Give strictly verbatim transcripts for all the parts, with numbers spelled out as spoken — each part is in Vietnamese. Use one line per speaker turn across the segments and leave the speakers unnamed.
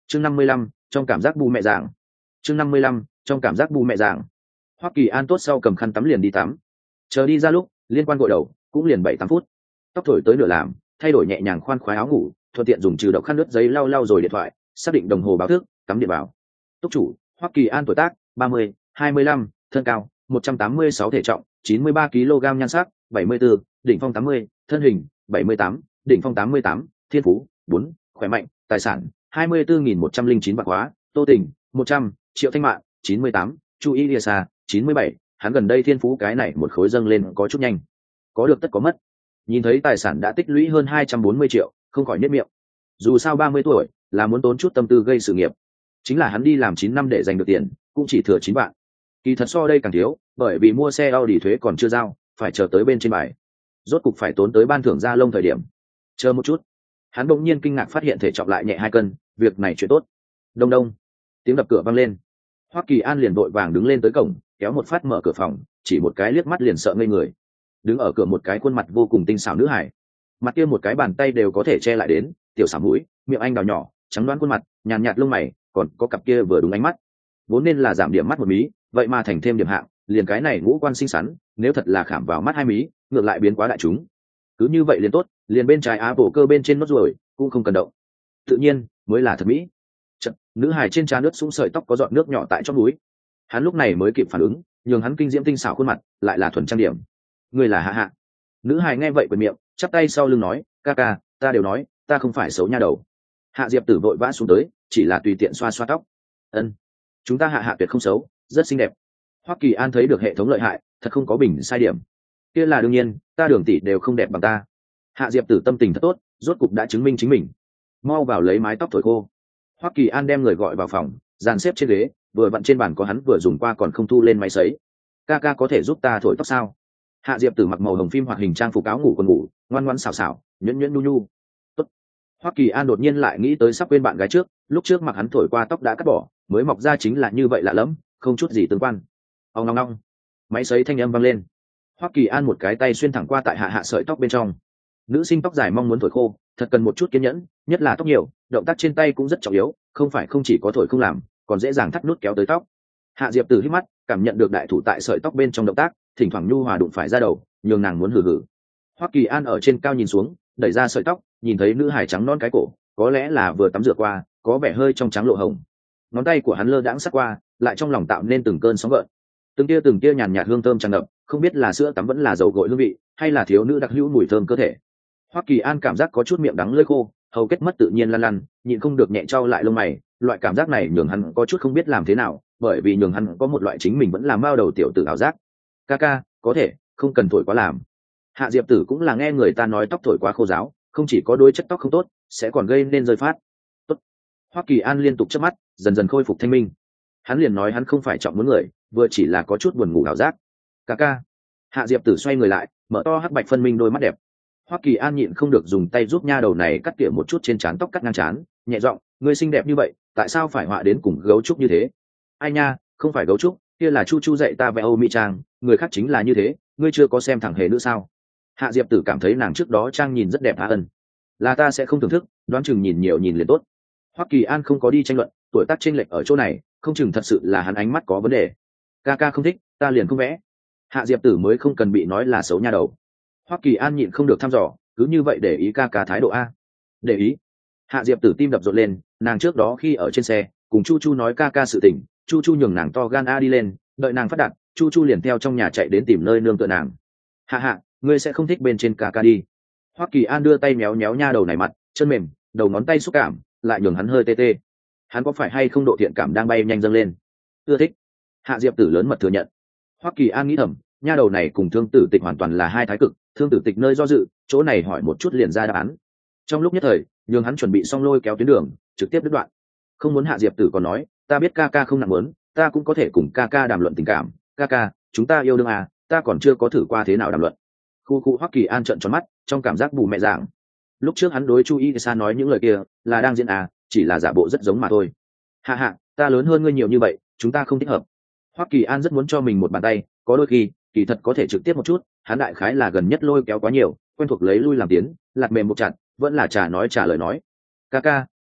chương năm mươi lăm trong cảm giác bu mẹ dạng. chương năm mươi lăm trong cảm giác bu mẹ dạng. Hoắc Kỳ An tốt sau cầm khăn tắm liền đi tắm, chờ đi ra lúc liên quan gội đầu cũng liền bảy tám phút, tóc thổi tới nửa làm thay đổi nhẹ nhàng khoan khoái áo ngủ, thuận tiện dùng trừ độc khăn nước giấy lau lau rồi điện thoại, xác định đồng hồ báo thức, cắm điện vào. Túc chủ Hoắc Kỳ An tuổi tác ba mươi, hai mươi lăm, thân cao một trăm tám mươi sáu, thể trọng chín mươi ba ki lô gam, nhan sắc bảy mươi tư, đỉnh phong tám mươi, thân hình bảy mươi tám, đỉnh phong tám mươi tám, thiên phú bốn, khỏe mạnh, tài sản hai mươi tư nghìn một trăm lẻ chín bạc hóa, Tô Tình một trăm, Triệu Thanh Mạn chín mươi tám, Chu Y Lìa Sa chín mươi bảy. Hắn gần đây thiên phú cái này một khối dâng lên có chút nhanh, có được tất có mất. Nhìn thấy tài sản đã tích lũy hơn hai trăm bốn mươi triệu, không khỏi nhếch miệng. Dù sao ba mươi tuổi là muốn tốn chút tâm tư gây sự nghiệp, chính là hắn đi làm chín năm để giành được tiền cũng chỉ thừa chín vạn. Kỳ thật so đây càng thiếu, bởi vì mua xe Audi thuế còn chưa giao, phải chờ tới bên trên bài, rốt cục phải tốn tới ban thưởng ra lông thời điểm. Chờ một chút, hắn bỗng nhiên kinh ngạc phát hiện thể trọng lại nhẹ hai cân, việc này chuyện tốt. Đông đông, tiếng đập cửa vang lên. Hoắc Kỳ An liền vội vàng đứng lên tới cổng, kéo một phát mở cửa phòng, chỉ một cái liếc mắt liền sợ ngây người. Đứng ở cửa một cái khuôn mặt vô cùng tinh xảo nữ hải, mặt kia một cái bàn tay đều có thể che lại đến, tiểu xảo mũi, miệng anh đào nhỏ, trắng đoán khuôn mặt, nhàn nhạt lông mày, còn có cặp kia vừa đúng ánh mắt, vốn nên là giảm điểm mắt một mí, vậy mà thành thêm điểm hạng, liền cái này ngũ quan xinh xắn, nếu thật là khảm vào mắt hai mí, ngược lại biến quá đại chúng. Cứ như vậy liền tốt, liền bên trái á bổ cơ bên trên nốt ruồi cũng không cần động, tự nhiên mới là thật mỹ. Chật, nữ hài trên trán nước sũng sợi tóc có giọt nước nhỏ tại chóp núi, hắn lúc này mới kịp phản ứng, nhường hắn kinh diễm tinh xảo khuôn mặt lại là thuần trang điểm. Người là Hạ Hạ. Nữ hài nghe vậy quệt miệng, chắp tay sau lưng nói, ca ca, ta đều nói ta không phải xấu nha đầu. Hạ Diệp Tử vội vã xuống tới, chỉ là tùy tiện xoa xoa tóc. Ân, chúng ta Hạ Hạ tuyệt không xấu, rất xinh đẹp. Hoắc Kỳ An thấy được hệ thống lợi hại, thật không có bình sai điểm. Kia là đương nhiên, ta Đường tỷ đều không đẹp bằng ta. Hạ Diệp Tử tâm tình thật tốt, rốt cục đã chứng minh chính mình. Mau vào lấy mái tóc thổi khô. Hoắc Kỳ An đem người gọi vào phòng, dàn xếp trên ghế, vừa vặn trên bàn có hắn vừa dùng qua còn không thu lên máy sấy. Ca ca có thể giúp ta thổi tóc sao? Hạ Diệp Tử mặc màu hồng phim hoạt hình trang phục áo ngủ quần ngủ, ngoan ngoãn xảo xảo, nhuyễn nhuyễn nhu nhu. Tốt. Hoắc Kỳ An đột nhiên lại nghĩ tới sắp quên bạn gái trước, lúc trước mặc hắn thổi qua tóc đã cắt bỏ, mới mọc ra chính là như vậy lạ lẫm, không chút gì tương quan. Ong ong ong. Máy sấy thanh âm vang lên. Hoắc Kỳ An một cái tay xuyên thẳng qua tại Hạ Hạ sợi tóc bên trong. Nữ sinh tóc dài mong muốn thổi khô, thật cần một chút kiên nhẫn, nhất là tóc nhiều, động tác trên tay cũng rất trọng yếu, không phải không chỉ có thổi không làm, còn dễ dàng thắt nút kéo tới tóc. Hạ Diệp Tử hít mắt, cảm nhận được đại thủ tại sợi tóc bên trong động tác, thỉnh thoảng nhu hòa đụng phải ra đầu, nhường nàng muốn hừ hừ. Hoắc Kỳ An ở trên cao nhìn xuống, đẩy ra sợi tóc, nhìn thấy nữ hài trắng non cái cổ, có lẽ là vừa tắm rửa qua, có vẻ hơi trong trắng lộ hồng. Ngón tay của hắn lơ đãng sát qua, lại trong lòng tạo nên từng cơn sóng gợn. Từng tia từng tia nhàn nhạt hương thơm tràn ngập, không biết là sữa tắm vẫn là dầu gội hương vị, hay là thiếu nữ đặc hữu mùi thơm cơ thể. Hoắc Kỳ An cảm giác có chút miệng đắng lưỡi khô, hầu kết mất tự nhiên lăn lăn, nhịn không được nhẹ trao lại lông mày, loại cảm giác này nhường hắn có chút không biết làm thế nào, bởi vì nhường hắn có một loại chính mình vẫn làm bao đầu tiểu tử ảo giác. Ca ca, có thể không cần thổi quá làm. Hạ Diệp Tử cũng là nghe người ta nói tóc thổi quá khô ráo, không chỉ có đôi chất tóc không tốt, sẽ còn gây nên rơi phát. Tốt. Hoắc Kỳ An liên tục chớp mắt, dần dần khôi phục thanh minh. Hắn liền nói hắn không phải trọng muốn người, vừa chỉ là có chút buồn ngủ ảo giác. Ca ca. Hạ Diệp Tử xoay người lại, mở to hắc bạch phân minh đôi mắt đẹp. Hoắc Kỳ An nhịn không được dùng tay giúp nha đầu này cắt tỉa một chút trên trán tóc cắt ngang trán, nhẹ giọng, ngươi xinh đẹp như vậy, tại sao phải họa đến cùng gấu trúc như thế? Ai nha, không phải gấu trúc, kia là Chu Chu dạy ta vẽ Âu Mỹ trang, người khác chính là như thế, ngươi chưa có xem thẳng hề nữa sao? Hạ Diệp Tử cảm thấy nàng trước đó trang nhìn rất đẹp Hạ Ân, là ta sẽ không thưởng thức, đoán chừng nhìn nhiều nhìn liền tốt. Hoắc Kỳ An không có đi tranh luận, tuổi tác chênh lệch ở chỗ này, không chừng thật sự là hắn ánh mắt có vấn đề. Ca ca không thích, ta liền không vẽ. Hạ Diệp Tử mới không cần bị nói là xấu nha đầu. Hoắc Kỳ An nhịn không được thăm dò, cứ như vậy để ý ca ca thái độ a? Để ý? Hạ Diệp Tử tim đập rộn lên, nàng trước đó khi ở trên xe cùng Chu Chu nói ca ca sự tình, Chu Chu nhường nàng to gan a đi lên, đợi nàng phát đạt, Chu Chu liền theo trong nhà chạy đến tìm nơi nương tựa nàng. Hạ Hạ, ngươi sẽ không thích bên trên ca ca đi? Hoắc Kỳ An đưa tay méo méo nha đầu này mặt, chân mềm, đầu ngón tay xúc cảm, lại nhường hắn hơi tê tê. Hắn có phải hay không độ thiện cảm đang bay nhanh dâng lên? Ưa thích. Hạ Diệp Tử lớn mật thừa nhận. Hoắc Kỳ An nghĩ thầm, nha đầu này cùng Thương Tử Tịch hoàn toàn là hai thái cực, Thương Tử Tịch nơi do dự, chỗ này hỏi một chút liền ra đáp án. Trong lúc nhất thời, nhường hắn chuẩn bị xong lôi kéo tuyến đường, trực tiếp đứt đoạn. Không muốn Hạ Diệp Tử còn nói, ta biết ca ca không nặng muốn, ta cũng có thể cùng ca ca đàm luận tình cảm, ca ca, chúng ta yêu đương à, ta còn chưa có thử qua thế nào đàm luận. Khu khu Hoắc Kỳ An trợn tròn mắt, trong cảm giác bù mẹ dạng. Lúc trước hắn đối Chu Y Sa nói những lời kia, là đang diễn à, chỉ là giả bộ rất giống mà thôi. Hạ Hạ, ta lớn hơn ngươi nhiều như vậy, chúng ta không thích hợp. Hoắc Kỳ An rất muốn cho mình một bàn tay, có đôi khi, kỳ thật có thể trực tiếp một chút, hắn đại khái là gần nhất lôi kéo quá nhiều, quen thuộc lấy lui làm tiến, lạt mềm buộc chặt, vẫn là trả nói trả lời nói. Ca ca,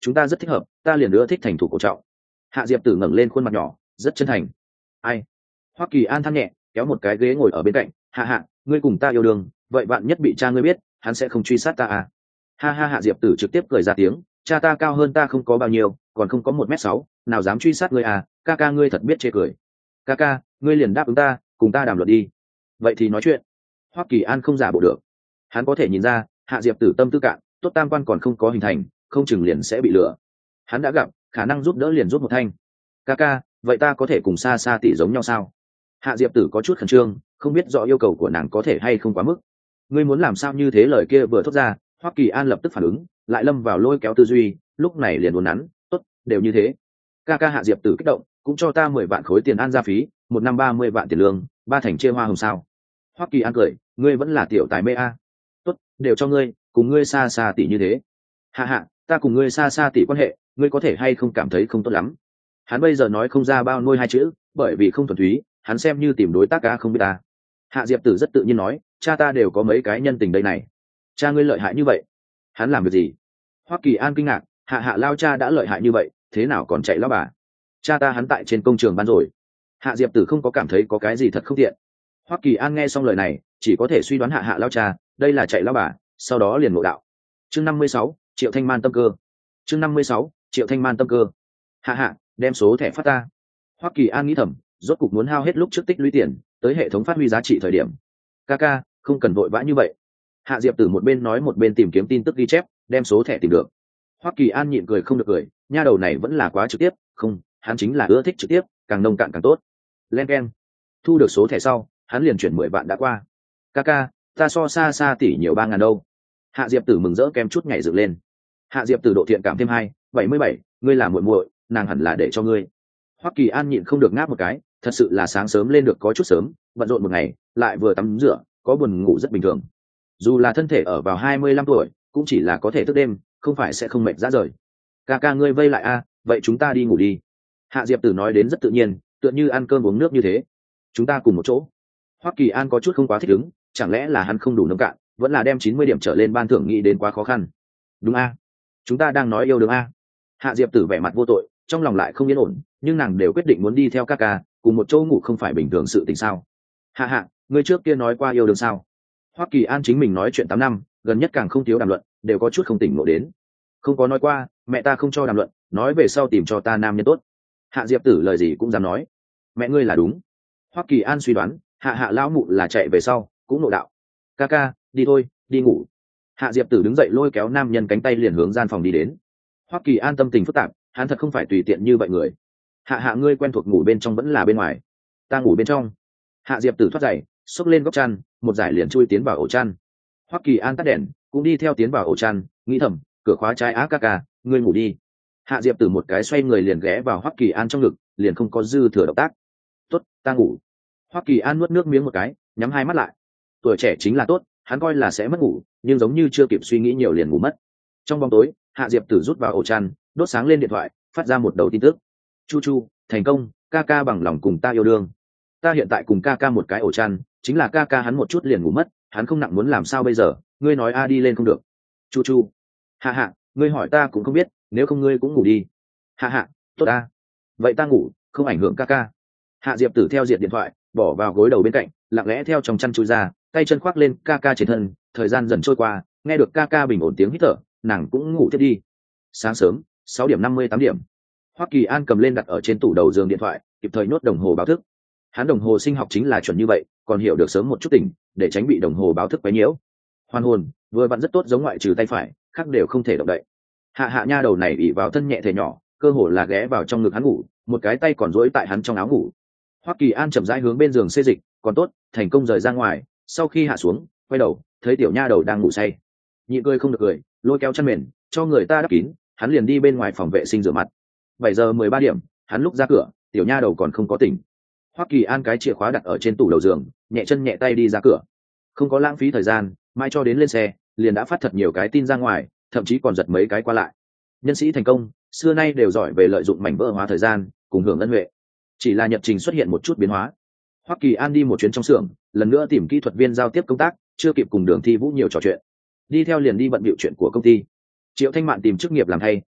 chúng ta rất thích hợp, ta liền nữa thích thành thủ cổ trọng. Hạ Diệp Tử ngẩng lên khuôn mặt nhỏ, rất chân thành. Ai? Hoắc Kỳ An than nhẹ, kéo một cái ghế ngồi ở bên cạnh. Hạ Hạ, ngươi cùng ta yêu đương, vậy bạn nhất bị cha ngươi biết, hắn sẽ không truy sát ta à? Ha ha. Hạ Diệp Tử trực tiếp cười ra tiếng, cha ta cao hơn ta không có bao nhiêu, còn không có một mét sáu, nào dám truy sát ngươi à? Ca ca ngươi thật biết chê cười. Ca ca, ngươi liền đáp ứng ta, cùng ta đàm luận đi. Vậy thì nói chuyện. Hoắc Kỳ An không giả bộ được, hắn có thể nhìn ra Hạ Diệp Tử tâm tư cạn, tốt tam quan còn không có hình thành, không chừng liền sẽ bị lừa. Hắn đã gặp khả năng giúp đỡ liền giúp một thanh. Ca ca, vậy ta có thể cùng xa xa tỷ giống nhau sao? Hạ Diệp Tử có chút khẩn trương, không biết rõ yêu cầu của nàng có thể hay không quá mức. Ngươi muốn làm sao như thế? Lời kia vừa thốt ra, Hoắc Kỳ An lập tức phản ứng, lại lâm vào lôi kéo tư duy, lúc này liền uốn nắn, tốt, đều như thế. Ca ca. Hạ Diệp Tử kích động, cũng cho ta mười vạn khối tiền an gia phí, một năm ba mươi vạn tiền lương, ba thành chia hoa hồng sao? Hoắc Kỳ An cười, ngươi vẫn là tiểu tài mê a. Tốt, đều cho ngươi, cùng ngươi xa xa tỷ như thế. Hạ Hạ, ta cùng ngươi xa xa tỷ quan hệ, ngươi có thể hay không cảm thấy không tốt lắm? Hắn bây giờ nói không ra bao nuôi hai chữ, bởi vì không thuần túy, hắn xem như tìm đối tác ca không biết ta. Hạ Diệp Tử rất tự nhiên nói, cha ta đều có mấy cái nhân tình đây này. Cha ngươi lợi hại như vậy, hắn làm việc gì? Hoắc Kỳ An kinh ngạc, Hạ Hạ lao cha đã lợi hại như vậy, thế nào còn chạy lao bà? Cha ta hắn tại trên công trường ban rồi. Hạ Diệp Tử không có cảm thấy có cái gì thật không tiện. Hoắc Kỳ An nghe xong lời này, chỉ có thể suy đoán Hạ Hạ lao cha đây là chạy lao bà, sau đó liền ngộ đạo. Chương năm mươi sáu, Triệu Thanh Man tâm cơ. Chương năm mươi sáu, Triệu Thanh Man tâm cơ. Hạ Hạ, đem số thẻ phát ta. Hoắc Kỳ An nghĩ thầm, rốt cục muốn hao hết lúc trước tích lũy tiền, tới hệ thống phát huy giá trị thời điểm. Kaka, không cần vội vã như vậy. Hạ Diệp Tử một bên nói một bên tìm kiếm tin tức ghi chép, đem số thẻ tìm được. Hoắc Kỳ An nhịn cười không được cười, nha đầu này vẫn là quá trực tiếp, không, hắn chính là ưa thích trực tiếp, càng nông cạn càng tốt. Len keng. Thu được số thẻ sau, hắn liền chuyển mười vạn đã qua. Kaka, ta so xa xa tỷ nhiều ba ngàn đâu. Hạ Diệp Tử mừng rỡ kem chút nhảy dựng lên. Hạ Diệp Tử độ thiện cảm thêm hai, bảy mươi bảy, ngươi là muội muội, nàng hẳn là để cho ngươi. Hoắc Kỳ An nhịn không được ngáp một cái, thật sự là sáng sớm lên được có chút sớm, bận rộn một ngày, lại vừa tắm rửa, có buồn ngủ rất bình thường. Dù là thân thể ở vào hai mươi lăm tuổi, cũng chỉ là có thể thức đêm, không phải sẽ không mệt ra rời. Ca ca ngươi vây lại a, vậy chúng ta đi ngủ đi. Hạ Diệp Tử nói đến rất tự nhiên, tựa như ăn cơm uống nước như thế. Chúng ta cùng một chỗ. Hoắc Kỳ An có chút không quá thích ứng, chẳng lẽ là hắn không đủ nông cạn, vẫn là đem chín mươi điểm trở lên ban thưởng nghĩ đến quá khó khăn. Đúng a, chúng ta đang nói yêu đương a. Hạ Diệp Tử vẻ mặt vô tội, trong lòng lại không yên ổn, nhưng nàng đều quyết định muốn đi theo ca ca, cùng một chỗ ngủ không phải bình thường sự tình sao? Hạ Hạ, ngươi trước kia nói qua yêu đương sao? Hoắc Kỳ An chính mình nói chuyện tám năm, gần nhất càng không thiếu đàm luận, đều có chút không tỉnh ngộ đến. Không có nói qua, mẹ ta không cho đàm luận, nói về sau tìm cho ta nam nhân tốt. Hạ Diệp Tử lời gì cũng dám nói. Mẹ ngươi là đúng. Hoắc Kỳ An suy đoán, Hạ Hạ lão mụ là chạy về sau, cũng nộ đạo. Ca ca, đi thôi, đi ngủ. Hạ Diệp Tử đứng dậy lôi kéo nam nhân cánh tay liền hướng gian phòng đi đến. Hoắc Kỳ An tâm tình phức tạp, hắn thật không phải tùy tiện như vậy người. Hạ Hạ ngươi quen thuộc ngủ bên trong vẫn là bên ngoài? Ta ngủ bên trong. Hạ Diệp Tử thoát giày, xốc lên góc chăn, một giải liền chui tiến vào ổ chăn. Hoắc Kỳ An tắt đèn, cũng đi theo tiến vào ổ chăn, nghĩ thầm, cửa khóa trái á ca ca, ngươi ngủ đi. Hạ Diệp Tử một cái xoay người liền ghé vào Hoắc Kỳ An trong ngực, liền không có dư thừa động tác. Tốt, ta ngủ. Hoắc Kỳ An nuốt nước miếng một cái, nhắm hai mắt lại. Tuổi trẻ chính là tốt, hắn coi là sẽ mất ngủ, nhưng giống như chưa kịp suy nghĩ nhiều liền ngủ mất. Trong bóng tối, Hạ Diệp Tử rút vào ổ chăn, đốt sáng lên điện thoại, phát ra một đầu tin tức. Chu Chu, thành công, ca ca bằng lòng cùng ta yêu đương. Ta hiện tại cùng ca ca một cái ổ chăn, chính là ca ca hắn một chút liền ngủ mất, hắn không nặng muốn làm sao bây giờ, ngươi nói a đi lên không được. Chu Chu. Hạ Hạ, ngươi hỏi ta cũng không biết, nếu không ngươi cũng ngủ đi. Hạ Hạ, tốt ta. Vậy ta ngủ, không ảnh hưởng ca ca. Hạ Diệp Tử theo diệt điện thoại, bỏ vào gối đầu bên cạnh, lặng lẽ theo trong chăn chui ra, tay chân khoác lên ca ca trên thân. Thời gian dần trôi qua, nghe được ca ca bình ổn tiếng hít thở, nàng cũng ngủ tiếp đi. Sáng sớm, sáu điểm năm mươi tám điểm. Hoắc Kỳ An cầm lên đặt ở trên tủ đầu giường điện thoại, kịp thời nhốt đồng hồ báo thức. Hắn đồng hồ sinh học chính là chuẩn như vậy, còn hiểu được sớm một chút tỉnh, để tránh bị đồng hồ báo thức quấy nhiễu. Hoàn hồn, vừa vặn rất tốt, giống ngoại trừ tay phải, khác đều không thể động đậy. Hạ Hạ nha đầu này ỉ vào thân nhẹ thể nhỏ, cơ hồ là ghé vào trong ngực hắn ngủ, một cái tay còn duỗi tại hắn trong áo ngủ. Hoắc Kỳ An chậm rãi hướng bên giường xê dịch, còn tốt, thành công rời ra ngoài. Sau khi hạ xuống, quay đầu, thấy tiểu nha đầu đang ngủ say, nhịn cười không được cười, lôi kéo chăn mền, cho người ta đắp kín, hắn liền đi bên ngoài phòng vệ sinh rửa mặt. Bảy giờ mười ba điểm, hắn lúc ra cửa, tiểu nha đầu còn không có tỉnh. Hoắc Kỳ An cái chìa khóa đặt ở trên tủ đầu giường, nhẹ chân nhẹ tay đi ra cửa, không có lãng phí thời gian, mai cho đến lên xe, liền đã phát thật nhiều cái tin ra ngoài, thậm chí còn giật mấy cái qua lại. Nhân sĩ thành công, xưa nay đều giỏi về lợi dụng mảnh vỡ hóa thời gian, cùng hưởng ân huệ. Chỉ là nhật trình xuất hiện một chút biến hóa. Hoắc Kỳ An đi một chuyến trong xưởng, lần nữa tìm kỹ thuật viên giao tiếp công tác, chưa kịp cùng Đường Thi Vũ nhiều trò chuyện. Đi theo liền đi bận bịu chuyện của công ty. Triệu Thanh Mạn tìm chức nghiệp làm thay,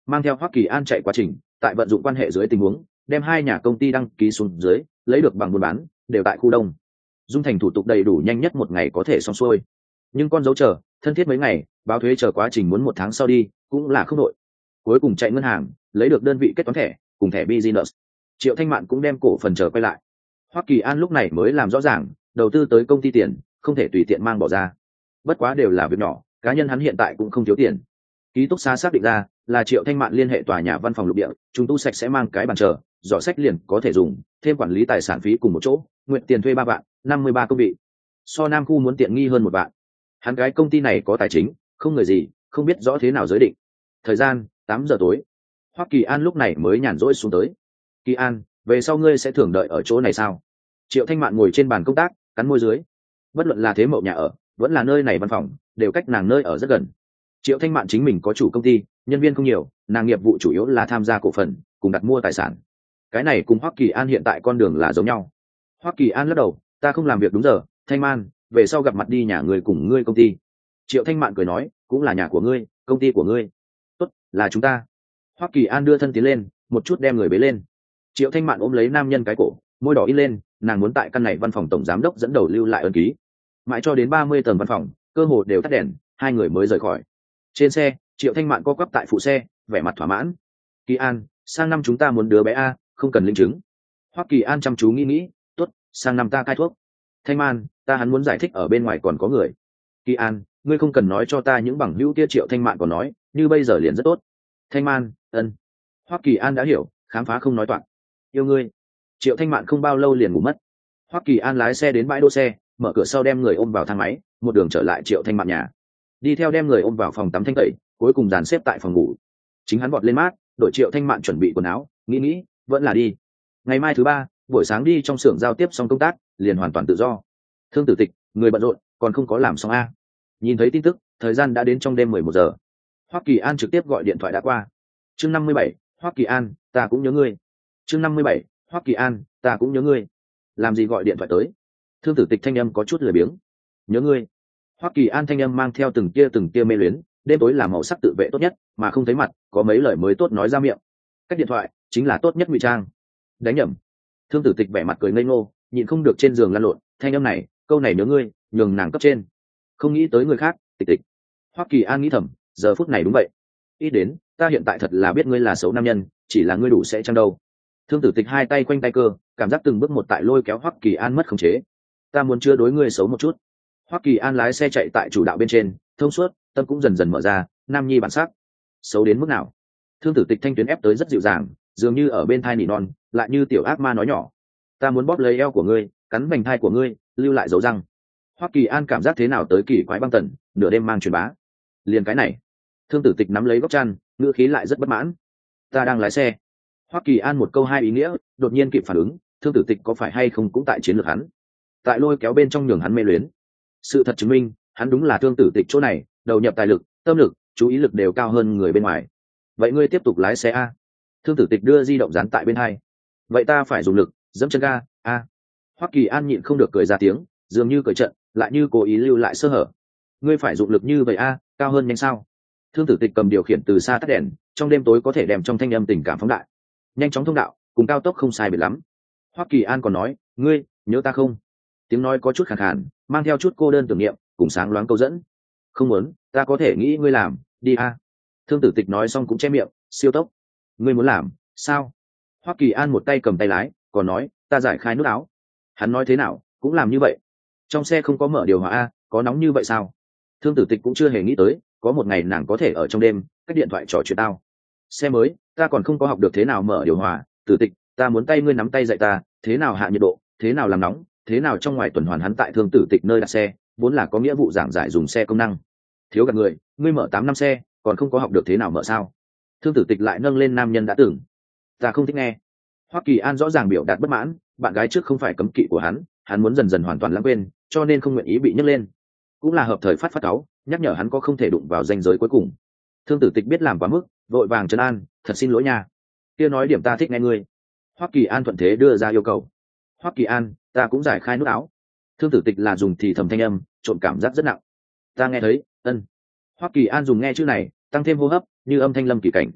mang theo Hoắc Kỳ An chạy quá trình, tại vận dụng quan hệ dưới tình huống, đem hai nhà công ty đăng ký xuống dưới, lấy được bằng buôn bán, đều tại khu đông. Dung thành thủ tục đầy đủ, nhanh nhất một ngày có thể xong xuôi. Nhưng con dấu chờ, thân thiết mấy ngày, báo thuế chờ quá trình muốn một tháng sau đi, cũng là không đội. Cuối cùng chạy ngân hàng, lấy được đơn vị kết toán thẻ, cùng thẻ business. Triệu Thanh Mạn cũng đem cổ phần chờ quay lại. Hoắc Kỳ An lúc này mới làm rõ ràng, đầu tư tới công ty tiền, không thể tùy tiện mang bỏ ra. Bất quá đều là việc nhỏ, cá nhân hắn hiện tại cũng không thiếu tiền. Ký túc xá xác định ra là Triệu Thanh Mạn liên hệ tòa nhà văn phòng lục địa, chúng tu sạch sẽ mang cái bàn chờ, giỏ sách liền có thể dùng, thêm quản lý tài sản phí cùng một chỗ, nguyện tiền thuê ba vạn, năm mươi ba công vị. So Nam khu muốn tiện nghi hơn một vạn. Hắn cái công ty này có tài chính, không người gì, không biết rõ thế nào giới định. Thời gian tám giờ tối. Hoắc Kỳ An lúc này mới nhàn rỗi xuống tới. Kỳ An, về sau ngươi sẽ thường đợi ở chỗ này sao? Triệu Thanh Mạn ngồi trên bàn công tác, cắn môi dưới. Bất luận là thế mậu nhà ở, vẫn là nơi này văn phòng, đều cách nàng nơi ở rất gần. Triệu Thanh Mạn chính mình có chủ công ty, nhân viên không nhiều, nàng nghiệp vụ chủ yếu là tham gia cổ phần, cùng đặt mua tài sản. Cái này cùng Hoắc Kỳ An hiện tại con đường là giống nhau. Hoắc Kỳ An lắc đầu, ta không làm việc đúng giờ, Thanh Mạn, về sau gặp mặt đi nhà người cùng ngươi công ty. Triệu Thanh Mạn cười nói, cũng là nhà của ngươi, công ty của ngươi. Tốt, là chúng ta. Hoắc Kỳ An đưa thân tiến lên, một chút đem người bế lên. Triệu Thanh Mạn ôm lấy nam nhân cái cổ, môi đỏ in lên, nàng muốn tại căn này văn phòng tổng giám đốc dẫn đầu lưu lại ấn ký. Mãi cho đến ba mươi tầng văn phòng, cơ hồ đều tắt đèn, hai người mới rời khỏi. Trên xe, Triệu Thanh Mạn co quắp tại phụ xe, vẻ mặt thỏa mãn. Kỳ An, sang năm chúng ta muốn đứa bé a, không cần linh chứng. Hoắc Kỳ An chăm chú nghĩ nghĩ, tốt, sang năm ta cai thuốc. Thanh Mạn, ta hắn muốn giải thích ở bên ngoài còn có người. Kỳ An, ngươi không cần nói cho ta những bằng hữu kia. Triệu Thanh Mạn còn nói, như bây giờ liền rất tốt. Thanh Mạn, ân. Hoắc Kỳ An đã hiểu, khám phá không nói toạc. Yêu ngươi. Triệu Thanh Mạn không bao lâu liền ngủ mất. Hoắc Kỳ An lái xe đến bãi đỗ xe, mở cửa sau đem người ôm vào thang máy, một đường trở lại Triệu Thanh Mạn nhà. Đi theo đem người ôm vào phòng tắm thanh tẩy, cuối cùng dàn xếp tại phòng ngủ. Chính hắn vọt lên mát, đội Triệu Thanh Mạn chuẩn bị quần áo, nghĩ nghĩ, vẫn là đi. Ngày mai thứ ba, buổi sáng đi trong xưởng giao tiếp xong công tác, liền hoàn toàn tự do. Thương Tử Tịch, người bận rộn, còn không có làm xong a. Nhìn thấy tin tức, thời gian đã đến trong đêm mười một giờ. Hoắc Kỳ An trực tiếp gọi điện thoại đã qua. Chương năm mươi bảy, Hoắc Kỳ An, ta cũng nhớ ngươi. Chương năm mươi bảy, Hoắc Kỳ An, ta cũng nhớ ngươi. Làm gì gọi điện thoại tới? Thương Tử Tịch thanh âm có chút lười biếng. Nhớ ngươi. Hoắc Kỳ An thanh âm mang theo từng tia từng tia mê luyến, đêm tối là màu sắc tự vệ tốt nhất, mà không thấy mặt, có mấy lời mới tốt nói ra miệng. Cách điện thoại chính là tốt nhất ngụy trang. Đánh nhầm. Thương Tử Tịch vẻ mặt cười ngây ngô, nhịn không được trên giường lăn lộn, thanh âm này, câu này nhớ ngươi, nhường nàng cấp trên. Không nghĩ tới người khác, Tịch Tịch. Hoắc Kỳ An nghĩ thầm, giờ phút này đúng vậy. Ít đến, ta hiện tại thật là biết ngươi là xấu nam nhân, chỉ là ngươi đủ sẽ chăng đâu. Thương Tử Tịch hai tay quanh tay cơ, cảm giác từng bước một tại lôi kéo Hoắc Kỳ An mất khống chế. Ta muốn chưa đối ngươi xấu một chút. Hoắc Kỳ An lái xe chạy tại chủ đạo bên trên, thông suốt, tâm cũng dần dần mở ra, nam nhi bản sắc. Xấu đến mức nào? Thương Tử Tịch thanh tuyến ép tới rất dịu dàng, dường như ở bên thai nỉ non, lại như tiểu ác ma nói nhỏ. Ta muốn bóp lấy eo của ngươi, cắn vành thai của ngươi, lưu lại dấu răng. Hoắc Kỳ An cảm giác thế nào tới kỳ quái băng tần, nửa đêm mang truyền bá. Liền cái này. Thương Tử Tịch nắm lấy góc chăn, ngữ khí lại rất bất mãn. Ta đang lái xe. Hoắc Kỳ An một câu hai ý nghĩa, đột nhiên kịp phản ứng, Thương Tử Tịch có phải hay không cũng tại chiến lược hắn, tại lôi kéo bên trong nhường hắn mê luyến. Sự thật chứng minh, hắn đúng là Thương Tử Tịch chỗ này, đầu nhập tài lực, tâm lực, chú ý lực đều cao hơn người bên ngoài. Vậy ngươi tiếp tục lái xe a. Thương Tử Tịch đưa di động dán tại bên hai. Vậy ta phải dùng lực, dẫm chân ga a. Hoắc Kỳ An nhịn không được cười ra tiếng, dường như cười trận, lại như cố ý lưu lại sơ hở. Ngươi phải dụng lực như vậy a, cao hơn nhanh sao? Thương Tử Tịch cầm điều khiển từ xa tắt đèn, trong đêm tối có thể đem trong thanh âm tình cảm phóng đại, nhanh chóng thông đạo, cùng cao tốc không sai biệt lắm. Hoắc Kỳ An còn nói, ngươi nhớ ta không? Tiếng nói có chút khàn khàn, mang theo chút cô đơn tưởng niệm, cùng sáng loáng câu dẫn. Không muốn, ta có thể nghĩ ngươi làm, đi a. Thương Tử Tịch nói xong cũng che miệng, siêu tốc. Ngươi muốn làm sao? Hoắc Kỳ An một tay cầm tay lái, còn nói, ta giải khai nút áo. Hắn nói thế nào cũng làm như vậy. Trong xe không có mở điều hòa a, có nóng như vậy sao? Thương Tử Tịch cũng chưa hề nghĩ tới, có một ngày nàng có thể ở trong đêm cách điện thoại trò chuyện tao. Xe mới, ta còn không có học được thế nào mở điều hòa. Tử Tịch, ta muốn tay ngươi nắm tay dạy ta, thế nào hạ nhiệt độ, thế nào làm nóng, thế nào trong ngoài tuần hoàn. Hắn tại Thương Tử Tịch nơi đặt xe, vốn là có nghĩa vụ giảng giải dùng xe công năng. Thiếu gạt người, ngươi mở tám năm xe, còn không có học được thế nào mở sao? Thương Tử Tịch lại nâng lên nam nhân đã từng. Ta không thích nghe. Hoắc Kỳ An rõ ràng biểu đạt bất mãn, bạn gái trước không phải cấm kỵ của hắn, hắn muốn dần dần hoàn toàn lãng quên, cho nên không nguyện ý bị nhấc lên. Cũng là hợp thời phát phát cáu, nhắc nhở hắn có không thể đụng vào ranh giới cuối cùng. Thương Tử Tịch biết làm quá mức, vội vàng trấn an, thật xin lỗi nha. Kia nói điểm ta thích nghe ngươi. Hoắc Kỳ An thuận thế đưa ra yêu cầu. Hoắc Kỳ An, ta cũng giải khai nút áo. Thương Tử Tịch là dùng thì thầm thanh âm, trộn cảm giác rất nặng. Ta nghe thấy, ân. Hoắc Kỳ An dùng nghe chữ này, tăng thêm hô hấp, như âm thanh lâm kỳ cảnh.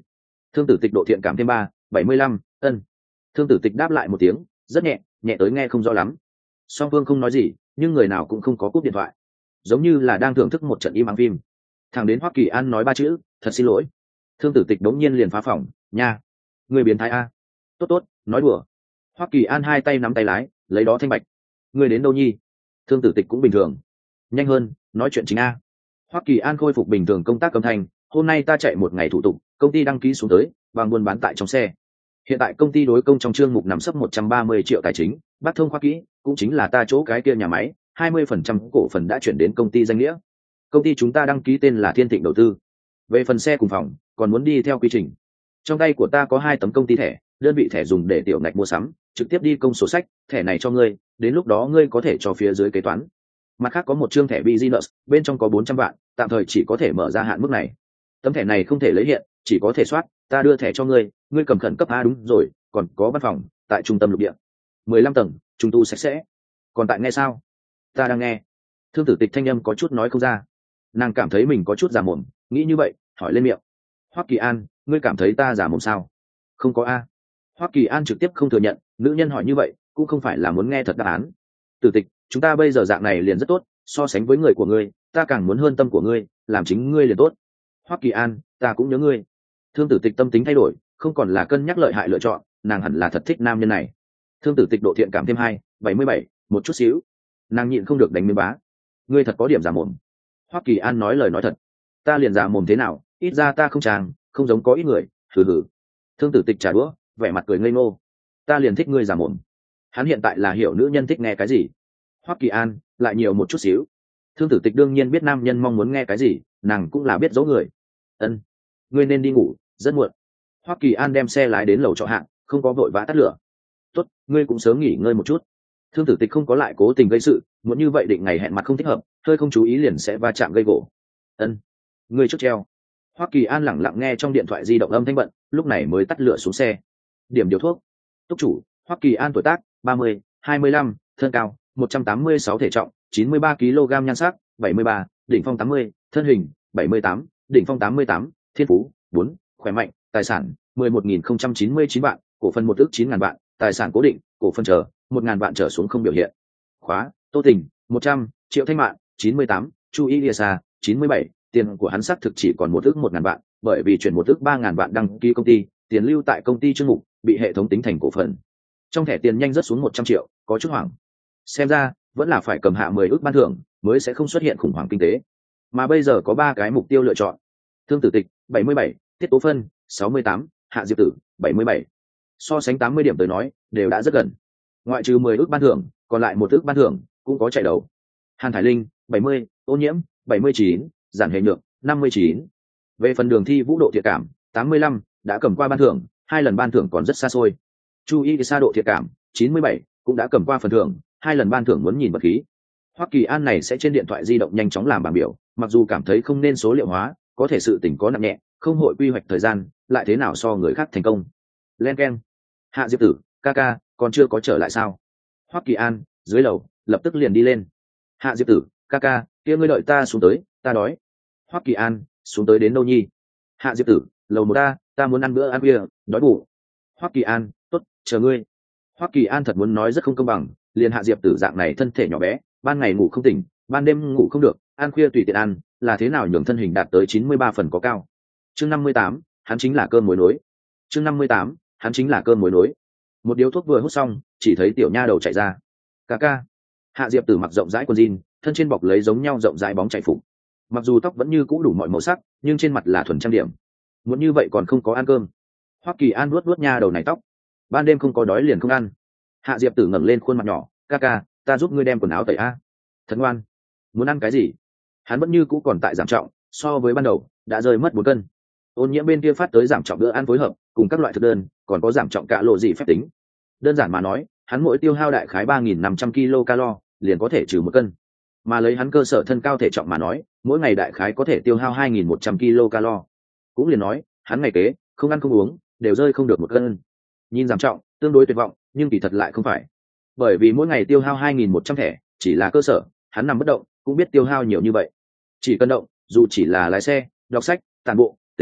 Thương Tử Tịch độ thiện cảm thêm ba, bảy mươi lăm, ân. Thương Tử Tịch đáp lại một tiếng, rất nhẹ, nhẹ tới nghe không rõ lắm. Song Phương không nói gì, nhưng người nào cũng không có cúp điện thoại, giống như là đang thưởng thức một trận im ắng phim. Thằng đến Hoắc Kỳ An nói ba chữ, thật xin lỗi. Thương Tử Tịch đống nhiên liền phá phỏng, nha, người biến thái a. Tốt tốt, nói đùa. Hoắc Kỳ An hai tay nắm tay lái, lấy đó thanh bạch. Người đến đâu nhi? Thương Tử Tịch cũng bình thường. Nhanh hơn, nói chuyện chính a. Hoắc Kỳ An khôi phục bình thường công tác âm thanh, hôm nay ta chạy một ngày thủ tục, công ty đăng ký xuống tới, bằng buôn bán tại trong xe. Hiện tại công ty đối công trong chương mục nắm sấp một trăm ba mươi triệu tài chính, bắt thông khoa kỹ, cũng chính là ta chỗ cái kia nhà máy, hai mươi phần trăm cổ phần đã chuyển đến công ty danh nghĩa. Công ty chúng ta đăng ký tên là Thiên Thịnh Đầu tư. Về phần xe cùng phòng, còn muốn đi theo quy trình. Trong tay của ta có hai tấm công ty thẻ, đơn vị thẻ dùng để tiểu ngạch mua sắm, trực tiếp đi công sổ sách, thẻ này cho ngươi, đến lúc đó ngươi có thể cho phía dưới kế toán. Mặt khác có một chương thẻ business, bên trong có bốn trăm vạn, tạm thời chỉ có thể mở ra hạn mức này. Tấm thẻ này không thể lấy hiện, chỉ có thể soát, ta đưa thẻ cho ngươi, ngươi cầm khẩn cấp a. Đúng rồi, còn có văn phòng tại trung tâm lục địa, mười lăm tầng, trung tu sạch sẽ. Còn tại nghe sao? Ta đang nghe. Thương Tử Tịch thanh âm có chút nói không ra, nàng cảm thấy mình có chút giả mồm, nghĩ như vậy, hỏi lên miệng. Hoắc Kỳ An, ngươi cảm thấy ta giả mồm sao? Không có a. Hoắc Kỳ An trực tiếp không thừa nhận, nữ nhân hỏi như vậy cũng không phải là muốn nghe thật đáp án. Tử Tịch, chúng ta bây giờ dạng này liền rất tốt, so sánh với người của ngươi, ta càng muốn hơn tâm của ngươi, làm chính ngươi liền tốt. Hoắc Kỳ An, ta cũng nhớ ngươi. Thương Tử Tịch tâm tính thay đổi, không còn là cân nhắc lợi hại lựa chọn, nàng hẳn là thật thích nam nhân này. Thương Tử Tịch độ thiện cảm thêm hai, bảy mươi bảy, một chút xíu. Nàng nhịn không được đánh miếng bá. Ngươi thật có điểm giả mồm. Hoắc Kỳ An nói lời nói thật. Ta liền giả mồm thế nào, ít ra ta không chàng, không giống có ít người. Hừ hừ. Thương Tử Tịch trả đũa, vẻ mặt cười ngây ngô. Ta liền thích ngươi giả mồm. Hắn hiện tại là hiểu nữ nhân thích nghe cái gì. Hoắc Kỳ An, lại nhiều một chút xíu. Thương Tử Tịch đương nhiên biết nam nhân mong muốn nghe cái gì, nàng cũng là biết dấu người. Ân, ngươi nên đi ngủ, rất muộn. Hoắc Kỳ An đem xe lái đến lầu trọ hạng, không có vội vã tắt lửa. Tốt, ngươi cũng sớm nghỉ ngơi một chút. Thương Tử Tịch không có lại cố tình gây sự, muốn như vậy định ngày hẹn mặt không thích hợp, hơi không chú ý liền sẽ va chạm gây gỗ. Ân, ngươi trước treo. Hoắc Kỳ An lẳng lặng nghe trong điện thoại di động âm thanh bận, lúc này mới tắt lửa xuống xe. Điểm điều thuốc. Túc chủ, Hoắc Kỳ An tuổi tác, ba mươi, hai mươi lăm, thân cao, một trăm tám mươi sáu thể trọng, chín mươi ba ki lô gam nhan sắc, bảy mươi ba, đỉnh phong tám mươi, thân hình, bảy mươi tám, đỉnh phong tám mươi tám, thiên phú, bốn, khỏe mạnh, tài sản, mười một nghìn không trăm chín mươi chín vạn, cổ phần một ước chín ngàn vạn, tài sản cố định, cổ phần chờ, một ngàn vạn trở xuống không biểu hiện. Khóa, Tô Tình, một trăm, Triệu Thanh Mạn, chín mươi tám, Chu Ilisa, chín mươi bảy, tiền của hắn xác thực chỉ còn một ước một ngàn vạn, bởi vì chuyển một ước ba ngàn vạn đăng ký công ty, tiền lưu tại công ty chương mục, bị hệ thống tính thành cổ phần. Trong thẻ tiền nhanh rất xuống một trăm triệu, có chút hoảng. Xem ra, vẫn là phải cầm hạ mười ước ban thưởng, mới sẽ không xuất hiện khủng hoảng kinh tế. Mà bây giờ có ba cái mục tiêu lựa chọn. Thương Tử Tịch, bảy mươi bảy, Tiết Tố Phân, sáu mươi tám, Hạ Diệp Tử, bảy mươi bảy. So sánh tám mươi điểm tới nói, đều đã rất gần. Ngoại trừ mười ước ban thưởng, còn lại một ước ban thưởng, cũng có chạy đầu. Hàn Thải Linh, bảy mươi, Ô Nhiễm, bảy mươi chín, Giản Hề Nhược, năm mươi chín. Về phần Đường Thi Vũ độ thiện cảm, tám mươi lăm, đã cầm qua ban thưởng, hai lần ban thưởng còn rất xa xôi. Chu Y Sa độ thiện cảm, chín mươi bảy, cũng đã cầm qua phần thưởng, hai lần ban thưởng muốn nhìn vật khí. Hoắc Kỳ An này sẽ trên điện thoại di động nhanh chóng làm bảng biểu, mặc dù cảm thấy không nên số liệu hóa, có thể sự tình có nặng nhẹ, không hội quy hoạch thời gian, lại thế nào so người khác thành công. Len keng. Hạ Diệp Tử, ca ca, còn chưa có trở lại sao? Hoắc Kỳ An, dưới lầu, lập tức liền đi lên. Hạ Diệp Tử, ca ca, kia ngươi đợi ta xuống tới, ta đói. Hoắc Kỳ An, xuống tới đến đâu nhi? Hạ Diệp Tử, lầu một ta, ta muốn ăn bữa ăn khuya, đói bụng. Hoắc Kỳ An, tốt, chờ ngươi. Hoắc Kỳ An thật muốn nói rất không công bằng, liền Hạ Diệp Tử dạng này thân thể nhỏ bé, ban ngày ngủ không tỉnh, ban đêm ngủ không được, ăn khuya tùy tiện ăn, là thế nào nhường thân hình đạt tới chín mươi ba phần có cao. Chương năm mươi tám, hắn chính là cơm mối nối. Chương năm mươi tám, hắn chính là cơm mối nối. Một điếu thuốc vừa hút xong, chỉ thấy tiểu nha đầu chạy ra. Ca ca. Hạ Diệp Tử mặc rộng rãi quần jean, thân trên bọc lấy giống nhau rộng rãi bóng chạy phục. Mặc dù tóc vẫn như cũ đủ mọi màu sắc, nhưng trên mặt là thuần trang điểm. Muốn như vậy còn không có ăn cơm. Hoắc Kỳ An nuốt nuốt nha đầu này tóc. Ban đêm không có đói liền không ăn. Hạ Diệp Tử ngẩng lên khuôn mặt nhỏ, ca ca, ta giúp ngươi đem quần áo tẩy a. Thật ngoan. Muốn ăn cái gì? Hắn vẫn như cũ còn tại giảm trọng, so với ban đầu đã rơi mất bốn cân. Ôn Nhiễm bên kia phát tới giảm trọng bữa ăn phối hợp, cùng các loại thực đơn, còn có giảm trọng cả lộ gì phép tính. Đơn giản mà nói, hắn mỗi tiêu hao đại khái ba nghìn năm trăm ki lô calo, liền có thể trừ một cân. Mà lấy hắn cơ sở thân cao thể trọng mà nói, mỗi ngày đại khái có thể tiêu hao hai nghìn một trăm ki lô calo. Cũng liền nói, hắn ngày kế, không ăn không uống, đều rơi không được một cân. Nhìn giảm trọng, tương đối tuyệt vọng, nhưng kỳ thật lại không phải. Bởi vì mỗi ngày tiêu hao hai nghìn một trăm thẻ, chỉ là cơ sở, hắn nằm bất động, cũng biết tiêu hao nhiều như vậy. Chỉ cần động, dù chỉ là lái xe, đọc sách, tản bộ, tính,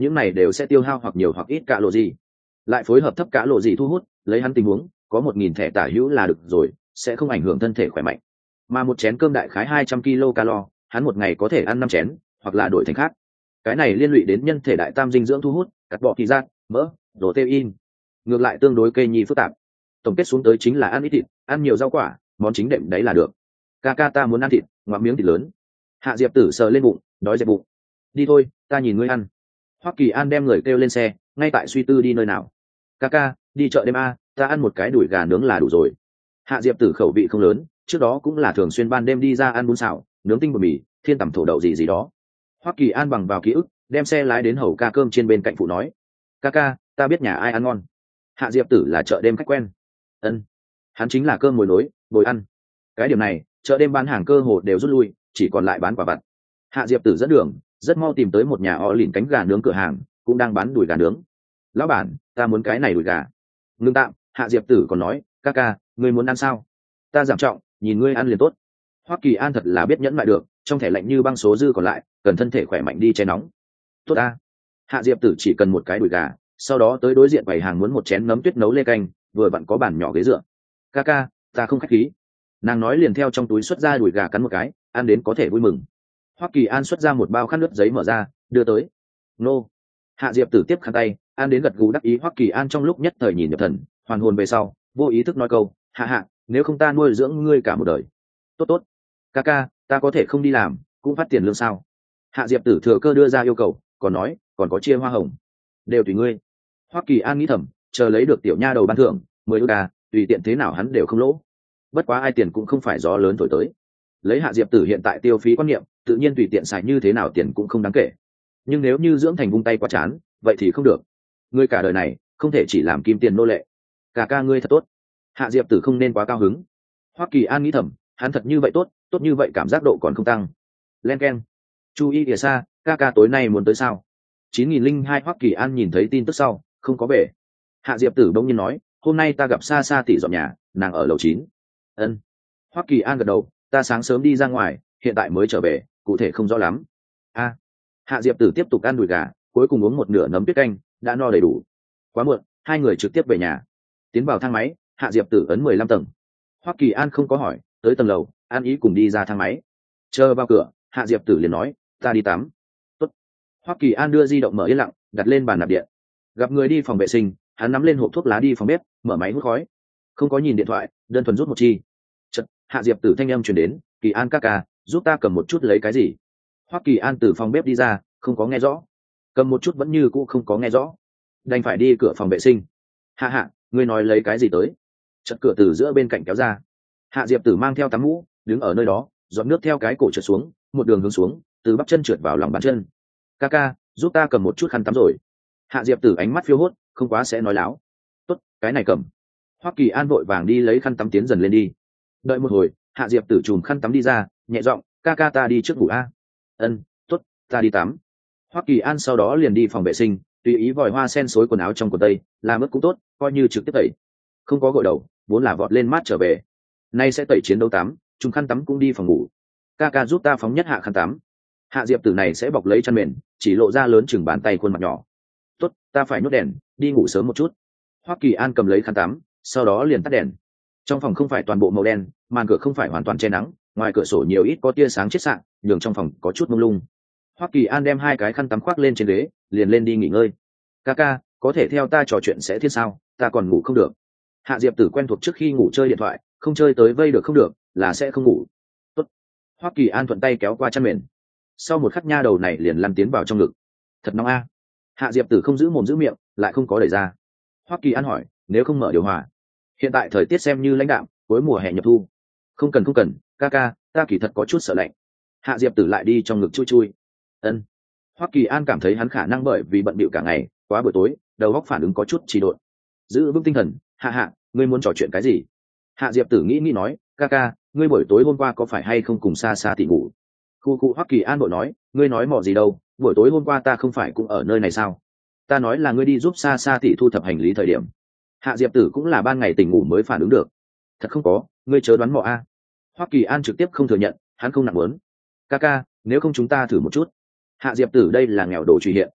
những này đều sẽ tiêu hao hoặc nhiều hoặc ít cả lộ gì, lại phối hợp thấp cả lộ gì thu hút, lấy hắn tình huống có một nghìn thẻ tả hữu là được rồi, sẽ không ảnh hưởng thân thể khỏe mạnh. Mà một chén cơm đại khái hai trăm ki lô calo, hắn một ngày có thể ăn năm chén hoặc là đổi thành khác. Cái này liên lụy đến nhân thể đại tam dinh dưỡng thu hút, cắt bỏ kỳ giác, mỡ, protein, ngược lại tương đối cây nhi phức tạp. Tổng kết xuống tới chính là ăn ít thịt, ăn nhiều rau quả, món chính đệm đấy là được. Ca ca ta muốn ăn thịt, ngoạm miếng thịt lớn. Hạ Diệp Tử sờ lên bụng, đói dẹp bụng. Đi thôi, ta nhìn ngươi ăn. Hoắc Kỳ An đem người kêu lên xe, ngay tại suy tư đi nơi nào. Ca ca, đi chợ đêm a, ta ăn một cái đùi gà nướng là đủ rồi. Hạ Diệp Tử khẩu vị không lớn, trước đó cũng là thường xuyên ban đêm đi ra ăn bún xào, nướng tinh bột mì, thiên tẩm thổ đậu gì gì đó. Hoắc Kỳ An bằng vào ký ức, đem xe lái đến hầu ca cơm trên bên cạnh phụ nói: ca ca, ta biết nhà ai ăn ngon. Hạ Diệp Tử là chợ đêm khách quen. Ân, hắn chính là cơm mồi nối, bồi ăn. Cái điểm này, chợ đêm bán hàng cơ hồ đều rút lui, chỉ còn lại bán quả vặt. Hạ Diệp Tử dẫn đường, rất mau tìm tới một nhà o lìn cánh gà nướng cửa hàng, cũng đang bán đùi gà nướng. Lão bản, ta muốn cái này đùi gà. Ngưng tạm, Hạ Diệp Tử còn nói: ca ca, ngươi muốn ăn sao? Ta giảm trọng, nhìn ngươi ăn liền tốt. Hoắc Kỳ An thật là biết nhẫn lại được, trong thẻ lạnh như băng số dư còn lại, cần thân thể khỏe mạnh đi che nóng. Tốt ta. Hạ Diệp Tử chỉ cần một cái đùi gà, sau đó tới đối diện bày hàng muốn một chén nấm tuyết nấu lê canh, vừa vặn có bàn nhỏ ghế dựa. Ca ca, ta không khách khí. Nàng nói liền theo trong túi xuất ra đùi gà cắn một cái, ăn đến có thể vui mừng. Hoắc Kỳ An xuất ra một bao khăn nước giấy mở ra, đưa tới. Nô. Hạ Diệp Tử tiếp khăn tay, ăn đến gật gù đắc ý. Hoắc Kỳ An trong lúc nhất thời nhìn nhập thần, hoàn hồn về sau, vô ý thức nói câu: hạ hạ, nếu không ta nuôi dưỡng ngươi cả một đời. Tốt tốt. Ca ca, ta có thể không đi làm, cũng phát tiền lương sao? Hạ Diệp Tử thừa cơ đưa ra yêu cầu, còn nói còn có chia hoa hồng, đều tùy ngươi. Hoắc Kỳ An nghĩ thầm, chờ lấy được tiểu nha đầu ban thưởng mười đô ca, tùy tiện thế nào hắn đều không lỗ. Bất quá ai tiền cũng không phải gió lớn thổi tới. Lấy Hạ Diệp Tử hiện tại tiêu phí quan niệm, tự nhiên tùy tiện xài như thế nào tiền cũng không đáng kể. Nhưng nếu như dưỡng thành vung tay quá chán, vậy thì không được. Ngươi cả đời này không thể chỉ làm kim tiền nô lệ. Cả ca ngươi thật tốt. Hạ Diệp Tử không nên quá cao hứng. Hoắc Kỳ An nghĩ thầm, hắn thật như vậy tốt, tốt như vậy cảm giác độ còn không tăng. Len keng. Chu Y Kìa Sa, ca ca tối nay muốn tới sao? chín nghìn linh hai Hoắc Kỳ An nhìn thấy tin tức sau, không có về. Hạ Diệp Tử bỗng nhiên nói, hôm nay ta gặp Sa Sa tỷ dọn nhà, nàng ở lầu chín. Ân. Hoắc Kỳ An gật đầu, ta sáng sớm đi ra ngoài, hiện tại mới trở về, cụ thể không rõ lắm. A. À. Hạ Diệp Tử tiếp tục ăn đùi gà, cuối cùng uống một nửa nấm tuyết canh, đã no đầy đủ. Quá muộn, hai người trực tiếp về nhà. Tiến vào thang máy, Hạ Diệp Tử ấn mười lăm tầng. Hoắc Kỳ An không có hỏi, tới tầng lầu, An Ý cùng đi ra thang máy. Chờ vào cửa, Hạ Diệp Tử liền nói, ta đi tắm. Tốt. Hoắc Kỳ An đưa di động mở yên lặng, đặt lên bàn nạp điện. Gặp người đi phòng vệ sinh, hắn nắm lên hộp thuốc lá đi phòng bếp, mở máy hút khói. Không có nhìn điện thoại, đơn thuần rút một chi. Chợt, Hạ Diệp Tử thanh âm truyền đến, Kỳ An ca ca, giúp ta cầm một chút lấy cái gì? Hoắc Kỳ An từ phòng bếp đi ra, không có nghe rõ. Cầm một chút vẫn như cũ không có nghe rõ. Đành phải đi cửa phòng vệ sinh. Hạ hạ, ngươi nói lấy cái gì tới? Chợt cửa từ giữa bên cạnh kéo ra. Hạ Diệp Tử mang theo tắm mũ, đứng ở nơi đó, giọt nước theo cái cổ trượt xuống, một đường hướng xuống, từ bắp chân trượt vào lòng bàn chân. Ca ca, giúp ta cầm một chút khăn tắm rồi. Hạ Diệp Tử ánh mắt phiêu hốt, không quá sẽ nói láo. Tốt, cái này cầm. Hoắc Kỳ An vội vàng đi lấy khăn tắm tiến dần lên đi. Đợi một hồi, Hạ Diệp Tử chùm khăn tắm đi ra, nhẹ giọng, ca ca ta đi trước ngủ a. Ân, tốt, ta đi tắm. Hoắc Kỳ An sau đó liền đi phòng vệ sinh, tùy ý vòi hoa sen xối quần áo trong quần tây, làm ướt cũng tốt, coi như trực tiếp tẩy. Không có gội đầu, vốn là vọt lên mát trở về. Nay sẽ tẩy chiến đấu tắm, chúng khăn tắm cũng đi phòng ngủ. Ca ca giúp ta phóng nhất hạ khăn tắm. Hạ Diệp Tử này sẽ bọc lấy chăn mền, chỉ lộ ra lớn chừng bàn tay khuôn mặt nhỏ. Tốt, ta phải nhốt đèn, đi ngủ sớm một chút. Hoắc Kỳ An cầm lấy khăn tắm, sau đó liền tắt đèn. Trong phòng không phải toàn bộ màu đen, màn cửa không phải hoàn toàn che nắng, ngoài cửa sổ nhiều ít có tia sáng chiết xạ, nhường trong phòng có chút mông lung. Hoắc Kỳ An đem hai cái khăn tắm khoác lên trên ghế, liền lên đi nghỉ ngơi. Ca ca, có thể theo ta trò chuyện sẽ thiên sao? Ta còn ngủ không được. Hạ Diệp Tử quen thuộc trước khi ngủ chơi điện thoại, không chơi tới vây được không được, là sẽ không ngủ. Tốt. Hoắc Kỳ An thuận tay kéo qua chăn mền. Sau một khắc nha đầu này liền lăn tiến vào trong ngực. Thật nóng a. Hạ Diệp Tử không giữ mồm giữ miệng, lại không có đẩy ra. Hoắc Kỳ An hỏi, nếu không mở điều hòa? Hiện tại thời tiết xem như lãnh đạm, cuối mùa hè nhập thu. Không cần không cần, ca ca, ta kỳ thật có chút sợ lạnh. Hạ Diệp Tử lại đi trong ngực chui chui. Ân. Hoắc Kỳ An cảm thấy hắn khả năng bởi vì bận bịu cả ngày, quá buổi tối, đầu óc phản ứng có chút trì độn. Giữ vững tinh thần, hạ hạ, ngươi muốn trò chuyện cái gì? Hạ Diệp Tử nghĩ nghĩ nói, ca ca, ngươi buổi tối hôm qua có phải hay không cùng Sa Sa tỷ ngủ? Khu khu Hoắc Kỳ An vội nói, ngươi nói mò gì đâu, buổi tối hôm qua ta không phải cũng ở nơi này sao? Ta nói là ngươi đi giúp Sa Sa tỷ thu thập hành lý thời điểm. Hạ Diệp Tử cũng là ban ngày tỉnh ngủ mới phản ứng được. Thật không có, ngươi chớ đoán mò a. Hoắc Kỳ An trực tiếp không thừa nhận, hắn không nặng muốn. Ca ca, nếu không chúng ta thử một chút. Hạ Diệp Tử đây là nghèo đồ truy hiện.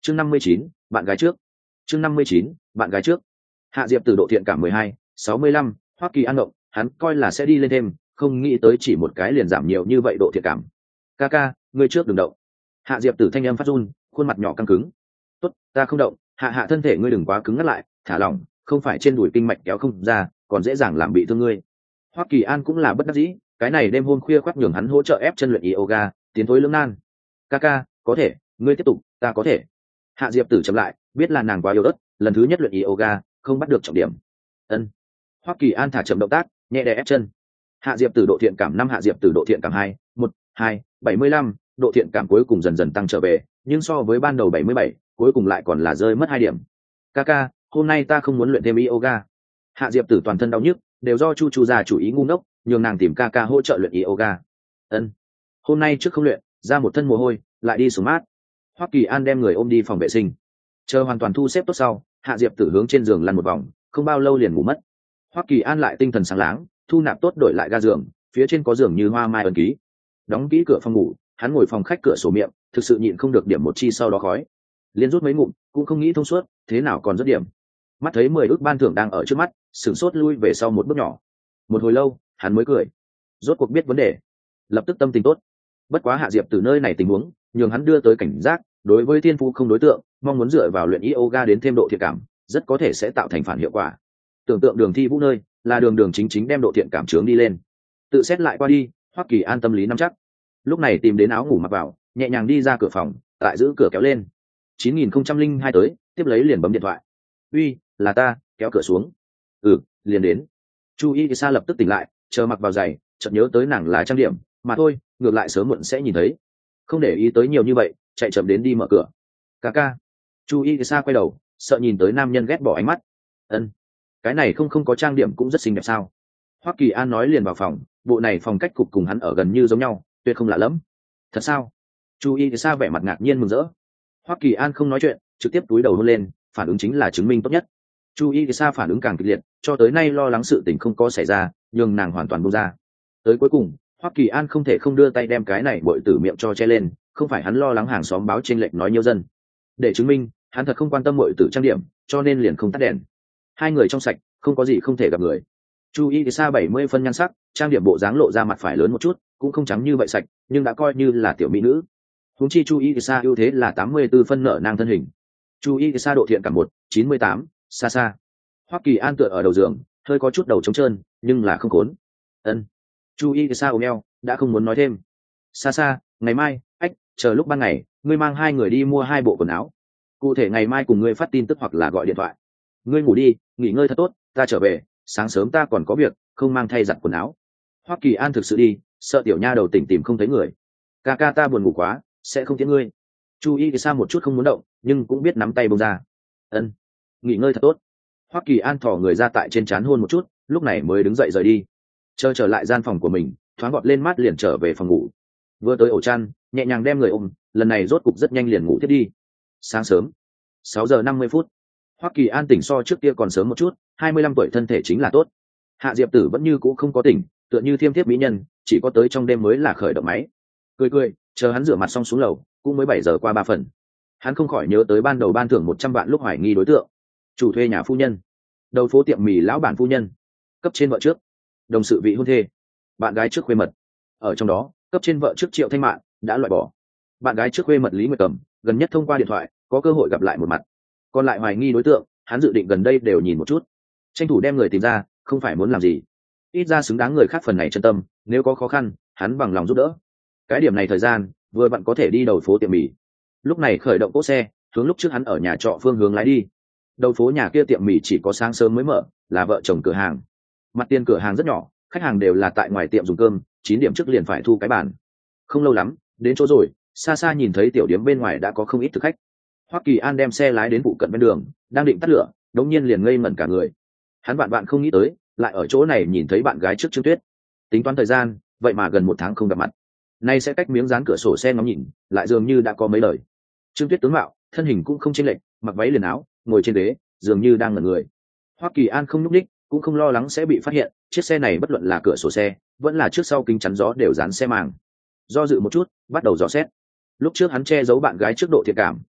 chương năm mươi chín, bạn gái trước. chương năm mươi chín, bạn gái trước. Hạ Diệp Tử độ thiện cảm mười hai, sáu mươi lăm, Hoa Kỳ An động, hắn coi là sẽ đi lên thêm, không nghĩ tới chỉ một cái liền giảm nhiều như vậy độ thiện cảm. Ca ca, ngươi trước đừng động. Hạ Diệp Tử thanh âm phát run, khuôn mặt nhỏ căng cứng. Tốt, ta không động, hạ hạ thân thể ngươi đừng quá cứng ngắt lại, thả lỏng, không phải trên đùi kinh mạch kéo không ra, còn dễ dàng làm bị thương ngươi. Hoa Kỳ An cũng là bất đắc dĩ, cái này đêm hôm khuya khoác nhường hắn hỗ trợ ép chân luyện yoga, tiến thối lưỡng nan. Ca ca, có thể, ngươi tiếp tục, ta có thể. Hạ Diệp Tử chậm lại, biết là nàng quá yếu ớt, lần thứ nhất luyện yoga, không bắt được trọng điểm. Ân. Hoa Kỳ An thả chậm động tác, nhẹ đè ép chân. Hạ Diệp Tử độ thiện cảm năm, Hạ Diệp Tử độ thiện cảm hai, một, hai, bảy mươi lăm, độ thiện cảm cuối cùng dần dần tăng trở về, nhưng so với ban đầu bảy mươi bảy, cuối cùng lại còn là rơi mất hai điểm. Kaka, hôm nay ta không muốn luyện thêm yoga. Hạ Diệp Tử toàn thân đau nhức, đều do Chu Chu già chủ ý ngu ngốc, nhường nàng tìm Kaka hỗ trợ luyện yoga. Ân. Hôm nay trước không luyện, ra một thân mồ hôi, lại đi xuống mát. Hoa Kỳ An đem người ôm đi phòng vệ sinh. Chờ hoàn toàn thu xếp tốt sau, Hạ Diệp Tử hướng trên giường lăn một vòng, không bao lâu liền ngủ mất. Hoa Kỳ An lại tinh thần sáng láng, thu nạp tốt đổi lại ga giường, phía trên có giường như hoa mai ấn ký. Đóng kỹ cửa phòng ngủ, hắn ngồi phòng khách cửa sổ miệng, thực sự nhịn không được điểm một chi sau đó khói. Liên rút mấy ngụm, cũng không nghĩ thông suốt, thế nào còn rất điểm. Mắt thấy mười ước ban thưởng đang ở trước mắt, sửng sốt lui về sau một bước nhỏ. Một hồi lâu, hắn mới cười. Rốt cuộc biết vấn đề, lập tức tâm tình tốt. Bất quá Hạ Diệp từ nơi này tình huống, nhường hắn đưa tới cảnh giác, đối với thiên phú không đối tượng, mong muốn dựa vào luyện yoga đến thêm độ thiện cảm, rất có thể sẽ tạo thành phản hiệu quả. Tưởng tượng Đường Thi Vũ nơi, là đường đường chính chính đem độ thiện cảm trướng đi lên. Tự xét lại qua đi, Hoa Kỳ An tâm lý nắm chắc. Lúc này tìm đến áo ngủ mặc vào, nhẹ nhàng đi ra cửa phòng, tại giữ cửa kéo lên. chín nghìn không trăm linh hai tới, tiếp lấy liền bấm điện thoại. Uy, là ta, kéo cửa xuống. Ừ, liền đến. Chu Y Sa lập tức tỉnh lại, chờ mặc vào giày, chợt nhớ tới nàng là trang điểm, mà thôi, ngược lại sớm muộn sẽ nhìn thấy. Không để ý tới nhiều như vậy, chạy chậm đến đi mở cửa. Ca ca. Chu Y Sa quay đầu, sợ nhìn tới nam nhân ghét bỏ ánh mắt. Ân, cái này không không có trang điểm cũng rất xinh đẹp sao? Hoa Kỳ An nói liền vào phòng, bộ này phòng cách cục cùng hắn ở gần như giống nhau, tuyệt không lạ lẫm. Thật sao? Chu Y Sa vẻ mặt ngạc nhiên mừng rỡ. Hoa Kỳ An không nói chuyện, trực tiếp túi đầu hôn lên, phản ứng chính là chứng minh tốt nhất. Chu Y Sa phản ứng càng kịch liệt, cho tới nay lo lắng sự tình không có xảy ra, nhưng nàng hoàn toàn buông ra. Tới cuối cùng, Hoa Kỳ An không thể không đưa tay đem cái này bội tử miệng cho che lên, không phải hắn lo lắng hàng xóm báo chênh lệch nói nhiều dân. Để chứng minh, hắn thật không quan tâm bội tử trang điểm, cho nên liền không tắt đèn. Hai người trong sạch, không có gì không thể gặp người. Chu Y Sa bảy mươi phân nhan sắc, trang điểm bộ dáng lộ ra mặt phải lớn một chút, cũng không trắng như vậy sạch, nhưng đã coi như là tiểu mỹ nữ. Huống chi Chu Y Sa ưu thế là tám mươi tư phân nở nang thân hình. Chu Y Sa độ thiện cảm một, chín mươi tám, xa xa. Hoa Kỳ An tựa ở đầu giường, hơi có chút đầu trống trơn, nhưng là không khốn. Ân. Chu Y Sa ôm eo, đã không muốn nói thêm. Xa xa, ngày mai, ách, chờ lúc ban ngày, ngươi mang hai người đi mua hai bộ quần áo. Cụ thể ngày mai cùng ngươi phát tin tức hoặc là gọi điện thoại. Ngươi ngủ đi, nghỉ ngơi thật tốt, ta trở về, sáng sớm ta còn có việc, không mang thay giặt quần áo. Hoa Kỳ An thực sự đi, sợ tiểu nha đầu tỉnh tìm không thấy người. Ca ca ta buồn ngủ quá, sẽ không tiễn ngươi. Chu Y Sa một chút không muốn động, nhưng cũng biết nắm tay bông ra. Ân, nghỉ ngơi thật tốt. Hoa Kỳ An thò người ra tại trên trán hôn một chút, lúc này mới đứng dậy rời đi. Chờ trở lại gian phòng của mình, thoáng gọt lên mát liền trở về phòng ngủ. Vừa tới ổ chăn, nhẹ nhàng đem người ôm, lần này rốt cục rất nhanh liền ngủ thiết đi. Sáng sớm, sáu giờ năm mươi phút. Hoa Kỳ An tỉnh so trước kia còn sớm một chút, hai mươi lăm tuổi thân thể chính là tốt. Hạ Diệp Tử vẫn như cũ không có tỉnh, tựa như thiêm thiếp mỹ nhân, chỉ có tới trong đêm mới là khởi động máy. Cười cười, chờ hắn rửa mặt xong xuống lầu, cũng mới bảy giờ qua ba phần. Hắn không khỏi nhớ tới ban đầu ban thưởng một trăm vạn lúc hoài nghi đối tượng. Chủ thuê nhà phu nhân, đầu phố tiệm mì lão bản phu nhân, cấp trên vợ trước, đồng sự vị hôn thê, bạn gái trước khuê mật. Ở trong đó, cấp trên vợ trước Triệu Thanh Mạn đã loại bỏ. Bạn gái trước khuê mật Lý Nguyệt Cầm, gần nhất thông qua điện thoại, có cơ hội gặp lại một mặt. Còn lại hoài nghi đối tượng, hắn dự định gần đây đều nhìn một chút, tranh thủ đem người tìm ra, không phải muốn làm gì, ít ra xứng đáng người khác phần này chân tâm, nếu có khó khăn, hắn bằng lòng giúp đỡ. Cái điểm này thời gian, vừa bạn có thể đi đầu phố tiệm mì. Lúc này khởi động cỗ xe, hướng lúc trước hắn ở nhà trọ phương hướng lái đi. Đầu phố nhà kia tiệm mì chỉ có sáng sớm mới mở, là vợ chồng cửa hàng. Mặt tiền cửa hàng rất nhỏ, khách hàng đều là tại ngoài tiệm dùng cơm, chín điểm trước liền phải thu cái bàn. Không lâu lắm, đến chỗ rồi, xa xa nhìn thấy tiểu điếm bên ngoài đã có không ít thực khách. Hoa Kỳ An đem xe lái đến phụ cận bên đường, đang định tắt lửa, đống nhiên liền ngây ngẩn cả người. Hắn bạn bạn không nghĩ tới, lại ở chỗ này nhìn thấy bạn gái trước Trương Tuyết. Tính toán thời gian, vậy mà gần một tháng không gặp mặt. Nay sẽ cách miếng dán cửa sổ xe ngắm nhìn, lại dường như đã có mấy lời. Trương Tuyết tướng mạo, thân hình cũng không chênh lệch, mặc váy liền áo, ngồi trên ghế, dường như đang ngẩn người. Hoa Kỳ An không nhúc nhích, cũng không lo lắng sẽ bị phát hiện, chiếc xe này bất luận là cửa sổ xe, vẫn là trước sau kính chắn gió đều dán xe màng. Do dự một chút, bắt đầu dò xét. Lúc trước hắn che giấu bạn gái trước độ thiện cảm,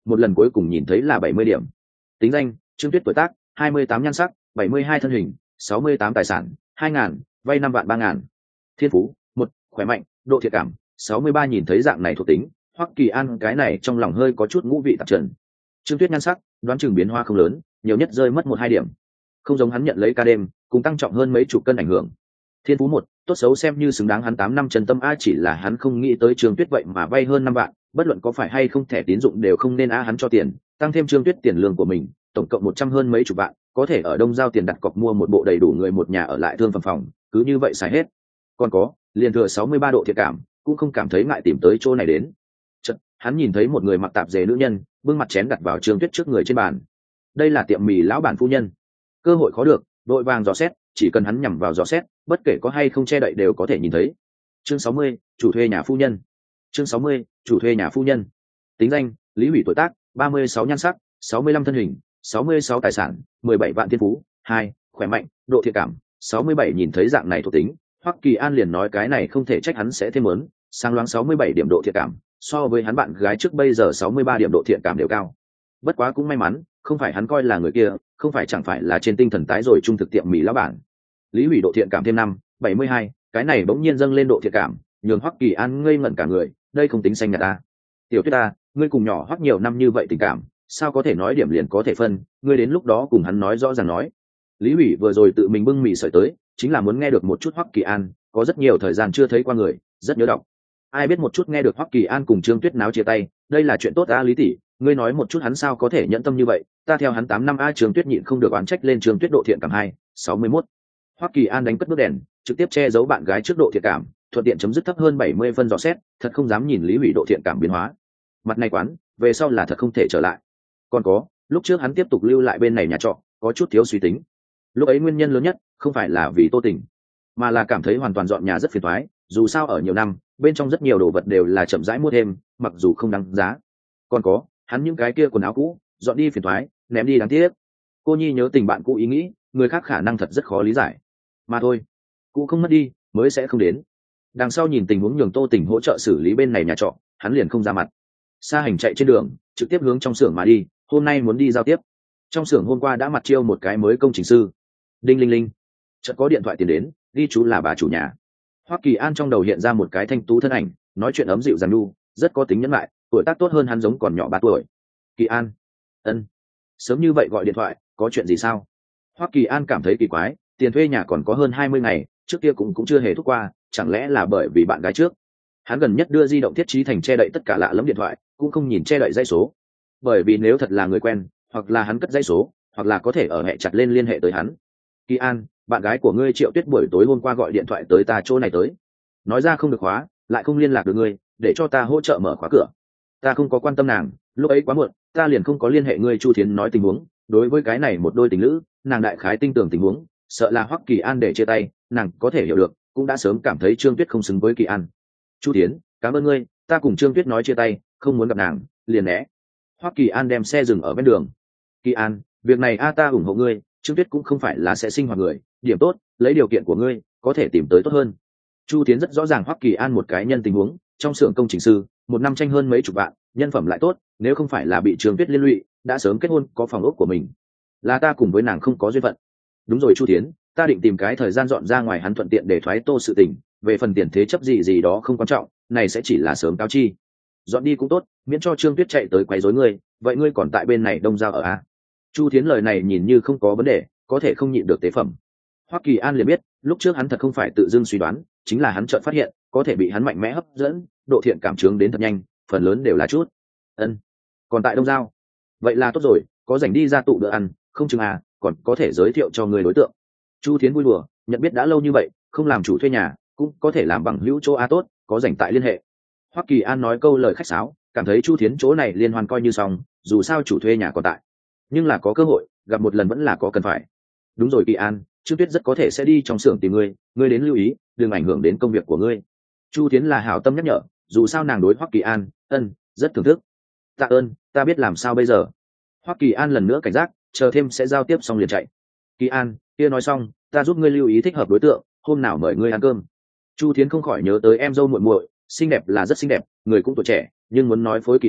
một lần cuối cùng nhìn thấy là bảy mươi điểm. Tính danh: Trương Tuyết, tuổi tác hai mươi tám, nhan sắc bảy mươi hai, thân hình sáu mươi tám, tài sản hai ngàn, vay năm vạn ba ngàn. Thiên phú: một, khỏe mạnh, độ thiện cảm sáu mươi ba. Nhìn thấy dạng này thuộc tính, Hoắc Kỳ An cái này trong lòng hơi có chút ngũ vị tạp trần. Trương Tuyết nhan sắc, đoán chừng biến hóa không lớn, nhiều nhất rơi mất một hai điểm, không giống hắn nhận lấy ca đêm cùng tăng trọng hơn mấy chục cân ảnh hưởng. Thiên phú một, tốt xấu xem như xứng đáng hắn tám năm chân tâm a, chỉ là hắn không nghĩ tới Trương Tuyết vậy mà vay hơn năm vạn, bất luận có phải hay không thẻ tín dụng đều không nên a hắn cho tiền, tăng thêm Trương Tuyết tiền lương của mình, tổng cộng một trăm hơn mấy chục vạn, có thể ở Đông Giao tiền đặt cọc mua một bộ đầy đủ người một nhà ở lại thương phẩm phòng, cứ như vậy xài hết. Còn có, liền thừa sáu mươi ba độ thiện cảm, cũng không cảm thấy ngại tìm tới chỗ này đến. Chợt, hắn nhìn thấy một người mặc tạp dề nữ nhân, bưng mặt chén đặt vào Trương Tuyết trước người trên bàn. Đây là tiệm mì lão bản phu nhân. Cơ hội khó được, đội vàng dò xét, chỉ cần hắn nhằm vào dò xét, bất kể có hay không che đậy đều có thể nhìn thấy. Chương sáu mươi, chủ thuê nhà phu nhân. Chương sáu mươi, chủ thuê nhà phu nhân. Tính danh: Lý Hủy, tuổi tác ba mươi sáu, nhan sắc sáu mươi lăm, thân hình sáu mươi sáu, tài sản mười bảy vạn. Thiên phú hai, khỏe mạnh, độ thiện cảm sáu mươi bảy. Nhìn thấy dạng này thuộc tính, Hoắc Kỳ An liền nói cái này không thể trách hắn sẽ thêm lớn, sáng loáng sáu mươi bảy điểm độ thiện cảm, so với hắn bạn gái trước bây giờ sáu mươi ba điểm độ thiện cảm đều cao. Bất quá cũng may mắn, không phải hắn coi là người kia, không phải chẳng phải là trên tinh thần tái rồi trung thực tiệm mì lão bản. Lý Hủy độ thiện cảm thêm năm, bảy mươi hai, cái này bỗng nhiên dâng lên độ thiện cảm, nhường Hoắc Kỳ An ngây ngẩn cả người, đây không tính xanh nhà ta. Tiểu Tuyết ta, ngươi cùng nhỏ Hoắc nhiều năm như vậy tình cảm, sao có thể nói điểm liền có thể phân, ngươi đến lúc đó cùng hắn nói rõ ràng nói. Lý Hủy vừa rồi tự mình bưng mì sợi tới, chính là muốn nghe được một chút Hoắc Kỳ An, có rất nhiều thời gian chưa thấy qua người, rất nhớ đọc. Ai biết một chút nghe được Hoắc Kỳ An cùng Trương Tuyết náo chia tay, đây là chuyện tốt a. Lý tỷ, ngươi nói một chút hắn sao có thể nhẫn tâm như vậy, ta theo hắn tám năm a. Trương Tuyết nhịn không được oán trách lên. Trương Tuyết độ thiện cảm hai, sáu mươi mốt. Hoắc Kỳ An đánh cất bước đèn, trực tiếp che giấu bạn gái trước độ thiện cảm, thuận tiện chấm dứt thấp hơn bảy mươi phân dò xét, thật không dám nhìn Lý Hủy độ thiện cảm biến hóa. Mặt này quán, về sau là thật không thể trở lại. Còn có, lúc trước hắn tiếp tục lưu lại bên này nhà trọ, có chút thiếu suy tính. Lúc ấy nguyên nhân lớn nhất không phải là vì Tô Tình, mà là cảm thấy hoàn toàn dọn nhà rất phiền toái, dù sao ở nhiều năm, bên trong rất nhiều đồ vật đều là chậm rãi mua thêm, mặc dù không đáng giá. Còn có, hắn những cái kia quần áo cũ, dọn đi phiền toái, ném đi đáng tiếc. Cô Nhi nhớ tình bạn cũ ý nghĩ, người khác khả năng thật rất khó lý giải. Mà thôi, cũ không mất đi, mới sẽ không đến. Đằng sau nhìn tình huống nhường Tô Tình hỗ trợ xử lý bên này nhà trọ, hắn liền không ra mặt. Sa Hành chạy trên đường, trực tiếp hướng trong xưởng mà đi, hôm nay muốn đi giao tiếp. Trong xưởng hôm qua đã mặt chiêu một cái mới công trình sư. Đinh linh linh, chợt có điện thoại tiền đến, ghi chú là bà chủ nhà. Hoắc Kỳ An trong đầu hiện ra một cái thanh tú thân ảnh, nói chuyện ấm dịu dàng nhu, rất có tính nhẫn lại, tuổi tác tốt hơn hắn giống còn nhỏ ba tuổi. Kỳ An, ân, sớm như vậy gọi điện thoại, có chuyện gì sao? Hoắc Kỳ An cảm thấy kỳ quái, tiền thuê nhà còn có hơn hai mươi ngày, trước kia cũng cũng chưa hề thúc qua, chẳng lẽ là bởi vì bạn gái trước? Hắn gần nhất đưa di động thiết trí thành che đậy tất cả lạ lẫm điện thoại, cũng không nhìn che đậy dãy số, bởi vì nếu thật là người quen, hoặc là hắn cất dãy số, hoặc là có thể ở hệ chặt lên liên hệ tới hắn. Kỳ An, bạn gái của ngươi Triệu Tuyết buổi tối hôm qua gọi điện thoại tới ta chỗ này tới, nói ra không được khóa, lại không liên lạc được ngươi, để cho ta hỗ trợ mở khóa cửa. Ta không có quan tâm nàng, lúc ấy quá muộn, ta liền không có liên hệ ngươi. Chu Thiến nói tình huống, đối với cái này một đôi tình lữ, nàng đại khái tinh tường tình huống, sợ là Hoắc Kỳ An để chia tay, nàng có thể hiểu được, cũng đã sớm cảm thấy Trương Tuyết không xứng với Kỳ An. Chu Thiến, cảm ơn ngươi, ta cùng Trương Tuyết nói chia tay, không muốn gặp nàng, liền né. Hoắc Kỳ An đem xe dừng ở bên đường. Kỳ An, việc này a ta ủng hộ ngươi, Trương Tuyết cũng không phải là sẽ sinh hoạt người, điểm tốt, lấy điều kiện của ngươi, có thể tìm tới tốt hơn. Chu Thiến rất rõ ràng Hoắc Kỳ An một cái nhân tình huống, trong xưởng công trình sư, một năm tranh hơn mấy chục vạn, nhân phẩm lại tốt, nếu không phải là bị Trương Tuyết liên lụy, đã sớm kết hôn, có phòng ốc của mình. Là ta cùng với nàng không có duyên phận. Đúng rồi Chu Thiến, ta định tìm cái thời gian dọn ra ngoài hắn thuận tiện để thoái tô sự tình, về phần tiền thế chấp gì gì đó không quan trọng, này sẽ chỉ là sớm cáo chi. Dọn đi cũng tốt, miễn cho Trương Tuyết chạy tới quấy rối ngươi, vậy ngươi còn tại bên này Đông Giao ở a? Chu Thiến lời này nhìn như không có vấn đề, có thể không nhịn được tế phẩm. Hoắc Kỳ An liền biết, lúc trước hắn thật không phải tự dưng suy đoán, chính là hắn chợt phát hiện, có thể bị hắn mạnh mẽ hấp dẫn, độ thiện cảm trướng đến thật nhanh, phần lớn đều là chút. Ân, còn tại Đông Giao, vậy là tốt rồi, có rảnh đi ra tụ bữa ăn, không chừng à, còn có thể giới thiệu cho người đối tượng. Chu Thiến vui đùa, nhận biết đã lâu như vậy, không làm chủ thuê nhà, cũng có thể làm bằng hữu chỗ a tốt, có rảnh tại liên hệ. Hoắc Kỳ An nói câu lời khách sáo, cảm thấy Chu Thiến chỗ này liên hoan coi như xong, dù sao chủ thuê nhà còn tại, nhưng là có cơ hội, gặp một lần vẫn là có cần phải. Đúng rồi Kỳ An, Trương Tuyết rất có thể sẽ đi trong xưởng tìm ngươi, ngươi đến lưu ý, đừng ảnh hưởng đến công việc của ngươi. Chu Thiến là hảo tâm nhắc nhở, dù sao nàng đối Hoắc Kỳ An, ân, rất thưởng thức. Tạ ơn, ta biết làm sao bây giờ. Hoắc Kỳ An lần nữa cảnh giác, chờ thêm sẽ giao tiếp xong liền chạy. Kỳ An, kia nói xong, ta giúp ngươi lưu ý thích hợp đối tượng, hôm nào mời ngươi ăn cơm. Chu Thiến không khỏi nhớ tới em dâu muội muội, xinh đẹp là rất xinh đẹp, người cũng tuổi trẻ, nhưng muốn nói phối Kỳ An,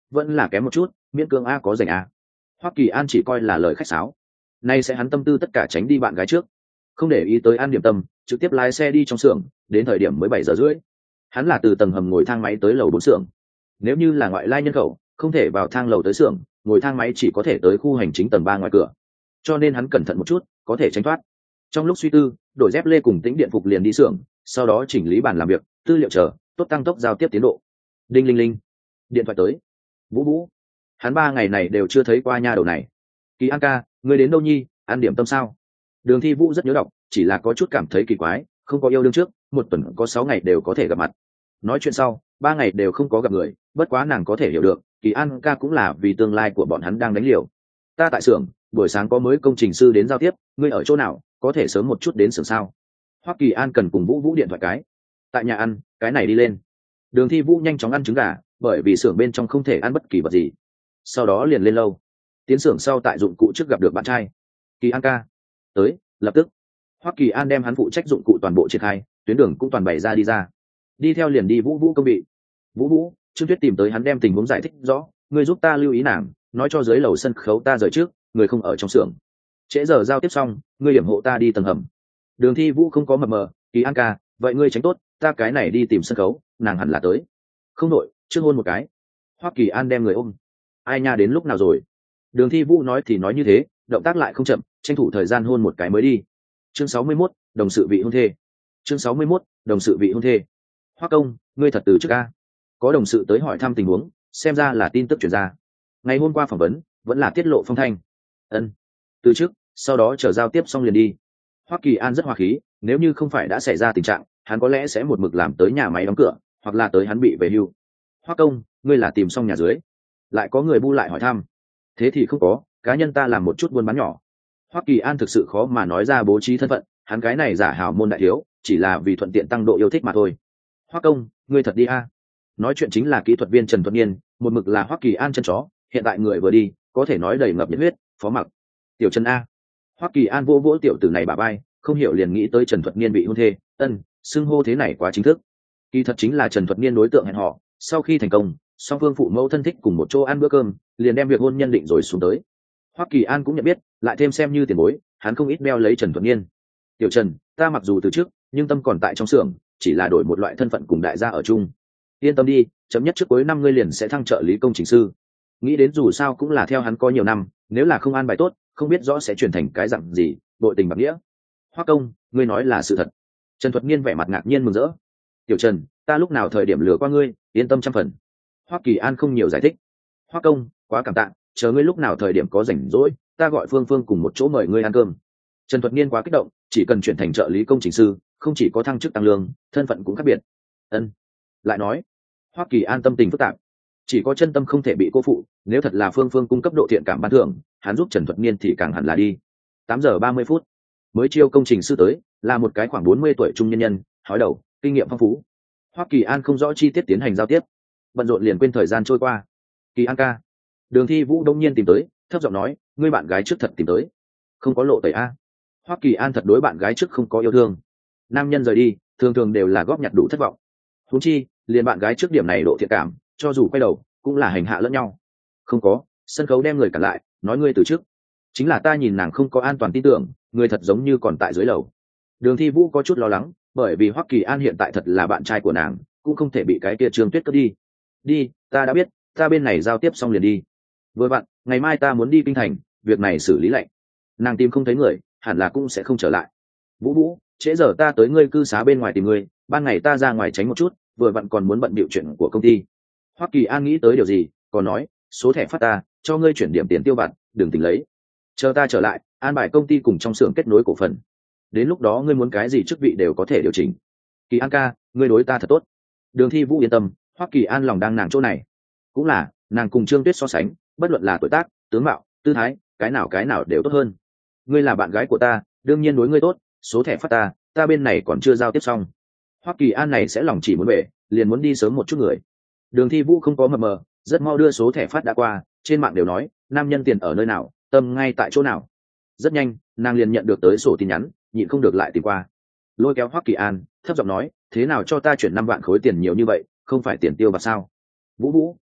vẫn là kém một chút, miễn cưỡng a có dành a. Hoắc Kỳ An chỉ coi là lời khách sáo, nay sẽ hắn tâm tư tất cả tránh đi bạn gái trước, không để ý tới An Điểm Tâm, trực tiếp lái xe đi trong xưởng. Đến thời điểm mới bảy giờ rưỡi, hắn là từ tầng hầm ngồi thang máy tới lầu bốn xưởng. Nếu như là ngoại lai nhân khẩu, không thể vào thang lầu tới xưởng, ngồi thang máy chỉ có thể tới khu hành chính tầng ba ngoài cửa, cho nên hắn cẩn thận một chút, có thể tránh thoát. Trong lúc suy tư, đổi dép lê cùng Tĩnh Điện phục liền đi xưởng, sau đó chỉnh lý bàn làm việc, tư liệu chờ, tốt tăng tốc giao tiếp tiến độ. Đinh linh linh, điện thoại tới. Vũ Vũ, hắn ba ngày này đều chưa thấy qua nha đầu này. Kỳ An ca, ngươi đến đâu nhi? An Điểm Tâm sao? Đường Thi Vũ rất nhớ đọc, chỉ là có chút cảm thấy kỳ quái, không có yêu đương trước, một tuần có sáu ngày đều có thể gặp mặt. Nói chuyện sau, ba ngày đều không có gặp người, bất quá nàng có thể hiểu được, Kỳ An ca cũng là vì tương lai của bọn hắn đang đánh liều. Ta tại xưởng, buổi sáng có mới công trình sư đến giao tiếp, ngươi ở chỗ nào, có thể sớm một chút đến xưởng sao? Hoắc Kỳ An cần cùng Vũ Vũ điện thoại cái. Tại nhà ăn, cái này đi lên. Đường Thi Vũ nhanh chóng ăn trứng gà, bởi vì xưởng bên trong không thể ăn bất kỳ vật gì. Sau đó liền lên lâu. Tiến xưởng sau tại dụng cụ trước gặp được bạn trai. Kỳ An ca. Tới, lập tức. Hoắc Kỳ An đem hắn phụ trách dụng cụ toàn bộ triển khai, tuyến đường cũng toàn bày ra đi ra. Đi theo liền đi Vũ Vũ công vị. Vũ Vũ, Trương Tuyết tìm tới hắn đem tình huống giải thích rõ, ngươi giúp ta lưu ý nàng, nói cho dưới lầu sân khấu ta rời trước, người không ở trong xưởng. Trễ giờ giao tiếp xong, ngươi điểm hộ ta đi tầng hầm. Đường Thi Vũ không có mập mờ, Kỳ An ca, vậy ngươi tránh tốt, ta cái này đi tìm sân khấu, nàng hẳn là tới. Không đội, trước hôn một cái. Hoắc Kỳ An đem người ôm. Ai nha, đến lúc nào rồi? Đường Thi Vũ nói thì nói như thế, động tác lại không chậm, tranh thủ thời gian hôn một cái mới đi. Chương sáu mươi mốt, đồng sự vị hôn thê. Chương sáu mươi mốt, đồng sự vị hôn thê. Hoắc công, ngươi thật từ trước a? Có đồng sự tới hỏi thăm tình huống, xem ra là tin tức truyền ra. Ngày hôm qua phỏng vấn, vẫn là tiết lộ phong thanh. Ân, từ trước, sau đó chờ giao tiếp xong liền đi. Hoắc Kỳ An rất hòa khí, nếu như không phải đã xảy ra tình trạng, hắn có lẽ sẽ một mực làm tới nhà máy đóng cửa, hoặc là tới hắn bị về hưu. Hoắc công, ngươi là tìm xong nhà dưới, lại có người bu lại hỏi thăm. Thế thì không có, cá nhân ta làm một chút buôn bán nhỏ. Hoắc Kỳ An thực sự khó mà nói ra bố trí thân phận, hắn cái này giả hào môn đại thiếu, chỉ là vì thuận tiện tăng độ yêu thích mà thôi. Hoắc công, ngươi thật đi a? Nói chuyện chính là kỹ thuật viên Trần Thuận Niên, một mực là Hoắc Kỳ An chân chó, hiện tại người vừa đi, có thể nói đầy ngập nhiệt huyết. Phó Mặc, tiểu Trần a. Hoắc Kỳ An vỗ vỗ tiểu tử này bả vai, không hiểu liền nghĩ tới Trần Thuận Niên bị hôn thê. Ân, xưng hô thế này quá chính thức. Kỳ thật chính là Trần Thuận Niên đối tượng hẹn hò, sau khi thành công, song phương phụ mẫu thân thích cùng một chỗ ăn bữa cơm, liền đem việc hôn nhân định rồi xuống tới. Hoắc Kỳ An cũng nhận biết, lại thêm xem như tiền bối, hắn không ít đeo lấy Trần Thuận Niên. Tiểu Trần, ta mặc dù từ trước, nhưng tâm còn tại trong xưởng, chỉ là đổi một loại thân phận cùng đại gia ở chung. Yên tâm đi, chấm nhất trước cuối năm ngươi liền sẽ thăng trợ lý công trình sư. Nghĩ đến dù sao cũng là theo hắn có nhiều năm, nếu là không an bài tốt, không biết rõ sẽ chuyển thành cái dạng gì, đội tình bạc nghĩa. Hoắc công, ngươi nói là sự thật. Trần Thuật Niên vẻ mặt ngạc nhiên mừng rỡ. Tiểu Trần, ta lúc nào thời điểm lừa qua ngươi, yên tâm trăm phần. Hoắc Kỳ An không nhiều giải thích. Hoắc công, quá cảm tạ, chờ ngươi lúc nào thời điểm có rảnh rỗi, ta gọi Phương Phương cùng một chỗ mời ngươi ăn cơm. Trần Thuật Niên quá kích động, chỉ cần chuyển thành trợ lý công trình sư, không chỉ có thăng chức tăng lương, thân phận cũng khác biệt. Ân. Lại nói, Hoắc Kỳ An tâm tình phức tạp, chỉ có chân tâm không thể bị cô phụ, nếu thật là Phương Phương cung cấp độ thiện cảm ban thưởng, hắn giúp Trần Thuật Niên thì càng hẳn là đi. Tám giờ ba mươi phút, mới chiêu công trình sư tới, là một cái khoảng bốn mươi tuổi trung nhân nhân, hói đầu, kinh nghiệm phong phú. Hoắc Kỳ An không rõ chi tiết tiến hành giao tiếp, bận rộn liền quên thời gian trôi qua. Kỳ An ca. Đường Thi Vũ đông nhiên tìm tới, thấp giọng nói, ngươi bạn gái trước thật tìm tới, không có lộ tẩy a. Hoắc Kỳ An thật đối bạn gái trước không có yêu thương, nam nhân rời đi thường thường đều là góp nhặt đủ thất vọng, huống chi liền bạn gái trước điểm này độ thiện cảm, cho dù quay đầu cũng là hành hạ lẫn nhau. Không có, sân khấu đem người cản lại, nói ngươi từ trước, chính là ta nhìn nàng không có an toàn tin tưởng, người thật giống như còn tại dưới lầu. Đường Thi Vũ có chút lo lắng, bởi vì Hoắc Kỳ An hiện tại thật là bạn trai của nàng, cũng không thể bị cái kia Trương Tuyết cướp đi. Đi, ta đã biết, ta bên này giao tiếp xong liền đi. Vừa vặn, ngày mai ta muốn đi kinh thành, việc này xử lý lạnh. Nàng tìm không thấy người, hẳn là cũng sẽ không trở lại. Vũ Vũ, trễ giờ ta tới ngươi cư xá bên ngoài tìm ngươi, ban ngày ta ra ngoài tránh một chút, vừa vặn còn muốn bận bịu chuyện của công ty. Hoắc Kỳ An nghĩ tới điều gì, còn nói, số thẻ phát ta, cho ngươi chuyển điểm tiền tiêu vặt, đừng tỉnh lấy. Chờ ta trở lại, an bài công ty cùng trong xưởng kết nối cổ phần. Đến lúc đó ngươi muốn cái gì chức vị đều có thể điều chỉnh. Kỳ An ca, ngươi đối ta thật tốt. Đường Thi Vũ yên tâm, Hoắc Kỳ An lòng đang nàng chỗ này. Cũng là, nàng cùng Trương Tuyết so sánh, bất luận là tuổi tác, tướng mạo, tư thái, cái nào cái nào đều tốt hơn. Ngươi là bạn gái của ta, đương nhiên đối ngươi tốt, số thẻ phát ta, ta bên này còn chưa giao tiếp xong. Hoắc Kỳ An này sẽ lòng chỉ muốn về, liền muốn đi sớm một chút người. Đường Thi Vũ không có mờ mờ, rất mau đưa số thẻ phát đã qua, trên mạng đều nói, nam nhân tiền ở nơi nào, tâm ngay tại chỗ nào. Rất nhanh, nàng liền nhận được tới sổ tin nhắn, nhịn không được lại tìm qua. Lôi kéo Hoắc Kỳ An, thấp giọng nói, thế nào cho ta chuyển năm vạn khối tiền nhiều như vậy, không phải tiền tiêu bạc sao? Vũ Vũ,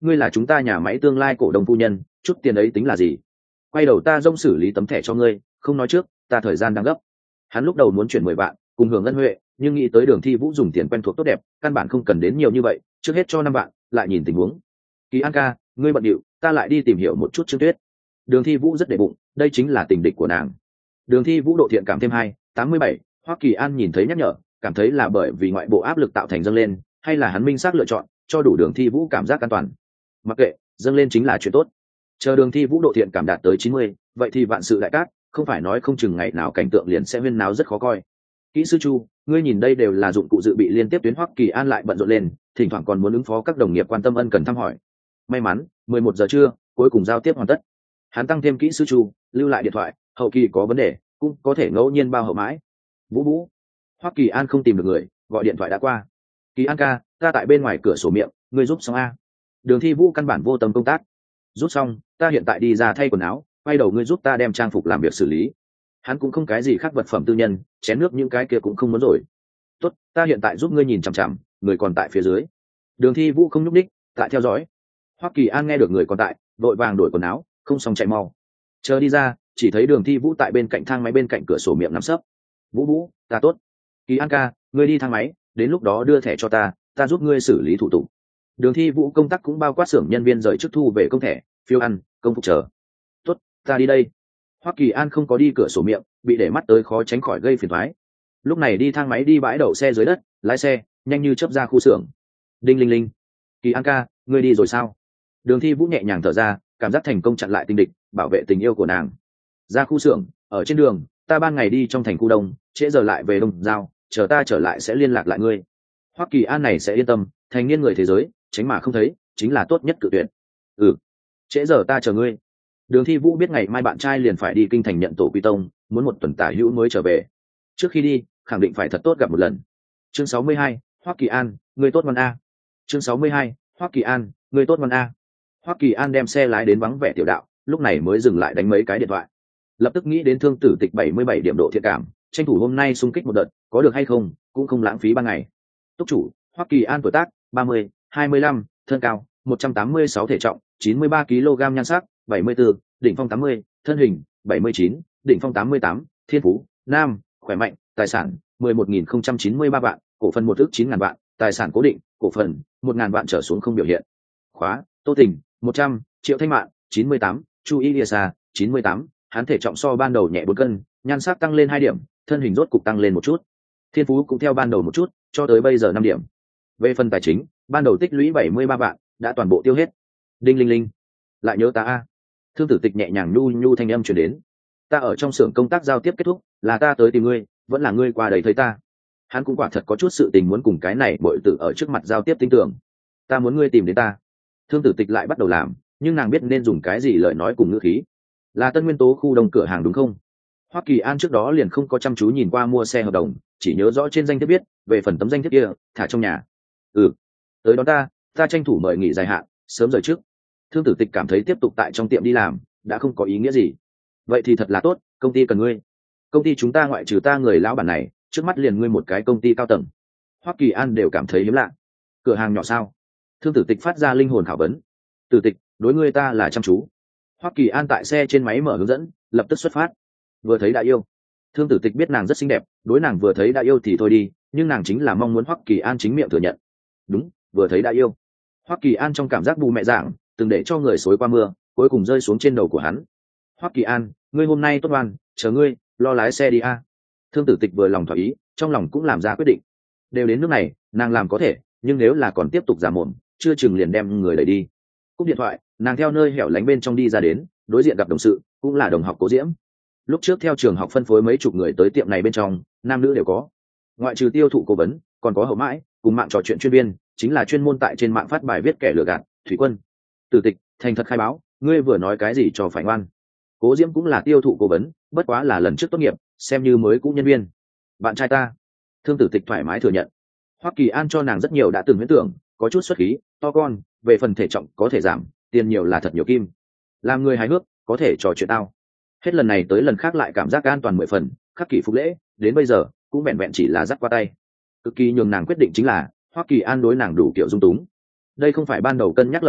ngươi là chúng ta nhà máy tương lai cổ đông phu nhân, chút tiền ấy tính là gì? Quay đầu ta dông xử lý tấm thẻ cho ngươi, không nói trước, ta thời gian đang gấp. Hắn lúc đầu muốn chuyển mười vạn cùng hưởng ân huệ, nhưng nghĩ tới Đường Thi Vũ dùng tiền quen thuộc tốt đẹp, căn bản không cần đến nhiều như vậy, trước hết cho năm vạn, lại nhìn tình huống. Kỳ An ca, ngươi bận điệu, ta lại đi tìm hiểu một chút Trương Tuyết. Đường Thi Vũ rất để bụng, đây chính là tình địch của nàng. Đường Thi Vũ độ thiện cảm thêm hai, tám mươi bảy. Hoắc Kỳ An nhìn thấy nhắc nhở, cảm thấy là bởi vì ngoại bộ áp lực tạo thành dâng lên, hay là hắn minh xác lựa chọn, cho đủ Đường Thi Vũ cảm giác an toàn. Mặc kệ, dâng lên chính là chuyện tốt. Chờ Đường Thi Vũ độ thiện cảm đạt tới chín mươi, vậy thì vạn sự đại cát, không phải nói không chừng ngày nào cảnh tượng liền sẽ huyên náo rất khó coi. Kỹ sư Chu, ngươi nhìn đây đều là dụng cụ dự bị liên tiếp tuyến. Hoắc Kỳ An lại bận rộn lên, thỉnh thoảng còn muốn ứng phó các đồng nghiệp quan tâm ân cần thăm hỏi. May mắn, mười một giờ trưa, cuối cùng giao tiếp hoàn tất. Hắn tăng thêm kỹ sư Chu, lưu lại điện thoại, hậu kỳ có vấn đề, cũng có thể ngẫu nhiên bao hậu mãi. Vũ Vũ, Hoắc Kỳ An không tìm được người, gọi điện thoại đã qua. Kỳ An ca, ta tại bên ngoài cửa sổ miệng, ngươi giúp xong a? Đường Thi Vũ căn bản vô tâm công tác. Rút xong, ta hiện tại đi ra thay quần áo, quay đầu ngươi giúp ta đem trang phục làm việc xử lý. Hắn cũng không cái gì khác vật phẩm tư nhân, chén nước những cái kia cũng không muốn rồi. Tốt, ta hiện tại giúp ngươi nhìn chằm chằm, người còn tại phía dưới. Đường Thi Vũ không nhúc đích, tại theo dõi. Hoắc Kỳ An nghe được người còn tại, vội vàng đổi quần áo, không xong chạy mau. Chờ đi ra, chỉ thấy Đường Thi Vũ tại bên cạnh thang máy bên cạnh cửa sổ miệng nắm sấp. Vũ Vũ, ta tốt. Kỳ An ca, ngươi đi thang máy, đến lúc đó đưa thẻ cho ta, ta giúp ngươi xử lý thủ tục. Đường Thi Vũ công tác cũng bao quát xưởng nhân viên rời chức thu về công thẻ, phiếu ăn, công phục chờ. Tốt, ta đi đây. Hoắc Kỳ An không có đi cửa sổ miệng, bị để mắt tới khó tránh khỏi gây phiền toái. Lúc này đi thang máy đi bãi đậu xe dưới đất, lái xe nhanh như chớp ra khu xưởng. Đinh linh linh. Kỳ An ca, ngươi đi rồi sao? Đường Thi Vũ nhẹ nhàng thở ra, cảm giác thành công chặn lại tình địch, bảo vệ tình yêu của nàng. Ra khu xưởng, ở trên đường, ta ban ngày đi trong thành khu đông, trễ giờ lại về đông giao, chờ ta trở lại sẽ liên lạc lại ngươi. Hoắc Kỳ An này sẽ yên tâm, thành niên người thế giới, tránh mà không thấy, chính là tốt nhất cự tuyệt. Ừ, trễ giờ ta chờ ngươi. Đường Thi Vũ biết ngày mai bạn trai liền phải đi kinh thành nhận tổ quy tông, muốn một tuần tả hữu mới trở về. Trước khi đi, khẳng định phải thật tốt gặp một lần. Chương sáu mươi hai, Hoắc Kỳ An, người tốt ngoan a. Chương sáu mươi hai, Hoắc Kỳ An, người tốt ngoan a. Hoắc Kỳ An đem xe lái đến vắng vẻ tiểu đạo, lúc này mới dừng lại đánh mấy cái điện thoại. Lập tức nghĩ đến Thương Tử Tịch bảy mươi bảy điểm độ thiện cảm, tranh thủ hôm nay xung kích một đợt, có được hay không, cũng không lãng phí ba ngày. Túc chủ, Hoắc Kỳ An tuổi tác, ba mươi, hai mươi lăm, thân cao, một trăm tám mươi sáu thể trọng, chín mươi ba ki lô gam nhan sắc, bảy mươi tư, đỉnh phong tám mươi, thân hình, bảy mươi chín, đỉnh phong tám mươi tám, thiên phú, nam, khỏe mạnh, tài sản, mười một nghìn không trăm chín mươi ba vạn, cổ phần một ước chín ngàn vạn, tài sản cố định, cổ phần, một ngàn vạn trở xuống không biểu hiện. Khóa, Tô Tình, một trăm, Triệu Thanh Mạn, chín mươi tám, Chu Iliasa, chín mươi tám, hắn thể trọng so ban đầu nhẹ bốn cân, nhan sắc tăng lên hai điểm, thân hình rốt cục tăng lên một chút. Thiên phú cũng theo ban đầu một chút, cho tới bây giờ năm điểm. Về phần tài chính, ban đầu tích lũy bảy mươi ba vạn, đã toàn bộ tiêu hết. Đinh linh linh, lại nhớ ta a. Thương Tử Tịch nhẹ nhàng nhu nhu thanh âm truyền đến. Ta ở trong xưởng công tác giao tiếp kết thúc, là ta tới tìm ngươi, vẫn là ngươi qua đây thấy ta. Hắn cũng quả thật có chút sự tình muốn cùng cái này bội tử ở trước mặt giao tiếp tin tưởng. Ta muốn ngươi tìm đến ta. Thương Tử Tịch lại bắt đầu làm, nhưng nàng biết nên dùng cái gì lời nói cùng ngữ khí. Là Tân Nguyên Tố khu đông cửa hàng đúng không? Hoắc Kỳ An trước đó liền không có chăm chú nhìn qua mua xe hợp đồng, chỉ nhớ rõ trên danh thiếp biết, về phần tấm danh thiếp kia, thả trong nhà. Ừ, tới đón ta, ta tranh thủ mời nghỉ dài hạn, sớm rời trước. Thương Tử Tịch cảm thấy tiếp tục tại trong tiệm đi làm đã không có ý nghĩa gì. Vậy thì thật là tốt, công ty cần ngươi. Công ty chúng ta ngoại trừ ta người lão bản này, trước mắt liền ngươi một cái công ty cao tầng. Hoắc Kỳ An đều cảm thấy hiếm lạ. Cửa hàng nhỏ sao? Thương Tử Tịch phát ra linh hồn khảo vấn. Tử Tịch, đối ngươi ta là chăm chú. Hoắc Kỳ An tại xe trên máy mở hướng dẫn, lập tức xuất phát. Vừa thấy đã yêu. Thương Tử Tịch biết nàng rất xinh đẹp, đối nàng vừa thấy đã yêu thì thôi đi, nhưng nàng chính là mong muốn Hoắc Kỳ An chính miệng thừa nhận. Đúng, vừa thấy đã yêu. Hoắc Kỳ An trong cảm giác bù mẹ dạng, từng để cho người xối qua mưa, cuối cùng rơi xuống trên đầu của hắn. Hoắc Kỳ An, ngươi hôm nay tốt ngoan, chờ ngươi, lo lái xe đi a. Thương Tử Tịch vừa lòng thỏa ý, trong lòng cũng làm ra quyết định. Đều đến nước này, nàng làm có thể, nhưng nếu là còn tiếp tục giả mồm, chưa chừng liền đem người đẩy đi. Cúp điện thoại, nàng theo nơi hẻo lánh bên trong đi ra đến, đối diện gặp đồng sự, cũng là đồng học Cố Diễm. Lúc trước theo trường học phân phối mấy chục người tới tiệm này bên trong, nam nữ đều có. Ngoại trừ tiêu thụ cố vấn, còn có hậu mãi, cùng mạng trò chuyện chuyên viên, chính là chuyên môn tại trên mạng phát bài viết kẻ lừa gạt, Thủy Quân. Tử Tịch, thành thật khai báo, ngươi vừa nói cái gì cho phải ngoan. Cố Diễm cũng là tiêu thụ cố vấn, bất quá là lần trước tốt nghiệp, xem như mới cũ nhân viên. Bạn trai ta. Thương Tử Tịch thoải mái thừa nhận. Hoắc Kỳ An cho nàng rất nhiều đã từng huyễn tưởng, có chút xuất khí, to con, về phần thể trọng có thể giảm, tiền nhiều là thật nhiều kim. Làm người hài hước, có thể trò chuyện tao. Hết lần này tới lần khác lại cảm giác an toàn mười phần, khắc kỷ phục lễ, đến bây giờ cũng vẹn vẹn chỉ là dắt qua tay. Cực kỳ nhường nàng quyết định chính là Hoắc Kỳ An đối nàng đủ kiểu dung túng. Đây không phải ban đầu cân nhắc lợi hại,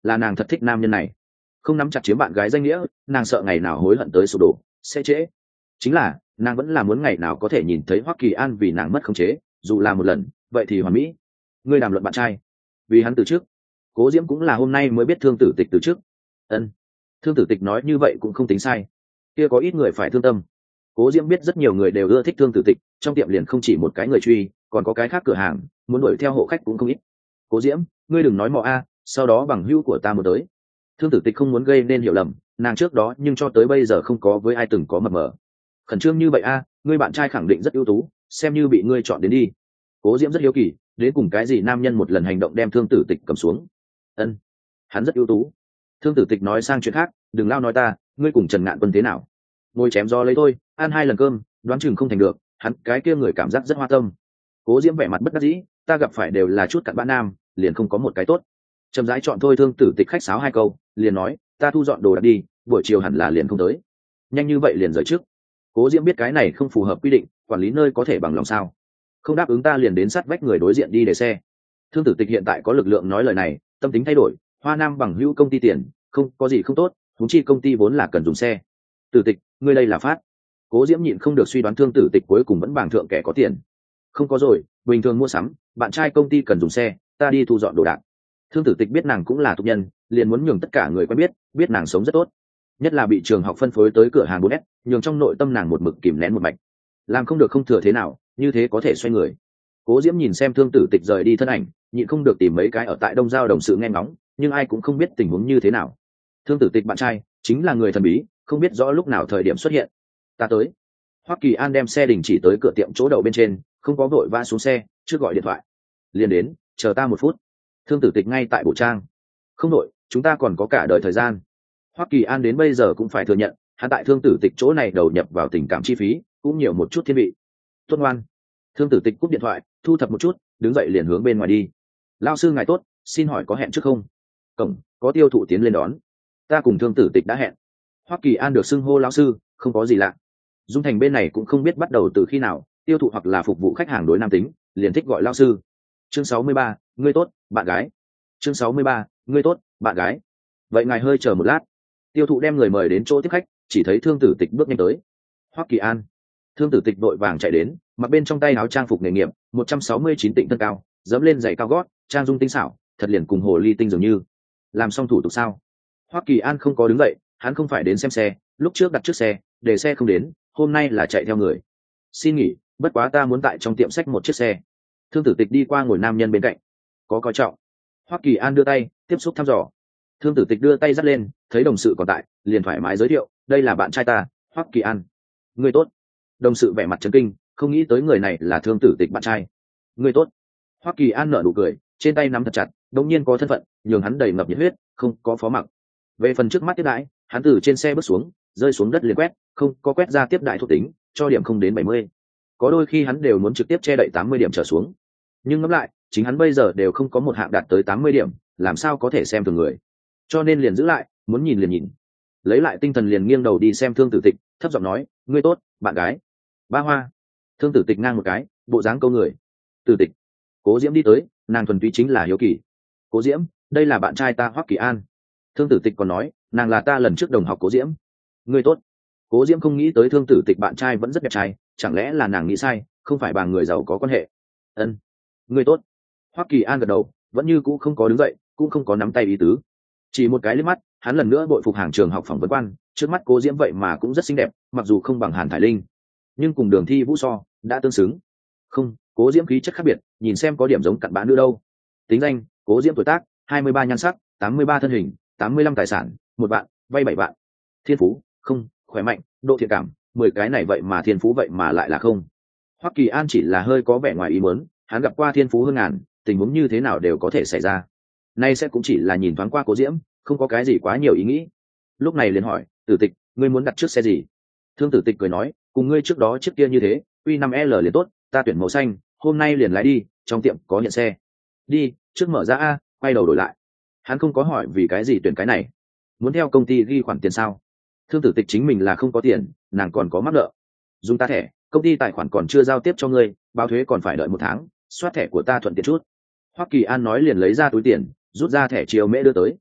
là nàng thật thích nam nhân này. Không nắm chặt chiếm bạn gái danh nghĩa, nàng sợ ngày nào hối hận tới sụp đổ sẽ trễ. Chính là nàng vẫn là muốn ngày nào có thể nhìn thấy Hoắc Kỳ An vì nàng mất khống chế, dù là một lần vậy thì hoàn mỹ. Ngươi đàm luận bạn trai vì hắn từ trước. Cố Diễm cũng là hôm nay mới biết Thương Tử Tịch từ trước. Ân, Thương Tử Tịch nói như vậy cũng không tính sai, kia có ít người phải thương tâm. Cố Diễm biết rất nhiều người đều ưa thích Thương Tử Tịch, trong tiệm liền không chỉ một cái người truy, còn có cái khác cửa hàng muốn đuổi theo hộ khách cũng không ít. Cố Diễm, ngươi đừng nói mò a, sau đó bằng hữu của ta một tới. Thương Tử Tịch không muốn gây nên hiểu lầm, nàng trước đó nhưng cho tới bây giờ không có với ai từng có mập mờ. Khẩn trương như vậy a, ngươi bạn trai khẳng định rất ưu tú, xem như bị ngươi chọn đến đi. Cố Diễm rất hiếu kỳ, đến cùng cái gì nam nhân một lần hành động đem Thương Tử Tịch cầm xuống. Ân, hắn rất ưu tú. Thương Tử Tịch nói sang chuyện khác, đừng lao nói ta, ngươi cùng Trần Ngạn Quân thế nào? Ngồi chém gió lấy thôi, ăn hai lần cơm, đoán chừng không thành được, hắn cái kia người cảm giác rất hoa tâm. Cố Diễm vẻ mặt bất đắc dĩ, ta gặp phải đều là chút cặn bã nam, liền không có một cái tốt. Chậm rãi chọn thôi. Thương Tử Tịch khách sáo hai câu, liền nói, ta thu dọn đồ đạc đi, buổi chiều hẳn là liền không tới. Nhanh như vậy liền rời trước. Cố Diễm biết cái này không phù hợp quy định, quản lý nơi có thể bằng lòng sao? Không đáp ứng ta liền đến sát vách người đối diện đi để xe. Thương Tử Tịch hiện tại có lực lượng nói lời này, tâm tính thay đổi, Hoa Nam bằng hữu công ty tiền, không có gì không tốt, huống chi công ty vốn là cần dùng xe. Tử Tịch, ngươi đây là phát. Cố Diễm nhịn không được suy đoán Thương Tử Tịch cuối cùng vẫn bảng thượng kẻ có tiền. Không có rồi, bình thường mua sắm, bạn trai công ty cần dùng xe, ta đi thu dọn đồ đạc. Thương Tử Tịch biết nàng cũng là tục nhân, liền muốn nhường tất cả người quen biết, biết nàng sống rất tốt. Nhất là bị trường học phân phối tới cửa hàng bốn S, nhường trong nội tâm nàng một mực kìm nén một mạch. Làm không được không thừa thế nào, như thế có thể xoay người. Cố Diễm nhìn xem Thương Tử Tịch rời đi thân ảnh, nhịn không được tìm mấy cái ở tại Đông Giao đồng sự nghe ngóng, nhưng ai cũng không biết tình huống như thế nào. Thương Tử Tịch bạn trai chính là người thần bí, không biết rõ lúc nào thời điểm xuất hiện. Ta tới. Hoắc Kỳ An đem xe đình chỉ tới cửa tiệm chỗ đậu bên trên, không có vội vã xuống xe, trước gọi điện thoại. Liền đến, chờ ta một phút. Thương Tử Tịch ngay tại bộ trang. Không đội, chúng ta còn có cả đời thời gian. Hoắc Kỳ An đến bây giờ cũng phải thừa nhận, hắn tại Thương Tử Tịch chỗ này đầu nhập vào tình cảm chi phí cũng nhiều một chút thiên vị. Tốt ngoan. Thương Tử Tịch cúp điện thoại, thu thập một chút, đứng dậy liền hướng bên ngoài đi. Lão sư ngài tốt, xin hỏi có hẹn trước không? Cổng có tiêu thụ tiến lên đón. Ta cùng Thương Tử Tịch đã hẹn. Hoắc Kỳ An được xưng hô lão sư, không có gì lạ. Dung Thành bên này cũng không biết bắt đầu từ khi nào, tiêu thụ hoặc là phục vụ khách hàng đối nam tính, liền thích gọi lão sư. Chương sáu mươi ba, ngươi tốt, bạn gái. Chương sáu mươi ba, ngươi tốt, bạn gái. Vậy ngài hơi chờ một lát. Tiêu thụ đem người mời đến chỗ tiếp khách, chỉ thấy Thương Tử Tịch bước nhanh tới. Hoắc Kỳ An. Thương Tử Tịch vội vàng chạy đến, mặc bên trong tay áo trang phục nghề nghiệp, một trăm sáu mươi chín tịnh thân cao, dẫm lên giày cao gót, trang dung tinh xảo, thật liền cùng hồ ly tinh dường như. Làm xong thủ tục sao? Hoắc Kỳ An không có đứng dậy, hắn không phải đến xem xe, lúc trước đặt trước xe, để xe không đến, hôm nay là chạy theo người. Xin nghỉ, bất quá ta muốn tại trong tiệm sách một chiếc xe. Thương Tử Tịch đi qua ngồi nam nhân bên cạnh, có coi trọng. Hoắc Kỳ An đưa tay tiếp xúc thăm dò. Thương Tử Tịch đưa tay dắt lên, thấy đồng sự còn tại, liền thoải mái giới thiệu, đây là bạn trai ta, Hoắc Kỳ An. Người tốt. Đồng sự vẻ mặt chấn kinh, không nghĩ tới người này là Thương Tử Tịch bạn trai. Người tốt. Hoắc Kỳ An nở nụ cười, trên tay nắm thật chặt, đột nhiên có thân phận, nhường hắn đầy ngập nhiệt huyết, không có phó mặc. Về phần trước mắt tiếp đãi, hắn từ trên xe bước xuống, rơi xuống đất liền quét, không có quét ra tiếp đại thuộc tính, cho điểm không đến bảy mươi. Có đôi khi hắn đều muốn trực tiếp che đậy tám mươi điểm trở xuống. Nhưng ngẫm lại, chính hắn bây giờ đều không có một hạng đạt tới tám mươi điểm, làm sao có thể xem thường người. Cho nên liền giữ lại, muốn nhìn liền nhìn. Lấy lại tinh thần liền nghiêng đầu đi xem Thương Tử Tịch, thấp giọng nói, ngươi tốt, bạn gái. Ba Hoa. Thương Tử Tịch ngang một cái, bộ dáng câu người. Tử Tịch. Cố Diễm đi tới, nàng thuần túy chính là hiếu kỳ. Cố Diễm, đây là bạn trai ta Hoắc Kỳ An. Thương Tử Tịch còn nói, nàng là ta lần trước đồng học Cố Diễm. Ngươi tốt. Cố Diễm không nghĩ tới Thương Tử Tịch bạn trai vẫn rất đẹp trai, chẳng lẽ là nàng nghĩ sai, không phải bà người giàu có quan hệ. Ân. Ngươi tốt. Hoắc Kỳ An gật đầu, vẫn như cũ không có đứng dậy, cũng không có nắm tay ý tứ. Chỉ một cái liếc mắt, hắn lần nữa bội phục hàng trường học phỏng vấn quan, trước mắt Cố Diễm vậy mà cũng rất xinh đẹp, mặc dù không bằng Hàn Thải Linh, nhưng cùng Đường Thi Vũ so, đã tương xứng. Không, Cố Diễm khí chất khác biệt, nhìn xem có điểm giống cặn bã nữ đâu. Tính danh, Cố Diễm tuổi tác, hai mươi ba nhan sắc, tám mươi ba thân hình, tám mươi lăm tài sản, một vạn, vay bảy vạn. Thiên phú, không, khỏe mạnh, độ thiện cảm, mười cái này vậy mà thiên phú vậy mà lại là không. Hoắc Kỳ An chỉ là hơi có vẻ ngoài ý muốn, hắn gặp qua thiên phú hơn ngàn, tình huống như thế nào đều có thể xảy ra. Nay sẽ cũng chỉ là nhìn thoáng qua Cố Diễm, không có cái gì quá nhiều ý nghĩ. Lúc này liền hỏi, Tử Tịch, ngươi muốn đặt trước xe gì? Thương Tử Tịch cười nói, cùng ngươi trước đó trước kia như thế, Q năm L liền tốt, ta tuyển màu xanh, hôm nay liền lái đi, trong tiệm có nhận xe. Đi, trước mở ra a, quay đầu đổi lại. Hắn không có hỏi vì cái gì tuyển cái này, muốn theo công ty ghi khoản tiền sao? Thương Tử Tịch chính mình là không có tiền, nàng còn có mắc nợ. Dùng ta thẻ, công ty tài khoản còn chưa giao tiếp cho ngươi, báo thuế còn phải đợi một tháng, soát thẻ của ta thuận tiện chút. Hoắc Kỳ An nói liền lấy ra túi tiền, rút ra thẻ chiều mễ đưa tới.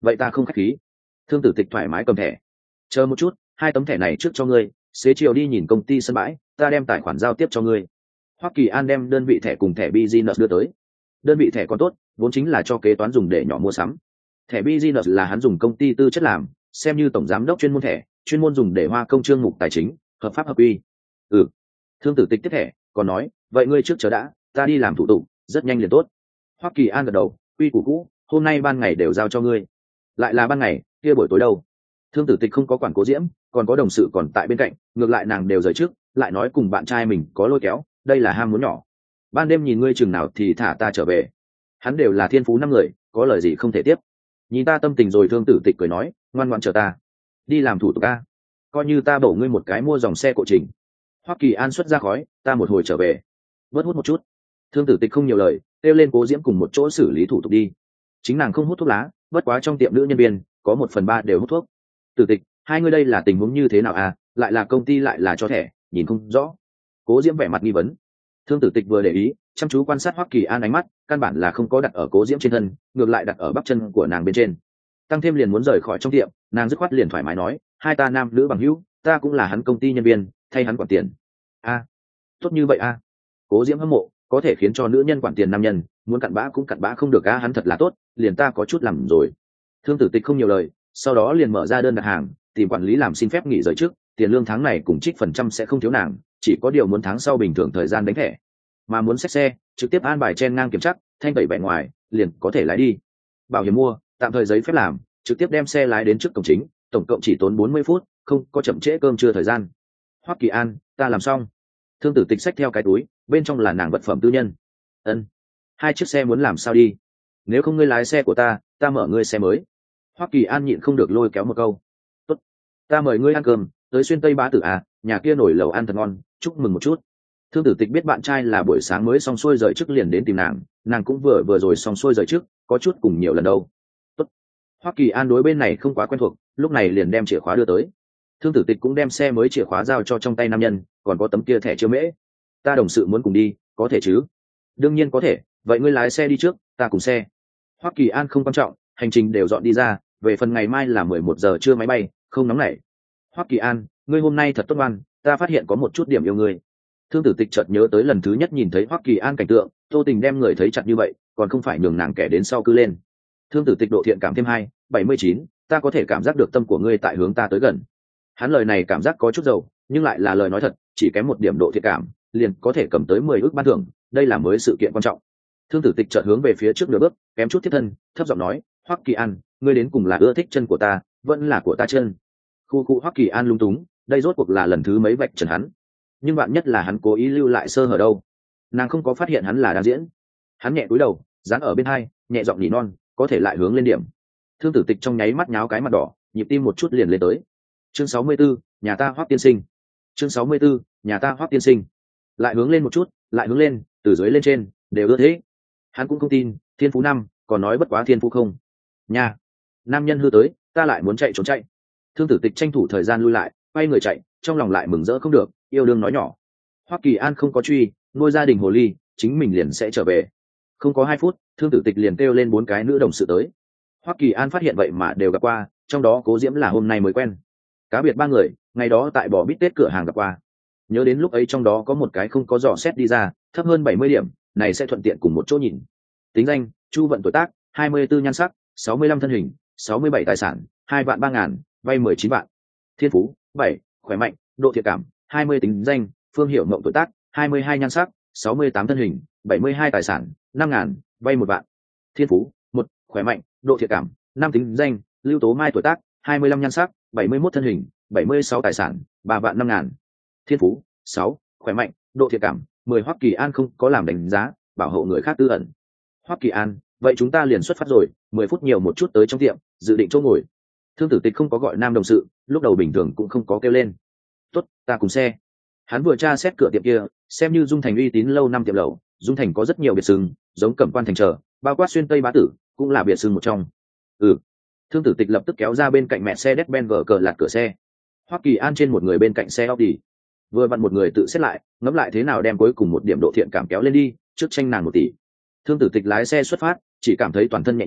vậy ta không khách khí. Thương Tử Tịch thoải mái cầm thẻ. Chờ một chút, hai tấm thẻ này trước cho ngươi, xế chiều đi nhìn công ty sân bãi, ta đem tài khoản giao tiếp cho ngươi. Hoắc Kỳ An đem đơn vị thẻ cùng thẻ business đưa tới. Đơn vị thẻ còn tốt, vốn chính là cho kế toán dùng để nhỏ mua sắm. Thẻ business là hắn dùng công ty tư chất làm, xem như tổng giám đốc chuyên môn thẻ, chuyên môn dùng để hoa công trương mục tài chính, hợp pháp hợp quy. Ừ. Thương Tử Tịch tiếp thẻ, còn nói, vậy ngươi trước chờ đã, ta đi làm thủ tục, rất nhanh liền tốt. Hoắc Kỳ An gật đầu, quy củ cũ, hôm nay ban ngày đều giao cho ngươi. Lại là ban ngày, kia buổi tối đâu? Thương Tử Tịch không có quản Cố Diễm, còn có đồng sự còn tại bên cạnh, ngược lại nàng đều rời trước, lại nói cùng bạn trai mình có lôi kéo, đây là ham muốn nhỏ. Ban đêm nhìn ngươi chừng nào thì thả ta trở về. Hắn đều là thiên phú năm người, có lời gì không thể tiếp. Nhìn ta tâm tình rồi. Thương Tử Tịch cười nói, ngoan ngoãn chờ ta đi làm thủ tục a, coi như ta bổ ngươi một cái mua dòng xe cộ trình. Hoắc Kỳ An xuất ra khói, ta một hồi trở về, bớt hút một chút. Thương Tử Tịch không nhiều lời, kêu lên Cố Diễm cùng một chỗ xử lý thủ tục đi. Chính nàng không hút thuốc lá, bất quá trong tiệm nữ nhân viên có một phần ba đều hút thuốc. Tử Tịch, hai người đây là tình huống như thế nào à, lại là công ty lại là cho thẻ, nhìn không rõ. Cố Diễm vẻ mặt nghi vấn. Thương Tử Tịch vừa để ý, chăm chú quan sát Hoắc Kỳ An ánh mắt, căn bản là không có đặt ở Cố Diễm trên thân, ngược lại đặt ở bắp chân của nàng bên trên. Tăng thêm liền muốn rời khỏi trong tiệm, nàng dứt khoát liền thoải mái nói, hai ta nam nữ bằng hữu, ta cũng là hắn công ty nhân viên, thay hắn quản tiền. A, tốt như vậy a. Cố Diễm hâm mộ, có thể khiến cho nữ nhân quản tiền nam nhân, muốn cặn bã cũng cặn bã không được a, hắn thật là tốt, liền ta có chút làm rồi. Thương Tử Tịch không nhiều lời, sau đó liền mở ra đơn đặt hàng, tìm quản lý làm xin phép nghỉ rời trước, tiền lương tháng này cùng trích phần trăm sẽ không thiếu nàng, chỉ có điều muốn tháng sau bình thường thời gian đánh thẻ. Mà muốn xách xe, trực tiếp an bài chen ngang kiểm tra, thanh tẩy vẻ ngoài, liền có thể lái đi. Bảo hiểm mua, tạm thời giấy phép làm, trực tiếp đem xe lái đến trước cổng chính, tổng cộng chỉ tốn bốn mươi phút, không có chậm trễ cơm trưa thời gian. Hoắc Kỳ An, ta làm xong. Thương Tử Tịch xách theo cái túi, bên trong là nàng vật phẩm tư nhân. Ân, hai chiếc xe muốn làm sao đi? Nếu không ngươi lái xe của ta, ta mở ngươi xe mới. Hoắc Kỳ An nhịn không được lôi kéo một câu. Tốt, ta mời ngươi ăn cơm, tới xuyên Tây Bá Tử à, nhà kia nổi lẩu ăn thật ngon, chúc mừng một chút. Thương Tử Tịch biết bạn trai là buổi sáng mới xong xuôi rời trước liền đến tìm nàng, nàng cũng vừa vừa rồi xong xuôi rời trước, có chút cùng nhiều lần đâu. Tốt. Hoắc Kỳ An đối bên này không quá quen thuộc, lúc này liền đem chìa khóa đưa tới. Thương Tử Tịch cũng đem xe mới chìa khóa giao cho trong tay nam nhân, còn có tấm kia thẻ chiêu mễ. Ta đồng sự muốn cùng đi, có thể chứ? Đương nhiên có thể, vậy ngươi lái xe đi trước, ta cùng xe. Hoắc Kỳ An không quan trọng, hành trình đều dọn đi ra, về phần ngày mai là mười một giờ trưa máy bay, không nóng nảy. Hoắc Kỳ An, ngươi hôm nay thật tốt ngoan, ta phát hiện có một chút điểm yêu ngươi. Thương Tử Tịch chợt nhớ tới lần thứ nhất nhìn thấy Hoắc Kỳ An cảnh tượng, Tô Tình đem người thấy chặt như vậy, còn không phải nhường nàng kẻ đến sau cứ lên. Thương Tử Tịch độ thiện cảm thêm hai, bảy mươi chín, ta có thể cảm giác được tâm của ngươi tại hướng ta tới gần. Hắn lời này cảm giác có chút dầu, nhưng lại là lời nói thật, chỉ kém một điểm độ thiện cảm, liền có thể cầm tới mười ước ban thưởng, đây là mới sự kiện quan trọng. Thương Tử Tịch chợt hướng về phía trước nửa bước, kém chút thiết thân, thấp giọng nói, Hoắc Kỳ An, ngươi đến cùng là ưa thích chân của ta, vẫn là của ta chân. Khu khu Hoắc Kỳ An lung túng, đây rốt cuộc là lần thứ mấy vạch trần hắn. Nhưng bạn nhất là hắn cố ý lưu lại sơ hở đâu. Nàng không có phát hiện hắn là đang diễn. Hắn nhẹ cúi đầu, dán ở bên hai, nhẹ giọng nỉ non, có thể lại hướng lên điểm. Thương Tử Tịch trong nháy mắt nháo cái mặt đỏ, nhịp tim một chút liền lên tới. Chương sáu mươi 64, nhà ta Hoắc tiên sinh. Chương sáu mươi 64, nhà ta Hoắc tiên sinh. Lại hướng lên một chút, lại hướng lên, từ dưới lên trên, đều ưa thế. Hắn cũng không tin, thiên phú năm, còn nói bất quá thiên phú không. Nhà, nam nhân hư tới, ta lại muốn chạy trốn chạy. Thương Tử Tịch tranh thủ thời gian lui lại, quay người chạy, trong lòng lại mừng rỡ không được, yêu đương nói nhỏ. Hoắc Kỳ An không có truy, nuôi gia đình hồ ly, chính mình liền sẽ trở về. Không có hai phút, Thương Tử Tịch liền kêu lên bốn cái nữ đồng sự tới. Hoắc Kỳ An phát hiện vậy mà đều gặp qua, trong đó Cố Diễm là hôm nay mới quen. Cá biệt ba người, ngày đó tại bò bít tết cửa hàng gặp qua. Nhớ đến lúc ấy trong đó có một cái không có dò xét đi ra, thấp hơn bảy mươi điểm, này sẽ thuận tiện cùng một chỗ nhìn. Tính danh: Chu Vận, tuổi tác hai mươi tư, nhan sắc sáu mươi lăm, thân hình sáu mươi bảy, tài sản hai vạn ba ngàn, vay mười chín vạn. Thiên phú bảy, khỏe mạnh, độ thiện cảm hai mươi. Tính danh: Phương Hiểu Mộng, tuổi tác hai mươi hai, nhan sắc sáu mươi tám, thân hình bảy mươi hai, tài sản năm ngàn, vay một vạn. Thiên phú một, khỏe mạnh, độ thiện cảm năm. Tính danh: Lưu Tố Mai, tuổi tác hai mươi lăm, nhan sắc bảy mươi mốt, thân hình bảy mươi sáu, tài sản ba vạn năm ngàn. Thiên phú sáu, khỏe mạnh, độ thiện cảm mười. Hoắc Kỳ An không có làm đánh giá, bảo hộ người khác tư ẩn. Hoắc Kỳ An, vậy chúng ta liền xuất phát rồi, mười phút nhiều một chút tới trong tiệm, dự định chỗ ngồi. Thương Tử Tịch không có gọi nam đồng sự, lúc đầu bình thường cũng không có kêu lên. Tốt, ta cùng xe. Hắn vừa tra xét cửa tiệm kia, xem như Dung Thành uy tín lâu năm tiệm lẩu, Dung Thành có rất nhiều biệt sừng, giống Cẩm Quan Thành chờ, bao quát xuyên Tây Bá Tử, cũng là biệt sừng một trong. Ừ. Thương Tử Tịch lập tức kéo ra bên cạnh mẹ xe Mercedes-Benz cờ lạt cửa xe. Hoắc Kỳ An trên một người bên cạnh xe Audi, vừa vặn một người tự xét lại, ngẫm lại thế nào đem cuối cùng một điểm độ thiện cảm kéo lên đi, trước tranh nàng một tỷ. Thương Tử Tịch lái xe xuất phát, chỉ cảm thấy toàn thân nhẹ nhõm,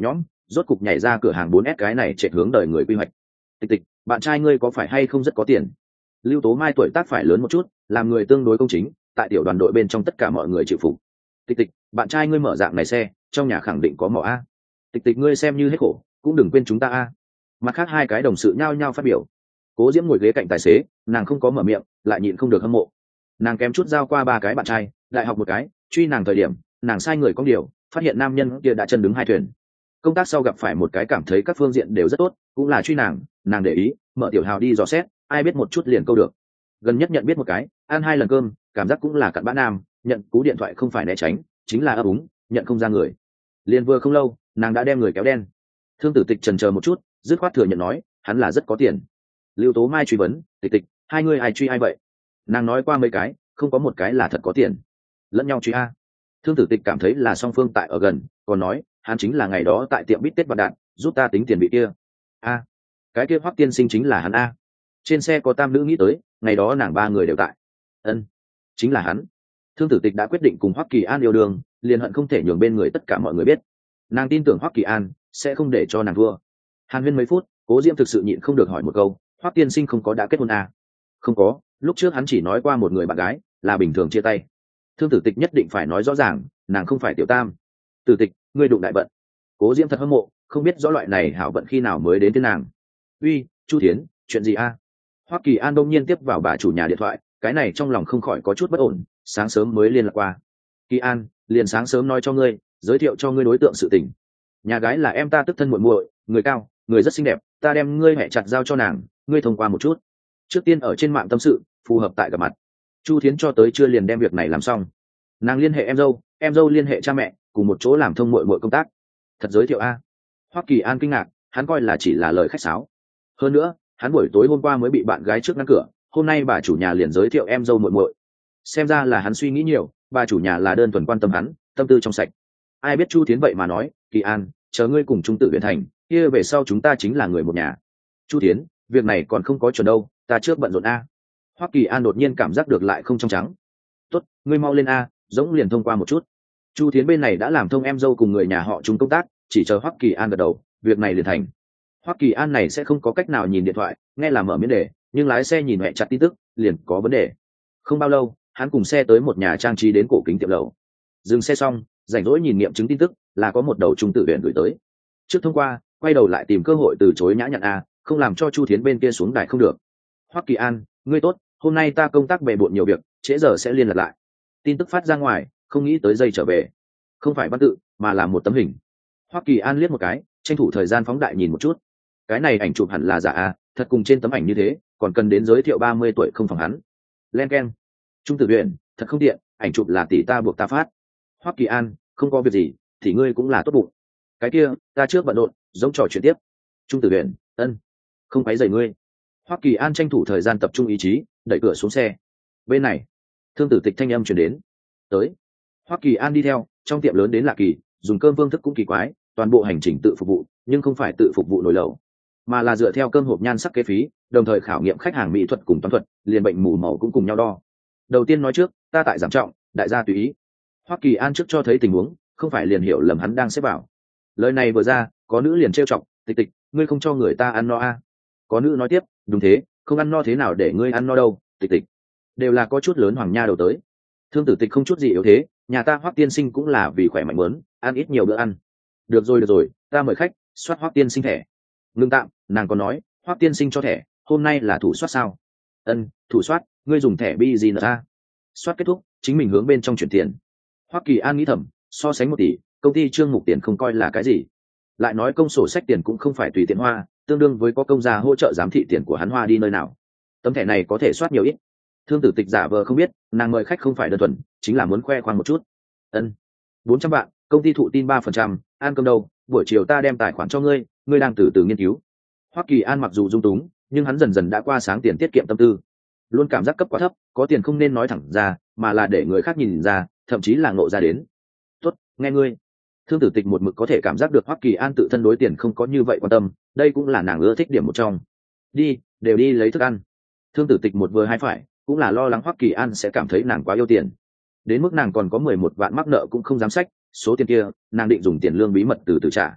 rốt cục nhảy ra cửa hàng bốn s cái này chạy hướng đời người quy hoạch. Tịch tịch, bạn trai ngươi có phải hay không rất có tiền? Lưu Tố Mai tuổi tác phải lớn một chút, làm người tương đối công chính, tại tiểu đoàn đội bên trong tất cả mọi người chịu phục. Tịch tịch, bạn trai ngươi mở dạng này xe, trong nhà khẳng định có mỏ a. Tịch tịch ngươi xem như hết khổ, cũng đừng quên chúng ta a. Mặt khác hai cái đồng sự nhao nhao phát biểu. Cố Diễm ngồi ghế cạnh tài xế, nàng không có mở miệng, lại nhịn không được hâm mộ. Nàng kém chút giao qua ba cái bạn trai, đại học một cái, truy nàng thời điểm, nàng sai người con điều, phát hiện nam nhân kia đã chân đứng hai thuyền. Công tác sau gặp phải một cái cảm thấy các phương diện đều rất tốt, cũng là truy nàng, nàng để ý, mở tiểu hào đi dò xét, ai biết một chút liền câu được. Gần nhất nhận biết một cái, ăn hai lần cơm, cảm giác cũng là cặn bã nam, nhận cú điện thoại không phải né tránh, chính là ấp úng, nhận không ra người. Liền vừa không lâu, nàng đã đem người kéo đen. Thương Tử Tịch chần chờ một chút, dứt khoát thừa nhận nói, hắn là rất có tiền. Lưu Tố Mai truy vấn, Tịch Tịch, hai người ai truy ai vậy? Nàng nói qua mấy cái, không có một cái là thật có tiền. Lẫn nhau truy a. Thương Tử Tịch cảm thấy là song phương tại ở gần, còn nói, hắn chính là ngày đó tại tiệm bít tết bạc đạn, giúp ta tính tiền bị kia. A, cái kia Hoắc tiên sinh chính là hắn a. Trên xe có tam nữ nghĩ tới, ngày đó nàng ba người đều tại. Ân, chính là hắn. Thương Tử Tịch đã quyết định cùng Hoắc Kỳ An yêu đương, liền hận không thể nhường bên người tất cả mọi người biết. Nàng tin tưởng Hoắc Kỳ An sẽ không để cho nàng thua. Hàn huyên mấy phút, Cố Diễm thực sự nhịn không được hỏi một câu, Hoắc tiên sinh không có đã kết hôn à? Không có, lúc trước hắn chỉ nói qua một người bạn gái, là bình thường chia tay. Thương Tử Tịch nhất định phải nói rõ ràng, nàng không phải tiểu tam. Tử Tịch, ngươi đụng đại vận. Cố Diễm thật hâm mộ, không biết rõ loại này hảo vận khi nào mới đến thế nàng. Uy, Chu Thiến, chuyện gì a? À? Hoắc Kỳ An đông nhiên tiếp vào bà chủ nhà điện thoại, cái này trong lòng không khỏi có chút bất ổn, sáng sớm mới liên lạc qua. Kỳ An, liền sáng sớm nói cho ngươi, giới thiệu cho ngươi đối tượng sự tình. Nhà gái là em ta tức thân muội muội, người cao, người rất xinh đẹp, ta đem ngươi hẹ chặt giao cho nàng, ngươi thông qua một chút. Trước tiên ở trên mạng tâm sự, phù hợp tại gặp mặt. Chu Thiến cho tới chưa liền đem việc này làm xong. Nàng liên hệ em dâu, em dâu liên hệ cha mẹ, cùng một chỗ làm thông muội muội công tác. Thật giới thiệu a? Hoắc Kỳ An kinh ngạc, hắn coi là chỉ là lời khách sáo. Hơn nữa, hắn buổi tối hôm qua mới bị bạn gái trước ngăn cửa, hôm nay bà chủ nhà liền giới thiệu em dâu muội muội. Xem ra là hắn suy nghĩ nhiều, bà chủ nhà là đơn thuần quan tâm hắn, tâm tư trong sạch. Ai biết Chu Thiến vậy mà nói, Kỳ An, chờ ngươi cùng Trung Tự Huyền thành, kia về sau chúng ta chính là người một nhà. Chu Thiến, việc này còn không có chuẩn đâu, ta trước bận rộn a. Hoắc Kỳ An đột nhiên cảm giác được lại không trong trắng. Tốt, ngươi mau lên a, giống liền thông qua một chút. Chu Thiến bên này đã làm thông em dâu cùng người nhà họ chung công tác, chỉ chờ Hoắc Kỳ An gật đầu, việc này liền thành. Hoắc Kỳ An này sẽ không có cách nào nhìn điện thoại, nghe là mở miễn đề, nhưng lái xe nhìn mẹ chặt tin tức, liền có vấn đề. Không bao lâu, hắn cùng xe tới một nhà trang trí đến cổ kính tiệm lầu. Dừng xe xong, rảnh rỗi nhìn nghiệm chứng tin tức, là có một đầu Trung Tự Huyền gửi tới. Trước thông qua, quay đầu lại tìm cơ hội từ chối nhã nhặn a, không làm cho Chu Thiến bên kia xuống đài không được. Hoắc Kỳ An, ngươi tốt, hôm nay ta công tác bề bộn nhiều việc, trễ giờ sẽ liên lạc lại. Tin tức phát ra ngoài, không nghĩ tới giây trở về. Không phải văn tự, mà là một tấm hình. Hoắc Kỳ An liếc một cái, tranh thủ thời gian phóng đại nhìn một chút. Cái này ảnh chụp hẳn là giả a, thật cùng trên tấm ảnh như thế, còn cần đến giới thiệu ba mươi tuổi không phòng hắn. Len keng. Trung Tự Huyền, thật không tiện, ảnh chụp là tỷ ta buộc ta phát. Hoắc Kỳ An, không có việc gì, thì ngươi cũng là tốt bụng. Cái kia, ta trước bận rộn, giống trò chuyện tiếp. Trung Tự Huyền, ân, không quấy rầy ngươi. Hoắc Kỳ An tranh thủ thời gian tập trung ý chí, đẩy cửa xuống xe. Bên này, Thương Tử Tịch thanh âm truyền đến. Tới. Hoắc Kỳ An đi theo, trong tiệm lớn đến lạ kỳ, dùng cơm phương thức cũng kỳ quái, toàn bộ hành trình tự phục vụ, nhưng không phải tự phục vụ nồi lẩu, mà là dựa theo cơm hộp nhan sắc kế phí, đồng thời khảo nghiệm khách hàng mỹ thuật cùng toán thuật, liền bệnh mù màu cũng cùng nhau đo. Đầu tiên nói trước, ta tại giảm trọng, đại gia tùy ý. Hoắc Kỳ An trước cho thấy tình huống, không phải liền hiểu lầm hắn đang xếp vào. Lời này vừa ra, có nữ liền trêu chọc, Tịch Tịch, ngươi không cho người ta ăn no à? Có nữ nói tiếp, đúng thế, không ăn no thế nào để ngươi ăn no đâu, Tịch Tịch. Đều là có chút lớn hoàng nha đầu tới. Thương Tử Tịch không chút gì yếu thế, nhà ta Hoắc tiên sinh cũng là vì khỏe mạnh muốn, ăn ít nhiều bữa ăn. Được rồi được rồi, ta mời khách, soát Hoắc tiên sinh thẻ. Ngưng tạm, nàng còn nói, Hoắc tiên sinh cho thẻ, hôm nay là thủ soát sao? Ân, thủ soát, ngươi dùng thẻ bi gì nữa ta? Soát kết thúc, chính mình hướng bên trong chuyển tiền. Hoắc Kỳ An nghĩ thầm, so sánh một tỷ, công ty trương mục tiền không coi là cái gì. Lại nói công sổ sách tiền cũng không phải tùy tiện hoa, tương đương với có công gia hỗ trợ giám thị tiền của hắn hoa đi nơi nào. Tấm thẻ này có thể soát nhiều ít. Thương Tử Tịch giả vờ không biết, nàng mời khách không phải đơn thuần, chính là muốn khoe khoang một chút. Ân, bốn trăm vạn, công ty thụ tin ba phần trăm, ăn cơm đâu, buổi chiều ta đem tài khoản cho ngươi, ngươi đang từ từ nghiên cứu. Hoắc Kỳ An mặc dù dung túng, nhưng hắn dần dần đã qua sáng tiền tiết kiệm tâm tư. Luôn cảm giác cấp quá thấp, có tiền không nên nói thẳng ra, mà là để người khác nhìn ra, thậm chí là ngộ ra đến. Tốt, nghe ngươi. Thương Tử Tịch một mực có thể cảm giác được Hoắc Kỳ An tự thân đối tiền không có như vậy quan tâm, đây cũng là nàng ưa thích điểm một trong. Đi, đều đi lấy thức ăn. Thương Tử Tịch một vừa hai phải, cũng là lo lắng Hoắc Kỳ An sẽ cảm thấy nàng quá yêu tiền. Đến mức nàng còn có mười một vạn mắc nợ cũng không dám sách, số tiền kia, nàng định dùng tiền lương bí mật từ từ trả.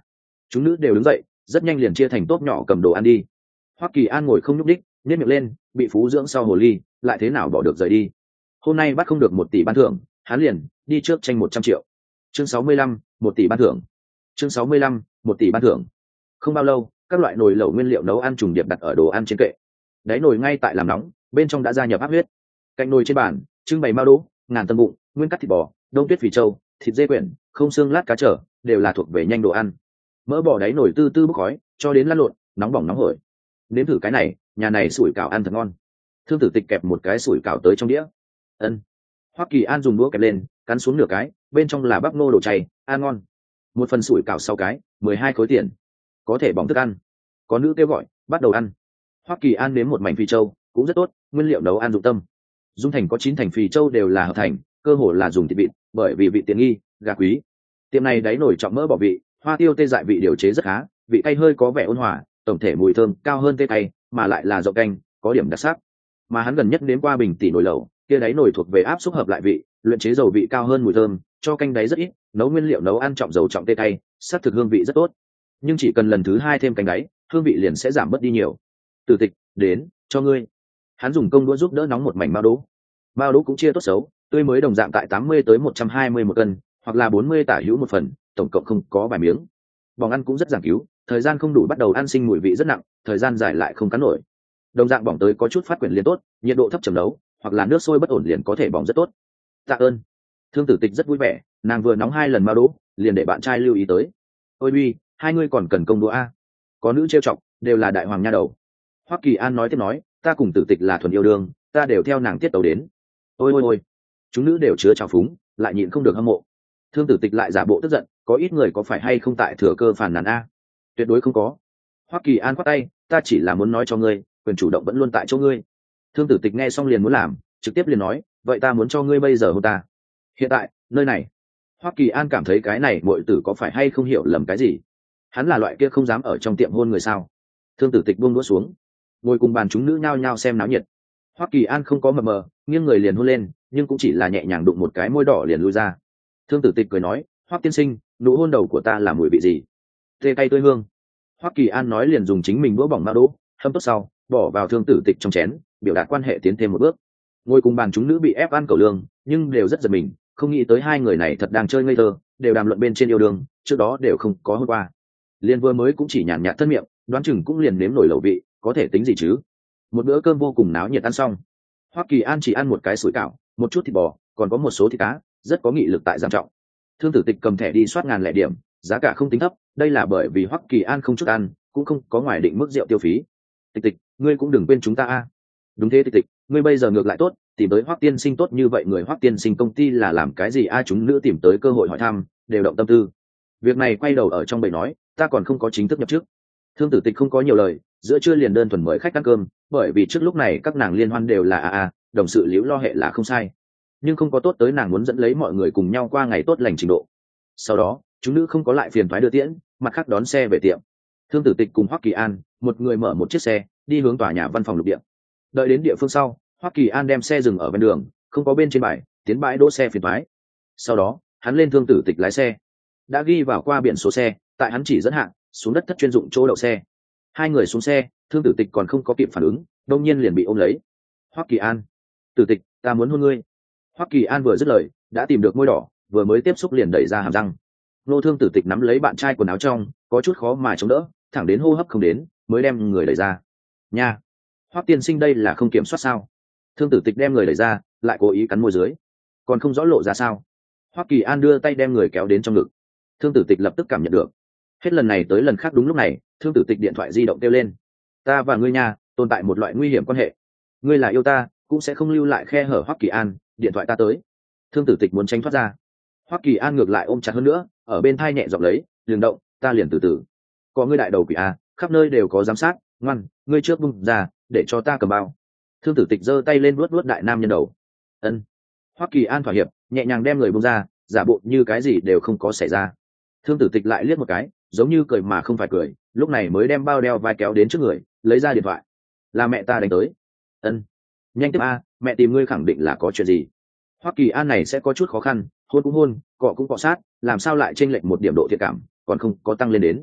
chúng nữ đều đứng dậy, rất nhanh liền chia thành tốp nhỏ cầm đồ ăn đi. Hoắc Kỳ An ngồi không nhúc đích, nhếch miệng lên, bị phú dưỡng sau hồ ly, lại thế nào bỏ được rời đi. Hôm nay bắt không được một tỷ ban thưởng, hắn liền đi trước tranh một trăm triệu. Chương sáu mươi lăm, một tỷ ban thưởng. Chương sáu mươi lăm, một tỷ ban thưởng. Không bao lâu, các loại nồi lẩu nguyên liệu nấu ăn trùng điệp đặt ở đồ ăn trên kệ. Đáy nồi ngay tại làm nóng, bên trong đã gia nhập áp huyết. Cạnh nồi trên bàn, trưng bày mao đỗ, ngàn tầng bụng, nguyên cắt thịt bò, đông tuyết phì trâu, thịt dê quyển, không xương lát cá trở, đều là thuộc về nhanh đồ ăn. Mỡ bò đáy nồi tư tư bốc khói, cho đến lăn lộn, nóng bỏng nóng hổi. Nếm thử cái này, nhà này sủi cảo ăn thật ngon. Thương Tử Tịch kẹp một cái sủi cảo tới trong đĩa. Ân. Hoắc Kỳ An dùng đũa kẹp lên, cắn xuống nửa cái, bên trong là bắp ngô đồ chay, ăn ngon. Một phần sủi cảo sau cái, mười hai khối tiền. Có thể bỏng thức ăn. Có nữ kêu gọi, bắt đầu ăn. Hoắc Kỳ An nếm một mảnh phì châu, cũng rất tốt, nguyên liệu nấu ăn dụng tâm. Dung Thành có chín thành phì châu đều là hợp thành, cơ hồ là dùng thịt vịt, bởi vì vị tiện nghi, gà quý. Tiệm này đáy nổi trọng mỡ bỏ vị, hoa tiêu tê dại vị điều chế rất khá, vị cay hơi có vẻ ôn hòa, tổng thể mùi thơm cao hơn tê cay, mà lại là rau canh, có điểm đặc sắc. Mà hắn gần nhất đến qua bình tỷ nồi lẩu, kia đáy nồi thuộc về áp xúc hợp lại vị, luyện chế dầu vị cao hơn mùi thơm, cho canh đáy rất ít, nấu nguyên liệu nấu ăn trọng dầu trọng tê cay, sát thực hương vị rất tốt. Nhưng chỉ cần lần thứ hai thêm canh đáy, hương vị liền sẽ giảm bớt đi nhiều. Tử Tịch, đến, cho ngươi. Hắn dùng công đũa giúp đỡ nóng một mảnh mao đỗ. Mao đỗ cũng chia tốt xấu, tươi mới đồng dạng tại tám mươi tới một trăm hai mươi một cân, hoặc là bốn mươi tả hữu một phần, tổng cộng không có vài miếng. Bỏng ăn cũng rất giảng cứu, thời gian không đủ bắt đầu ăn sinh mùi vị rất nặng, thời gian dài lại không cắn nổi. Đồng dạng bỏng tới có chút phát quyển liền tốt, nhiệt độ thấp chầm nấu, hoặc là nước sôi bất ổn liền có thể bỏng rất tốt. Tạ ơn. Thương Tử Tịch rất vui vẻ, nàng vừa nóng hai lần mao đỗ, liền để bạn trai lưu ý tới. Ôi uy, hai ngươi còn cần công đũa a? Có nữ trêu chọc, đều là đại hoàng nha đầu. Hoắc Kỳ An nói tiếp nói, ta cùng Tử Tịch là thuần yêu đương, ta đều theo nàng tiết tấu đến. Ôi ôi ôi, chúng nữ đều chứa trào phúng, lại nhịn không được hâm mộ. Thương Tử Tịch lại giả bộ tức giận, có ít người có phải hay không tại thừa cơ phản nàn a? Tuyệt đối không có. Hoắc Kỳ An quát tay, ta chỉ là muốn nói cho ngươi, quyền chủ động vẫn luôn tại chỗ ngươi. Thương Tử Tịch nghe xong liền muốn làm, trực tiếp liền nói, vậy ta muốn cho ngươi bây giờ hôn ta. Hiện tại, nơi này. Hoắc Kỳ An cảm thấy cái này muội tử có phải hay không hiểu lầm cái gì? Hắn là loại kia không dám ở trong tiệm hôn người sao? Thương Tử Tịch buông đũa xuống, ngồi cùng bàn chúng nữ nhao nhao xem náo nhiệt. Hoắc Kỳ An không có mập mờ, nghiêng người liền hôn lên, nhưng cũng chỉ là nhẹ nhàng đụng một cái môi đỏ liền lui ra. Thương Tử Tịch cười nói, Hoắc tiên sinh, nụ hôn đầu của ta là mùi vị gì? Tê cay tươi hương. Hoắc Kỳ An nói liền dùng chính mình đũa bỏng mao đỗ, hâm tốt sau, bỏ vào Thương Tử Tịch trong chén, biểu đạt quan hệ tiến thêm một bước. Ngồi cùng bàn chúng nữ bị ép ăn cẩu lương, nhưng đều rất giật mình, không nghĩ tới hai người này thật đang chơi ngây thơ, đều đàm luận bên trên yêu đương, trước đó đều không có hôn qua. Liên vừa mới cũng chỉ nhàn nhạt thân miệng, đoán chừng cũng liền nếm nổi lẩu vị, có thể tính gì chứ? Một bữa cơm vô cùng náo nhiệt ăn xong, Hoắc Kỳ An chỉ ăn một cái sủi cảo, một chút thịt bò, còn có một số thịt cá, rất có nghị lực tại giảm trọng. Thương Tử Tịch cầm thẻ đi soát ngàn lẻ điểm, giá cả không tính thấp, đây là bởi vì Hoắc Kỳ An không chút ăn, cũng không có ngoài định mức rượu tiêu phí. Tịch Tịch, ngươi cũng đừng quên chúng ta a. Đúng thế Tịch Tịch, ngươi bây giờ ngược lại tốt, tìm tới Hoắc tiên sinh tốt như vậy, người Hoắc tiên sinh công ty là làm cái gì a? Chúng nữ tìm tới cơ hội hỏi thăm, đều động tâm tư. Việc này quay đầu ở trong bầy nói, ta còn không có chính thức nhập chức. Thương Tử Tịch không có nhiều lời, giữa trưa liền đơn thuần mời khách ăn cơm, bởi vì trước lúc này các nàng liên hoan đều là a a, đồng sự liễu lo hệ là không sai, nhưng không có tốt tới nàng muốn dẫn lấy mọi người cùng nhau qua ngày tốt lành trình độ. Sau đó chúng nữ không có lại phiền thoái đưa tiễn, mặt khác đón xe về tiệm. Thương Tử Tịch cùng Hoắc Kỳ An, một người mở một chiếc xe đi hướng tòa nhà văn phòng lục địa. Đợi đến địa phương sau, Hoắc Kỳ An đem xe dừng ở bên đường, không có bên trên bãi tiến bãi đỗ xe phiền thoái. Sau đó hắn lên Thương Tử Tịch lái xe, đã ghi vào qua biển số xe, tại hắn chỉ dẫn hạng xuống đất thất chuyên dụng chỗ đậu xe. Hai người xuống xe, Thương Tử Tịch còn không có kịp phản ứng, đông nhiên liền bị ôm lấy. Hoắc Kỳ An, Tử Tịch, ta muốn hôn ngươi. Hoắc Kỳ An vừa dứt lời, đã tìm được môi đỏ, vừa mới tiếp xúc liền đẩy ra hàm răng. Nô Thương Tử Tịch nắm lấy bạn trai quần áo trong, có chút khó mà chống đỡ, thẳng đến hô hấp không đến, mới đem người đẩy ra. Nha, Hoắc tiên sinh đây là không kiểm soát sao? Thương Tử Tịch đem người đẩy ra, lại cố ý cắn môi dưới, còn không rõ lộ ra sao. Hoắc Kỳ An đưa tay đem người kéo đến trong ngực. Thương Tử Tịch lập tức cảm nhận được. Hết lần này tới lần khác đúng lúc này, Thương Tử Tịch điện thoại di động kêu lên. Ta và ngươi nha, tồn tại một loại nguy hiểm quan hệ. Ngươi là yêu ta, cũng sẽ không lưu lại khe hở. Hoắc Kỳ An, điện thoại ta tới. Thương Tử Tịch muốn tránh thoát ra. Hoắc Kỳ An ngược lại ôm chặt hơn nữa, ở bên thai nhẹ giọng lấy, đừng động, ta liền từ từ. Có ngươi đại đầu quỷ a, khắp nơi đều có giám sát, ngoan, ngươi trước bung ra, để cho ta cầm bao. Thương Tử Tịch giơ tay lên vuốt vuốt đại nam nhân đầu. Ân. Hoắc Kỳ An thỏa hiệp, nhẹ nhàng đem người bung ra, giả bộ như cái gì đều không có xảy ra. Thương Tử Tịch lại liếc một cái, giống như cười mà không phải cười, lúc này mới đem bao đeo vai kéo đến trước người, lấy ra điện thoại. Là mẹ ta đánh tới. Ân. Nhanh tiếp a, mẹ tìm ngươi khẳng định là có chuyện gì. Hoắc Kỳ An này sẽ có chút khó khăn, hôn cũng hôn, cọ cũng cọ sát, làm sao lại chênh lệch một điểm độ thiện cảm, còn không có tăng lên đến.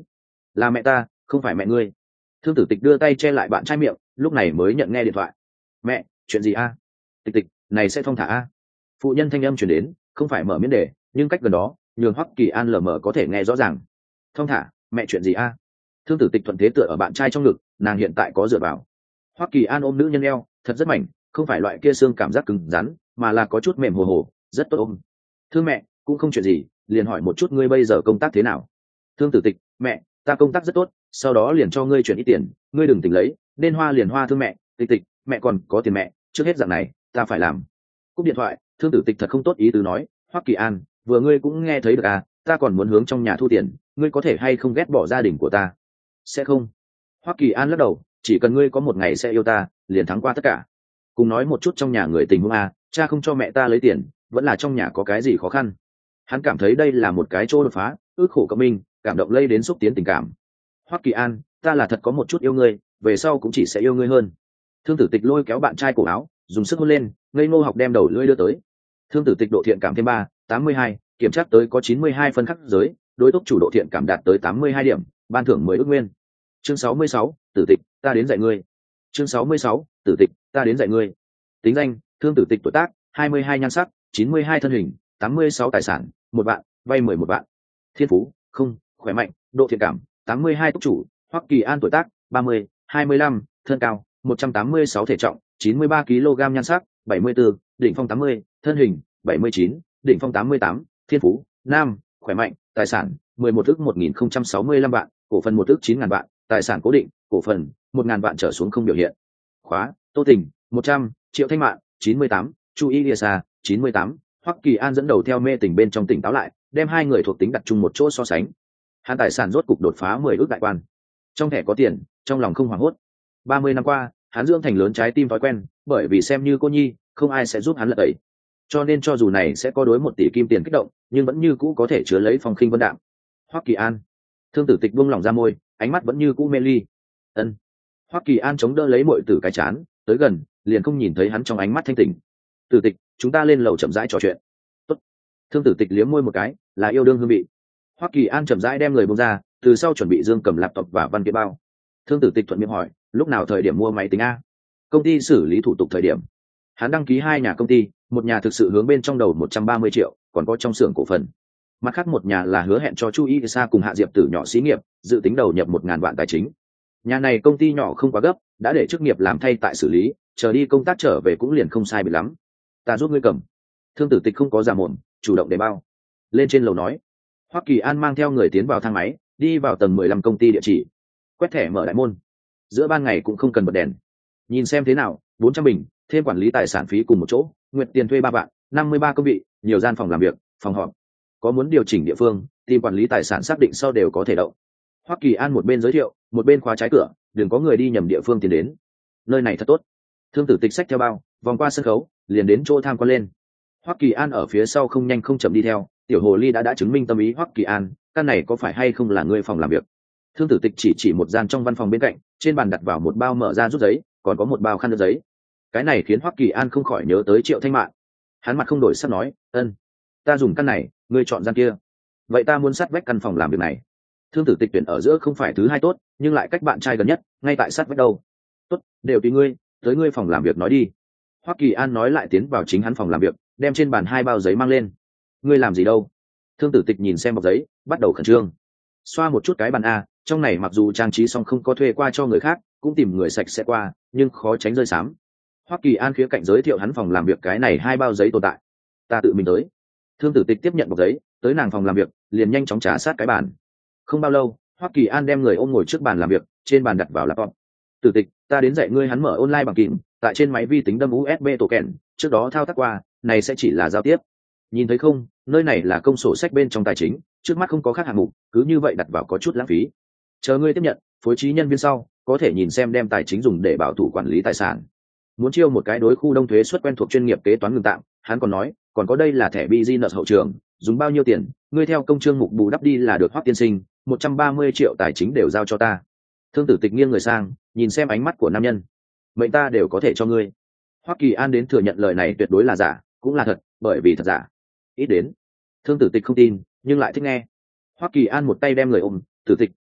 là mẹ ta, không phải mẹ ngươi. Thương Tử Tịch đưa tay che lại bạn trai miệng, lúc này mới nhận nghe điện thoại. Mẹ, chuyện gì a? Tịch Tịch, này sẽ thong thả a. Phụ nhân thanh âm truyền đến, không phải mở miễn đề, nhưng cách gần đó, nhường Hoắc Kỳ An lờ mờ có thể nghe rõ ràng. Thong thả, mẹ chuyện gì a? Thương Tử Tịch thuận thế tựa ở bạn trai trong ngực, nàng hiện tại có dựa vào. Hoắc Kỳ An ôm nữ nhân eo, thật rất mảnh, không phải loại kia xương cảm giác cứng rắn, mà là có chút mềm hồ hồ, rất tốt ôm. Thương mẹ, cũng không chuyện gì, liền hỏi một chút ngươi bây giờ công tác thế nào. Thương Tử Tịch, mẹ, ta công tác rất tốt, sau đó liền cho ngươi chuyển ít tiền, ngươi đừng tỉnh lấy, nên hoa liền hoa. Thương mẹ, Tịch Tịch, mẹ còn có tiền mẹ, trước hết dạng này, ta phải làm. Cúp điện thoại, Thương Tử Tịch thật không tốt ý tứ nói, Hoắc Kỳ An, vừa ngươi cũng nghe thấy được à, ta còn muốn hướng trong nhà thu tiền, ngươi có thể hay không ghét bỏ gia đình của ta? Sẽ không. Hoắc Kỳ An lắc đầu, chỉ cần ngươi có một ngày sẽ yêu ta, liền thắng qua tất cả. Cùng nói một chút trong nhà người tình huống à, cha không cho mẹ ta lấy tiền, vẫn là trong nhà có cái gì khó khăn. Hắn cảm thấy đây là một cái chỗ đột phá, ước khổ cộng minh, cảm động lây đến xúc tiến tình cảm. Hoắc Kỳ An, ta là thật có một chút yêu ngươi, về sau cũng chỉ sẽ yêu ngươi hơn. Thương Tử Tịch lôi kéo bạn trai cổ áo, dùng sức hôn lên, ngây ngô học đem đầu lưỡi đưa tới. Thương Tử Tịch độ thiện cảm thêm ba, tám mươi hai, kiểm tra tới có chín mươi hai phân khắc giới, đối tốc chủ độ thiện cảm đạt tới tám mươi hai điểm, ban thưởng mười ước nguyên. Chương sáu mươi sáu, Tử Tịch, ta đến dạy ngươi. Chương sáu mươi sáu, Tử Tịch, ta đến dạy ngươi. Tính danh: Thương Tử Tịch, tuổi tác: hai mươi hai, nhan sắc: chín mươi hai, thân hình: tám mươi sáu, tài sản: một vạn, vay mười một vạn. Thiên phú: không, khỏe mạnh, độ thiện cảm: tám mươi hai, tốc chủ. Hoắc Kỳ An, tuổi tác: ba mươi, hai mươi lăm, thân cao: một trăm tám mươi sáu, thể trọng: chín mươi ba ki lô gam, nhan sắc: bảy mươi tư, đỉnh phong tám mươi, thân hình: bảy mươi chín, đỉnh phong tám mươi tám. Thiên phú: nam, khỏe mạnh, tài sản: mười một ức một nghìn không trăm sáu mươi lăm vạn, cổ phần một ức chín ngàn vạn, tài sản cố định, cổ phần một ngàn vạn trở xuống không biểu hiện. Khóa: Tô Tình, một trăm, Triệu Thanh Mạn, chín mươi tám, Chu Y Lìa Sa, chín mươi tám. Hoắc Kỳ An dẫn đầu theo mê tình bên trong tỉnh táo lại, đem hai người thuộc tính đặt chung một chỗ so sánh. Hắn tài sản rốt cục đột phá mười ước đại quan. Trong thẻ có tiền, trong lòng không hoảng hốt. ba mươi năm qua, hắn dưỡng thành lớn trái tim thói quen, bởi vì xem như cô nhi, không ai sẽ giúp hắn lật tẩy. Cho nên cho dù này sẽ có đối một tỷ kim tiền kích động, nhưng vẫn như cũ có thể chứa lấy phong khinh vân đạm. Hoắc Kỳ An. Thương Tử Tịch buông lỏng ra môi, ánh mắt vẫn như cũ mê ly. Ân. Hoắc Kỳ An chống đỡ lấy muội tử cái chán, tới gần, liền không nhìn thấy hắn trong ánh mắt thanh tỉnh. Tử Tịch, chúng ta lên lầu chậm rãi trò chuyện. Tốt. Thương Tử Tịch liếm môi một cái, là yêu đương hương vị. Hoắc Kỳ An chậm rãi đem người buông ra, từ sau chuẩn bị dương cầm laptop và văn kiện bao. Thương Tử Tịch thuận miệng hỏi, lúc nào thời điểm mua máy tính a? Công ty xử lý thủ tục thời điểm. Hắn đăng ký hai nhà công ty, một nhà thực sự hướng bên trong đầu một trăm ba mươi triệu, còn có trong xưởng cổ phần. Mặt khác một nhà là hứa hẹn cho Chu Y Sa cùng Hạ Diệp Tử nhỏ xí nghiệp, dự tính đầu nhập một ngàn vạn tài chính. Nhà này công ty nhỏ không quá gấp, đã để chức nghiệp làm thay tại xử lý, chờ đi công tác trở về cũng liền không sai biệt lắm. Ta giúp ngươi cầm. Thương Tử Tịch không có giả mồm, chủ động để bao. Lên trên lầu nói. Hoắc Kỳ An mang theo người tiến vào thang máy, đi vào tầng mười lăm công ty địa chỉ. Quét thẻ mở đại môn. Giữa ban ngày cũng không cần bật đèn. Nhìn xem thế nào, bốn trăm bình, thêm quản lý tài sản phí cùng một chỗ, nguyện tiền thuê ba vạn, năm mươi ba công vị, nhiều gian phòng làm việc, phòng họp. Có muốn điều chỉnh địa phương, tìm quản lý tài sản xác định sau đều có thể đậu. Hoắc Kỳ An một bên giới thiệu, một bên khóa trái cửa, đừng có người đi nhầm địa phương tiến đến. Nơi này thật tốt. Thương Tử Tịch xách theo bao, vòng qua sân khấu, liền đến chỗ tham quan lên. Hoắc Kỳ An ở phía sau không nhanh không chậm đi theo, tiểu hồ ly đã đã chứng minh tâm ý. Hoắc Kỳ An, căn này có phải hay không là ngươi phòng làm việc? Thương Tử Tịch chỉ chỉ một gian trong văn phòng bên cạnh, trên bàn đặt vào một bao mở ra rút giấy, còn có một bao khăn giấy. Cái này khiến Hoắc Kỳ An không khỏi nhớ tới Triệu Thanh Mạn. Hắn mặt không đổi sắc nói, ân, ta dùng căn này, ngươi chọn gian kia. Vậy ta muốn sát vách căn phòng làm việc này. Thương Tử Tịch tuyển ở giữa không phải thứ hai tốt, nhưng lại cách bạn trai gần nhất, ngay tại sát vách đâu. Tốt, đều tùy ngươi, tới ngươi phòng làm việc nói đi. Hoắc Kỳ An nói lại tiến vào chính hắn phòng làm việc, đem trên bàn hai bao giấy mang lên. Ngươi làm gì đâu? Thương Tử Tịch nhìn xem bọc giấy, bắt đầu khẩn trương. Xoa một chút cái bàn a, trong này mặc dù trang trí xong không có thuê qua cho người khác, cũng tìm người sạch sẽ qua, nhưng khó tránh rơi xám. Hoắc Kỳ An khía cạnh giới thiệu hắn phòng làm việc cái này hai bao giấy tồn tại. Ta tự mình tới. Thương Tử Tịch tiếp nhận bọc giấy, tới nàng phòng làm việc, liền nhanh chóng trả sát cái bàn. Không bao lâu, Hoắc Kỳ An đem người ôm ngồi trước bàn làm việc, trên bàn đặt vào laptop. Tử Tịch, ta đến dạy ngươi hắn mở online bằng kìm, tại trên máy vi tính đâm u ét bê tổ kèn, trước đó thao tác qua, này sẽ chỉ là giao tiếp. Nhìn thấy không, nơi này là công sổ sách bên trong tài chính, trước mắt không có khác hạng mục, cứ như vậy đặt vào có chút lãng phí. Chờ ngươi tiếp nhận, phối trí nhân viên sau, có thể nhìn xem đem tài chính dùng để bảo thủ quản lý tài sản. Muốn chiêu một cái đối khu đông thuế suất quen thuộc chuyên nghiệp kế toán ngừng tạm, hắn còn nói, còn có đây là thẻ business hậu trường, dùng bao nhiêu tiền, ngươi theo công chương mục bù đắp đi là được. Hoắc tiên sinh, một trăm ba mươi triệu tài chính đều giao cho ta. Thương Tử Tịch nghiêng người sang, nhìn xem ánh mắt của nam nhân. Mệnh ta đều có thể cho ngươi. Hoắc Kỳ An đến thừa nhận lời này tuyệt đối là giả, cũng là thật, bởi vì thật giả. Ít đến. Thương Tử Tịch không tin, nhưng lại thích nghe. Hoắc Kỳ An một tay đem người ôm, Tử Tịch,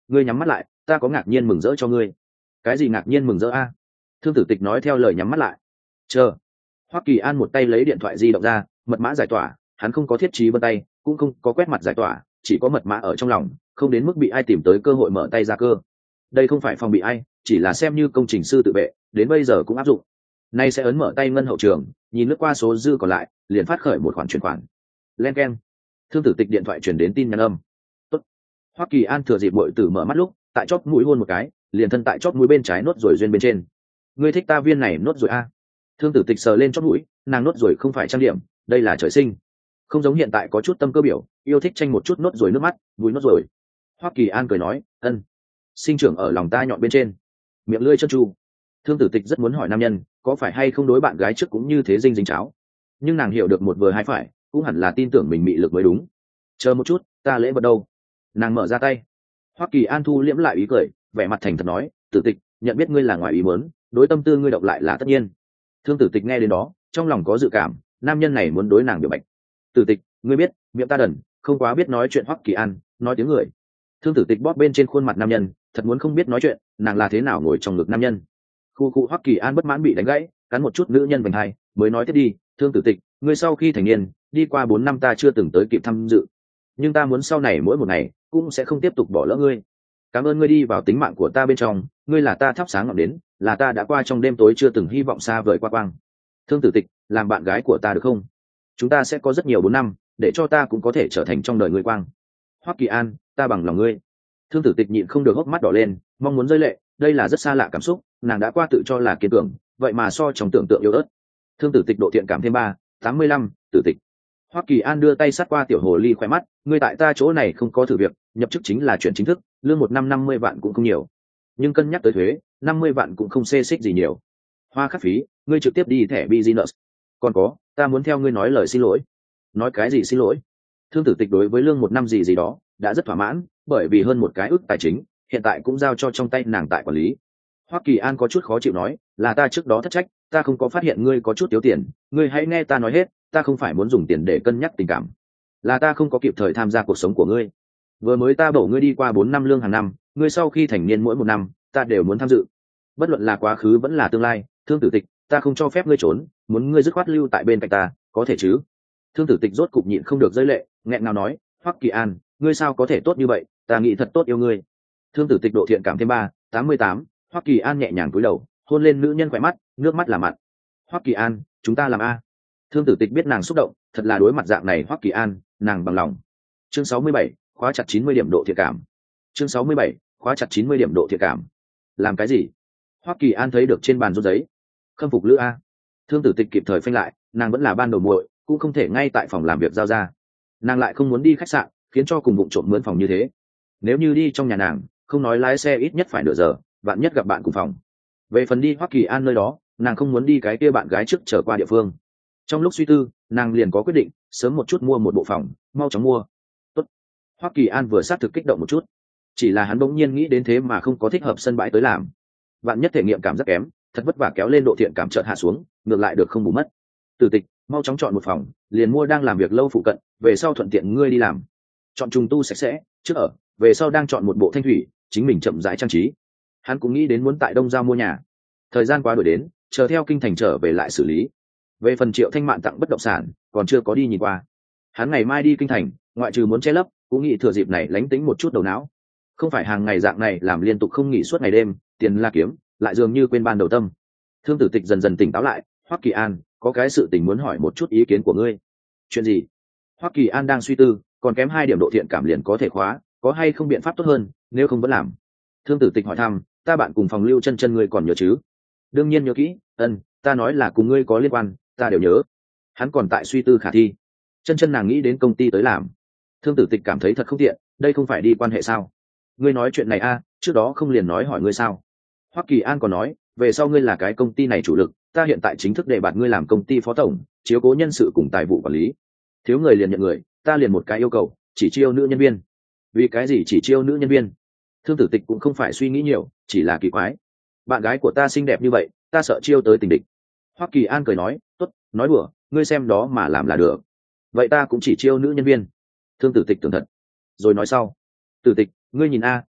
ngươi nhắm mắt lại, ta có ngạc nhiên mừng rỡ cho ngươi. Cái gì ngạc nhiên mừng rỡ a? Thương tử tịch nói theo lời nhắm mắt lại. Chờ. Hoắc Kỳ An một tay lấy điện thoại di động ra, mật mã giải tỏa, hắn không có thiết trí vân tay, cũng không có quét mặt giải tỏa, chỉ có mật mã ở trong lòng, không đến mức bị ai tìm tới cơ hội mở tay ra cơ. Đây không phải phòng bị ai, chỉ là xem như công trình sư tự vệ, đến bây giờ cũng áp dụng. Nay sẽ ấn mở tay ngân hậu trường, nhìn lướt qua số dư còn lại, liền phát khởi một khoản chuyển khoản. Len keng. Thương tử tịch điện thoại truyền đến tin nhắn âm. Tốt. Hoắc Kỳ An thừa dịp muội tử mở mắt lúc, tại chóp mũi hôn một cái, liền thân tại chóp mũi bên trái nốt rồi duyên bên trên. Ngươi thích ta viên này nốt rồi a? Thương tử tịch sờ lên chóp mũi, nàng nốt rồi không phải trang điểm, đây là trời sinh, không giống hiện tại có chút tâm cơ biểu, yêu thích tranh một chút nốt rồi nước mắt, vui nốt rồi. Hoắc Kỳ An cười nói, ân, sinh trưởng ở lòng ta nhọn bên trên, miệng lưỡi chân tru. Thương tử tịch rất muốn hỏi nam nhân có phải hay không đối bạn gái trước cũng như thế dinh dính cháo, nhưng nàng hiểu được một vừa hai phải, cũng hẳn là tin tưởng mình mị lực mới đúng. Chờ một chút, ta lễ vật đâu? Nàng mở ra tay. Hoắc Kỳ An thu liễm lại ý cười, vẻ mặt thành thật nói, tử tịch, nhận biết ngươi là ngoài ý muốn, đối tâm tư ngươi động lại là tất nhiên. Thương tử tịch nghe đến đó, trong lòng có dự cảm, nam nhân này muốn đối nàng biểu bạch. Tử tịch, ngươi biết, miệng ta đần, không quá biết nói chuyện. Hoắc Kỳ An nói tiếng người. Thương tử tịch bóp bên trên khuôn mặt nam nhân, thật muốn không biết nói chuyện, nàng là thế nào ngồi trong ngực nam nhân. Khu khu. Hoắc Kỳ An bất mãn bị đánh gãy, cắn một chút nữ nhân vành hai, mới nói tiếp đi, thương tử tịch, ngươi sau khi thành niên, đi qua bốn năm ta chưa từng tới kịp tham dự, nhưng ta muốn sau này mỗi một ngày cũng sẽ không tiếp tục bỏ lỡ ngươi. Cảm ơn ngươi đi vào tính mạng của ta bên trong, ngươi là ta thắp sáng ngọn đến, là ta đã qua trong đêm tối chưa từng hy vọng xa vời qua quang. Thương tử tịch, làm bạn gái của ta được không? Chúng ta sẽ có rất nhiều bốn năm, để cho ta cũng có thể trở thành trong đời ngươi quang. Hoắc Kỳ An, ta bằng lòng ngươi. Thương tử tịch nhịn không được hốc mắt đỏ lên, mong muốn rơi lệ, đây là rất xa lạ cảm xúc, nàng đã qua tự cho là kiên cường, vậy mà so trong tưởng tượng yếu ớt. Thương tử tịch độ thiện cảm thêm ba, tám mươi lăm, tử tịch. Hoắc Kỳ An đưa tay sát qua tiểu hồ ly khỏe mắt, ngươi tại ta chỗ này không có thử việc, nhập chức chính là chuyện chính thức, lương một năm năm mươi vạn cũng không nhiều, nhưng cân nhắc tới thuế, năm mươi vạn cũng không xê xích gì nhiều. Hoa khắc phí, ngươi trực tiếp đi thẻ business. Còn có, ta muốn theo ngươi nói lời xin lỗi. Nói cái gì xin lỗi? Thương tử tịch đối với lương một năm gì gì đó đã rất thỏa mãn, bởi vì hơn một cái ước tài chính hiện tại cũng giao cho trong tay nàng tại quản lý. Hoắc Kỳ An có chút khó chịu nói, là ta trước đó thất trách, ta không có phát hiện ngươi có chút thiếu tiền, ngươi hãy nghe ta nói hết, ta không phải muốn dùng tiền để cân nhắc tình cảm, là ta không có kịp thời tham gia cuộc sống của ngươi. Vừa mới ta bổ ngươi đi qua bốn năm lương hàng năm, ngươi sau khi thành niên mỗi một năm ta đều muốn tham dự, bất luận là quá khứ vẫn là tương lai. Thương tử tịch, ta không cho phép ngươi trốn, muốn ngươi dứt khoát lưu tại bên cạnh ta, có thể chứ? Thương tử tịch rốt cục nhịn không được rơi lệ, nghẹn ngào nói, Hoắc Kỳ An, ngươi sao có thể tốt như vậy, ta nghĩ thật tốt yêu ngươi. Thương tử tịch độ thiện cảm thêm ba, tám mươi tám. Hoắc Kỳ An nhẹ nhàng cúi đầu, hôn lên nữ nhân khỏe mắt, nước mắt là mặn. Hoắc Kỳ An, chúng ta làm a. Thương tử tịch biết nàng xúc động, thật là đối mặt dạng này Hoắc Kỳ An, nàng bằng lòng. Chương sáu mươi bảy, khóa chặt chín mươi điểm độ thiện cảm. Chương sáu mươi bảy, khóa chặt chín mươi điểm độ thiện cảm. Làm cái gì? Hoắc Kỳ An thấy được trên bàn rút giấy. Khâm phục lữ a. Thương tử tịch kịp thời phanh lại, nàng vẫn là ban đầu muội, cũng không thể ngay tại phòng làm việc giao ra. Nàng lại không muốn đi khách sạn, khiến cho cùng vụng trộm mướn phòng như thế. Nếu như đi trong nhà nàng, không nói lái xe ít nhất phải nửa giờ, bạn nhất gặp bạn cùng phòng. Về phần đi Hoắc Kỳ An nơi đó, nàng không muốn đi cái kia bạn gái trước trở qua địa phương. Trong lúc suy tư, nàng liền có quyết định, sớm một chút mua một bộ phòng, mau chóng mua. Tốt. Hoắc Kỳ An vừa sát thực kích động một chút, chỉ là hắn bỗng nhiên nghĩ đến thế mà không có thích hợp sân bãi tới làm. Bạn nhất thể nghiệm cảm rất kém, thật vất vả kéo lên độ thiện cảm chợt hạ xuống, ngược lại được không bù mất. Tử tịch, mau chóng chọn một phòng, liền mua đang làm việc lâu phụ cận, về sau thuận tiện ngươi đi làm. Chọn trùng tu sạch sẽ, trước ở, về sau đang chọn một bộ thanh thủy, chính mình chậm rãi trang trí. Hắn cũng nghĩ đến muốn tại Đông Giao mua nhà, thời gian quá đuổi đến, chờ theo kinh thành trở về lại xử lý. Về phần Triệu Thanh Mạn tặng bất động sản, còn chưa có đi nhìn qua. Hắn ngày mai đi kinh thành, ngoại trừ muốn che lấp, cũng nghĩ thừa dịp này lánh tính một chút đầu não. Không phải hàng ngày dạng này làm liên tục không nghỉ suốt ngày đêm, tiền là kiếm, lại dường như quên ban đầu tâm. Thương tử tịch dần dần tỉnh táo lại, Hoắc Kỳ An, có cái sự tình muốn hỏi một chút ý kiến của ngươi. Chuyện gì? Hoắc Kỳ An đang suy tư, còn kém hai điểm độ thiện cảm liền có thể khóa, có hay không biện pháp tốt hơn, nếu không vẫn làm. Thương tử tịch hỏi thăm, ta bạn cùng phòng Lưu Chân Chân ngươi còn nhớ chứ? Đương nhiên nhớ kỹ, ân, ta nói là cùng ngươi có liên quan, ta đều nhớ. Hắn còn tại suy tư khả thi. Chân Chân nàng nghĩ đến công ty tới làm. Thương tử tịch cảm thấy thật không tiện, đây không phải đi quan hệ sao? Ngươi nói chuyện này a, trước đó không liền nói hỏi ngươi sao? Hoắc Kỳ An còn nói, về sau ngươi là cái công ty này chủ lực, ta hiện tại chính thức đề bạt ngươi làm công ty phó tổng, chiếu cố nhân sự cùng tài vụ quản lý. Thiếu người liền nhận người, ta liền một cái yêu cầu, chỉ chiêu nữ nhân viên. Vì cái gì chỉ chiêu nữ nhân viên? Thương tử tịch cũng không phải suy nghĩ nhiều, chỉ là kỳ quái. Bạn gái của ta xinh đẹp như vậy, ta sợ chiêu tới tình địch. Hoắc Kỳ An cười nói, tốt, nói đùa, ngươi xem đó mà làm là được. Vậy ta cũng chỉ chiêu nữ nhân viên. Thương tử tịch tưởng thật, rồi nói sau. Tử tịch, ngươi nhìn a,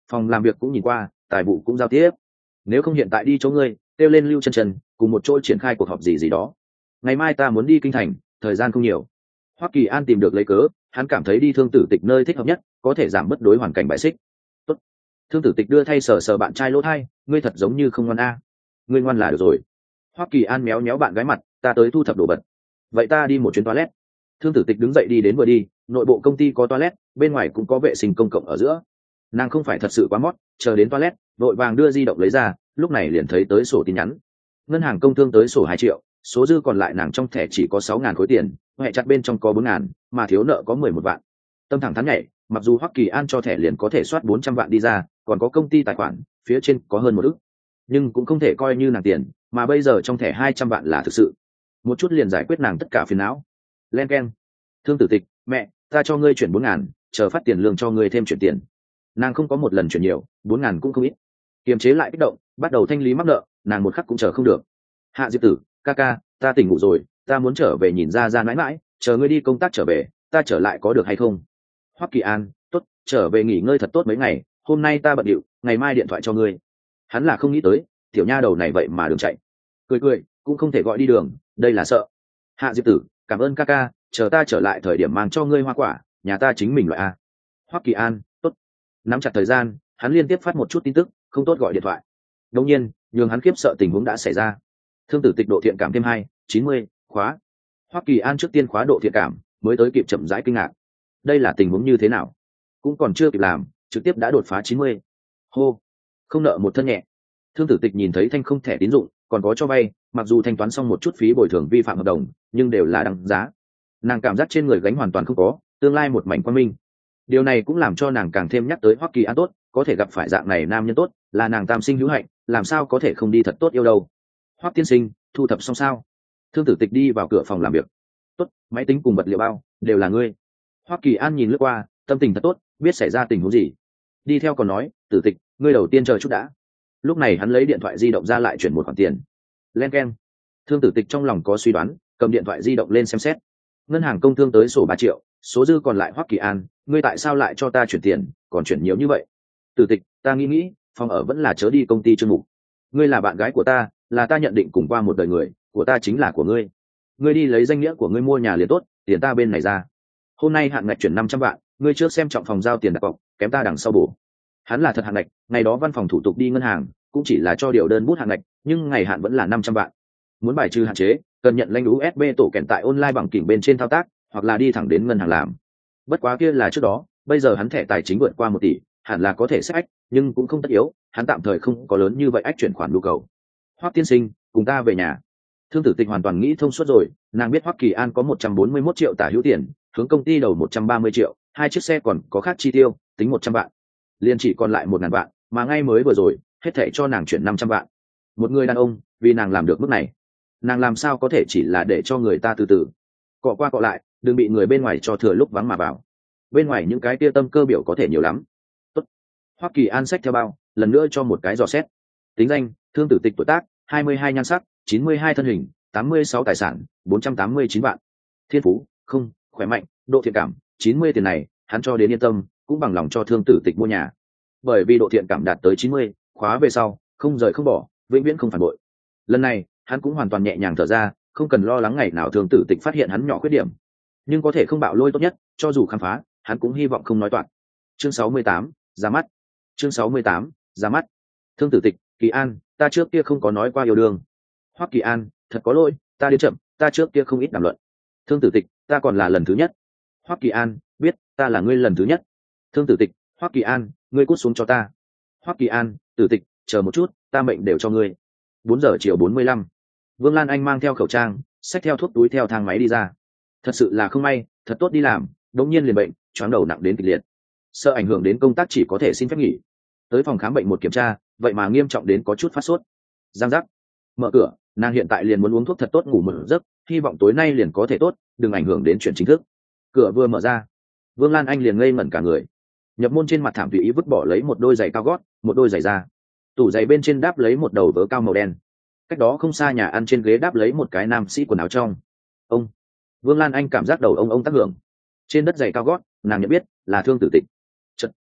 phòng làm việc cũng nhìn qua, tài vụ cũng giao tiếp. Nếu không hiện tại đi chỗ ngươi, kêu lên Lưu Chân Chân cùng một chỗ triển khai cuộc họp gì gì đó. Ngày mai ta muốn đi kinh thành, thời gian không nhiều. Hoắc Kỳ An tìm được lấy cớ, hắn cảm thấy đi Thương Tử Tịch nơi thích hợp nhất, có thể giảm bớt đối hoàn cảnh bại xích. Tốt. Thương Tử Tịch đưa thay sờ sờ bạn trai lỗ thai, ngươi thật giống như không ngoan a. Ngươi ngoan là được rồi. Hoắc Kỳ An méo méo bạn gái mặt, ta tới thu thập đồ vật. Vậy ta đi một chuyến toilet. Thương Tử Tịch đứng dậy đi đến vừa đi, nội bộ công ty có toilet, bên ngoài cũng có vệ sinh công cộng ở giữa. Nàng không phải thật sự quá mót, chờ đến toilet, vội vàng đưa di động lấy ra, lúc này liền thấy tới sổ tin nhắn. Ngân hàng công thương tới sổ hai triệu, số dư còn lại nàng trong thẻ chỉ có sáu ngàn khối tiền, hệ chặt bên trong có bốn ngàn, mà thiếu nợ có mười một vạn. Tâm thẳng thắn nhảy, mặc dù Hoắc Kỳ An cho thẻ liền có thể soát bốn trăm vạn đi ra, còn có công ty tài khoản, phía trên có hơn một ức, nhưng cũng không thể coi như nàng tiền, mà bây giờ trong thẻ hai trăm vạn là thực sự. Một chút liền giải quyết nàng tất cả phiền não. Len keng. Thương Tử Tịch, mẹ, ta cho ngươi chuyển bốn ngàn, chờ phát tiền lương cho ngươi thêm chuyển tiền. Nàng không có một lần chuyển nhiều, bốn ngàn cũng không ít. Kiềm chế lại kích động, bắt đầu thanh lý mắc nợ, nàng một khắc cũng chờ không được. Hạ Diệp Tử, ca ca, ta tỉnh ngủ rồi, ta muốn trở về nhìn ra ra mãi mãi, chờ ngươi đi công tác trở về, ta trở lại có được hay không? Hoắc Kỳ An, tốt, trở về nghỉ ngơi thật tốt mấy ngày, hôm nay ta bận điệu, ngày mai điện thoại cho ngươi. Hắn là không nghĩ tới, tiểu nha đầu này vậy mà đường chạy. Cười cười, cũng không thể gọi đi đường, đây là sợ. Hạ Diệp Tử, cảm ơn ca ca, chờ ta trở lại thời điểm mang cho ngươi hoa quả, nhà ta chính mình loại a. Hoắc Kỳ An, tốt. Nắm chặt thời gian, hắn liên tiếp phát một chút tin tức, không tốt gọi điện thoại. Đương nhiên, nhường hắn khiếp sợ tình huống đã xảy ra. Thương Tử Tịch độ thiện cảm thêm hai, chín mươi, khóa. Hoắc Kỳ An trước tiên khóa độ thiện cảm, mới tới kịp chậm rãi kinh ngạc. Đây là tình huống như thế nào? Cũng còn chưa kịp làm, trực tiếp đã đột phá chín mươi. Hô, không nợ một thân nhẹ. Thương Tử Tịch nhìn thấy thanh không thẻ tín dụng, còn có cho vay, mặc dù thanh toán xong một chút phí bồi thường vi phạm hợp đồng, nhưng đều là đăng giá. Nàng cảm giác trên người gánh hoàn toàn không có, tương lai một mảnh quang minh. Điều này cũng làm cho nàng càng thêm nhắc tới Hoắc Kỳ An tốt, có thể gặp phải dạng này nam nhân tốt, là nàng tam sinh hữu hạnh, làm sao có thể không đi thật tốt yêu đâu. Hoắc tiên sinh, thu thập xong sao? Thương Tử Tịch đi vào cửa phòng làm việc. Tốt, máy tính cùng vật liệu bao đều là ngươi. Hoắc Kỳ An nhìn lướt qua, tâm tình thật tốt, biết xảy ra tình huống gì. Đi theo còn nói, Tử Tịch, ngươi đầu tiên chờ chút đã. Lúc này hắn lấy điện thoại di động ra lại chuyển một khoản tiền. Len keng. Thương Tử Tịch trong lòng có suy đoán, cầm điện thoại di động lên xem xét. Ngân hàng công thương tới sổ ba triệu, số dư còn lại. Hoắc Kỳ An, ngươi tại sao lại cho ta chuyển tiền, còn chuyển nhiều như vậy? Tử Tịch, ta nghĩ nghĩ, phòng ở vẫn là chớ đi công ty Trương Mục. Ngươi là bạn gái của ta, là ta nhận định cùng qua một đời người, của ta chính là của ngươi. Ngươi đi lấy danh nghĩa của ngươi mua nhà liền tốt, tiền ta bên này ra. Hôm nay hạn ngạch chuyển năm trăm vạn, ngươi trước xem trọng phòng giao tiền đặt cọc, kém ta đằng sau bổ. Hắn là thật hạn ngạch, ngày đó văn phòng thủ tục đi ngân hàng, cũng chỉ là cho điều đơn bút hạn ngạch, nhưng ngày hạn vẫn là năm trăm vạn. Muốn bài trừ hạn chế, cần nhận lệnh u ét bê tổ kèn tại online bằng kỉnh bên trên thao tác, hoặc là đi thẳng đến ngân hàng làm. Bất quá kia là trước đó, bây giờ hắn thẻ tài chính vượt qua một tỷ, hẳn là có thể xếp ách, nhưng cũng không tất yếu, hắn tạm thời không có lớn như vậy ách chuyển khoản nhu cầu. Hoắc tiên sinh, cùng ta về nhà. Thương Tử Tịch hoàn toàn nghĩ thông suốt rồi, nàng biết Hoắc Kỳ An có một trăm bốn mươi mốt triệu tả hữu tiền, hướng công ty đầu một trăm ba mươi triệu, hai chiếc xe còn có khác chi tiêu, tính một trăm vạn. Liên chỉ còn lại một ngàn vạn, mà ngay mới vừa rồi, hết thảy cho nàng chuyển năm trăm vạn. Một người đàn ông, vì nàng làm được mức này, nàng làm sao có thể chỉ là để cho người ta từ từ cọ qua cọ lại, đừng bị người bên ngoài cho thừa lúc vắng mà vào. Bên ngoài những cái tia tâm cơ biểu có thể nhiều lắm. Tốt. Hoắc Kỳ An xách theo bao, lần nữa cho một cái dò xét. Tính danh, Thương Tử Tịch tuổi tác, hai mươi hai nhan sắc, chín mươi hai thân hình, tám mươi sáu tài sản, bốn trăm tám mươi chín vạn. Thiên phú, không, khỏe mạnh, độ thiện cảm, chín mươi tiền này, hắn cho đến yên tâm, cũng bằng lòng cho Thương Tử Tịch mua nhà. Bởi vì độ thiện cảm đạt tới chín mươi, khóa về sau, không rời không bỏ, vĩnh viễn không phản bội. Lần này, hắn cũng hoàn toàn nhẹ nhàng thở ra, không cần lo lắng ngày nào Thương Tử Tịch phát hiện hắn nhỏ khuyết điểm. Nhưng có thể không bạo lôi tốt nhất, cho dù khám phá, hắn cũng hy vọng không nói toạc. Chương sáu mươi tám, ra mắt. Chương sáu mươi tám, ra mắt. Thương Tử Tịch, Kỳ An, ta trước kia không có nói qua yêu đương. Hoắc Kỳ An, thật có lỗi, ta đến chậm, ta trước kia không ít đàm luận. Thương Tử Tịch, ta còn là lần thứ nhất. Hoắc Kỳ An, biết, ta là ngươi lần thứ nhất. Thương Tử Tịch, Hoắc Kỳ An, ngươi cút xuống cho ta. Hoắc Kỳ An, Tử Tịch, chờ một chút, ta mệnh đều cho ngươi. Bốn giờ chiều bốn mươi lăm, Vương Lan Anh mang theo khẩu trang, xách theo thuốc túi theo thang máy đi ra. Thật sự là không may, thật tốt đi làm, đột nhiên liền bệnh, choáng đầu nặng đến kịch liệt. Sợ ảnh hưởng đến công tác chỉ có thể xin phép nghỉ. Tới phòng khám bệnh một kiểm tra, vậy mà nghiêm trọng đến có chút phát sốt. Giang giác. Mở cửa, nàng hiện tại liền muốn uống thuốc thật tốt ngủ một giấc, hy vọng tối nay liền có thể tốt, đừng ảnh hưởng đến chuyện chính thức. Cửa vừa mở ra, Vương Lan Anh liền ngây ngẩn cả người. Nhập môn trên mặt thảm tùy ý vứt bỏ lấy một đôi giày cao gót, một đôi giày da. Tủ giày bên trên đáp lấy một đầu vớ cao màu đen. Cách đó không xa nhà ăn trên ghế đáp lấy một cái nam sĩ quần áo trong. Ông. Vương Lan Anh cảm giác đầu ông ông tác hưởng. Trên đất giày cao gót, nàng nhận biết là Thương Tử Tịch. Chật,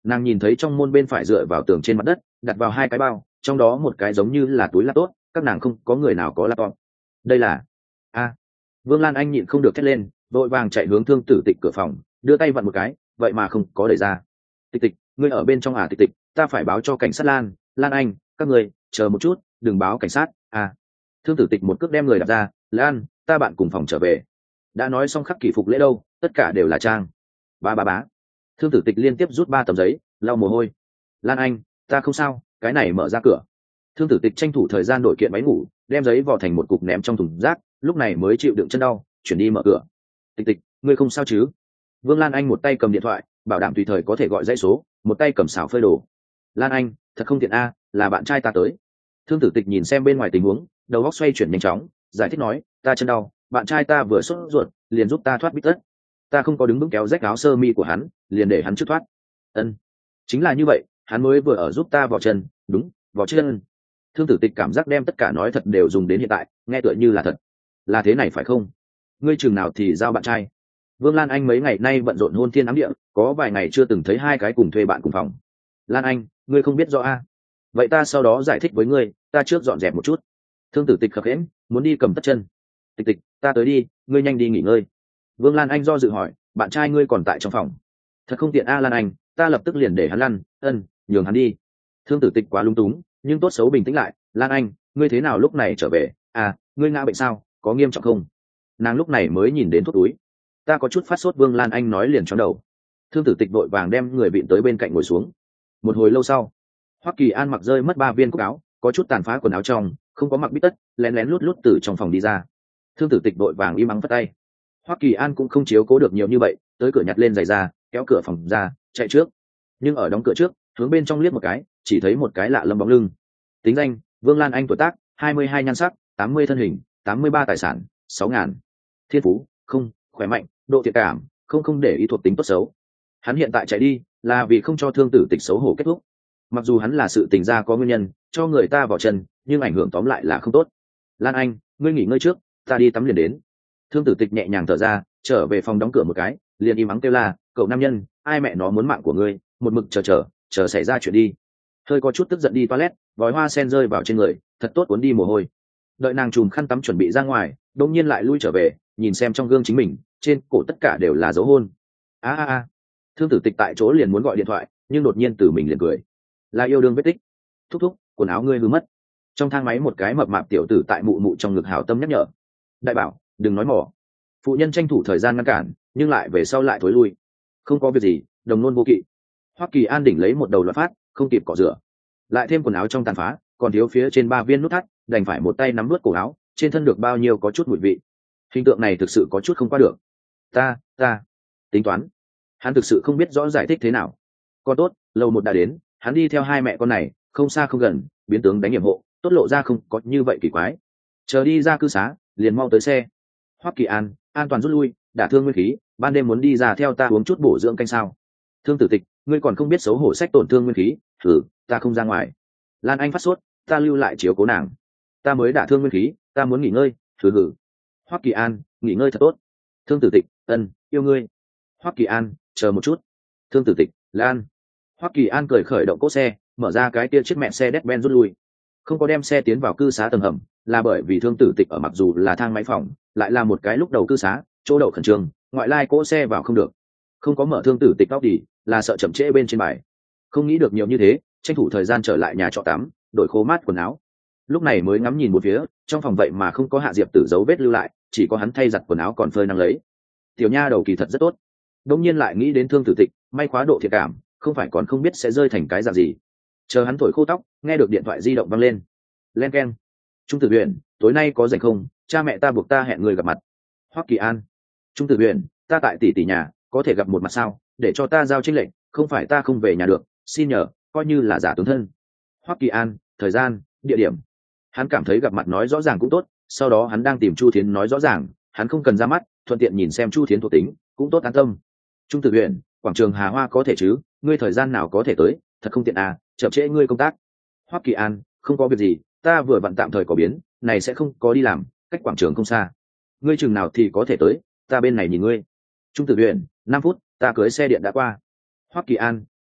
Nàng nhìn thấy trong môn bên phải dựa vào tường trên mặt đất đặt vào hai cái bao, trong đó một cái giống như là túi laptop, các nàng không có người nào có laptop. Đây là a Vương Lan Anh nhịn không được thét lên, vội vàng chạy hướng Thương Tử Tịch cửa phòng, đưa tay vặn một cái, vậy mà không có đẩy ra. Tịch Tịch, ngươi ở bên trong à? Tịch Tịch, ta phải báo cho cảnh sát. Lan Lan Anh, các người chờ một chút, đừng báo cảnh sát. À Thương Tử Tịch một cước đem người đặt ra. Lan, ta bạn cùng phòng trở về. Đã nói xong khắc kỷ phục lễ đâu, tất cả đều là trang. Ba ba bá. Thương Tử Tịch liên tiếp rút ba tấm giấy, lau mồ hôi. Lan Anh, ta không sao, cái này mở ra cửa. Thương Tử Tịch tranh thủ thời gian đổi kiện váy ngủ, đem giấy vò thành một cục ném trong thùng rác, lúc này mới chịu đựng chân đau chuyển đi mở cửa. Tịch Tịch, ngươi không sao chứ? Vương Lan Anh một tay cầm điện thoại, bảo đảm tùy thời có thể gọi dãy số, một tay cầm xào phơi đồ. Lan Anh, thật không tiện a, là bạn trai ta tới. Thương Tử Tịch nhìn xem bên ngoài tình huống, đầu óc xoay chuyển nhanh chóng, giải thích nói, ta chân đau, bạn trai ta vừa sốt ruột, liền giúp ta thoát bít tất. Ta không có đứng vững kéo rách áo sơ mi của hắn, liền để hắn trước thoát. Ân, chính là như vậy, hắn mới vừa ở giúp ta vào chân, đúng, vào chân. Thương Tử Tịch cảm giác đem tất cả nói thật đều dùng đến hiện tại, nghe tựa như là thật. Là thế này phải không? Ngươi chừng nào thì giao bạn trai? Vương Lan Anh mấy ngày nay bận rộn hôn thiên ám địa, có vài ngày chưa từng thấy hai cái cùng thuê bạn cùng phòng. Lan Anh, ngươi không biết rõ a? Vậy ta sau đó giải thích với ngươi, ta trước dọn dẹp một chút. Thương Tử Tịch khập khiễng, muốn đi cầm tất chân. Tịch Tịch, ta tới đi, ngươi nhanh đi nghỉ ngơi. Vương Lan Anh do dự hỏi, bạn trai ngươi còn tại trong phòng? Thật không tiện a. Lan Anh, ta lập tức liền để hắn lăn, ân, nhường hắn đi. Thương Tử Tịch quá lung túng, nhưng tốt xấu bình tĩnh lại. Lan Anh, ngươi thế nào lúc này trở về? À, ngươi ngã bệnh sao, có nghiêm trọng không? Nàng lúc này mới nhìn đến thuốc túi. Ta có chút phát sốt. Vương Lan Anh nói liền chóng đầu. Thương Tử Tịch vội vàng đem người vịn tới bên cạnh ngồi xuống. Một hồi lâu sau, Hoắc Kỳ An mặc rơi mất ba viên cúc áo, có chút tàn phá quần áo trong, không có mặc bít tất, lén lén lút lút từ trong phòng đi ra. Thương Tử Tịch vội vàng im ắng phất tay. Hoắc Kỳ An cũng không chiếu cố được nhiều như vậy, tới cửa nhặt lên giày ra, kéo cửa phòng ra, chạy trước. Nhưng ở đóng cửa trước, hướng bên trong liếc một cái, chỉ thấy một cái lạ lâm bóng lưng. Tính danh: Vương Lan Anh, tuổi tác hai mươi hai, nhan sắc tám mươi, thân hình tám mươi ba, tài sản sáu ngàn, thiên phú không, khỏe mạnh, độ thiện cảm không, không để ý thuộc tính tốt xấu. Hắn hiện tại chạy đi là vì không cho Thương Tử Tịch xấu hổ kết thúc. Mặc dù hắn là sự tình ra có nguyên nhân cho người ta vào chân, nhưng ảnh hưởng tóm lại là không tốt. Lan Anh, ngươi nghỉ ngơi trước, ta đi tắm liền đến. Thương Tử Tịch nhẹ nhàng thở ra, trở về phòng đóng cửa một cái, liền im ắng kêu la, cậu nam nhân, ai mẹ nó muốn mạng của ngươi, một mực chờ chờ chờ xảy ra chuyện đi. Hơi có chút tức giận đi toilet, vòi hoa sen rơi vào trên người, thật tốt cuốn đi mồ hôi. Đợi nàng chùm khăn tắm chuẩn bị ra ngoài, đột nhiên lại lui trở về, nhìn xem trong gương chính mình, trên cổ tất cả đều là dấu hôn. A a a. Thương Tử Tịch tại chỗ liền muốn gọi điện thoại, nhưng đột nhiên từ mình liền cười. Là yêu đương vết tích. Thúc thúc, quần áo ngươi hư mất. Trong thang máy một cái mập mạp tiểu tử tại mụ mụ trong ngực hảo tâm nhắc nhở. Đại bảo, đừng nói mỏ. Phụ nhân tranh thủ thời gian ngăn cản, nhưng lại về sau lại thối lui. Không có việc gì, đồng nôn vô kỵ. Hoắc Kỳ An đỉnh lấy một đầu loạn phát, không kịp cọ rửa, lại thêm quần áo trong tàn phá, còn thiếu phía trên ba viên nút thắt, đành phải một tay nắm nuốt cổ áo, trên thân được bao nhiêu có chút mùi vị. Hình tượng này thực sự có chút không qua được. Ta, ta, tính toán. Hắn thực sự không biết rõ giải thích thế nào. Con tốt, lâu một đã đến, hắn đi theo hai mẹ con này, không xa không gần, biến tướng đánh nhiệm hộ, tốt lộ ra không có như vậy kỳ quái. Chờ đi ra cư xá, liền mau tới xe. Hoắc Kỳ An, an toàn rút lui, đả thương nguyên khí, ban đêm muốn đi ra theo ta uống chút bổ dưỡng canh sao? Thương Tử Tịch, ngươi còn không biết xấu hổ sách tổn thương nguyên khí, thử, ta không ra ngoài. Lan Anh phát sốt, ta lưu lại chiếu cố nàng. Ta mới đả thương nguyên khí, ta muốn nghỉ ngơi, thử hử. Hoắc Kỳ An, nghỉ ngơi thật tốt. Thương Tử Tịch, ân, yêu ngươi. Hoắc Kỳ An, chờ một chút. Thương Tử Tịch, Lan. Hoắc Kỳ An cười khởi động cỗ xe, mở ra cái kia chiếc mẹ xe Mercedes-Benz rút lui. Không có đem xe tiến vào cư xá tầng hầm, là bởi vì Thương Tử Tịch ở mặc dù là thang máy phòng, lại là một cái lúc đầu cư xá, chỗ đậu khẩn trương, ngoại lai cỗ xe vào không được. Không có mở Thương Tử Tịch tóc đi, là sợ chậm trễ bên trên bài. Không nghĩ được nhiều như thế, tranh thủ thời gian trở lại nhà trọ tắm, đổi khô mát quần áo. Lúc này mới ngắm nhìn một phía, trong phòng vậy mà không có Hạ Diệp Tử dấu vết lưu lại, chỉ có hắn thay giặt quần áo còn phơi nắng lấy. Tiểu nha đầu kỳ thật rất tốt. Đông nhiên lại nghĩ đến Thương Tử Tịch, may khóa độ thiệt cảm, không phải còn không biết sẽ rơi thành cái dạng gì. Chờ hắn thổi khô tóc, nghe được điện thoại di động vang lên. Len keng. Trung Tử Huyền, tối nay có rảnh không? Cha mẹ ta buộc ta hẹn người gặp mặt. Hoắc Kỳ An. Trung Tử Huyền, ta tại tỷ tỷ nhà, có thể gặp một mặt sao? Để cho ta giao chênh lệnh, không phải ta không về nhà được, xin nhờ, coi như là giả tướng thân. Hoắc Kỳ An, thời gian, địa điểm. Hắn cảm thấy gặp mặt nói rõ ràng cũng tốt, sau đó hắn đang tìm Chu Thiến nói rõ ràng, hắn không cần ra mắt, thuận tiện nhìn xem Chu Thiến thuộc tính, cũng tốt an tâm. Trung Tử Huyền, quảng trường Hà Hoa có thể chứ, ngươi thời gian nào có thể tới, thật không tiện à, chậm trễ ngươi công tác. Hoắc Kỳ An, không có việc gì, ta vừa vặn tạm thời có biến, này sẽ không có đi làm, cách quảng trường không xa. Ngươi chừng nào thì có thể tới, ta bên này nhìn ngươi. Trung Tử Huyền, năm phút, ta cưới xe điện đã qua. Hoắc Kỳ An,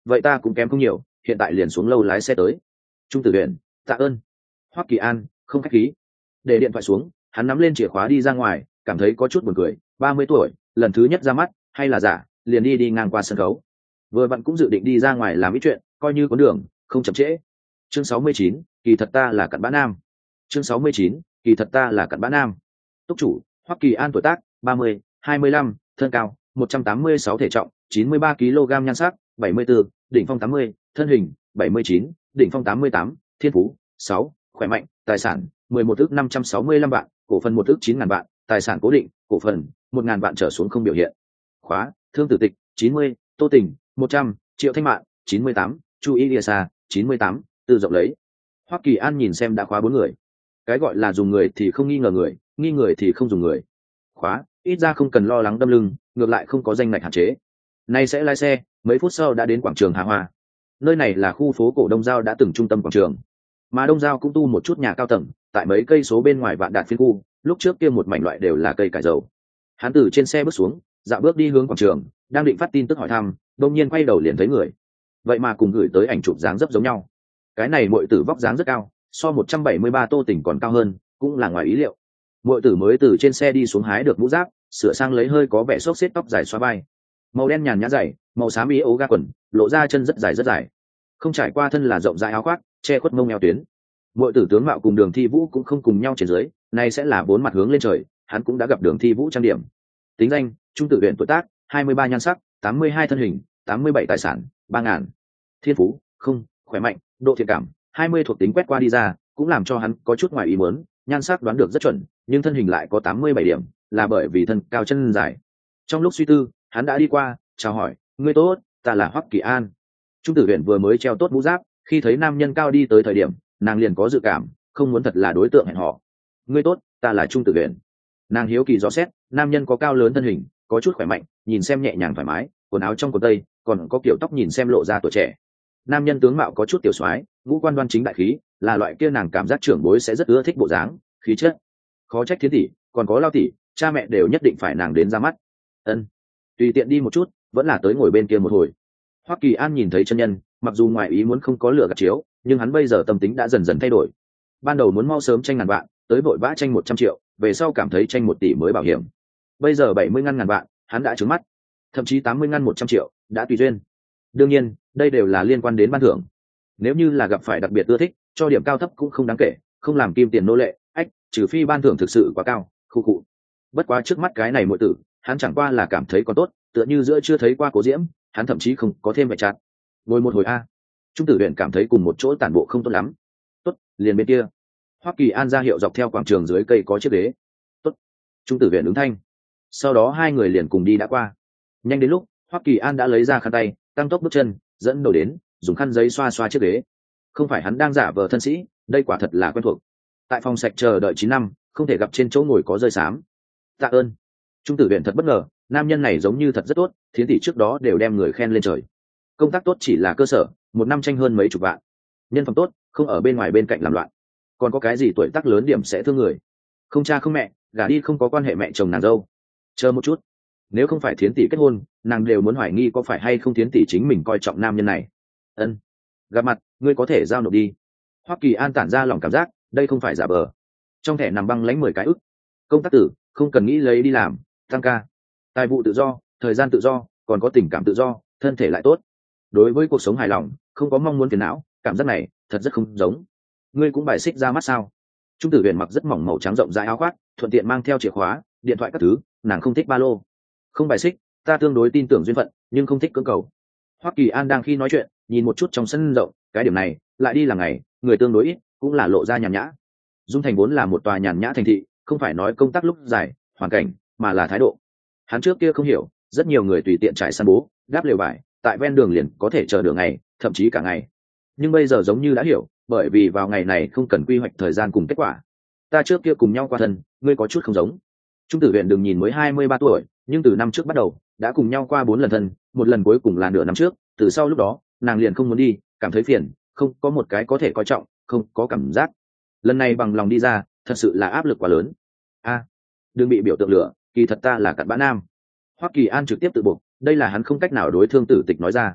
vậy ta cũng kém không nhiều, hiện tại liền xuống lâu lái xe tới. Trung Tử Huyền, tạ ơn. Hoắc Kỳ An không khách khí, để điện thoại xuống, hắn nắm lên chìa khóa đi ra ngoài, cảm thấy có chút buồn cười. Ba mươi tuổi, lần thứ nhất ra mắt, hay là giả, liền đi đi ngang qua sân khấu. Vừa vặn cũng dự định đi ra ngoài làm ít chuyện, coi như có đường, không chậm trễ. Chương sáu mươi chín, kỳ thật ta là cặn bã nam. Chương sáu mươi chín, kỳ thật ta là cặn bã nam. Túc chủ, Hoắc Kỳ An tuổi tác, ba mươi, hai mươi lăm, thân cao, một trăm tám mươi sáu thể trọng, chín mươi ba ki lô gam nhan sắc, bảy mươi tư, đỉnh phong tám mươi, thân hình, bảy mươi chín, đỉnh phong tám mươi tám, thiên phú, sáu, khỏe mạnh, tài sản, mười một ước năm trăm sáu mươi lăm vạn, cổ phần một ước chín ngàn vạn, tài sản cố định, cổ phần, một ngàn vạn trở xuống không biểu hiện. Khóa, thương tử tịch, chín mươi, tô tình, một trăm, triệu thanh mạn, chín mươi tám, chu y lìa xa, chín mươi tám, từ rộng lấy. Hoắc Kỳ An nhìn xem đã khóa bốn người. Cái gọi là dùng người thì không nghi ngờ người, nghi người thì không dùng người. Khóa, ít ra không cần lo lắng đâm lưng, ngược lại không có danh ngạch hạn chế. Nay sẽ lái xe, mấy phút sau đã đến quảng trường Hà Hoa. Nơi này là khu phố cổ Đông Giao đã từng trung tâm quảng trường, mà Đông Giao cũng tu một chút nhà cao tầng, tại mấy cây số bên ngoài Vạn Đạt phiên khu, lúc trước kia một mảnh loại đều là cây cải dầu. Hắn từ trên xe bước xuống, dạo bước đi hướng quảng trường, đang định phát tin tức hỏi thăm, đột nhiên quay đầu liền thấy người. Vậy mà cùng gửi tới ảnh chụp dáng dấp giống nhau. Cái này muội tử vóc dáng rất cao, so một trăm bảy mươi ba Tô Tỉnh còn cao hơn, cũng là ngoài ý liệu. Muội tử mới từ trên xe đi xuống hái được mũ giáp, sửa sang lấy hơi có vẻ xốc xếp tóc dài xóa vai, màu đen nhàn nhã dày, màu xám ý ố ga quần, lộ ra chân rất dài rất dài, không trải qua thân là rộng rãi áo khoác, che khuất mông eo tuyến. Muội tử tướng mạo cùng Đường Thi Vũ cũng không cùng nhau trên dưới, này sẽ là bốn mặt hướng lên trời, hắn cũng đã gặp Đường Thi Vũ trang điểm. Tính danh: Trung Tử Huyền, tuổi tác hai mươi ba, nhan sắc tám mươi hai, thân hình tám mươi bảy, tài sản ba ngàn, thiên phú không, khỏe mạnh, độ thiện cảm hai mươi, thuộc tính quét qua đi ra, cũng làm cho hắn có chút ngoài ý muốn, nhan sắc đoán được rất chuẩn, nhưng thân hình lại có tám mươi bảy điểm, là bởi vì thân cao chân dài. Trong lúc suy tư, hắn đã đi qua, chào hỏi: "Ngươi tốt, ta là Hoắc Kỳ An." Trung Tử Huyền vừa mới treo tốt mũ giáp, khi thấy nam nhân cao đi tới thời điểm, nàng liền có dự cảm, không muốn thật là đối tượng hẹn hò. "Ngươi tốt, ta là Trung Tử Huyền." Nàng hiếu kỳ rõ xét, nam nhân có cao lớn thân hình, có chút khỏe mạnh, nhìn xem nhẹ nhàng thoải mái, quần áo trong quần tây, còn có kiểu tóc nhìn xem lộ ra tuổi trẻ. Nam nhân tướng mạo có chút tiểu soái, ngũ quan đoan chính đại khí, là loại kia nàng cảm giác trưởng bối sẽ rất ưa thích bộ dáng, khí chất. Khó trách Thiến tỷ, còn có Lao tỷ, cha mẹ đều nhất định phải nàng đến ra mắt. Ân, tùy tiện đi một chút, vẫn là tới ngồi bên kia một hồi. Hoắc Kỳ An nhìn thấy chân nhân, mặc dù ngoài ý muốn không có lửa gạt chiếu, nhưng hắn bây giờ tâm tính đã dần dần thay đổi. Ban đầu muốn mau sớm tranh ngàn vạn, tới vội vã tranh một trăm triệu, về sau cảm thấy tranh một tỷ mới bảo hiểm. Bây giờ bảy mươi ngăn ngàn vạn, hắn đã trướng mắt, thậm chí tám mươi ngăn một trăm triệu, đã tùy duyên. Đương nhiên, đây đều là liên quan đến ban thưởng. Nếu như là gặp phải đặc biệt ưa thích, cho điểm cao thấp cũng không đáng kể, không làm kim tiền nô lệ, ách, trừ phi ban thưởng thực sự quá cao, khu cụ. Bất quá trước mắt cái này muội tử, hắn chẳng qua là cảm thấy có tốt, tựa như giữa chưa thấy qua Cố Diễm, hắn thậm chí không có thêm vẻ chặt. Ngồi một hồi a. Trung Tử Huyền cảm thấy cùng một chỗ tản bộ không tốt lắm. Tốt, liền bên kia. Hoắc Kỳ An ra hiệu dọc theo quảng trường dưới cây có chiếc ghế. Tốt. Trung Tử Huyền ứng thanh. Sau đó hai người liền cùng đi đã qua. Nhanh đến lúc, Hoắc Kỳ An đã lấy ra khăn tay, tăng tốc bước chân, dẫn đầu đến, dùng khăn giấy xoa xoa chiếc ghế. Không phải hắn đang giả vờ thân sĩ, đây quả thật là quen thuộc. Tại phòng sạch chờ đợi chín năm, không thể gặp trên chỗ ngồi có rơi xám. Tạ ơn. Trung Tử Huyền thật bất ngờ, nam nhân này giống như thật rất tốt, Thiến tỷ trước đó đều đem người khen lên trời. Công tác tốt chỉ là cơ sở, một năm tranh hơn mấy chục vạn. Nhân phẩm tốt, không ở bên ngoài bên cạnh làm loạn. Còn có cái gì tuổi tác lớn điểm sẽ thương người. Không cha không mẹ, gả đi không có quan hệ mẹ chồng nàng dâu. Chờ một chút, nếu không phải Thiến tỷ kết hôn, nàng đều muốn hoài nghi có phải hay không Thiến tỷ chính mình coi trọng nam nhân này. Ân, gặp mặt, ngươi có thể giao nộp đi. Hoắc Kỳ An tản ra lòng cảm giác, đây không phải giả bờ. Trong thẻ nằm băng lãnh mười cái ức. Công tác tử, không cần nghĩ lấy đi làm, tăng ca. Tài vụ tự do, thời gian tự do, còn có tình cảm tự do, thân thể lại tốt. Đối với cuộc sống hài lòng, không có mong muốn phiền não, cảm giác này thật rất không giống. Ngươi cũng bài xích ra mắt sao? Trung Tử Huyền mặc rất mỏng màu trắng rộng rãi áo khoác, thuận tiện mang theo chìa khóa, điện thoại các thứ, nàng không thích ba lô. Không bài xích, ta tương đối tin tưởng duyên phận, nhưng không thích cưỡng cầu. Hoắc Kỳ An đang khi nói chuyện, nhìn một chút trong sân rộng, cái điểm này, lại đi làm ngày, người tương đối ít, cũng là lộ ra nhàn nhã. Dung Thành vốn là một tòa nhàn nhã thành thị, không phải nói công tác lúc dài, hoàn cảnh, mà là thái độ. Hắn trước kia không hiểu, rất nhiều người tùy tiện trải san bố, đáp lều vải, tại ven đường liền có thể chờ đường ngày, thậm chí cả ngày. Nhưng bây giờ giống như đã hiểu, bởi vì vào ngày này không cần quy hoạch thời gian cùng kết quả. Ta trước kia cùng nhau qua thân, ngươi có chút không giống. Trung Tử Huyền đừng nhìn mới hai mươi ba tuổi, nhưng từ năm trước bắt đầu, đã cùng nhau qua bốn lần thân, một lần cuối cùng là nửa năm trước, từ sau lúc đó, nàng liền không muốn đi, cảm thấy phiền, không có một cái có thể coi trọng, không có cảm giác. Lần này bằng lòng đi ra, thật sự là áp lực quá lớn. A, đừng bị biểu tượng lửa, kỳ thật ta là cặn bã nam. Hoắc Kỳ An trực tiếp tự buộc, đây là hắn không cách nào đối Thương Tử Tịch nói ra.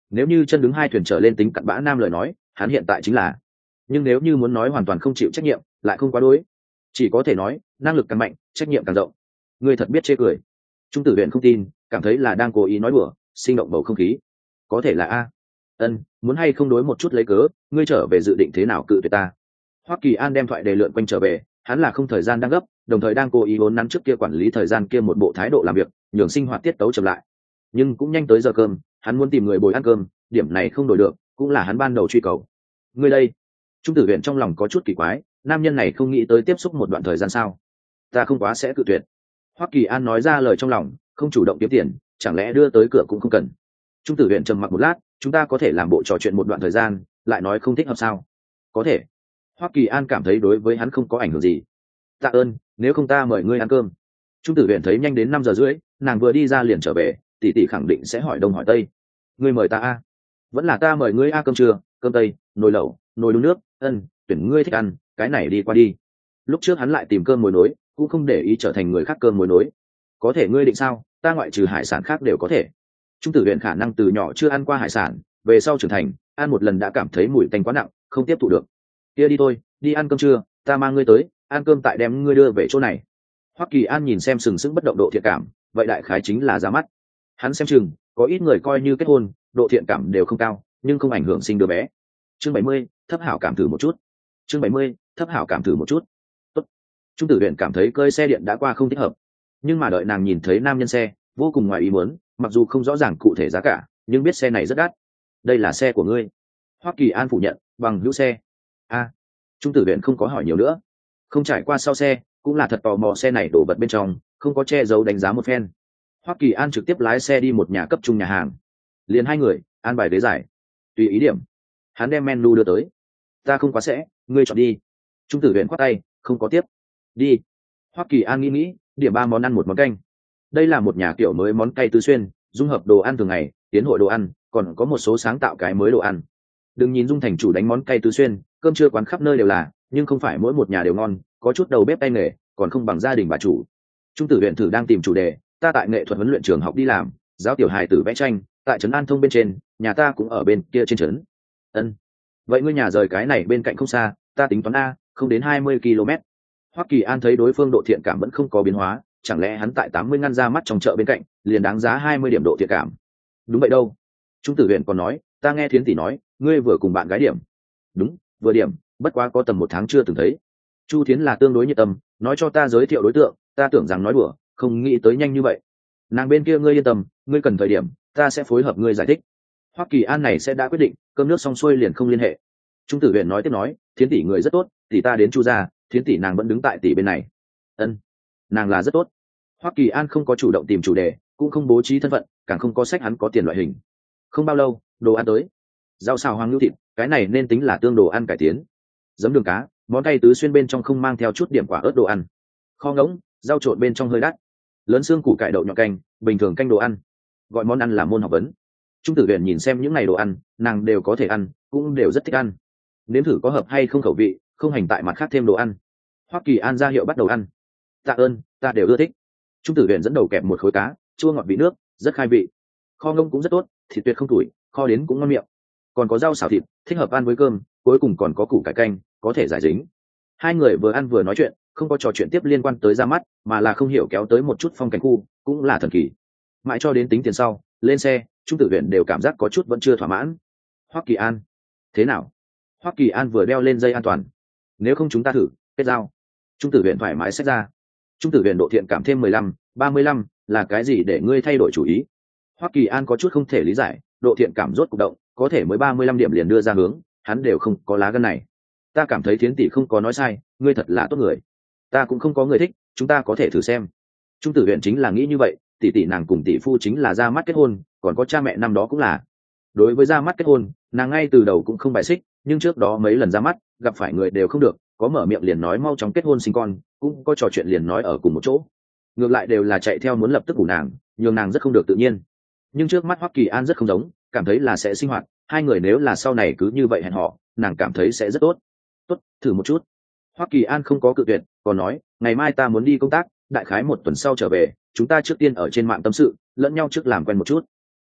Nếu như chân đứng hai thuyền trở lên tính cặn bã nam lời nói, hắn hiện tại chính là. Nhưng nếu như muốn nói hoàn toàn không chịu trách nhiệm, lại không quá đối. Chỉ có thể nói, năng lực càng mạnh, trách nhiệm càng rộng. Ngươi thật biết chê cười. Trung tử viện không tin, cảm thấy là đang cố ý nói đùa, sinh động bầu không khí. Có thể là a. Ân, muốn hay không đối một chút lấy cớ, ngươi trở về dự định thế nào cự tuyệt ta? Hoắc Kỳ An đem thoại đề lượn quanh trở về, hắn là không thời gian đang gấp, đồng thời đang cố ý vốn nắn trước kia quản lý thời gian kia một bộ thái độ làm việc, nhường sinh hoạt tiết tấu chậm lại. Nhưng cũng nhanh tới giờ cơm, hắn muốn tìm người bồi ăn cơm, điểm này không đổi được, cũng là hắn ban đầu truy cầu. Ngươi đây? Trung tử viện trong lòng có chút kỳ quái, nam nhân này không nghĩ tới tiếp xúc một đoạn thời gian sao? Ta không quá sẽ cự tuyệt. Hoắc Kỳ An nói ra lời trong lòng, không chủ động kiếm tiền, chẳng lẽ đưa tới cửa cũng không cần. Trung tử viện trầm mặc một lát, chúng ta có thể làm bộ trò chuyện một đoạn thời gian, lại nói không thích hợp sao? Có thể. Hoắc Kỳ An cảm thấy đối với hắn không có ảnh hưởng gì. Tạ ơn, nếu không ta mời ngươi ăn cơm. Trung tử viện thấy nhanh đến năm giờ rưỡi, nàng vừa đi ra liền trở về, tỷ tỷ khẳng định sẽ hỏi đông hỏi tây. Ngươi mời ta a? Vẫn là ta mời ngươi a? Cơm trưa, cơm tây, nồi lẩu, nồi đun nước, ân, tuyển ngươi thích ăn, cái này đi qua đi. Lúc trước hắn lại tìm cơm mối nối, cũng không để ý trở thành người khác cơm mối nối. Có thể ngươi định sao? Ta ngoại trừ hải sản khác đều có thể. Trung tử viện khả năng từ nhỏ chưa ăn qua hải sản, về sau trưởng thành, ăn một lần đã cảm thấy mùi tanh quá nặng, không tiếp thụ được. Kia đi thôi, đi ăn cơm trưa, ta mang ngươi tới, ăn cơm tại đem ngươi đưa về chỗ này. Hoắc Kỳ An nhìn xem sừng sững bất động Độ Thiện Cảm, vậy đại khái chính là ra mắt. Hắn xem chừng, có ít người coi như kết hôn, độ thiện cảm đều không cao, nhưng không ảnh hưởng sinh đứa bé. Chương bảy mươi, thấp hảo cảm thử một chút. Chương bảy mươi, thấp hảo cảm thử một chút. Tốt. Trung tử viện cảm thấy cơi xe điện đã qua không thích hợp, nhưng mà đợi nàng nhìn thấy nam nhân xe, vô cùng ngoài ý muốn, mặc dù không rõ ràng cụ thể giá cả, nhưng biết xe này rất đắt. Đây là xe của ngươi? Hoắc Kỳ An phủ nhận, bằng hữu xe. A. Trung tử viện không có hỏi nhiều nữa, không trải qua sau xe, cũng là thật tò mò xe này đổ vật bên trong, không có che giấu đánh giá một phen. Hoắc Kỳ An trực tiếp lái xe đi một nhà cấp trung nhà hàng, liền hai người, an bài ghế dài, tùy ý điểm. Hắn đem menu đưa tới. Ta không quá sẽ, ngươi chọn đi. Trung tử viện khoát tay, không có tiếp. Đi. Hoắc Kỳ An nghĩ nghĩ, điểm ba món ăn một món canh. Đây là một nhà kiểu mới món cay tứ xuyên, dung hợp đồ ăn thường ngày, tiến hội đồ ăn, còn có một số sáng tạo cái mới đồ ăn. Đừng nhìn Dung thành chủ đánh món cay tứ xuyên, cơm trưa quán khắp nơi đều là, nhưng không phải mỗi một nhà đều ngon, có chút đầu bếp tay nghề, còn không bằng gia đình bà chủ. Trung tử viện thử đang tìm chủ đề, ta tại nghệ thuật huấn luyện trường học đi làm, giáo tiểu hài tử vẽ tranh, tại trấn An Thông bên trên, nhà ta cũng ở bên kia trên trấn. Ân, vậy ngươi nhà rời cái này bên cạnh không xa, ta tính toán a, không đến hai mươi ki lô mét. Hoắc Kỳ An thấy đối phương độ thiện cảm vẫn không có biến hóa, chẳng lẽ hắn tại tám mươi ngăn ra mắt trong chợ bên cạnh, liền đáng giá hai mươi điểm độ thiện cảm? Đúng vậy đâu. Trung tử viện còn nói, ta nghe Thiến tỷ nói, ngươi vừa cùng bạn gái điểm. Đúng, vừa điểm, bất quá có tầm một tháng chưa từng thấy. Chu Thiến là tương đối nhiệt tâm, nói cho ta giới thiệu đối tượng, ta tưởng rằng nói đùa, không nghĩ tới nhanh như vậy. Nàng bên kia ngươi yên tâm, ngươi cần thời điểm, ta sẽ phối hợp ngươi giải thích. Hoắc Kỳ An này sẽ đã quyết định, cơm nước xong xuôi liền không liên hệ. Trung tử viện nói tiếp nói, Thiến tỷ người rất tốt, tỷ ta đến Chu gia, Thiến tỷ nàng vẫn đứng tại tỷ bên này. Ân, nàng là rất tốt. Hoắc Kỳ An không có chủ động tìm chủ đề, cũng không bố trí thân phận, càng không có sách hắn có tiền loại hình. Không bao lâu, đồ ăn tới. Rau xào hoàng lưu thịt, cái này nên tính là tương đồ ăn cải tiến. Giấm đường cá, món cay tứ xuyên bên trong không mang theo chút điểm quả ớt đồ ăn. Kho ngỗng, rau trộn bên trong hơi đắt. Lớn xương củ cải đậu nhọ canh, bình thường canh đồ ăn. Gọi món ăn là môn học vấn. Trung tử viện nhìn xem những ngày đồ ăn, nàng đều có thể ăn, cũng đều rất thích ăn. Nếm thử có hợp hay không khẩu vị, không hành tại mặt khác thêm đồ ăn. Hoắc Kỳ An ra hiệu bắt đầu ăn. Tạ ơn, ta đều ưa thích. Trung tử viện dẫn đầu kẹp một khối cá, chua ngọt vị nước, rất khai vị. Kho ngỗng cũng rất tốt, thịt tuyệt không tủi, kho đến cũng ngon miệng. Còn có rau xào thịt, thích hợp ăn với cơm, cuối cùng còn có củ cải canh, có thể giải dính. Hai người vừa ăn vừa nói chuyện, không có trò chuyện tiếp liên quan tới ra mắt, mà là không hiểu kéo tới một chút phong cảnh khu, cũng là thần kỳ. Mãi cho đến tính tiền sau, lên xe, Trung tử viện đều cảm giác có chút vẫn chưa thỏa mãn. Hoắc Kỳ An, thế nào? Hoắc Kỳ An vừa đeo lên dây an toàn. Nếu không chúng ta thử, kết giao. Trung tử viện thoải mái xách ra. Trung tử viện độ thiện cảm thêm mười lăm, ba mươi lăm, là cái gì để ngươi thay đổi chủ ý? Hoắc Kỳ An có chút không thể lý giải, độ thiện cảm rốt cục động, có thể mới ba mươi lăm điểm liền đưa ra hướng, hắn đều không có lá gan này. Ta cảm thấy Thiến tỷ không có nói sai, ngươi thật là tốt người. Ta cũng không có người thích, chúng ta có thể thử xem. Trung tử viện chính là nghĩ như vậy, tỷ tỷ nàng cùng tỷ phu chính là ra mắt kết hôn, còn có cha mẹ năm đó cũng là. Đối với ra mắt kết hôn, nàng ngay từ đầu cũng không bài xích, nhưng trước đó mấy lần ra mắt, gặp phải người đều không được, có mở miệng liền nói mau chóng kết hôn sinh con, cũng có trò chuyện liền nói ở cùng một chỗ. Ngược lại đều là chạy theo muốn lập tức của nàng, nhường nàng rất không được tự nhiên. Nhưng trước mắt Hoắc Kỳ An rất không giống, cảm thấy là sẽ sinh hoạt, hai người nếu là sau này cứ như vậy hẹn họ, nàng cảm thấy sẽ rất tốt. Tốt, thử một chút. Hoắc Kỳ An không có cự tuyệt, còn nói, ngày mai ta muốn đi công tác, đại khái một tuần sau trở về, chúng ta trước tiên ở trên mạng tâm sự, lẫn nhau trước làm quen một chút. Tốt,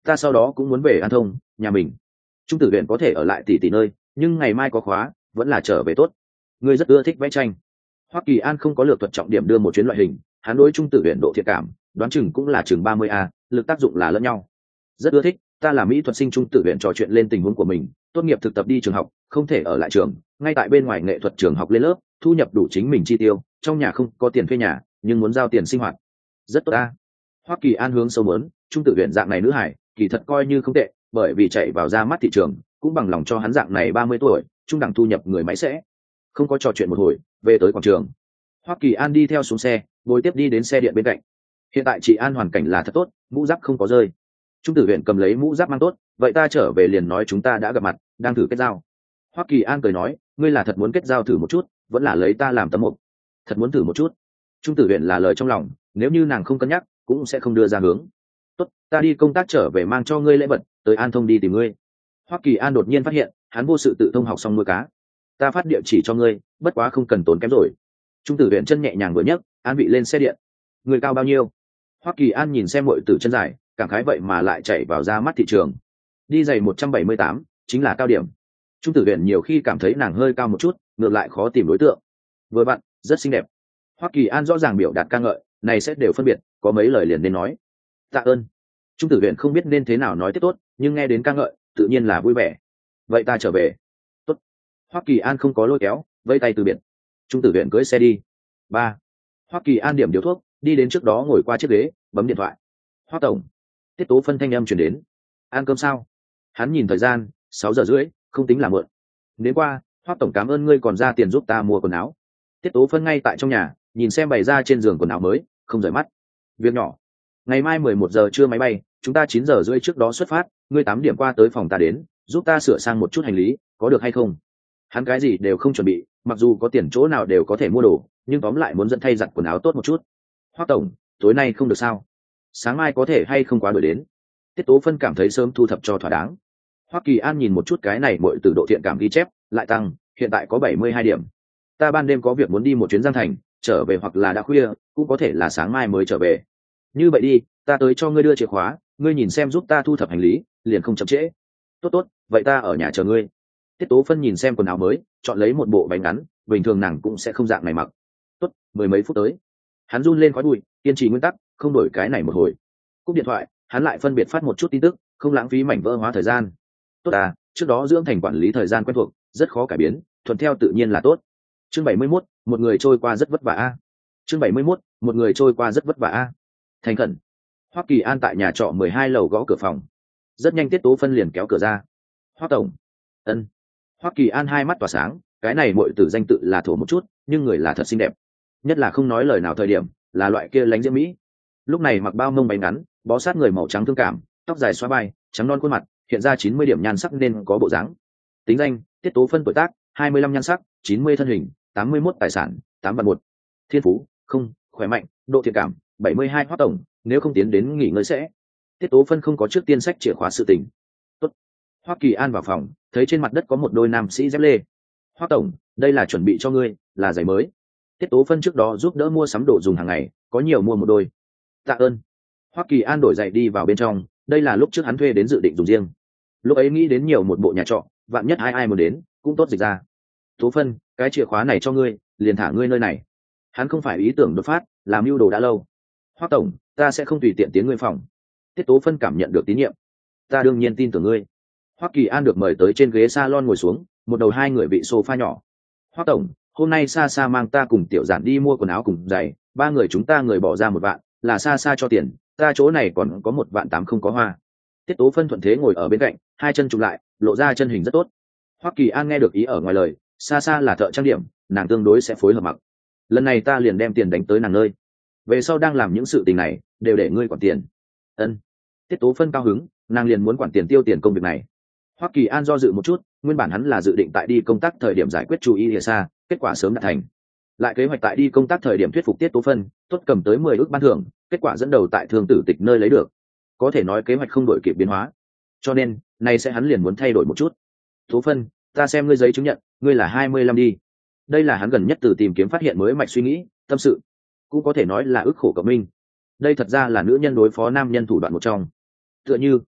ta sau đó cũng muốn về An Thông, nhà mình. Trung tử huyện có thể ở lại tỷ tỷ nơi, nhưng ngày mai có khóa, vẫn là trở về tốt. Ngươi rất ưa thích vẽ tranh. Hoắc Kỳ An không có lựa thuật trọng điểm đưa một chuyến loại hình, hắn đối Trung tử huyện độ thiện cảm, đoán chừng cũng là chừng ba mươi a, lực tác dụng là lẫn nhau. Rất ưa thích, ta là mỹ thuật sinh. Trung tử huyện trò chuyện lên tình huống của mình, tốt nghiệp thực tập đi trường học, không thể ở lại trường, ngay tại bên ngoài nghệ thuật trường học lên lớp, thu nhập đủ chính mình chi tiêu, trong nhà không có tiền thuê nhà, nhưng muốn giao tiền sinh hoạt. Rất tốt a. Hoắc Kỳ An hướng sâu muốn, Trung tử huyện dạng này nữ hải, kỳ thật coi như không tệ, bởi vì chạy vào ra mắt thị trường, cũng bằng lòng cho hắn dạng này ba mươi tuổi, trung đẳng thu nhập người máy sẽ. Không có trò chuyện một hồi, về tới quảng trường. Hoắc Kỳ An đi theo xuống xe, bồi tiếp đi đến xe điện bên cạnh. Hiện tại chị An hoàn cảnh là thật tốt, mũ giáp không có rơi. Trung tử huyện cầm lấy mũ giáp mang tốt, vậy ta trở về liền nói chúng ta đã gặp mặt, đang thử kết giao. Hoắc Kỳ An cười nói, ngươi là thật muốn kết giao thử một chút, vẫn là lấy ta làm tấm mục? Thật muốn thử một chút. Trung tử huyện là lời trong lòng, nếu như nàng không cân nhắc, cũng sẽ không đưa ra hướng. Tốt, ta đi công tác trở về mang cho ngươi lễ vật, tới An Thông đi tìm ngươi. Hoắc Kỳ An đột nhiên phát hiện, hắn vô sự tự thông học xong nuôi cá. Ta phát địa chỉ cho ngươi, bất quá không cần tốn kém rồi. Trung tử huyện chân nhẹ nhàng vừa nhấc, an vị lên xe điện. Người cao bao nhiêu? Hoắc Kỳ An nhìn xem muội tử chân dài, cảm khái vậy mà lại chạy vào ra mắt thị trường. Đi giày một trăm bảy mươi tám, chính là cao điểm. Trung tử huyện nhiều khi cảm thấy nàng hơi cao một chút, ngược lại khó tìm đối tượng. Vừa bạn, rất xinh đẹp. Hoắc Kỳ An rõ ràng biểu đạt ca ngợi, này sẽ đều phân biệt, có mấy lời liền nên nói. Tạ ơn. Trung tử huyện không biết nên thế nào nói tiếp tốt, nhưng nghe đến ca ngợi, tự nhiên là vui vẻ. Vậy ta trở về. Tốt. Hoắc Kỳ An không có lôi kéo, vẫy tay từ biệt. Trung tử huyện cưỡi xe đi. Ba. Hoắc Kỳ An điểm điếu thuốc, đi đến trước đó ngồi qua chiếc ghế, bấm điện thoại. Hoắc tổng. Tiết Tố Phân thanh âm truyền đến. Ăn cơm sao? Hắn nhìn thời gian, sáu giờ rưỡi, không tính là muộn. Đến qua, Hoắc tổng cảm ơn ngươi còn ra tiền giúp ta mua quần áo. Tiết Tố Phân ngay tại trong nhà, nhìn xem bày ra trên giường quần áo mới, không rời mắt. Việc nhỏ. Ngày mai mười một giờ trưa máy bay, chúng ta chín giờ rưỡi trước đó xuất phát, ngươi tám điểm qua tới phòng ta đến, giúp ta sửa sang một chút hành lý, có được hay không? Hắn cái gì đều không chuẩn bị, mặc dù có tiền chỗ nào đều có thể mua đồ, nhưng tóm lại muốn dẫn thay giặt quần áo tốt một chút. Hoắc tổng, tối nay không được sao? Sáng mai có thể hay không quá đuổi đến? Tiết Tố Phân cảm thấy sớm thu thập cho thỏa đáng. Hoắc Kỳ An nhìn một chút cái này mọi từ độ thiện cảm ghi chép, lại tăng, hiện tại có bảy mươi hai điểm. Ta ban đêm có việc muốn đi một chuyến Giang Thành, trở về hoặc là đã khuya, cũng có thể là sáng mai mới trở về. Như vậy đi, ta tới cho ngươi đưa chìa khóa, ngươi nhìn xem giúp ta thu thập hành lý, liền không chậm trễ. Tốt tốt, vậy ta ở nhà chờ ngươi. Tiết Tố Phân nhìn xem quần áo mới, chọn lấy một bộ váy ngắn, bình thường nàng cũng sẽ không dạng này mặc. Tốt, mười mấy phút tới. Hắn run lên khói bụi, kiên trì nguyên tắc, không đổi cái này một hồi. Cúp điện thoại, hắn lại phân biệt phát một chút tin tức, không lãng phí mảnh vỡ hóa thời gian. Tốt à, trước đó dưỡng thành quản lý thời gian quen thuộc, rất khó cải biến, thuận theo tự nhiên là tốt. Chương bảy mươi mốt, một người trôi qua rất vất vả a. Chương bảy mươi mốt, một người trôi qua rất vất vả a. Thành khẩn. Hoắc Kỳ An tại nhà trọ mười hai lầu gõ cửa phòng. Rất nhanh Tiết Tố Phân liền kéo cửa ra. Hoắc tổng. Ân. Hoắc Kỳ An hai mắt tỏa sáng, cái này muội tử danh tự là thổ một chút, nhưng người là thật xinh đẹp. Nhất là không nói lời nào thời điểm, là loại kia lánh diễm mỹ. Lúc này mặc bao mông váy ngắn, bó sát người màu trắng thương cảm, tóc dài xóa vai, trắng non khuôn mặt, hiện ra chín mươi điểm nhan sắc nên có bộ dáng. Tính danh: Tiết Tố Phân, tuổi tác hai mươi lăm, nhan sắc chín mươi, thân hình tám mươi mốt, tài sản tám vạn một, thiên phú không, khỏe mạnh, độ thiện cảm bảy mươi hai. Hoắc tổng, nếu không tiến đến nghỉ ngơi sẽ. Tiết Tố Phân không có trước tiên sách chìa khóa sự tình. Tốt. Hoắc Kỳ An vào phòng, thấy trên mặt đất có một đôi nam sĩ dép lê. Hoắc tổng, đây là chuẩn bị cho ngươi, là giày mới. Tiết Tố Phân trước đó giúp đỡ mua sắm đồ dùng hàng ngày, có nhiều mua một đôi. Tạ ơn. Hoắc Kỳ An đổi giày đi vào bên trong, đây là lúc trước hắn thuê đến dự định dùng riêng. Lúc ấy nghĩ đến nhiều một bộ nhà trọ, vạn nhất ai ai muốn đến, cũng tốt dịch ra. Tố Phân, cái chìa khóa này cho ngươi, liền thả ngươi nơi này. Hắn không phải ý tưởng đột phát, làm mưu đồ đã lâu. Hoắc tổng, ta sẽ không tùy tiện tiến ngươi phòng. Tiết Tố Phân cảm nhận được tín nhiệm. Ta đương nhiên tin tưởng ngươi. Hoắc Kỳ An được mời tới trên ghế salon ngồi xuống, một đầu hai người vị sofa nhỏ. Hoắc tổng, hôm nay xa xa mang ta cùng Tiểu Giản đi mua quần áo cùng giày, ba người chúng ta người bỏ ra một vạn, là xa xa cho tiền, ta chỗ này còn có một vạn tám không có hoa. Tiết Tố Phân thuận thế ngồi ở bên cạnh, hai chân chụp lại, lộ ra chân hình rất tốt. Hoắc Kỳ An nghe được ý ở ngoài lời, xa xa là thợ trang điểm, nàng tương đối sẽ phối hợp mặc. Lần này ta liền đem tiền đánh tới nàng nơi, về sau đang làm những sự tình này đều để ngươi quản tiền. Ân. Tiết Tố Phân cao hứng, nàng liền muốn quản tiền tiêu tiền công việc này. Hoắc Kỳ An do dự một chút, nguyên bản hắn là dự định tại đi công tác thời điểm giải quyết chú ý địa xa, kết quả sớm đã thành. Lại kế hoạch tại đi công tác thời điểm thuyết phục Tiết Tố Phân, tốt cầm tới mười ước ban thưởng, kết quả dẫn đầu tại thương tử tịch nơi lấy được. Có thể nói kế hoạch không đổi kịp biến hóa. Cho nên, nay sẽ hắn liền muốn thay đổi một chút. Tố Phân, ta xem ngươi giấy chứng nhận, ngươi là hai mươi lăm đi. Đây là hắn gần nhất từ tìm kiếm phát hiện mới mạch suy nghĩ, tâm sự, cũng có thể nói là ức khổ cộng minh. Đây thật ra là nữ nhân đối phó nam nhân thủ đoạn một trong. Tựa như,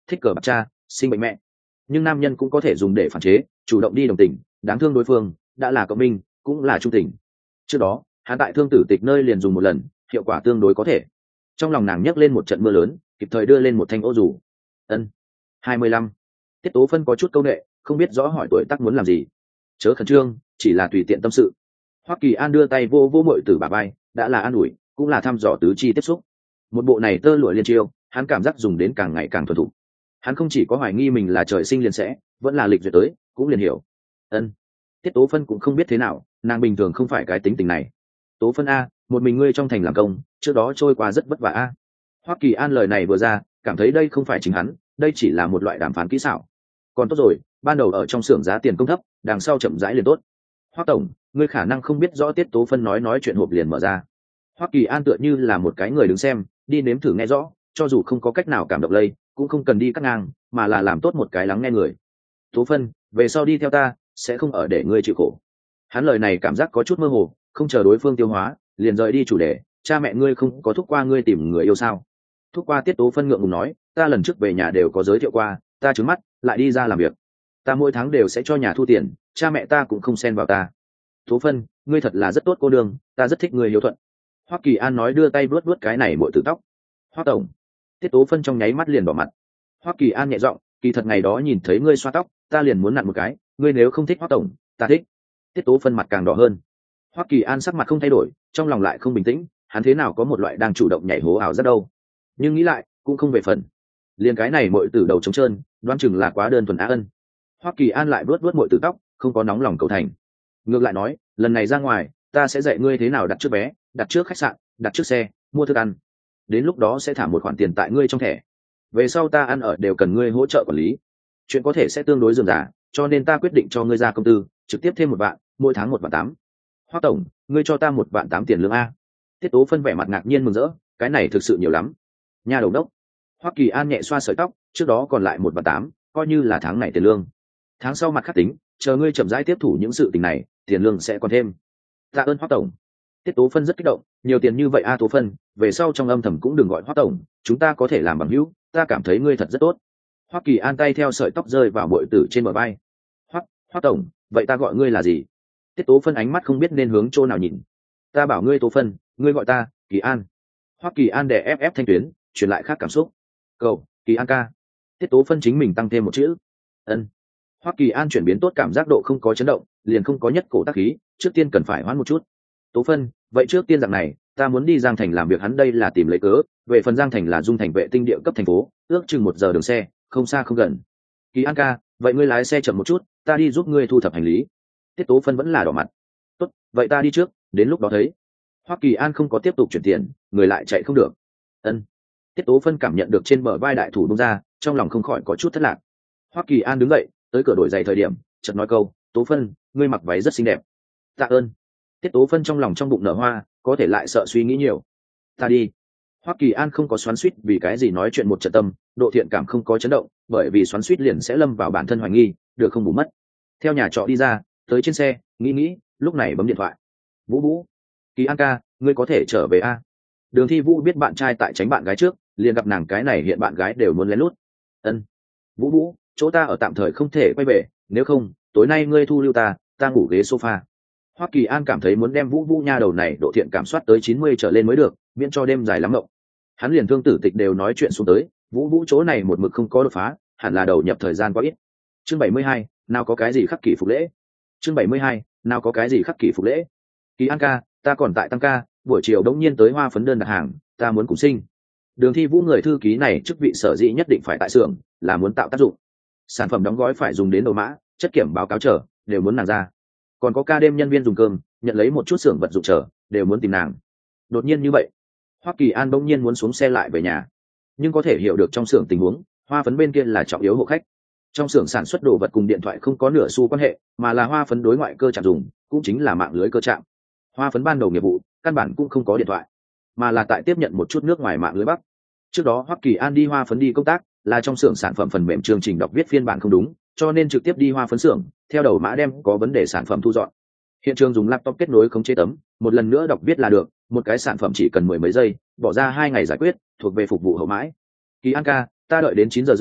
thích cờ bạc cha, sinh bệnh mẹ. Nhưng nam nhân cũng có thể dùng để phản chế, chủ động đi đồng tình, đáng thương đối phương, đã là cộng minh, cũng là trung tình. Trước đó, hắn tại thương tử tịch nơi liền dùng một lần, hiệu quả tương đối có thể. Trong lòng nàng nhấc lên một trận mưa lớn, kịp thời đưa lên một thanh ô dù. Ân, hai mươi lăm. Tiết Tố Phân có chút câu nệ, không biết rõ hỏi tuổi tác muốn làm gì. Chớ khẩn trương, chỉ là tùy tiện tâm sự. Hoắc Kỳ An đưa tay vô vô muội tử bà bay, đã là an ủi, cũng là thăm dò tứ chi tiếp xúc. Một bộ này tơ lụa liên chiêu, hắn cảm giác dùng đến càng ngày càng thuần thục. Hắn không chỉ có hoài nghi mình là trời sinh liền sẽ, vẫn là lịch duyệt tới, cũng liền hiểu. Ân. Tiết Tố Phân cũng không biết thế nào, nàng bình thường không phải cái tính tình này. Tố Phân a, một mình ngươi trong thành làm công, trước đó trôi qua rất vất vả a. Hoắc Kỳ An lời này vừa ra, cảm thấy đây không phải chính hắn, đây chỉ là một loại đàm phán kỹ xảo. Còn tốt rồi, ban đầu ở trong xưởng giá tiền công thấp, đằng sau chậm rãi liền tốt. Hoắc tổng, ngươi khả năng không biết rõ Tiết Tố Phân nói nói chuyện hộp liền mở ra. Hoắc Kỳ An tựa như là một cái người đứng xem, đi nếm thử nghe rõ, cho dù không có cách nào cảm động lây, cũng không cần đi cắt ngang, mà là làm tốt một cái lắng nghe người. Tố Phân, về sau đi theo ta, sẽ không ở để ngươi chịu khổ. Hắn lời này cảm giác có chút mơ hồ, không chờ đối phương tiêu hóa, liền rời đi chủ đề. Cha mẹ ngươi không có thúc qua ngươi tìm người yêu sao? Thúc qua. Tiết Tố Phân ngượng ngùng nói, ta lần trước về nhà đều có giới thiệu qua, ta trứng mắt, lại đi ra làm việc. Ta mỗi tháng đều sẽ cho nhà thu tiền, cha mẹ ta cũng không xen vào ta. Tố Phân, ngươi thật là rất tốt cô đường, ta rất thích người hiếu thuận. Hoắc Kỳ An nói, đưa tay vuốt vuốt cái này muội tử tóc. Hoắc tổng. Tiết Tố Phân trong nháy mắt liền đỏ mặt. Hoắc Kỳ An nhẹ giọng, kỳ thật ngày đó nhìn thấy ngươi xoa tóc, ta liền muốn nặn một cái, ngươi nếu không thích Hoắc tổng, ta thích. Tiết Tố Phân mặt càng đỏ hơn. Hoắc Kỳ An sắc mặt không thay đổi, trong lòng lại không bình tĩnh, hắn thế nào có một loại đang chủ động nhảy hố ảo rất đâu. Nhưng nghĩ lại, cũng không về phần. Liên cái này muội tử đầu trống trơn, đoán chừng là quá đơn thuần á ân. Hoắc Kỳ An lại vuốt vuốt muội tử tóc, không có nóng lòng cầu thành. Ngược lại nói, lần này ra ngoài, ta sẽ dạy ngươi thế nào đặt trước vé, đặt trước khách sạn, đặt trước xe, mua thức ăn. Đến lúc đó sẽ thả một khoản tiền tại ngươi trong thẻ. Về sau ta ăn ở đều cần ngươi hỗ trợ quản lý. Chuyện có thể sẽ tương đối dườm giả, cho nên ta quyết định cho ngươi ra công tư, trực tiếp thêm một vạn, mỗi tháng một vạn tám. Hoắc tổng, ngươi cho ta một vạn tám tiền lương a. Tiết Tố Phân vẻ mặt ngạc nhiên mừng rỡ, cái này thực sự nhiều lắm. Nhà đầu đốc. Hoắc Kỳ An nhẹ xoa sợi tóc, trước đó còn lại một vạn tám, coi như là tháng này tiền lương. Tháng sau mặt khác tính, chờ ngươi chậm rãi tiếp thủ những sự tình này, tiền lương sẽ còn thêm. Tạ ơn Hoắc tổng. Tiết Tố Phân rất kích động, nhiều tiền như vậy a Tố Phân, về sau trong âm thầm cũng đừng gọi Hoắc tổng, chúng ta có thể làm bằng hữu, ta cảm thấy ngươi thật rất tốt. Hoắc Kỳ An tay theo sợi tóc rơi vào muội tử trên bờ vai. Hoắc, Hoắc tổng, vậy ta gọi ngươi là gì? Tiết Tố Phân ánh mắt không biết nên hướng chỗ nào nhìn. Ta bảo ngươi Tố Phân, ngươi gọi ta Kỳ An. Hoắc Kỳ An đè ép ép thanh tuyến, truyền lại khác cảm xúc. Cầu, Kỳ An ca. Tiết Tố Phân chính mình tăng thêm một chữ. Ân. Hoắc Kỳ An chuyển biến tốt, cảm giác độ không có chấn động, liền không có nhất cổ tác khí, trước tiên cần phải hoãn một chút. Tố Phân, vậy trước tiên dạng này, ta muốn đi Giang Thành làm việc, hắn đây là tìm lấy cớ, về phần Giang Thành là dung thành vệ tinh địa cấp thành phố, ước chừng một giờ đường xe, không xa không gần. Kỳ An ca, vậy ngươi lái xe chậm một chút, ta đi giúp ngươi thu thập hành lý. Tiết Tố Phân vẫn là đỏ mặt. Tốt, vậy ta đi trước, đến lúc đó thấy. Hoắc Kỳ An không có tiếp tục chuyển tiền, người lại chạy không được. Ân. Tiết Tố Phân cảm nhận được trên bờ vai đại thủ bung ra, trong lòng không khỏi có chút thất lạc. Hoắc Kỳ An đứng dậy, tới cửa đổi giày thời điểm, chợt nói câu, Tố Phân, ngươi mặc váy rất xinh đẹp. Tạ ơn. Tiết Tố Phân trong lòng trong bụng nở hoa, có thể lại sợ suy nghĩ nhiều. Ta đi. Hoắc Kỳ An không có xoắn xuýt vì cái gì nói chuyện một trận tâm, độ thiện cảm không có chấn động, bởi vì xoắn xuýt liền sẽ lâm vào bản thân hoài nghi, được không bù mất. Theo nhà trọ đi ra, tới trên xe, nghĩ nghĩ, lúc này bấm điện thoại. Vũ Vũ, Kỳ An ca, ngươi có thể trở về a? Đường Thi Vũ biết bạn trai tại tránh bạn gái trước, liền gặp nàng cái này hiện bạn gái đều muốn lén lút. Ân. Vũ Vũ, chỗ ta ở tạm thời không thể quay về, nếu không, tối nay ngươi thu lưu ta, ta ngủ ghế sofa. Hoắc Kỳ An cảm thấy muốn đem Vũ Vũ nha đầu này độ thiện cảm soát tới chín mươi trở lên mới được, miễn cho đêm dài lắm mộng. Hắn liền thương tử tịch đều nói chuyện xuống tới, Vũ Vũ chỗ này một mực không có đột phá, hẳn là đầu nhập thời gian quá ít. Chương bảy mươi hai, nào có cái gì khắc kỷ phục lễ. Chương bảy mươi hai, nào có cái gì khắc kỷ phục lễ. Kỳ An ca, ta còn tại tăng ca, buổi chiều đống nhiên tới Hoa Phấn đơn đặt hàng, ta muốn cùng sinh. Đường Thi Vũ người thư ký này chức vị sở dĩ nhất định phải tại xưởng, là muốn tạo tác dụng. Sản phẩm đóng gói phải dùng đến đồ mã, chất kiểm báo cáo chờ, đều muốn nàng ra. Còn có ca đêm nhân viên dùng cơm, nhận lấy một chút xưởng vật dụng chờ, đều muốn tìm nàng. Đột nhiên như vậy, Hoắc Kỳ An bỗng nhiên muốn xuống xe lại về nhà, nhưng có thể hiểu được trong xưởng tình huống, Hoa Phấn bên kia là trọng yếu hộ khách. Trong xưởng sản xuất đồ vật cùng điện thoại không có nửa xu quan hệ, mà là Hoa Phấn đối ngoại cơ trạm dùng, cũng chính là mạng lưới cơ trạm. Hoa Phấn ban đầu nghiệp vụ, căn bản cũng không có điện thoại, mà là tại tiếp nhận một chút nước ngoài mạng lưới Bắc. Trước đó Hoắc Kỳ An đi Hoa Phấn đi công tác, là trong xưởng sản phẩm phần mềm chương trình đọc viết phiên bản không đúng, cho nên trực tiếp đi Hoa Phấn xưởng, theo đầu mã đem có vấn đề sản phẩm thu dọn. Hiện trường dùng laptop kết nối khống chế tấm, một lần nữa đọc viết là được, một cái sản phẩm chỉ cần mười mấy giây, bỏ ra hai ngày giải quyết, thuộc về phục vụ hậu mãi. Kỳ An ca, ta đợi đến chín giờ rưỡi,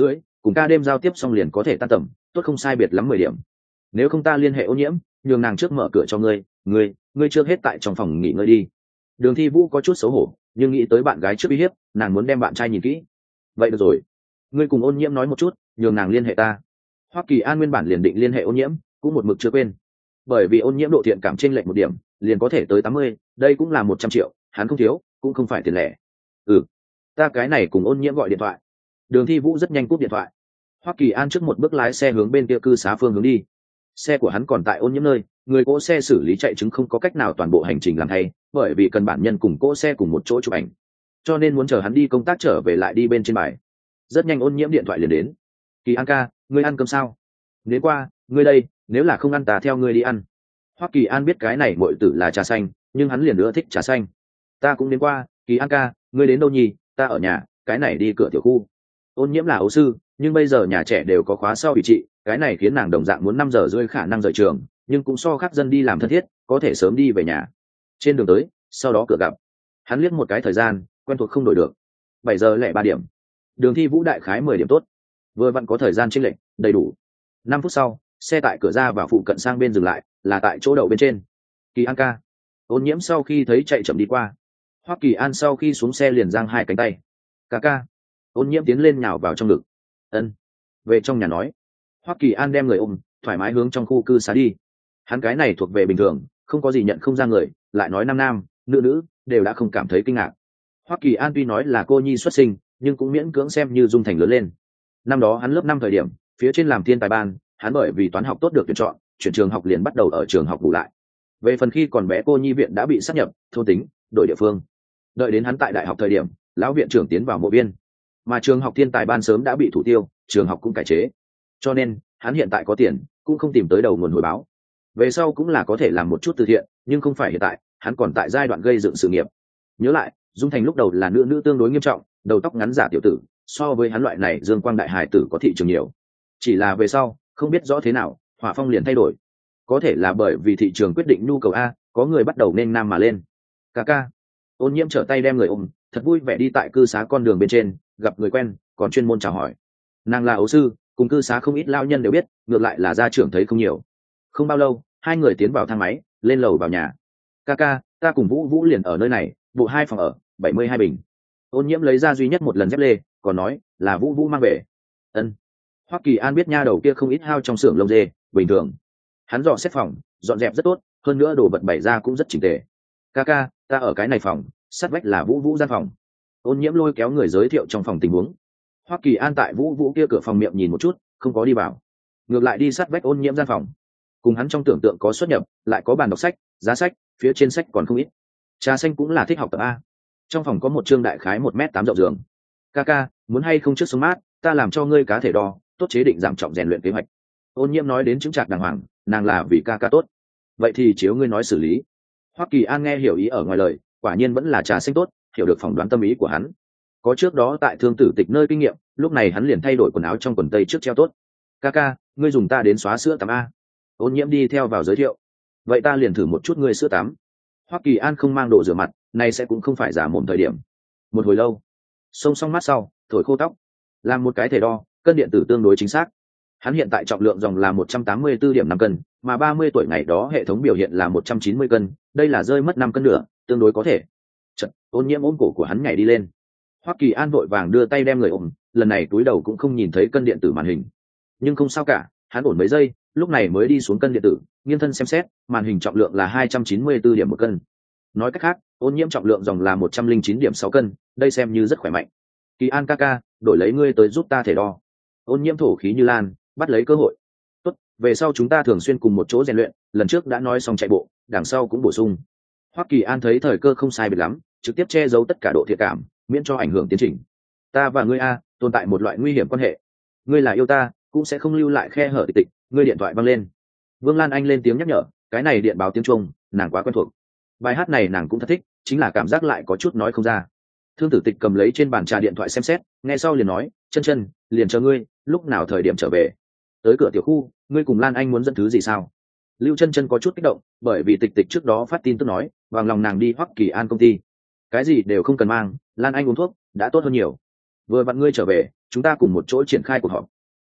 cùng ca đêm giao tiếp xong liền có thể tan tầm, tốt không sai biệt lắm mười điểm. Nếu không ta liên hệ Ô Nhiễm, nhường nàng trước mở cửa cho ngươi, ngươi, ngươi trước hết tại trong phòng nghỉ ngơi đi. Đường Thi Vũ có chút xấu hổ, nhưng nghĩ tới bạn gái trước uy hiếp, nàng muốn đem bạn trai nhìn kỹ. Vậy được rồi, ngươi cùng Ôn Nhiễm nói một chút, nhường nàng liên hệ ta. Hoắc Kỳ An nguyên bản liền định liên hệ Ôn Nhiễm, cũng một mực chưa quên. Bởi vì Ôn Nhiễm độ thiện cảm chênh lệch một điểm, liền có thể tới tám mươi, đây cũng là một trăm triệu, hắn không thiếu, cũng không phải tiền lẻ. Ừ, ta cái này cùng Ôn Nhiễm gọi điện thoại. Đường Thi Vũ rất nhanh cúp điện thoại. Hoắc Kỳ An trước một bước lái xe hướng bên kia cư xá phương hướng đi. Xe của hắn còn tại Ôn Nhiễm nơi, người cỗ xe xử lý chạy chứng không có cách nào toàn bộ hành trình làm thay, bởi vì cần bản nhân cùng cỗ xe cùng một chỗ chụp ảnh, cho nên muốn chờ hắn đi công tác trở về lại đi bên trên bài. Rất nhanh Ôn Nhiễm điện thoại liền đến. Kỳ An ca, ngươi ăn cơm sao? Đến qua, ngươi đây, nếu là không ăn ta theo ngươi đi ăn. Hoắc Kỳ An biết cái này muội tử là trà xanh, nhưng hắn liền nữa thích trà xanh. Ta cũng đến qua, Kỳ An ca, ngươi đến đâu nhỉ? Ta ở nhà, cái này đi cửa tiểu khu. Ôn Nhiễm là ấu sư, nhưng bây giờ nhà trẻ đều có khóa sau ủy trị, cái này khiến nàng đồng dạng muốn năm giờ rưỡi khả năng rời trường, nhưng cũng so khác dân đi làm thân thiết, có thể sớm đi về nhà. Trên đường tới, sau đó cửa gặp. Hắn liếc một cái thời gian, quen thuộc không đổi được. Bảy giờ lẻ ba điểm. Đường Thi Vũ đại khái mười điểm tốt. Vừa vặn có thời gian chênh lệch, đầy đủ. Năm phút sau, xe tại cửa ra và phụ cận sang bên dừng lại, là tại chỗ đậu bên trên. Kỳ An ca. Ôn Nhiễm sau khi thấy chạy chậm đi qua. Hoắc Kỳ An sau khi xuống xe liền giang hai cánh tay. Ca ca. Ôn Nhiễm tiến lên nhào vào trong ngực. Ân. Về trong nhà nói. Hoắc Kỳ An đem người ôm, thoải mái hướng trong khu cư xá đi. Hắn cái này thuộc về bình thường, không có gì nhận không ra người, lại nói nam nam, nữ nữ, đều đã không cảm thấy kinh ngạc. Hoắc Kỳ An tuy nói là cô nhi xuất sinh, nhưng cũng miễn cưỡng xem như dung thành lớn lên. Năm đó hắn lớp năm thời điểm, phía trên làm thiên tài ban, hắn bởi vì toán học tốt được tuyển chọn, chuyển trường học liền bắt đầu ở trường học bù lại. Về phần khi còn bé cô nhi viện đã bị sát nhập, thôn tính, đổi địa phương. Đợi đến hắn tại đại học thời điểm, lão viện trưởng tiến vào mộ viên, mà trường học thiên tài ban sớm đã bị thủ tiêu, trường học cũng cải chế. Cho nên, hắn hiện tại có tiền, cũng không tìm tới đầu nguồn hồi báo. Về sau cũng là có thể làm một chút từ thiện, nhưng không phải hiện tại, hắn còn tại giai đoạn gây dựng sự nghiệp. Nhớ lại, Dung Thành lúc đầu là nữ nữ tương đối nghiêm trọng, đầu tóc ngắn giả tiểu tử, so với hắn loại này dương quang đại hải tử có thị trường nhiều. Chỉ là về sau, không biết rõ thế nào, hỏa phong liền thay đổi. Có thể là bởi vì thị trường quyết định nhu cầu a, có người bắt đầu nên nam mà lên. Ca ca. Ôn Nhiễm trở tay đem người ôm, thật vui vẻ đi tại cư xá con đường bên trên, gặp người quen, còn chuyên môn chào hỏi. Nàng là ấu sư, cùng cư xá không ít lao nhân đều biết, ngược lại là gia trưởng thấy không nhiều. Không bao lâu, hai người tiến vào thang máy, lên lầu vào nhà. Ca ca, ta cùng Vũ Vũ liền ở nơi này, bộ hai phòng ở, bảy mươi hai bình. Ôn Nhiễm lấy ra duy nhất một lần dép lê, còn nói là Vũ Vũ mang về. Ân. Hoắc Kỳ An biết nha đầu kia không ít hao trong xưởng lông dê, bình thường. Hắn dọn xếp phòng, dọn dẹp rất tốt, hơn nữa đồ vật bày ra cũng rất chỉnh tề. Ca ca, ta ở cái này phòng, sát vách là Vũ Vũ gian phòng. Ôn Nhiễm lôi kéo người giới thiệu trong phòng tình huống. Hoắc Kỳ An tại Vũ Vũ kia cửa phòng miệng nhìn một chút, không có đi vào, ngược lại đi sát vách Ôn Nhiễm gian phòng. Cùng hắn trong tưởng tượng có xuất nhập, lại có bàn đọc sách, giá sách, phía trên sách còn không ít. Trà xanh cũng là thích học tập a. Trong phòng có một trương đại khái một mét tám rộng giường. Ca ca, muốn hay không trước sống mát, ta làm cho ngươi cá thể đo, tốt chế định giảm trọng rèn luyện kế hoạch. Ôn Nhiễm nói đến chứng trạc đàng hoàng, nàng là vì ca ca tốt. Vậy thì chiếu ngươi nói xử lý. Hoắc Kỳ An nghe hiểu ý ở ngoài lời, quả nhiên vẫn là trà xanh tốt, hiểu được phỏng đoán tâm ý của hắn. Có trước đó tại thương tử tịch nơi kinh nghiệm, lúc này hắn liền thay đổi quần áo trong quần tây trước treo tốt. Ca ca, ngươi dùng ta đến xóa sữa tắm a. Ôn Nhiễm đi theo vào giới thiệu. Vậy ta liền thử một chút ngươi sữa tắm. Hoắc Kỳ An không mang đồ rửa mặt, này sẽ cũng không phải giả mồm thời điểm. Một hồi lâu, xông xong mát sau, thổi khô tóc, làm một cái thể đo, cân điện tử tương đối chính xác. Hắn hiện tại trọng lượng dòng là một trăm tám mươi tư điểm năm cân, mà ba mươi tuổi ngày đó hệ thống biểu hiện là một trăm chín mươi cân, đây là rơi mất năm cân nữa, tương đối có thể. Chợt, Ôn Nhiễm ôm cổ của hắn nhảy đi lên. Hoắc Kỳ An vội vàng đưa tay đem người ôm, lần này túi đầu cũng không nhìn thấy cân điện tử màn hình. Nhưng không sao cả, hắn ổn mấy giây, lúc này mới đi xuống cân điện tử, nghiêng thân xem xét, màn hình trọng lượng là hai trăm chín mươi tư điểm một cân. Nói cách khác, Ôn Nhiễm trọng lượng dòng là một trăm linh chín điểm sáu cân, đây xem như rất khỏe mạnh. Kỳ An ca ca, đổi lấy ngươi tới giúp ta thể đo. Ôn Nhiễm thổ khí như lan, bắt lấy cơ hội. Tốt, về sau chúng ta thường xuyên cùng một chỗ rèn luyện, lần trước đã nói xong chạy bộ, đằng sau cũng bổ sung. Hoắc Kỳ An thấy thời cơ không sai biệt lắm, trực tiếp che giấu tất cả độ thiện cảm, miễn cho ảnh hưởng tiến trình. Ta và ngươi a, tồn tại một loại nguy hiểm quan hệ. Ngươi là yêu ta, cũng sẽ không lưu lại khe hở tịch tịch. Ngươi điện thoại vang lên. Vương Lan Anh lên tiếng nhắc nhở, cái này điện báo tiếng Trung, nàng quá quen thuộc. Bài hát này nàng cũng thật thích, chính là cảm giác lại có chút nói không ra. Thương Tử Tịch cầm lấy trên bàn trà điện thoại xem xét, nghe sau liền nói, chân chân, liền chờ ngươi, lúc nào thời điểm trở về. Tới cửa tiểu khu, ngươi cùng Lan Anh muốn dẫn thứ gì sao? Lưu Chân Chân có chút kích động, bởi vì Tịch Tịch trước đó phát tin tức nói, bằng lòng nàng đi Hoắc Kỳ An công ty. Cái gì đều không cần mang, Lan Anh uống thuốc, đã tốt hơn nhiều. Vừa vặn ngươi trở về, chúng ta cùng một chỗ triển khai cuộc họp.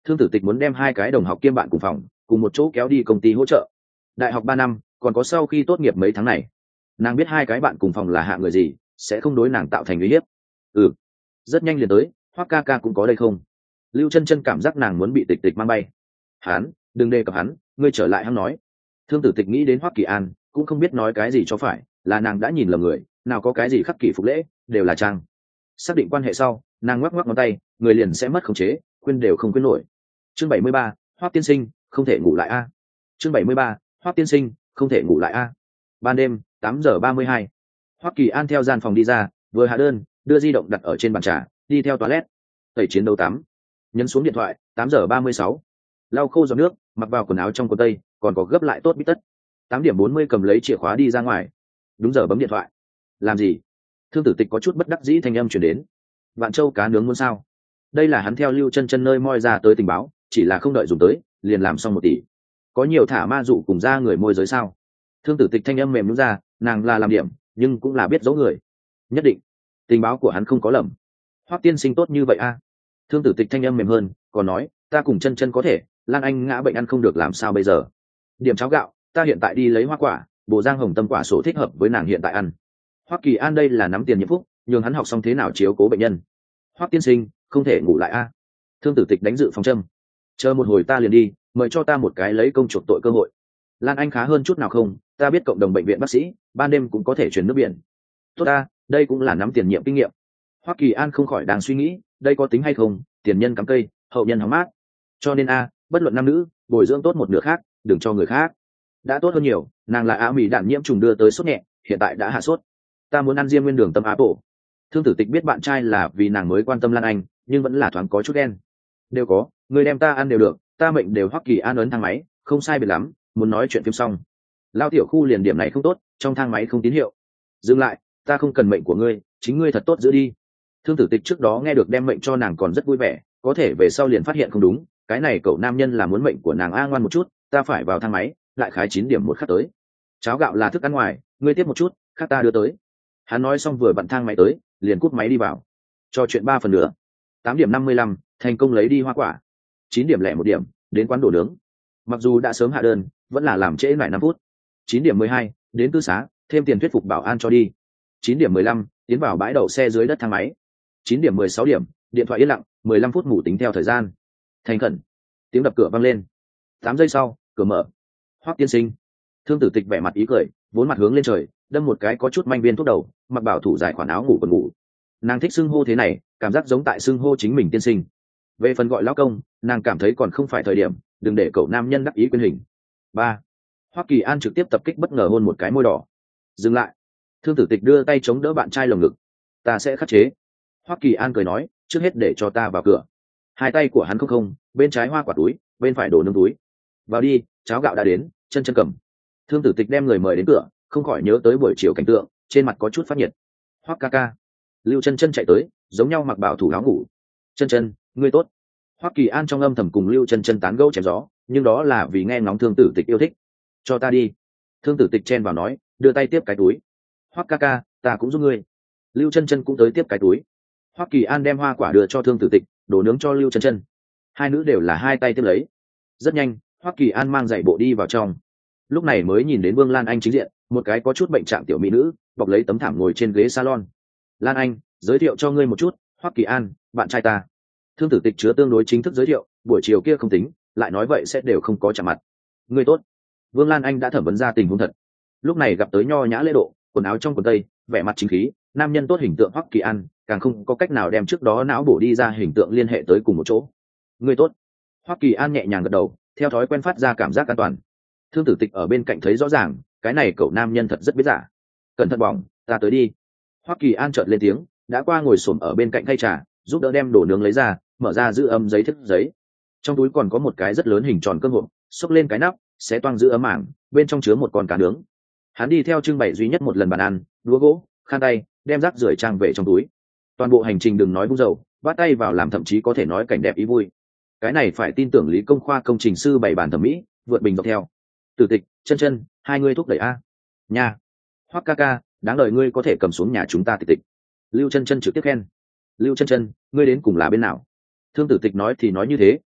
Thương tử tịch muốn đem hai cái đồng học kiêm bạn cùng phòng cùng một chỗ kéo đi công ty hỗ trợ. Đại học ba năm còn có sau khi tốt nghiệp mấy tháng này, nàng biết hai cái bạn cùng phòng là hạ người gì, sẽ không đối nàng tạo thành uy hiếp. Ừ, rất nhanh liền tới. Hoắc ca ca cũng có đây không? Lưu chân chân cảm giác nàng muốn bị tịch tịch mang bay. Hắn, đừng đề cập hắn, ngươi trở lại hắn nói. Thương tử tịch nghĩ đến Hoắc Kỳ An, cũng không biết nói cái gì cho phải, là nàng đã nhìn lầm người, nào có cái gì khắc kỷ phục lễ, đều là trang. Xác định quan hệ sau, nàng ngoắc ngoắc ngón tay, người liền sẽ mất khống chế, quên đều không quên nổi. Chương bảy mươi ba, Hoắc tiên sinh, không thể ngủ lại a. Chương bảy mươi ba, Hoắc tiên sinh, không thể ngủ lại a. Ban đêm, tám giờ ba mươi hai. Hoắc Kỳ An theo gian phòng đi ra, vừa hạ đơn, đưa di động đặt ở trên bàn trà, đi theo toilet. Tẩy chiến đấu tắm. Nhấn xuống điện thoại, tám giờ ba mươi sáu. Lau khô giọt nước, mặc vào quần áo trong quần tây, còn có gấp lại tốt bít tất. Tám điểm bốn mươi cầm lấy chìa khóa đi ra ngoài. Đúng giờ bấm điện thoại. Làm gì? Thương tử tịch có chút bất đắc dĩ thanh âm truyền đến. Vạn Châu cá nướng muốn sao? Đây là hắn theo Lưu Chân Chân nơi moi ra tới tình báo, chỉ là không đợi dùng tới, liền làm xong một tỷ. Có nhiều thả ma dụ cùng ra người môi giới sao? Thương tử tịch thanh âm mềm nhũn ra, nàng là làm điểm, nhưng cũng là biết giấu người. Nhất định, tình báo của hắn không có lầm. Hoắc tiên sinh tốt như vậy a? Thương tử tịch thanh âm mềm hơn, còn nói, ta cùng Chân Chân có thể, Lan Anh ngã bệnh ăn không được làm sao bây giờ? Điểm cháo gạo, ta hiện tại đi lấy hoa quả, bồ giang hồng tâm quả sổ thích hợp với nàng hiện tại ăn. Hoắc Kỳ An đây là nắm tiền nhiệm phúc, nhường hắn học xong thế nào chiếu cố bệnh nhân. Hoắc tiên sinh, không thể ngủ lại a. Thương tử tịch đánh dự phòng châm. Chờ một hồi ta liền đi, mời cho ta một cái lấy công chuộc tội cơ hội. Lan Anh khá hơn chút nào không? Ta biết cộng đồng bệnh viện bác sĩ, ban đêm cũng có thể chuyển nước biển. Tốt ta, đây cũng là nắm tiền nhiệm kinh nghiệm. Hoắc Kỳ An không khỏi đang suy nghĩ, đây có tính hay không, tiền nhân cắm cây, hậu nhân hóng mát. Cho nên a, bất luận nam nữ, bồi dưỡng tốt một nửa khác, đừng cho người khác. Đã tốt hơn nhiều, nàng là á mì đạn nhiễm trùng đưa tới sốt nhẹ, hiện tại đã hạ sốt. Ta muốn ăn diêm nguyên đường tâm apple. Thương tử tịch biết bạn trai là vì nàng mới quan tâm Lan Anh, nhưng vẫn là thoáng có chút đen. Đều có, người đem ta ăn đều được, ta mệnh đều Hoắc Kỳ An ấn thang máy, không sai biệt lắm, muốn nói chuyện phim xong. Lao tiểu khu liền điểm này không tốt, trong thang máy không tín hiệu. Dừng lại, ta không cần mệnh của ngươi, chính ngươi thật tốt giữ đi. Thương tử tịch trước đó nghe được đem mệnh cho nàng còn rất vui vẻ, có thể về sau liền phát hiện không đúng, cái này cậu nam nhân là muốn mệnh của nàng a ngoan một chút, ta phải vào thang máy, lại khái chín điểm một khắc tới. Cháo gạo là thức ăn ngoài, ngươi tiếp một chút, khác ta đưa tới. Hắn nói xong vừa bận thang máy tới, liền cút máy đi vào. Cho chuyện ba phần nữa. Tám điểm năm mươi lăm, thành công lấy đi hoa quả. Chín điểm lẻ một điểm, đến quán đồ nướng. Mặc dù đã sớm hạ đơn, vẫn là làm trễ lại năm phút. Chín điểm mười hai, đến cư xá, thêm tiền thuyết phục bảo an cho đi. Chín điểm mười lăm, tiến vào bãi đậu xe dưới đất thang máy. Chín điểm mười sáu điểm, điện thoại yên lặng, mười lăm phút ngủ tính theo thời gian. Thành khẩn. Tiếng đập cửa vang lên. Tám giây sau, cửa mở. Hoắc tiên sinh. Thương tử tịch vẻ mặt ý cười, vốn mặt hướng lên trời, đâm một cái có chút manh viên thuốc đầu, mặc bảo thủ dài khoản áo ngủ còn ngủ. Nàng thích xưng hô thế này, cảm giác giống tại xưng hô chính mình tiên sinh. Về phần gọi lão công, nàng cảm thấy còn không phải thời điểm, đừng để cậu nam nhân đắc ý quyền hình. Ba. Hoắc Kỳ An trực tiếp tập kích bất ngờ hôn một cái môi đỏ. Dừng lại. Thương tử tịch đưa tay chống đỡ bạn trai lồng ngực. Ta sẽ khắc chế. Hoắc Kỳ An cười nói, trước hết để cho ta vào cửa. Hai tay của hắn không không, bên trái hoa quả túi, bên phải đồ nướng túi. Vào đi, cháo gạo đã đến, chân chân cầm. Thương tử tịch đem người mời đến cửa, không khỏi nhớ tới buổi chiều cảnh tượng, trên mặt có chút phát nhiệt. Hoắc ca ca. Lưu chân chân chạy tới, giống nhau mặc bảo thủ áo ngủ. Chân chân, ngươi tốt. Hoắc Kỳ An trong âm thầm cùng Lưu chân chân tán gẫu chém gió, nhưng đó là vì nghe ngóng thương tử tịch yêu thích. Cho ta đi. Thương tử tịch chen vào nói, đưa tay tiếp cái túi. Hoắc ca ca, ta cũng giúp ngươi. Lưu chân chân cũng tới tiếp cái túi. Hoắc Kỳ An đem hoa quả đưa cho thương tử tịch, đồ nướng cho Lưu chân chân. Hai nữ đều là hai tay tiếp lấy. Rất nhanh, Hoắc Kỳ An mang giày bộ đi vào trong. Lúc này mới nhìn đến Vương Lan Anh chính diện, một cái có chút bệnh trạng tiểu mỹ nữ, bọc lấy tấm thảm ngồi trên ghế salon. Lan Anh, giới thiệu cho ngươi một chút, Hoắc Kỳ An, bạn trai ta. Thương tử tịch chứa tương đối chính thức giới thiệu, buổi chiều kia không tính, lại nói vậy sẽ đều không có chạm mặt. Ngươi tốt. Vương Lan Anh đã thẩm vấn ra tình huống thật. Lúc này gặp tới nho nhã lễ độ, quần áo trong quần tây, vẻ mặt chính khí, nam nhân tốt hình tượng Hoắc Kỳ An, càng không có cách nào đem trước đó não bổ đi ra hình tượng liên hệ tới cùng một chỗ. Ngươi tốt. Hoắc Kỳ An nhẹ nhàng gật đầu, theo thói quen phát ra cảm giác an toàn. Thương tử tịch ở bên cạnh thấy rõ ràng, cái này cậu nam nhân thật rất biết giả. Cẩn thận bỏng, ta tới đi. Hoắc Kỳ An chợt lên tiếng, đã qua ngồi xổm ở bên cạnh khay trà, giúp đỡ đem đồ nướng lấy ra, mở ra giữ ấm giấy thức giấy. Trong túi còn có một cái rất lớn hình tròn cơm hộp, xốc lên cái nắp, xé toang giữ ấm mảng, bên trong chứa một con cá nướng. Hắn đi theo trưng bày duy nhất một lần bàn ăn, đũa gỗ, khăn tay, đem rác rưởi trang về trong túi. Toàn bộ hành trình đừng nói vung dầu, bắt tay vào làm thậm chí có thể nói cảnh đẹp ý vui. Cái này phải tin tưởng Lý Công Khoa công trình sư bày bàn thẩm mỹ, vượt bình dọc theo. Tử tịch, chân chân, hai ngươi thúc đẩy a. Nha. Hoắc ca ca, đáng đời ngươi có thể cầm xuống nhà chúng ta tịch tịch. Lưu chân chân trực tiếp khen. Lưu chân chân, ngươi đến cùng là bên nào? Thương tử tịch nói thì nói như thế,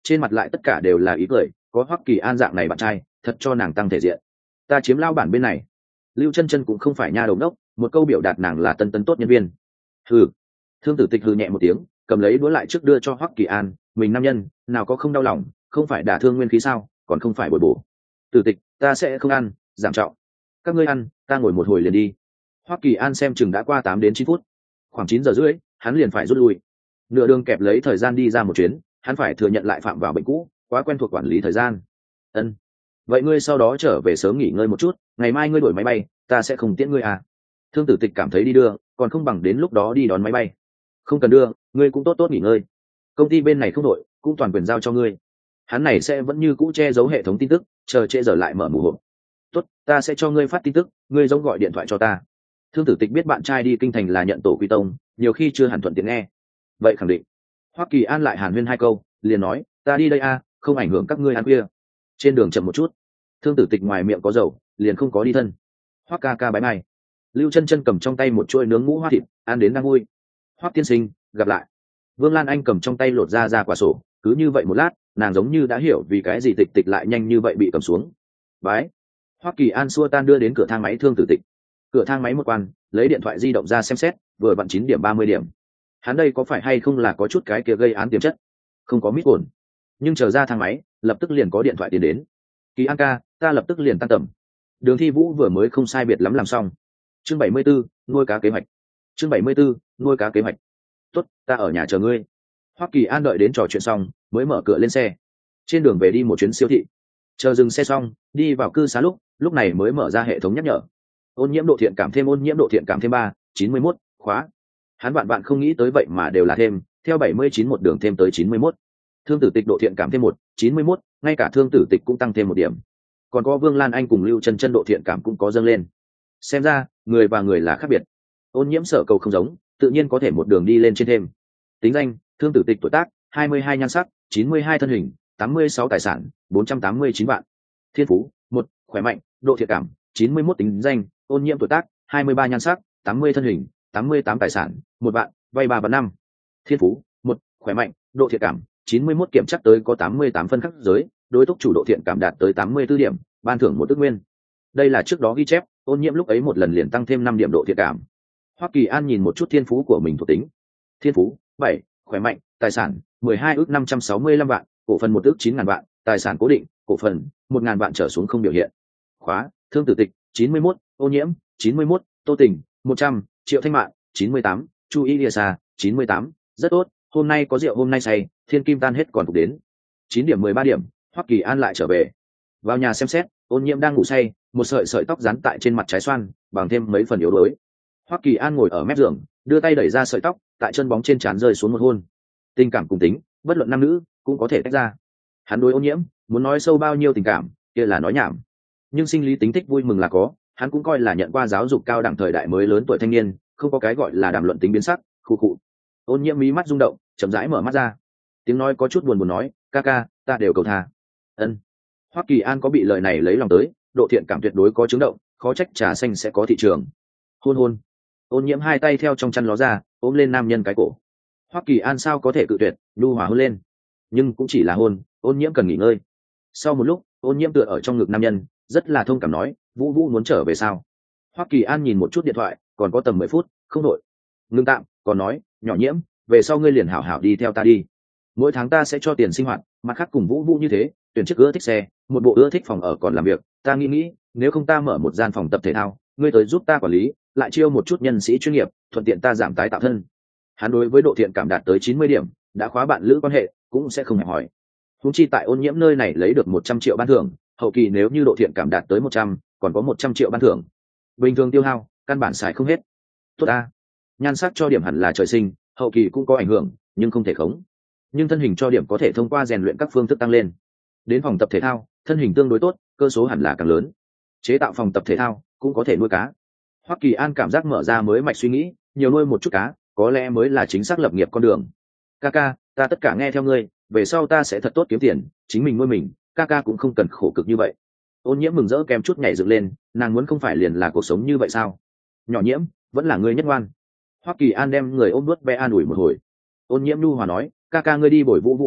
trên mặt lại tất cả đều là ý cười, có Hoắc Kỳ An dạng này bạn trai thật cho nàng tăng thể diện. Ta chiếm lao bản bên này. Lưu chân chân cũng không phải nha đầu đốc, một câu biểu đạt nàng là tân tân tốt nhân viên. Hừ. Thương Tử Tịch hừ nhẹ một tiếng, cầm lấy đũa lại trước đưa cho Hoắc Kỳ An, mình nam nhân nào có không đau lòng, không phải đả thương nguyên khí sao, còn không phải bồi bổ. Tử Tịch, ta sẽ không ăn, giảm trọng. Các ngươi ăn, ta ngồi một hồi liền đi. Hoắc Kỳ An xem chừng đã qua tám đến chín phút, khoảng chín giờ rưỡi hắn liền phải rút lui. Nửa đường kẹp lấy thời gian đi ra một chuyến, hắn phải thừa nhận lại phạm vào bệnh cũ, quá quen thuộc quản lý thời gian. Ân, vậy ngươi sau đó trở về sớm nghỉ ngơi một chút, ngày mai ngươi đổi máy bay, ta sẽ không tiễn ngươi à. Thương Tử Tịch cảm thấy đi đưa còn không bằng đến lúc đó đi đón máy bay. Không cần đưa, ngươi cũng tốt tốt nghỉ ngơi, công ty bên này không đổi, cũng toàn quyền giao cho ngươi. Hắn này sẽ vẫn như cũ che giấu hệ thống tin tức, chờ trễ giờ lại mở mù hộp. Tốt, ta sẽ cho ngươi phát tin tức, ngươi giống gọi điện thoại cho ta. Thương Tử Tịch biết bạn trai đi kinh thành là nhận tổ quy tông, nhiều khi chưa hẳn thuận tiện nghe. Vậy khẳng định. Hoắc Kỳ An lại hàn huyên hai câu, liền nói, ta đi đây a, không ảnh hưởng các ngươi ăn khuya. Trên đường chậm một chút. Thương Tử Tịch ngoài miệng có dầu, liền không có đi thân. Hoắc ca ca bái mai. Lưu chân chân cầm trong tay một chuỗi nướng ngũ hoa thịt, ăn đến đang vui. Hoắc tiên sinh, gặp lại. Vương Lan Anh cầm trong tay lột ra ra quả sổ, cứ như vậy một lát, nàng giống như đã hiểu vì cái gì Tịch Tịch lại nhanh như vậy bị cầm xuống. Bái. Hoắc Kỳ An xua tan đưa đến cửa thang máy Thương Tử Tịch. Cửa thang máy một quan, lấy điện thoại di động ra xem xét, vừa vặn chín điểm ba mươi điểm. Hắn đây có phải hay không là có chút cái kia gây án tiềm chất? Không có mít ổn. Nhưng chờ ra thang máy, lập tức liền có điện thoại tiến đến. Kỳ An ca, ta lập tức liền tan tầm. Đường Thi Vũ vừa mới không sai biệt lắm làm xong. Chương bảy mươi 74, nuôi cá kế hoạch. Chương bảy mươi 74, nuôi cá kế hoạch. Tốt, ta ở nhà chờ ngươi. Hoắc Kỳ An đợi đến trò chuyện xong, mới mở cửa lên xe. Trên đường về đi một chuyến siêu thị. Chờ dừng xe xong, đi vào cư xá lúc, lúc này mới mở ra hệ thống nhắc nhở. Ôn nhiễm độ thiện cảm thêm ôn nhiễm độ thiện cảm thêm ba, chín mươi mốt, khóa. Hắn bạn bạn không nghĩ tới vậy mà đều là thêm, theo bảy mươi chín một đường thêm tới chín mươi mốt. Thương Tử Tịch độ thiện cảm thêm một, chín mươi mốt, ngay cả Thương Tử Tịch cũng tăng thêm một điểm. Còn có Vương Lan Anh cùng Lưu Chân Chân độ thiện cảm cũng có dâng lên. Xem ra, người và người là khác biệt. Ôn nhiễm sở cầu không giống, tự nhiên có thể một đường đi lên trên thêm. Tính danh: Thương Tử Tịch tuổi tác, hai mươi hai nhan sắc, chín mươi hai thân hình, tám mươi sáu tài sản, bốn trăm tám mươi chín vạn. Thiên phú: một, khỏe mạnh, độ thiện cảm, chín mươi mốt tính danh: Ôn nhiễm tuổi tác, hai mươi ba nhan sắc, tám mươi thân hình, tám mươi tám tài sản, một vạn, vay ba và năm. Thiên phú: một, khỏe mạnh, độ thiện cảm, chín mươi mốt kiểm chắc tới có tám mươi tám phân khắc giới, đối túc chủ độ thiện cảm đạt tới tám mươi tư điểm, ban thưởng một ức nguyên. Đây là trước đó ghi chép, Ôn nhiễm lúc ấy một lần liền tăng thêm năm điểm độ thiện cảm. Hoắc Kỳ An nhìn một chút thiên phú của mình thuộc tính. Thiên phú: bảy, khỏe mạnh, tài sản mười hai ước năm trăm sáu mươi lăm vạn, cổ phần một ước chín ngàn vạn, tài sản cố định, cổ phần một ngàn vạn trở xuống không biểu hiện. Khóa: Thương Tử Tịch chín mươi mốt, Ô nhiễm chín mươi mốt, Tô Tình một trăm, Triệu Thanh Mạn chín mươi tám, Chu Y Lìa Sa chín mươi tám. Rất tốt, hôm nay có rượu hôm nay say, thiên kim tan hết còn phục đến. chín điểm mười ba điểm, Hoắc Kỳ An lại trở về. Vào nhà xem xét, Ôn nhiễm đang ngủ say, một sợi sợi tóc dán tại trên mặt trái xoan, bằng thêm mấy phần yếu đuối. Hoắc Kỳ An ngồi ở mép giường, đưa tay đẩy ra sợi tóc, tại chân bóng trên trán rơi xuống một hôn. Tình cảm cùng tính, bất luận nam nữ, cũng có thể tách ra. Hắn đối Ôn nhiễm, muốn nói sâu bao nhiêu tình cảm, kia là nói nhảm. Nhưng sinh lý tính thích vui mừng là có, hắn cũng coi là nhận qua giáo dục cao đẳng thời đại mới lớn tuổi thanh niên, không có cái gọi là đàm luận tính biến sắc, khu cụ. Ôn nhiễm mí mắt rung động, chậm rãi mở mắt ra. Tiếng nói có chút buồn buồn nói, ca ca, ta đều cầu tha. Ân. Hoắc Kỳ An có bị lời này lấy lòng tới, độ thiện cảm tuyệt đối có chứng động, khó trách trà xanh sẽ có thị trường. Hôn hôn. Ôn nhiễm hai tay theo trong chăn ló ra, ôm lên nam nhân cái cổ. Hoắc Kỳ An sao có thể cự tuyệt, nhu hòa hôn lên. Nhưng cũng chỉ là hôn, Ôn nhiễm cần nghỉ ngơi. Sau một lúc, Ôn nhiễm tựa ở trong ngực nam nhân, rất là thông cảm nói, Vũ Vũ muốn trở về sao? Hoắc Kỳ An nhìn một chút điện thoại, còn có tầm mười phút, không đội. Ngưng tạm, còn nói, nhỏ nhiễm, về sau ngươi liền hảo hảo đi theo ta đi. Mỗi tháng ta sẽ cho tiền sinh hoạt, mặt khác cùng Vũ Vũ như thế, tuyển chiếc ưa thích xe, một bộ ưa thích phòng ở còn làm việc, ta nghĩ nghĩ, nếu không ta mở một gian phòng tập thể thao, ngươi tới giúp ta quản lý, lại chiêu một chút nhân sĩ chuyên nghiệp, thuận tiện ta giảm tái tạo thân. Hắn đối với độ thiện cảm đạt tới chín mươi điểm, đã khóa bạn lữ quan hệ, cũng sẽ không hẹp hỏi. Huống chi tại Ôn nhiễm nơi này lấy được một trăm triệu ban thưởng, hậu kỳ nếu như độ thiện cảm đạt tới một trăm, còn có một trăm triệu ban thưởng. Bình thường tiêu hao, căn bản xài không hết. Tốt a. Nhan sắc cho điểm hẳn là trời sinh, hậu kỳ cũng có ảnh hưởng, nhưng không thể khống. Nhưng thân hình cho điểm có thể thông qua rèn luyện các phương thức tăng lên. Đến phòng tập thể thao, thân hình tương đối tốt, cơ số hẳn là càng lớn. Chế tạo phòng tập thể thao, cũng có thể nuôi cá. Hoắc Kỳ An cảm giác mở ra mới mạch suy nghĩ, nhiều nuôi một chút cá, có lẽ mới là chính xác lập nghiệp con đường. Kaka, ta tất cả nghe theo ngươi, về sau ta sẽ thật tốt kiếm tiền, chính mình nuôi mình, Kaka cũng không cần khổ cực như vậy. Ôn nhiễm mừng rỡ kèm chút nhảy dựng lên, nàng muốn không phải liền là cuộc sống như vậy sao? Nhỏ nhiễm, vẫn là ngươi nhất ngoan. Hoắc Kỳ An đem người ôm nuốt bé an ủi một hồi. Ôn nhiễm nu hòa nói, Kaka ngươi đi bồi Vũ Vũ à,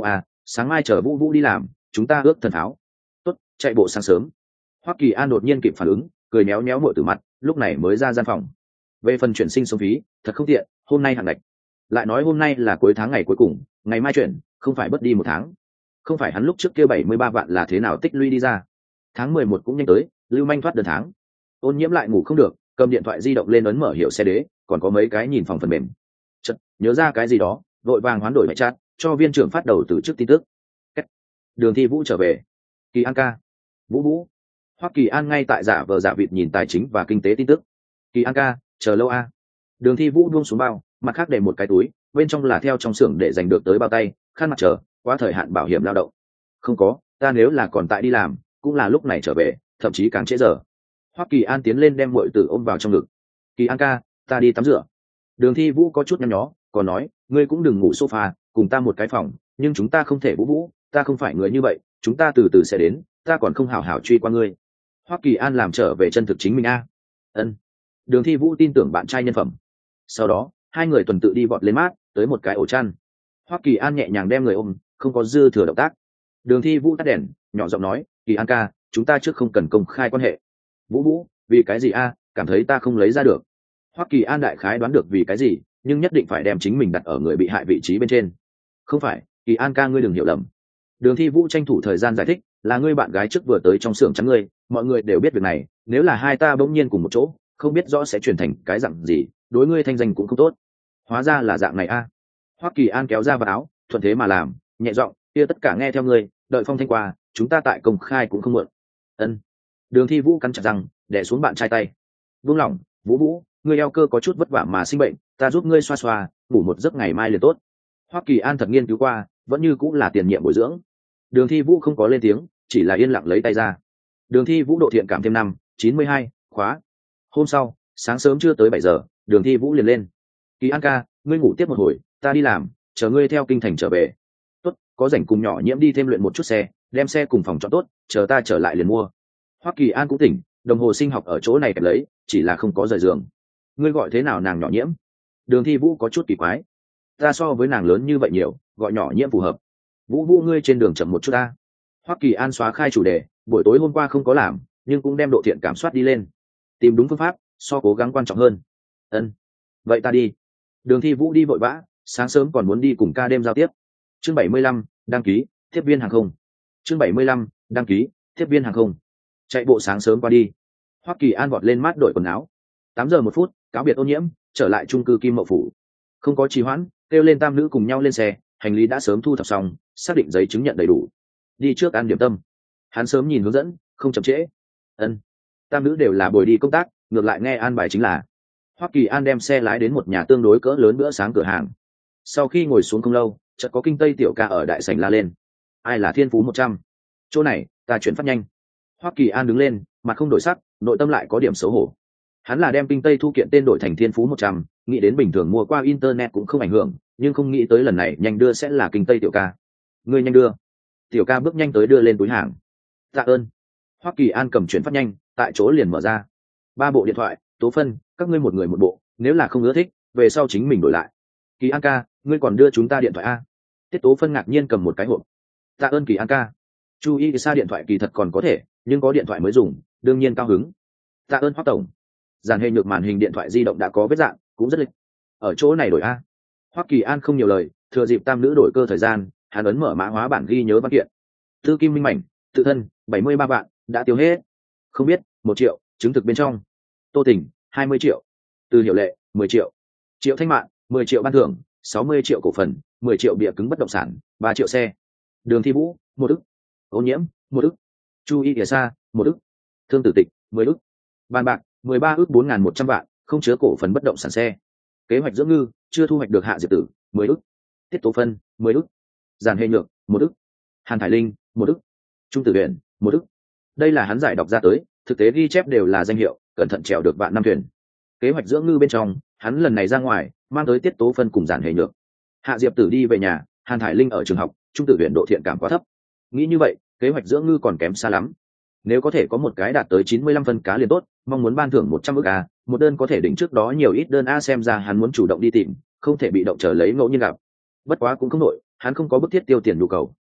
sáng mai chờ vũ vũ đi làm, chúng ta ước thần tháo. Tốt, chạy bộ sáng sớm. Hoắc Kỳ An đột nhiên kịp phản ứng, cười méo méo muội tử mặt, lúc này mới ra gian phòng. Về phần chuyển sinh sống phí, thật không tiện, hôm nay hạn ngạch. Lại nói hôm nay là cuối tháng ngày cuối cùng, ngày mai chuyển, không phải bớt đi một tháng. Không phải hắn lúc trước kia bảy mươi ba vạn là thế nào tích lũy đi ra. Tháng mười một cũng nhanh tới, lưu manh thoát đơn tháng. Ôn Nhiễm lại ngủ không được, cầm điện thoại di động lên ấn mở hiệu xe đế, còn có mấy cái nhìn phòng phần mềm. Chợt nhớ ra cái gì đó, vội vàng hoán đổi mẹ chat, cho viên trưởng phát đầu từ trước tin tức. Đường Thi Vũ trở về. Kỳ An ca. Vũ Vũ. Hoắc Kỳ An ngay tại giả vờ giả vịt nhìn tài chính và kinh tế tin tức. Kỳ An ca, chờ lâu a. Đường Thi Vũ buông xuống bao, mặt khác để một cái túi, bên trong là theo trong xưởng để giành được tới bao tay, khăn mặt chờ, quá thời hạn bảo hiểm lao động. Không có, ta nếu là còn tại đi làm, cũng là lúc này trở về, thậm chí càng trễ giờ. Hoắc Kỳ An tiến lên đem muội tử ôm vào trong ngực. Kỳ An ca, ta đi tắm rửa. Đường Thi Vũ có chút nhăn nhó, còn nói, ngươi cũng đừng ngủ sofa, cùng ta một cái phòng, nhưng chúng ta không thể Vũ Vũ, ta không phải người như vậy, chúng ta từ từ sẽ đến, ta còn không hảo hảo truy qua ngươi. Hoắc Kỳ An làm trở về chân thực chính mình a. Ân. Đường Thi Vũ tin tưởng bạn trai nhân phẩm. Sau đó, hai người tuần tự đi vọt lên mát, tới một cái ổ chăn. Hoắc Kỳ An nhẹ nhàng đem người ôm, không có dư thừa động tác. Đường Thi Vũ tắt đèn, nhỏ giọng nói, Kỳ An ca, chúng ta trước không cần công khai quan hệ. Vũ Vũ, vì cái gì a? Cảm thấy ta không lấy ra được. Hoắc Kỳ An đại khái đoán được vì cái gì, nhưng nhất định phải đem chính mình đặt ở người bị hại vị trí bên trên. Không phải, Kỳ An ca ngươi đừng hiểu lầm. Đường Thi Vũ tranh thủ thời gian giải thích, là ngươi bạn gái trước vừa tới trong xưởng chắn ngươi, mọi người đều biết việc này, nếu là hai ta bỗng nhiên cùng một chỗ, không biết rõ sẽ chuyển thành cái dạng gì, đối ngươi thanh danh cũng không tốt. Hóa ra là dạng này a. Hoắc Kỳ An kéo ra vào áo, thuận thế mà làm, nhẹ giọng, kia tất cả nghe theo ngươi, đợi phong thanh qua, chúng ta tại công khai cũng không muộn. Ân. Đường Thi Vũ cắn chặt răng, đè xuống bạn trai tay. Buông lỏng, Vũ Vũ, ngươi eo cơ có chút vất vả mà sinh bệnh, ta giúp ngươi xoa xoa, ngủ một giấc ngày mai liền tốt. Hoắc Kỳ An thật nghiên cứu qua, vẫn như cũng là tiền nhiệm bồi dưỡng. Đường Thi Vũ không có lên tiếng, chỉ là yên lặng lấy tay ra. Đường Thi Vũ độ thiện cảm thêm năm, chín mươi hai, khóa. Hôm sau, sáng sớm chưa tới bảy giờ, Đường Thi Vũ liền lên. Kỳ An ca, ngươi ngủ tiếp một hồi, ta đi làm, chờ ngươi theo kinh thành trở về. Tốt, có rảnh cùng nhỏ Nhiễm đi thêm luyện một chút xe, đem xe cùng phòng cho tốt, chờ ta trở lại liền mua. Hoắc Kỳ An cũng tỉnh, đồng hồ sinh học ở chỗ này kẹp lấy, chỉ là không có rời giường. Ngươi gọi thế nào nàng nhỏ Nhiễm? Đường Thi Vũ có chút kỳ quái. Ta so với nàng lớn như vậy nhiều, gọi nhỏ Nhiễm phù hợp. Vũ Vũ ngươi trên đường chậm một chút ta. Hoắc Kỳ An xóa khai chủ đề, buổi tối hôm qua không có làm, nhưng cũng đem độ thiện cảm soát đi lên. Tìm đúng phương pháp, so cố gắng quan trọng hơn. Ân, vậy ta đi. Đường Thi Vũ đi vội vã, sáng sớm còn muốn đi cùng ca đêm giao tiếp. Chương bảy mươi lăm, đăng ký, tiếp viên hàng không. Chương bảy mươi lăm, đăng ký, tiếp viên hàng không. Chạy bộ sáng sớm qua đi. Hoắc Kỳ An vọt lên mát đổi quần áo. Tám giờ một phút, cáo biệt Ô Nhiễm, trở lại chung cư Kim Mậu phủ. Không có trì hoãn, kêu lên tam nữ cùng nhau lên xe, hành lý đã sớm thu thập xong, xác định giấy chứng nhận đầy đủ. Đi trước ăn điểm tâm. Hắn sớm nhìn hướng dẫn, không chậm trễ. Ân. Tam nữ đều là bồi đi công tác, ngược lại nghe an bài chính là. Hoắc Kỳ An đem xe lái đến một nhà tương đối cỡ lớn bữa sáng cửa hàng. Sau khi ngồi xuống không lâu, chợt có kinh tây tiểu ca ở đại sảnh la lên. Ai là Thiên Phú một trăm? Chỗ này, ta chuyển phát nhanh. Hoắc Kỳ An đứng lên, mặt không đổi sắc, nội tâm lại có điểm xấu hổ. Hắn là đem kinh tây thu kiện tên đổi thành Thiên Phú một trăm, nghĩ đến bình thường mua qua internet cũng không ảnh hưởng, nhưng không nghĩ tới lần này nhanh đưa sẽ là kinh tây tiểu ca. Ngươi nhanh đưa. Tiểu ca bước nhanh tới đưa lên túi hàng. Tạ ơn. Hoắc Kỳ An cầm chuyển phát nhanh, tại chỗ liền mở ra. Ba bộ điện thoại, Tố Phân, các ngươi một người một bộ, nếu là không ưa thích, về sau chính mình đổi lại. Kỳ An ca, ngươi còn đưa chúng ta điện thoại a? Tiết Tố Phân ngạc nhiên cầm một cái hộp. Tạ ơn Kỳ An ca. Chu Y xa điện thoại kỳ thật còn có thể, nhưng có điện thoại mới dùng, đương nhiên cao hứng. Tạ ơn Hoắc tổng. Dàn hệ nhược màn hình điện thoại di động đã có vết dạng, cũng rất lịch. Ở chỗ này đổi a. Hoắc Kỳ An không nhiều lời, thừa dịp tam nữ đổi cơ thời gian, hắn ấn mở mã hóa bản ghi nhớ văn kiện. Tư kim minh mảnh, tự thân, bảy mươi ba vạn, đã tiêu hết. Không biết, một triệu, chứng thực bên trong. Tô Tình, hai mươi triệu. Từ Hiệu Lệ, mười triệu. Triệu Thanh Mạn, mười triệu ban thưởng, sáu mươi triệu cổ phần, mười triệu bìa cứng bất động sản, ba triệu xe. Đường Thi Vũ, một ức. Ô Nhiễm, một ức. Chu Y Địa Sa, một ức. Thương Tử Tịch, mười ức. Bàn bạc, mười ba ức bốn nghìn một trăm vạn, không chứa cổ phần bất động sản xe. Kế hoạch dưỡng ngư, chưa thu hoạch được Hạ Diệp Tử, mười ức. Tiết Tố Phân, mười ức. Giản Hệ Nhược, một ức. Hàn Thải Linh, một ức. Trung Tử Uyển, một ức. Đây là hắn giải đọc ra tới, thực tế ghi chép đều là danh hiệu, cẩn thận trèo được vạn năm thuyền. Kế hoạch dưỡng ngư bên trong, hắn lần này ra ngoài, mang tới Tiết Tố Phân cùng Giản Hệ Nhược. Hạ Diệp Tử đi về nhà, Hàn Thải Linh ở trường học, Trung Tử Uyển độ thiện cảm quá thấp. Nghĩ như vậy, kế hoạch dưỡng ngư còn kém xa lắm. Nếu có thể có một cái đạt tới chín mươi lăm phân cá liền tốt, mong muốn ban thưởng một trăm ức a, một đơn có thể đỉnh trước đó nhiều ít đơn a, xem ra hắn muốn chủ động đi tìm, không thể bị động chờ lấy ngẫu nhiên gặp. Bất quá cũng không nổi, hắn không có bức thiết tiêu tiền nhu cầu.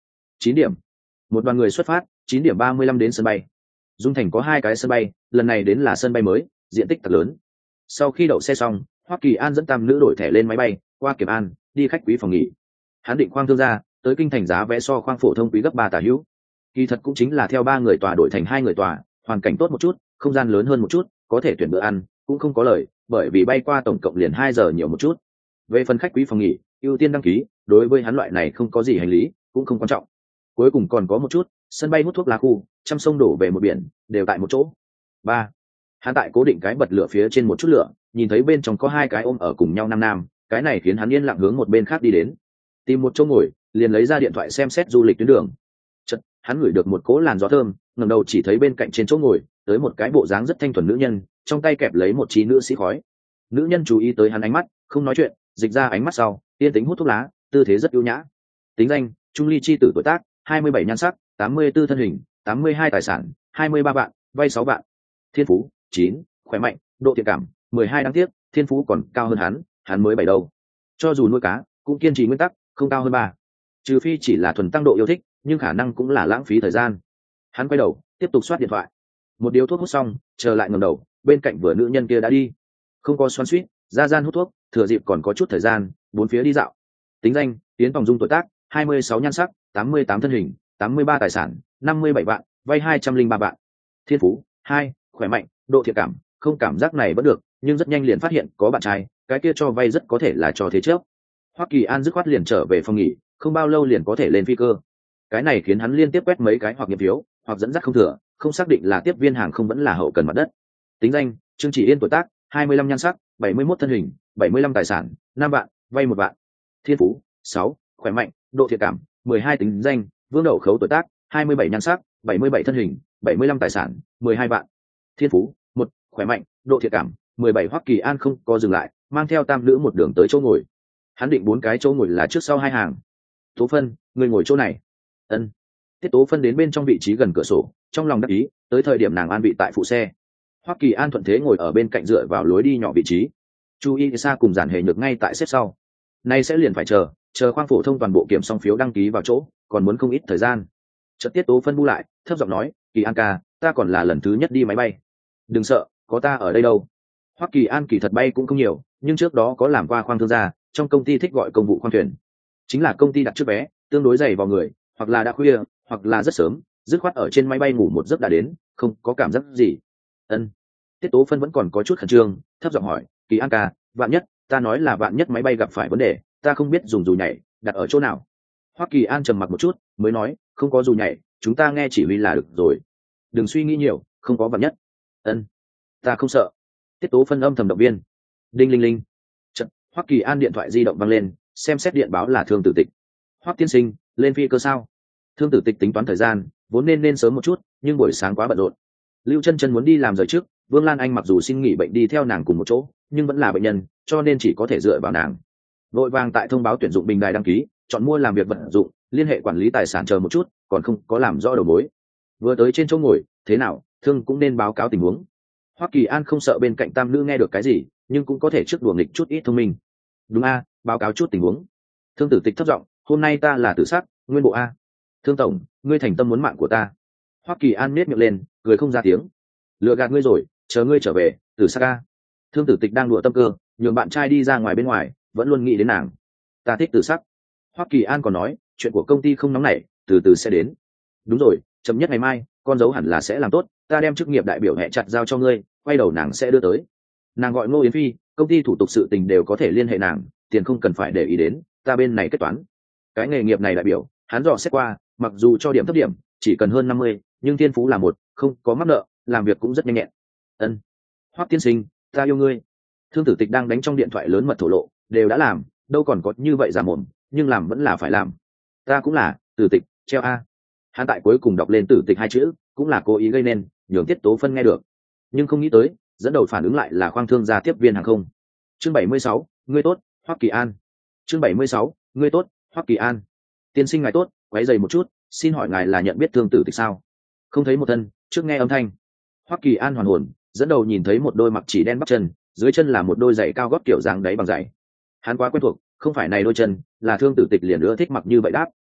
chín điểm. Một đoàn người xuất phát, chín điểm ba mươi lăm đến sân bay. Dung Thành có hai cái sân bay, lần này đến là sân bay mới, diện tích thật lớn. Sau khi đậu xe xong, Hoắc Kỳ An dẫn tam nữ đổi thẻ lên máy bay, qua kiểm an, đi khách quý phòng nghỉ. Hắn định khoang thương gia, tới kinh thành giá vé so khoang phổ thông quý gấp ba tả hữu. Kỳ thật cũng chính là theo ba người tòa đổi thành hai người tòa, hoàn cảnh tốt một chút, không gian lớn hơn một chút, có thể tuyển bữa ăn, cũng không có lời, bởi vì bay qua tổng cộng liền hai giờ nhiều một chút. Về phần khách quý phòng nghỉ, ưu tiên đăng ký, đối với hắn loại này không có gì hành lý, cũng không quan trọng. Cuối cùng còn có một chút, sân bay hút thuốc lá khu, trăm sông đổ về một biển, đều tại một chỗ. Ba, hắn tại cố định cái bật lửa phía trên một chút lửa, nhìn thấy bên trong có hai cái ôm ở cùng nhau nam nam, cái này khiến hắn yên lặng hướng một bên khác đi đến, tìm một chỗ ngồi, liền lấy ra điện thoại xem xét du lịch tuyến đường. Chợt, hắn ngửi được một cỗ làn gió thơm, ngẩng đầu chỉ thấy bên cạnh trên chỗ ngồi, tới một cái bộ dáng rất thanh thuần nữ nhân, trong tay kẹp lấy một chí nữ sĩ khói. Nữ nhân chú ý tới hắn ánh mắt, không nói chuyện, dịch ra ánh mắt sau, yên tĩnh hút thuốc lá, tư thế rất ưu nhã. Tính danh: Trung Ly chi tử, tuổi tác: hai mươi bảy, nhan sắc: tám mươi tư, thân hình: tám mươi hai, tài sản: hai mươi ba vạn, vay sáu vạn. Thiên phú: chín, khỏe mạnh, độ thiện cảm: mười hai. Đáng tiếc, thiên phú còn cao hơn hắn, hắn mới bảy đâu. Cho dù nuôi cá, cũng kiên trì nguyên tắc, không cao hơn ba. Trừ phi chỉ là thuần tăng độ yêu thích, nhưng khả năng cũng là lãng phí thời gian. Hắn quay đầu, tiếp tục soát điện thoại. Một điếu thuốc hút xong, trở lại ngẩng đầu, bên cạnh vừa nữ nhân kia đã đi. Không có xoắn xuýt, ra gian hút thuốc, thừa dịp còn có chút thời gian, bốn phía đi dạo. Tính danh: Tiến Phòng Dung, tuổi tác: hai mươi sáu, nhan sắc: tám mươi tám, thân hình: tám mươi ba, tài sản: năm mươi bảy vạn, vay hai trăm linh ba vạn. Thiên phú: hai, khỏe mạnh, độ thiện cảm: không, cảm giác này vẫn được, nhưng rất nhanh liền phát hiện có bạn trai, cái kia cho vay rất có thể là cho thế trước. Hoắc Kỳ An dứt khoát liền trở về phòng nghỉ, không bao lâu liền có thể lên phi cơ. Cái này khiến hắn liên tiếp quét mấy cái hoặc nghiệm phiếu, hoặc dẫn dắt không thừa, không xác định là tiếp viên hàng không vẫn là hậu cần mặt đất. Tính danh: Trương Chỉ Yên, tuổi tác: hai mươi lăm, nhan sắc: bảy mươi mốt, thân hình: bảy mươi lăm, tài sản: năm vạn, vay một vạn. Thiên phú: sáu, khỏe mạnh, độ thiện cảm: mười hai. Tính danh: Vương Đậu Khấu, tuổi tác: hai mươi bảy, nhan sắc: bảy mươi bảy, thân hình: bảy mươi lăm, tài sản: mười hai vạn. Thiên phú: một, khỏe mạnh, độ thiện cảm: mười bảy. Hoắc Kỳ An không có dừng lại, mang theo tam nữ một đường tới chỗ ngồi. Hắn định bốn cái chỗ ngồi là trước sau hai hàng. Tố Phân, người ngồi chỗ này. Ân. Tiết Tố Phân đến bên trong vị trí gần cửa sổ, trong lòng đắc ý, tới thời điểm nàng an vị tại phụ xe. Hoắc Kỳ An thuận thế ngồi ở bên cạnh dựa vào lối đi nhỏ vị trí. Chu Y Sa cùng Giản Hề Nhược ngay tại xếp sau. Nay sẽ liền phải chờ, chờ khoang phổ thông toàn bộ kiểm xong phiếu đăng ký vào chỗ, còn muốn không ít thời gian. Chợt Tiết Tố Phân bu lại, thấp giọng nói: Kỳ An ca, ta còn là lần thứ nhất đi máy bay. Đừng sợ, có ta ở đây đâu. Hoắc Kỳ An kỳ thật bay cũng không nhiều, nhưng trước đó có làm qua khoang thương gia, trong công ty thích gọi công vụ khoang thuyền, chính là công ty đặt trước vé, tương đối dày vào người, hoặc là đã khuya, hoặc là rất sớm, dứt khoát ở trên máy bay ngủ một giấc đã đến, không có cảm giác gì. Ân. Tiết Tố Phân vẫn còn có chút khẩn trương, thấp giọng hỏi: Kỳ An ca, vạn nhất, ta nói là vạn nhất máy bay gặp phải vấn đề, ta không biết dùng dù nhảy, đặt ở chỗ nào. Hoắc Kỳ An trầm mặc một chút, mới nói: Không có dù nhảy, chúng ta nghe chỉ huy là được rồi. Đừng suy nghĩ nhiều, không có vạn nhất. Ân. Ta không sợ. Tiết Tố Phân âm thầm động viên. Đinh linh linh. Chợt, Hoắc Kỳ An điện thoại di động vang lên, xem xét điện báo là Thương Tử Tịch. Hoắc tiên sinh, lên phi cơ sao? Thương Tử Tịch tính toán thời gian, vốn nên nên sớm một chút, nhưng buổi sáng quá bận rộn. Lưu Chân Chân muốn đi làm rời trước, Vương Lan Anh mặc dù xin nghỉ bệnh đi theo nàng cùng một chỗ, nhưng vẫn là bệnh nhân, cho nên chỉ có thể dựa vào nàng. Vội vàng tại thông báo tuyển dụng bình đài đăng ký, chọn mua làm việc vận dụng, liên hệ quản lý tài sản chờ một chút, còn không có làm rõ đầu mối. Vừa tới trên chỗ ngồi, thế nào, Thương cũng nên báo cáo tình huống. Hoắc Kỳ An không sợ bên cạnh tam nữ nghe được cái gì, nhưng cũng có thể trước đùa nghịch chút ít thông minh. Đúng a, báo cáo chút tình huống. Thương Tử Tịch thấp giọng: Hôm nay ta là tử sắc, nguyên bộ a. Thương tổng, ngươi thành tâm muốn mạng của ta. Hoắc Kỳ An nhếch miệng lên, cười không ra tiếng. Lừa gạt ngươi rồi, chờ ngươi trở về, tử sắc a. Thương Tử Tịch đang đùa tâm cơ, nhường bạn trai đi ra ngoài bên ngoài, vẫn luôn nghĩ đến nàng. Ta thích tử sắc. Hoắc Kỳ An còn nói, chuyện của công ty không nóng nảy, từ từ sẽ đến. Đúng rồi, chậm nhất ngày mai, con dấu hẳn là sẽ làm tốt, ta đem chức nghiệp đại biểu hẹ chặt giao cho ngươi, quay đầu nàng sẽ đưa tới. Nàng gọi Ngô Yến Phi, công ty thủ tục sự tình đều có thể liên hệ nàng, tiền không cần phải để ý đến, ta bên này kết toán. Cái nghề nghiệp này đại biểu, hắn dò xét qua, mặc dù cho điểm thấp điểm, chỉ cần hơn năm mươi, nhưng thiên phú là một, không có mắc nợ, làm việc cũng rất nhanh nhẹn. Ân. Hoắc tiên sinh, ta yêu ngươi. Thương Tử Tịch đang đánh trong điện thoại lớn mật thổ lộ, đều đã làm, đâu còn có như vậy giả mồm, nhưng làm vẫn là phải làm. Ta cũng là, Tử Tịch, treo a. Hắn tại cuối cùng đọc lên Tử Tịch hai chữ, cũng là cố ý gây nên, nhường Tiết Tố Phân nghe được, nhưng không nghĩ tới, dẫn đầu phản ứng lại là khoang thương gia tiếp viên hàng không. Chương bảy mươi sáu, ngươi tốt, Hoắc Kỳ An. Chương bảy mươi sáu, ngươi tốt, Hoắc Kỳ An. Tiên sinh ngài tốt, quấy rầy một chút, xin hỏi ngài là nhận biết Thương Tử Tịch sao? Không thấy một thân, trước nghe âm thanh. Hoắc Kỳ An hoàn hồn, dẫn đầu nhìn thấy một đôi mặc chỉ đen bắp chân, dưới chân là một đôi giày cao gót kiểu dáng đáy bằng giày. Hắn quá quen thuộc, không phải này đôi chân, là Thương Tử Tịch liền nữa thích mặc như vậy đáp.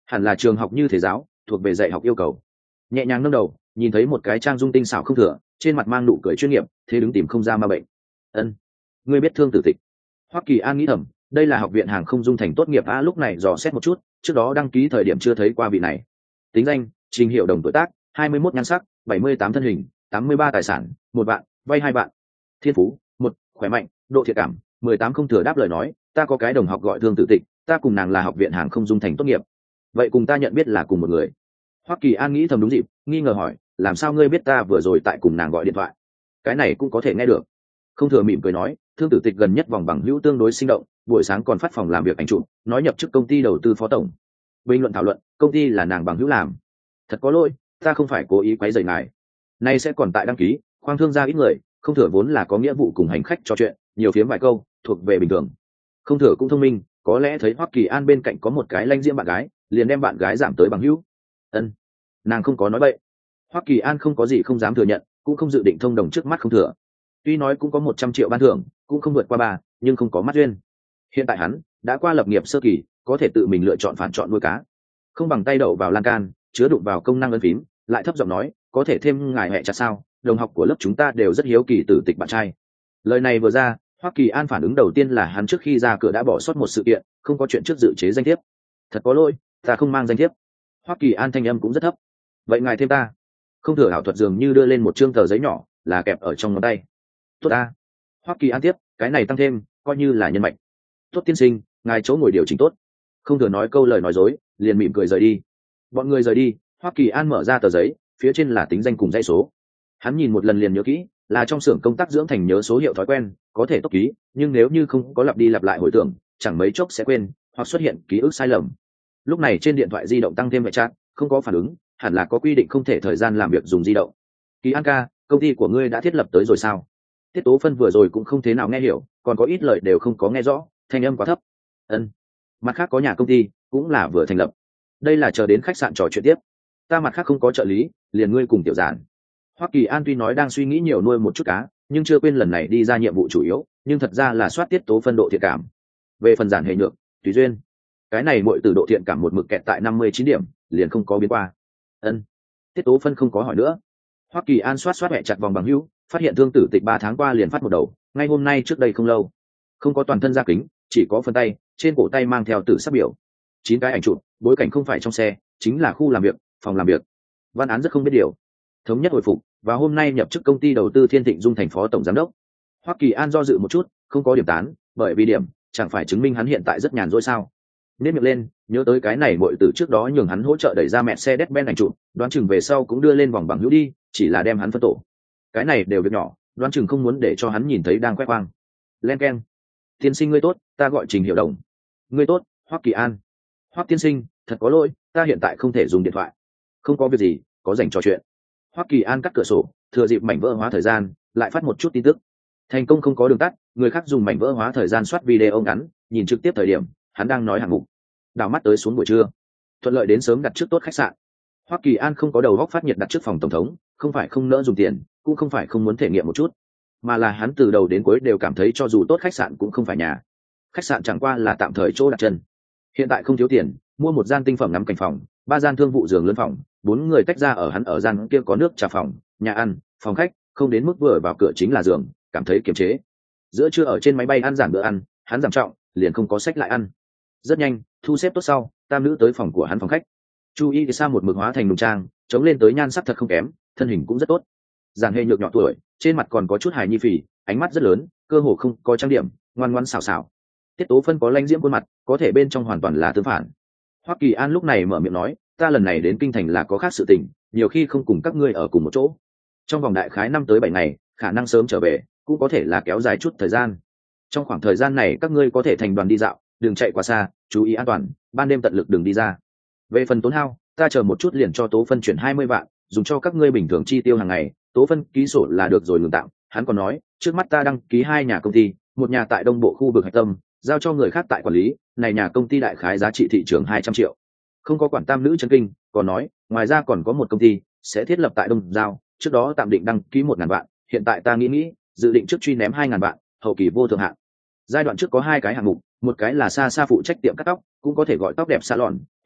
Hẳn là trường học như thể giáo, thuộc về dạy học yêu cầu. Nhẹ nhàng nâng đầu, nhìn thấy một cái trang dung tinh xảo không thừa, trên mặt mang nụ cười chuyên nghiệp, thế đứng tìm không ra ma bệnh. Ân, ngươi biết Thương Tử Tịch? Hoắc Kỳ An nghĩ thầm, đây là học viện hàng không dung thành tốt nghiệp a, lúc này dò xét một chút, trước đó đăng ký thời điểm chưa thấy qua vị này. Tính danh: Trình Hiệu Đồng, tuổi tác: hai mươi mốt, nhan sắc: bảy mươi tám, thân hình: tám mươi ba, tài sản: một bạn, vay hai bạn. Thiên phú: một, khỏe mạnh, độ thiện cảm: mười tám, không thừa đáp lời nói, ta có cái đồng học gọi Thương Tử Tịch, ta cùng nàng là học viện hàng không dung thành tốt nghiệp. Vậy cùng ta nhận biết là cùng một người. Hoắc Kỳ An nghĩ thầm đúng dịp, nghi ngờ hỏi, làm sao ngươi biết ta vừa rồi tại cùng nàng gọi điện thoại? Cái này cũng có thể nghe được. Không thừa mỉm cười nói, Thương Tử Tịch gần nhất vòng bằng hữu tương đối sinh động, buổi sáng còn phát phòng làm việc ảnh chụp, nói nhập chức công ty đầu tư phó tổng. Bình luận thảo luận, công ty là nàng bằng hữu làm. Thật có lỗi, ta không phải cố ý quấy rầy ngài. Nay sẽ còn tại đăng ký, khoang thương gia ít người, không thừa vốn là có nghĩa vụ cùng hành khách trò chuyện, nhiều phiếm vài câu, thuộc về bình thường. Không thừa cũng thông minh, có lẽ thấy Hoắc Kỳ An bên cạnh có một cái lanh diễm bạn gái, liền đem bạn gái giảm tới bằng hữu. Ân, nàng không có nói bậy. Hoắc Kỳ An không có gì không dám thừa nhận, cũng không dự định thông đồng trước mắt không thừa. Tuy nói cũng có một trăm triệu ban thưởng, cũng không vượt qua ba, nhưng không có mắt duyên. Hiện tại hắn đã qua lập nghiệp sơ kỳ, có thể tự mình lựa chọn phản chọn nuôi cá. Không bằng tay đậu vào lan can, chứa đụng vào công năng ấn phím, lại thấp giọng nói, có thể thêm ngài hẹ chặt sao? Đồng học của lớp chúng ta đều rất hiếu kỳ Tử Tịch bạn trai. Lời này vừa ra, Hoắc Kỳ An phản ứng đầu tiên là hắn trước khi ra cửa đã bỏ sót một sự kiện, không có chuyện trước dự chế danh thiếp. Thật có lỗi, ta không mang danh thiếp. Hoắc Kỳ An thanh âm cũng rất thấp. Vậy ngài thêm ta. Không thừa ảo thuật dường như đưa lên một chương tờ giấy nhỏ, là kẹp ở trong ngón tay. Tốt ta. Hoắc Kỳ An tiếp, cái này tăng thêm, coi như là nhân mạch. Tốt tiên sinh, ngài chỗ ngồi điều chỉnh tốt. Không thừa nói câu lời nói dối, liền mỉm cười rời đi. Bọn người rời đi, Hoắc Kỳ An mở ra tờ giấy, phía trên là tính danh cùng dãy số. Hắn nhìn một lần liền nhớ kỹ, là trong xưởng công tác dưỡng thành nhớ số hiệu thói quen, có thể tốc ký, nhưng nếu như không có lặp đi lặp lại hồi tưởng, chẳng mấy chốc sẽ quên, hoặc xuất hiện ký ức sai lầm. Lúc này trên điện thoại di động tăng thêm vệ chat, không có phản ứng, hẳn là có quy định không thể thời gian làm việc dùng di động. Kỳ An ca, công ty của ngươi đã thiết lập tới rồi sao? Tiết Tố Phân vừa rồi cũng không thế nào nghe hiểu, còn có ít lời đều không có nghe rõ, thanh âm quá thấp. Ân. Mặt khác có nhà công ty, cũng là vừa thành lập. Đây là chờ đến khách sạn trò chuyện tiếp. Ta mặt khác không có trợ lý, liền ngươi cùng tiểu giản. Hoắc Kỳ An tuy nói đang suy nghĩ nhiều nuôi một chút cá, nhưng chưa quên lần này đi ra nhiệm vụ chủ yếu, nhưng thật ra là soát Tiết Tố Phân độ thiện cảm. Về phần giản hệ nhược, tùy duyên. Cái này muội từ độ thiện cảm một mực kẹt tại năm mươi chín điểm, liền không có biến qua. Ân. Tiết Tố Phân không có hỏi nữa. Hoắc Kỳ An soát soát mẹ chặt vòng bằng hữu, phát hiện Thương Tử Tịch ba tháng qua liền phát một đầu, ngay hôm nay trước đây không lâu. Không có toàn thân da kính, chỉ có phần tay, trên cổ tay mang theo tử sắc biểu. Chín cái ảnh chụp, bối cảnh không phải trong xe, chính là khu làm việc, phòng làm việc. Văn án rất không biết điều. Thống nhất hồi phục, và hôm nay nhập chức công ty đầu tư Thiên Thịnh Dung thành phó tổng giám đốc. Hoắc Kỳ An do dự một chút, không có điểm tán, bởi vì điểm chẳng phải chứng minh hắn hiện tại rất nhàn rỗi sao? Nếp miệng lên, nhớ tới cái này muội từ trước đó nhường hắn hỗ trợ đẩy ra mẹ xe Mercedes-Benz ảnh chụp, đoán chừng về sau cũng đưa lên vòng bằng hữu đi, chỉ là đem hắn phân tổ. Cái này đều việc nhỏ, đoán chừng không muốn để cho hắn nhìn thấy đang quét quang. Len keng. Tiên sinh ngươi tốt, ta gọi Trình Hiểu Đồng. Ngươi tốt, Hoắc Kỳ An. Hoắc tiên sinh, thật có lỗi, ta hiện tại không thể dùng điện thoại. Không có việc gì, có dành trò chuyện. Hoắc Kỳ An cắt cửa sổ, thừa dịp mảnh vỡ hóa thời gian, lại phát một chút tin tức. Thành công không có đường tắt, người khác dùng mảnh vỡ hóa thời gian soát video ngắn, nhìn trực tiếp thời điểm, hắn đang nói hạng mục. Đảo mắt tới xuống buổi trưa, thuận lợi đến sớm đặt trước tốt khách sạn. Hoắc Kỳ An không có đầu góc phát nhiệt đặt trước phòng tổng thống, không phải không nỡ dùng tiền, cũng không phải không muốn thể nghiệm một chút, mà là hắn từ đầu đến cuối đều cảm thấy cho dù tốt khách sạn cũng không phải nhà. Khách sạn chẳng qua là tạm thời chỗ đặt chân. Hiện tại không thiếu tiền, mua một gian tinh phẩm ngắm cảnh phòng, ba gian thương vụ giường lớn phòng, bốn người tách ra ở hắn ở gian kia có nước trà phòng, nhà ăn, phòng khách, không đến mức vừa vào cửa chính là giường, cảm thấy kiềm chế. Giữa trưa ở trên máy bay ăn giảm bữa ăn, hắn giảm trọng, liền không có sách lại ăn. Rất nhanh, thu xếp tốt sau, tam nữ tới phòng của hắn phòng khách. Chu Y thì sa một mực hóa thành nùng trang, chống lên tới nhan sắc thật không kém, thân hình cũng rất tốt. Giản Hề nhược nhỏ tuổi, trên mặt còn có chút hài nhi phì, ánh mắt rất lớn, cơ hồ không có trang điểm, ngoan ngoãn xảo xảo. Tiết Tố Phân có lãnh diễm khuôn mặt, có thể bên trong hoàn toàn là tương phản. Hoắc Kỳ An lúc này mở miệng nói, ta lần này đến kinh thành là có khác sự tình, nhiều khi không cùng các ngươi ở cùng một chỗ. Trong vòng đại khái năm tới bảy ngày, khả năng sớm trở về, cũng có thể là kéo dài chút thời gian. Trong khoảng thời gian này các ngươi có thể thành đoàn đi dạo, đừng chạy quá xa, chú ý an toàn, ban đêm tận lực đừng đi ra. Về phần tốn hao, ta chờ một chút liền cho Tố Phân chuyển hai mươi vạn, dùng cho các ngươi bình thường chi tiêu hàng ngày, Tố Phân ký sổ là được rồi ngừng tạm. Hắn còn nói, trước mắt ta đăng ký hai nhà công ty, một nhà tại đông bộ khu vực hạch tâm, giao cho người khác tại quản lý, này nhà công ty đại khái giá trị thị trường hai trăm triệu. Không có quản tam nữ chân kinh, còn nói, ngoài ra còn có một công ty sẽ thiết lập tại Đông Giao, trước đó tạm định đăng ký một ngàn vạn, hiện tại ta nghĩ nghĩ, dự định trước truy ném hai ngàn vạn, hậu kỳ vô thượng hạn. Giai đoạn trước có hai cái hạng mục, một cái là xa xa phụ trách tiệm cắt tóc, cũng có thể gọi tóc đẹp salon,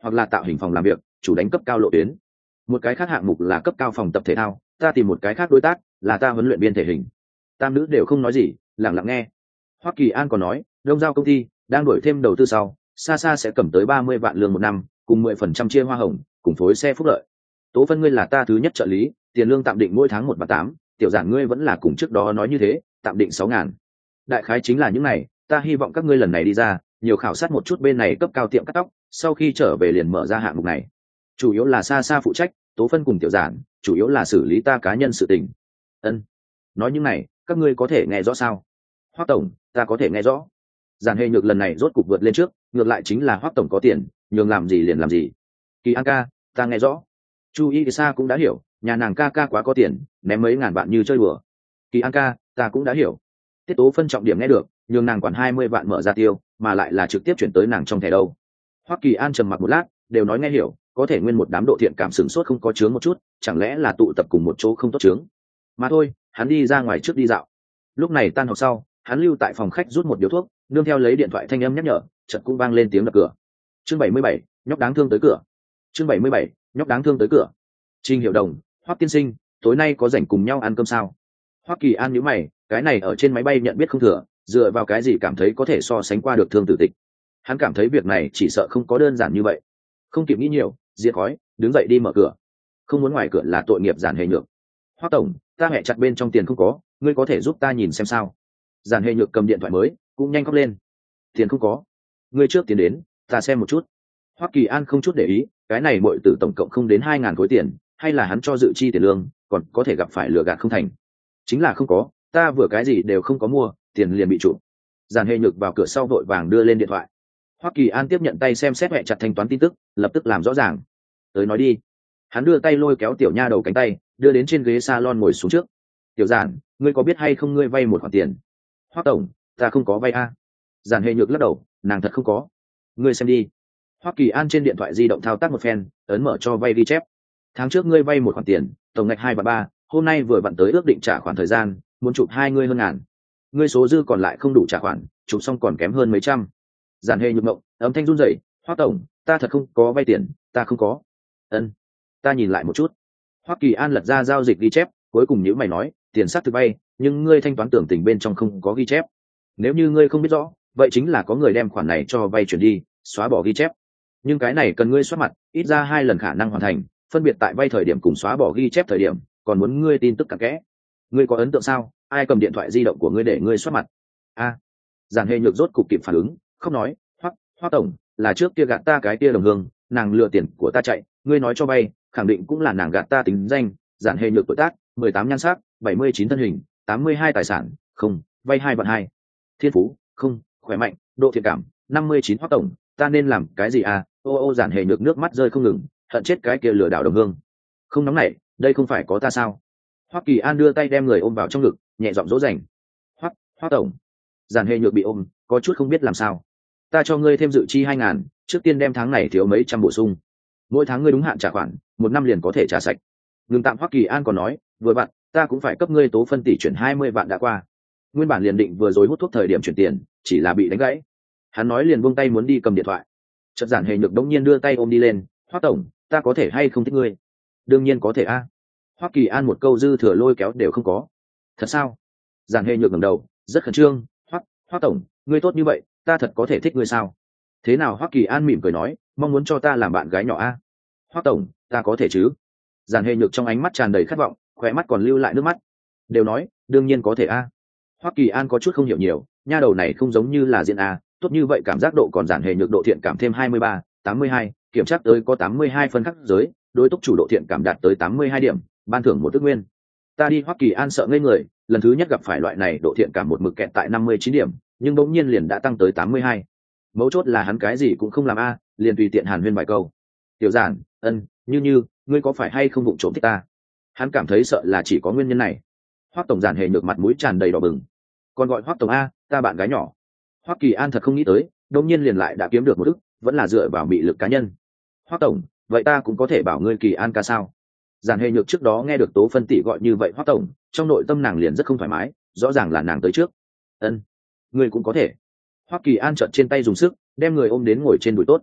hoặc là tạo hình phòng làm việc, chủ đánh cấp cao lộ tuyến. Một cái khác hạng mục là cấp cao phòng tập thể thao, ta tìm một cái khác đối tác là ta huấn luyện viên thể hình. Tam nữ đều không nói gì, lặng lặng nghe. Hoa Kỳ An còn nói, Đông Giao công ty đang đổi thêm đầu tư sau, xa xa sẽ cầm tới ba mươi vạn lương một năm, cùng mười phần trăm chia hoa hồng, cùng phối xe phúc lợi. Tố Phân ngươi là ta thứ nhất trợ lý, tiền lương tạm định mỗi tháng một và tám, tiểu giản ngươi vẫn là cùng trước đó nói như thế, tạm định sáu ngàn. Đại khái chính là những này, ta hy vọng các ngươi lần này đi ra, nhiều khảo sát một chút bên này cấp cao tiệm cắt tóc, sau khi trở về liền mở ra hạng mục này. Chủ yếu là xa xa phụ trách, Tố Phân cùng tiểu giản, chủ yếu là xử lý ta cá nhân sự tình. Ân. Nói những này, các ngươi có thể nghe rõ sao? Hoắc tổng, ta có thể nghe rõ. Giản Hề Nhược lần này rốt cục vượt lên trước, ngược lại chính là Hoắc tổng có tiền, nhường làm gì liền làm gì. Kỳ An ca, ta nghe rõ. Chu Y Sa cũng đã hiểu, nhà nàng ca ca quá có tiền, ném mấy ngàn vạn như chơi đùa. Kỳ An ca, ta cũng đã hiểu. Tiết Tố Phân trọng điểm nghe được, nhường nàng quản hai mươi vạn mở ra tiêu, mà lại là trực tiếp chuyển tới nàng trong thẻ đâu. Hoắc Kỳ An trầm mặc một lát, đều nói nghe hiểu, có thể nguyên một đám độ thiện cảm sửng sốt không có chướng một chút, chẳng lẽ là tụ tập cùng một chỗ không tốt chướng. Mà thôi, hắn đi ra ngoài trước đi dạo. Lúc này tan học sau, hắn lưu tại phòng khách rút một điếu thuốc, nương theo lấy điện thoại thanh âm nhắc nhở, chợt cũng vang lên tiếng đập cửa. Chương bảy mươi bảy, nhóc đáng thương tới cửa. Chương bảy mươi bảy, nhóc đáng thương tới cửa. Trình Hiểu Đồng, Hoắc tiên sinh, tối nay có rảnh cùng nhau ăn cơm sao? Hoắc Kỳ An nhíu mày, cái này ở trên máy bay nhận biết không thừa, dựa vào cái gì cảm thấy có thể so sánh qua được Thương Tử Tịch. Hắn cảm thấy việc này chỉ sợ không có đơn giản như vậy. Không kịp nghĩ nhiều, diệt khói, đứng dậy đi mở cửa. Không muốn ngoài cửa là tội nghiệp Giản Hề Nhược. Hoắc tổng, ta hẹ chặt bên trong tiền không có, ngươi có thể giúp ta nhìn xem sao? Giản Hề Nhược cầm điện thoại mới, cũng nhanh khóc lên. Tiền không có, ngươi trước tiền đến, ta xem một chút. Hoắc Kỳ An không chút để ý, cái này muội tử tổng cộng không đến hai ngàn khối tiền, hay là hắn cho dự chi tiền lương, còn có thể gặp phải lừa gạt không thành. Chính là không có, ta vừa cái gì đều không có mua, tiền liền bị chụp. Giản Hề Nhược vào cửa sau vội vàng đưa lên điện thoại. Hoắc Kỳ An tiếp nhận tay xem xét hẹ chặt thanh toán tin tức, lập tức làm rõ ràng. Tới nói đi. Hắn đưa tay lôi kéo tiểu nha đầu cánh tay, đưa đến trên ghế salon ngồi xuống trước. Tiểu Giản, ngươi có biết hay không ngươi vay một khoản tiền? Hoắc tổng, ta không có vay a. Giản Hề Nhược lắc đầu, nàng thật không có. Ngươi xem đi. Hoắc Kỳ An trên điện thoại di động thao tác một phen, ấn mở cho vay ghi chép. Tháng trước ngươi vay một khoản tiền, tổng ngạch hai và ba, hôm nay vừa vặn tới ước định trả khoản thời gian, muốn chụp hai ngươi hơn ngàn. Ngươi số dư còn lại không đủ trả khoản, chụp xong còn kém hơn mấy trăm. Giản Hề Nhược mộng, âm thanh run rẩy, Hoắc tổng, ta thật không có vay tiền, ta không có. Ân, ta nhìn lại một chút. Hoắc Kỳ An lật ra giao dịch ghi chép, cuối cùng nhíu mày nói, tiền xác thực vay, nhưng ngươi thanh toán tưởng tình bên trong không có ghi chép. Nếu như ngươi không biết rõ, vậy chính là có người đem khoản này cho vay chuyển đi, xóa bỏ ghi chép. Nhưng cái này cần ngươi soát mặt, ít ra hai lần khả năng hoàn thành, phân biệt tại vay thời điểm cùng xóa bỏ ghi chép thời điểm, còn muốn ngươi tin tức cặn kẽ. Ngươi có ấn tượng sao? Ai cầm điện thoại di động của ngươi để ngươi soát mặt? A. À, Giản Hề Nhược rốt cục kịp phản ứng, không nói, Hoắc, Hoắc tổng, là trước kia gạt ta cái kia đồng hương, nàng lừa tiền của ta chạy, ngươi nói cho vay, khẳng định cũng là nàng gạt ta tính danh. Giản Hề Nhược tuổi tác, mười tám nhan sắc, bảy mươi chín thân hình, tám mươi hai tài sản, không, vay hai vạn hai. Thiên phú, không, khỏe mạnh, độ thiện cảm, năm mươi chín. Hoắc tổng, ta nên làm cái gì à? Ô ô Giản Hề Nhược nước mắt rơi không ngừng, hận chết cái kia lừa đảo đồng hương. Không nóng nảy, đây không phải có ta sao? Hoắc Kỳ An đưa tay đem người ôm vào trong ngực, nhẹ giọng dỗ dành. Hoắc, Hoắc tổng. Giản Hề Nhược bị ôm, có chút không biết làm sao. Ta cho ngươi thêm dự chi hai ngàn, trước tiên đem tháng này thiếu mấy trăm bổ sung. Mỗi tháng ngươi đúng hạn trả khoản, một năm liền có thể trả sạch. Ngừng tạm. Hoắc Kỳ An còn nói, vừa bạn, ta cũng phải cấp ngươi Tố Phân tỷ chuyển hai mươi vạn đã qua. Nguyên bản liền định vừa rồi hút thuốc thời điểm chuyển tiền, chỉ là bị đánh gãy. Hắn nói liền buông tay muốn đi cầm điện thoại. Chợt Giản Hề Nhược đống nhiên đưa tay ôm đi lên, Hoắc tổng, ta có thể hay không thích ngươi? Đương nhiên có thể a. Hoắc Kỳ An một câu dư thừa lôi kéo đều không có. Thật sao? Giản Hề Nhược ngẩng đầu, rất khẩn trương, Hoắc, Hoắc tổng, ngươi tốt như vậy, ta thật có thể thích ngươi sao? Thế nào? Hoắc Kỳ An mỉm cười nói, mong muốn cho ta làm bạn gái nhỏ a. Hoắc tổng, ta có thể chứ? Giản Hề Nhược trong ánh mắt tràn đầy khát vọng, khóe mắt còn lưu lại nước mắt. Đều nói, đương nhiên có thể a. Hoắc Kỳ An có chút không hiểu nhiều, nha đầu này không giống như là diễn a, tốt như vậy cảm giác độ còn Giản Hề Nhược độ thiện cảm thêm hai mươi ba, tám mươi hai, kiểm tra tới có tám mươi hai phân khắc giới, đối túc chủ độ thiện cảm đạt tới tám mươi hai điểm, ban thưởng một tước nguyên. Ta đi. Hoắc Kỳ An sợ ngây người, lần thứ nhất gặp phải loại này độ thiện cảm một mực kẹt tại năm mươi chín điểm, nhưng bỗng nhiên liền đã tăng tới tám mươi hai. Mấu chốt là hắn cái gì cũng không làm a, liền tùy tiện hàn huyên vài câu. Tiểu Giản, ân, như như, ngươi có phải hay không vụng trộm thích ta? Hắn cảm thấy sợ là chỉ có nguyên nhân này. Hoắc tổng. Giản Hề Nhược mặt mũi tràn đầy đỏ bừng. Còn gọi Hoắc tổng a, ta bạn gái nhỏ. Hoắc Kỳ An thật không nghĩ tới, đột nhiên liền lại đã kiếm được một ức, vẫn là dựa vào mị lực cá nhân. Hoắc tổng, vậy ta cũng có thể bảo ngươi Kỳ An ca sao? Giản Hề Nhược trước đó nghe được Tố Phân tỷ gọi như vậy Hoắc tổng, trong nội tâm nàng liền rất không thoải mái, rõ ràng là nàng tới trước. Ân, ngươi cũng có thể. Hoắc Kỳ An trợn trên tay dùng sức, đem người ôm đến ngồi trên đùi tốt.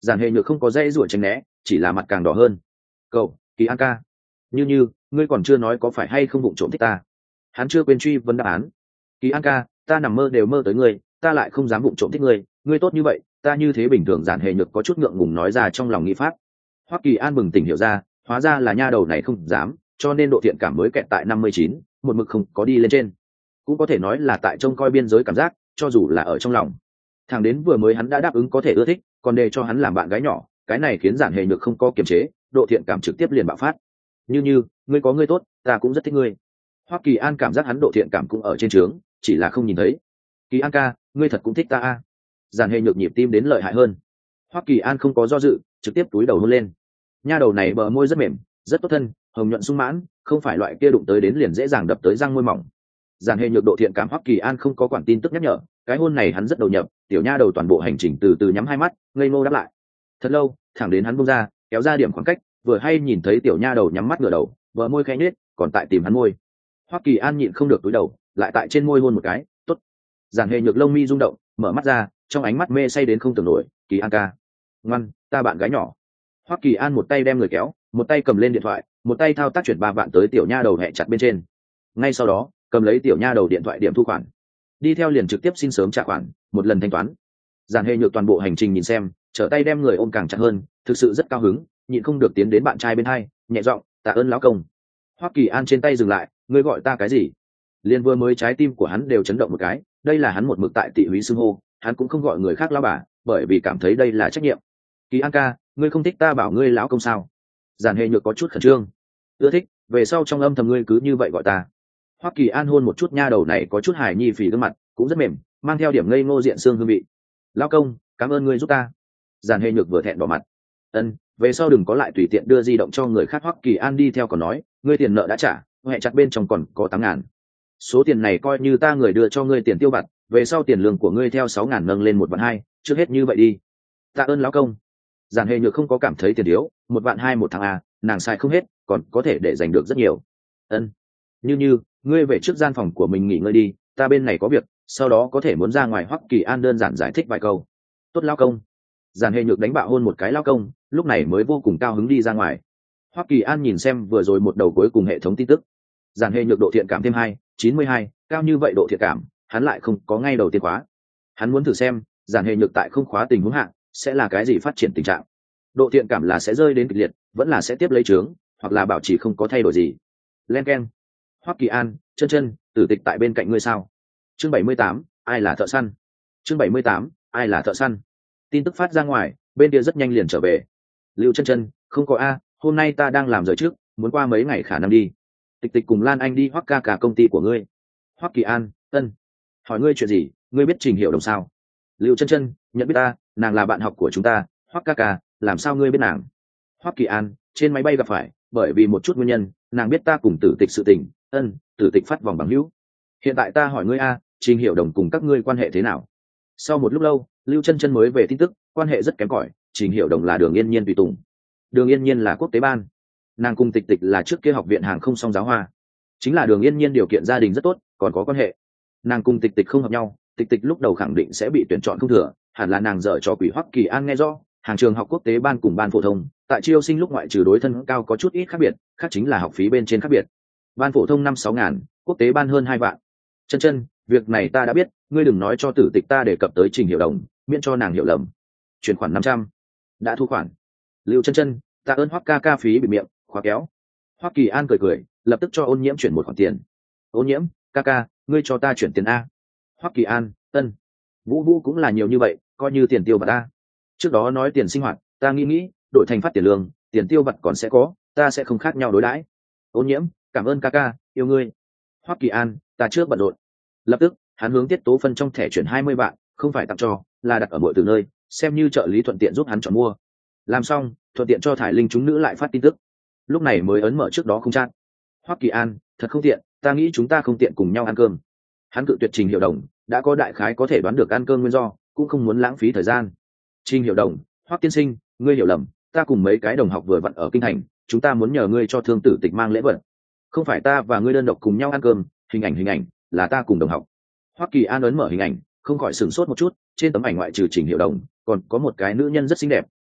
Giản Hệ Nhược không có dây rủa tránh né, chỉ là mặt càng đỏ hơn. Cậu, Kỳ An ca, như như ngươi còn chưa nói có phải hay không vụng trộm thích ta. Hắn chưa quên truy vấn đáp án. Kỳ An ca, ta nằm mơ đều mơ tới ngươi, ta lại không dám vụng trộm thích ngươi, ngươi tốt như vậy, ta như thế bình thường. Giản Hệ Nhược có chút ngượng ngùng nói ra trong lòng nghĩ pháp. Hoắc Kỳ An bừng tỉnh hiểu ra, hóa ra là nha đầu này không dám, cho nên độ thiện cảm mới kẹt tại năm mươi chín, một mực không có đi lên trên. Cũng có thể nói là tại trông coi biên giới cảm giác, cho dù là ở trong lòng. Thằng đến vừa mới hắn đã đáp ứng có thể ưa thích, còn để cho hắn làm bạn gái nhỏ, cái này khiến Giản Hệ Nhược không có kiềm chế, độ thiện cảm trực tiếp liền bạo phát. Như như, ngươi có ngươi tốt, ta cũng rất thích ngươi. Hoắc Kỳ An cảm giác hắn độ thiện cảm cũng ở trên trướng, chỉ là không nhìn thấy. Kỳ An ca, ngươi thật cũng thích ta a. Giản Hệ Nhược nhịp tim đến lợi hại hơn. Hoắc Kỳ An không có do dự, trực tiếp túi đầu hôn lên. Nha đầu này bờ môi rất mềm, rất tốt thân, hồng nhuận sung mãn, không phải loại kia đụng tới đến liền dễ dàng đập tới răng môi mỏng. Giản Hệ Nhược độ thiện cảm Hoắc Kỳ An không có quản tin tức nhắc nhở, cái hôn này hắn rất đầu nhập, tiểu nha đầu toàn bộ hành trình từ từ nhắm hai mắt, ngây ngô đáp lại. Thật lâu, thẳng đến hắn buông ra, kéo ra điểm khoảng cách, vừa hay nhìn thấy tiểu nha đầu nhắm mắt ngửa đầu, bờ môi khẽ nhếch, còn tại tìm hắn môi. Hoắc Kỳ An nhịn không được cúi đầu, lại tại trên môi hôn một cái, tốt. Giản Hệ Nhược lông mi rung động, mở mắt ra, trong ánh mắt mê say đến không tưởng nổi. Kỳ An ca, ngoan, ta bạn gái nhỏ. Hoắc Kỳ An một tay đem người kéo, một tay cầm lên điện thoại, một tay thao tác chuyển ba vạn tới tiểu nha đầu hẹ chặt bên trên. Ngay sau đó, cầm lấy tiểu nha đầu điện thoại điểm thu khoản, đi theo liền trực tiếp xin sớm trả khoản, một lần thanh toán. Giản Hệ Nhược toàn bộ hành trình nhìn xem, trở tay đem người ôm càng chặt hơn, thực sự rất cao hứng, nhịn không được tiến đến bạn trai bên hai, nhẹ giọng, tạ ơn lão công. Hoắc Kỳ An trên tay dừng lại, ngươi gọi ta cái gì? Liên vừa mới trái tim của hắn đều chấn động một cái, đây là hắn một mực tại tị húy xưng hô, hắn cũng không gọi người khác lão bà, bởi vì cảm thấy đây là trách nhiệm. Kỳ An ca, ngươi không thích ta bảo ngươi lão công sao? Giản Hệ Nhược có chút khẩn trương. Ưa thích, về sau trong âm thầm ngươi cứ như vậy gọi ta. Hoắc Kỳ An hôn một chút nha đầu này có chút hài nhi phì gương mặt, cũng rất mềm, mang theo điểm ngây ngô diện xương hương vị. Lão công, cảm ơn ngươi giúp ta. Giản Hệ Nhược vừa thẹn đỏ mặt. Ân, về sau đừng có lại tùy tiện đưa di động cho người khác. Hoắc Kỳ An đi theo còn nói, ngươi tiền nợ đã trả, hệ chặt bên trong còn có tám ngàn. Số tiền này coi như ta người đưa cho ngươi tiền tiêu vặt, về sau tiền lương của ngươi theo sáu ngàn nâng lên một vạn hai, trước hết như vậy đi. Tạ ơn lão công. Giản Hệ Nhược không có cảm thấy tiền thiếu, một vạn hai một tháng à, nàng xài không hết, còn có thể để dành được rất nhiều. Ân, như như, ngươi về trước gian phòng của mình nghỉ ngơi đi, ta bên này có việc, sau đó có thể muốn ra ngoài. Hoắc Kỳ An đơn giản giải thích vài câu. Tốt lão công. Giản Hệ Nhược đánh bạo hôn một cái lão công, lúc này mới vô cùng cao hứng đi ra ngoài. Hoắc Kỳ An nhìn xem vừa rồi một đầu cuối cùng hệ thống tin tức. Giản Hệ Nhược độ thiện cảm thêm hai, chín mươi hai, cao như vậy độ thiện cảm, hắn lại không có ngay đầu tiên khóa. Hắn muốn thử xem, Giản Hệ Nhược tại không khóa tình huống hạ sẽ là cái gì phát triển tình trạng. Độ thiện cảm là sẽ rơi đến kịch liệt, vẫn là sẽ tiếp lấy trướng, hoặc là bảo trì không có thay đổi gì. Len keng. Hoắc Kỳ An, chân chân, tử tịch tại bên cạnh ngươi sao? Chương bảy mươi tám, ai là thợ săn? Chương bảy mươi tám, ai là thợ săn? Tin tức phát ra ngoài, bên kia rất nhanh liền trở về. Lưu chân chân, không có a, hôm nay ta đang làm giờ trước, muốn qua mấy ngày khả năng đi. Tịch tịch cùng Lan Anh đi Hoắc ca cả công ty của ngươi. Hoắc Kỳ An, ân. Hỏi ngươi chuyện gì, ngươi biết Trình Hiểu Đồng sao? Lưu chân chân, nhận biết ta, nàng là bạn học của chúng ta. Hoắc ca ca, làm sao ngươi biết nàng? Hoắc Kỳ An, trên máy bay gặp phải, bởi vì một chút nguyên nhân, nàng biết ta cùng tử tịch sự tình. Ân, tử tịch phát vòng bằng hữu. Hiện tại ta hỏi ngươi a, Trình Hiểu Đồng cùng các ngươi quan hệ thế nào? Sau một lúc lâu, Lưu chân chân mới về tin tức, quan hệ rất kém cỏi. Trình Hiểu Đồng là Đường Yên Nhiên tùy tùng, Đường Yên Nhiên là quốc tế ban, nàng cùng tịch tịch là trước kia học viện hàng không song giáo hoa. Chính là Đường Yên Nhiên điều kiện gia đình rất tốt, còn có quan hệ. Nàng cùng tịch tịch không hợp nhau, tịch tịch lúc đầu khẳng định sẽ bị tuyển chọn không thừa, hẳn là nàng dở cho quỷ. Hoắc Kỳ An nghe rõ, hàng trường học quốc tế ban cùng ban phổ thông, tại chiêu sinh lúc ngoại trừ đối thân cao có chút ít khác biệt, khác chính là học phí bên trên khác biệt. Ban phổ thông năm sáu ngàn, quốc tế ban hơn hai vạn. Chân chân, việc này ta đã biết, ngươi đừng nói cho tử tịch ta đề cập tới Trình Hiểu Đồng, miễn cho nàng hiểu lầm. Chuyển khoản năm trăm, đã thu khoản. Lưu chân chân, tạ ơn Hoắc ca ca. Phí bị miệng khóa kéo. Hoắc Kỳ An cười cười, lập tức cho Ôn Nhiễm chuyển một khoản tiền. Ôn Nhiễm, ca ca, ngươi cho ta chuyển tiền a. Hoắc Kỳ An, tân. Vũ Vũ cũng là nhiều như vậy, coi như tiền tiêu vặt ta. Trước đó nói tiền sinh hoạt, ta nghĩ nghĩ, đổi thành phát tiền lương, tiền tiêu vặt còn sẽ có, ta sẽ không khác nhau đối đãi. Ôn Nhiễm, cảm ơn ca ca, yêu ngươi. Hoắc Kỳ An, ta trước bận rộn. Lập tức, hắn hướng Tiết Tố Phân trong thẻ chuyển hai mươi vạn, không phải tặng cho, là đặt ở mọi từ nơi, xem như trợ lý thuận tiện giúp hắn chọn mua. Làm xong, thuận tiện cho Thải Linh chúng nữ lại phát tin tức. Lúc này mới ấn mở trước đó không chat. Hoắc Kỳ An, thật không tiện, ta nghĩ chúng ta không tiện cùng nhau ăn cơm. Hắn cự tuyệt Trình Hiểu Đồng, đã có đại khái có thể đoán được ăn cơm nguyên do, cũng không muốn lãng phí thời gian. Trình Hiểu Đồng, Hoắc tiên sinh, ngươi hiểu lầm, ta cùng mấy cái đồng học vừa vặn ở kinh thành, chúng ta muốn nhờ ngươi cho Thương Tử Tịch mang lễ vật. Không phải ta và ngươi đơn độc cùng nhau ăn cơm, hình ảnh hình ảnh là ta cùng đồng học. Hoắc Kỳ An ấn mở hình ảnh, không khỏi sửng sốt một chút, trên tấm ảnh ngoại trừ Trình Hiểu Đồng, còn có một cái nữ nhân rất xinh đẹp,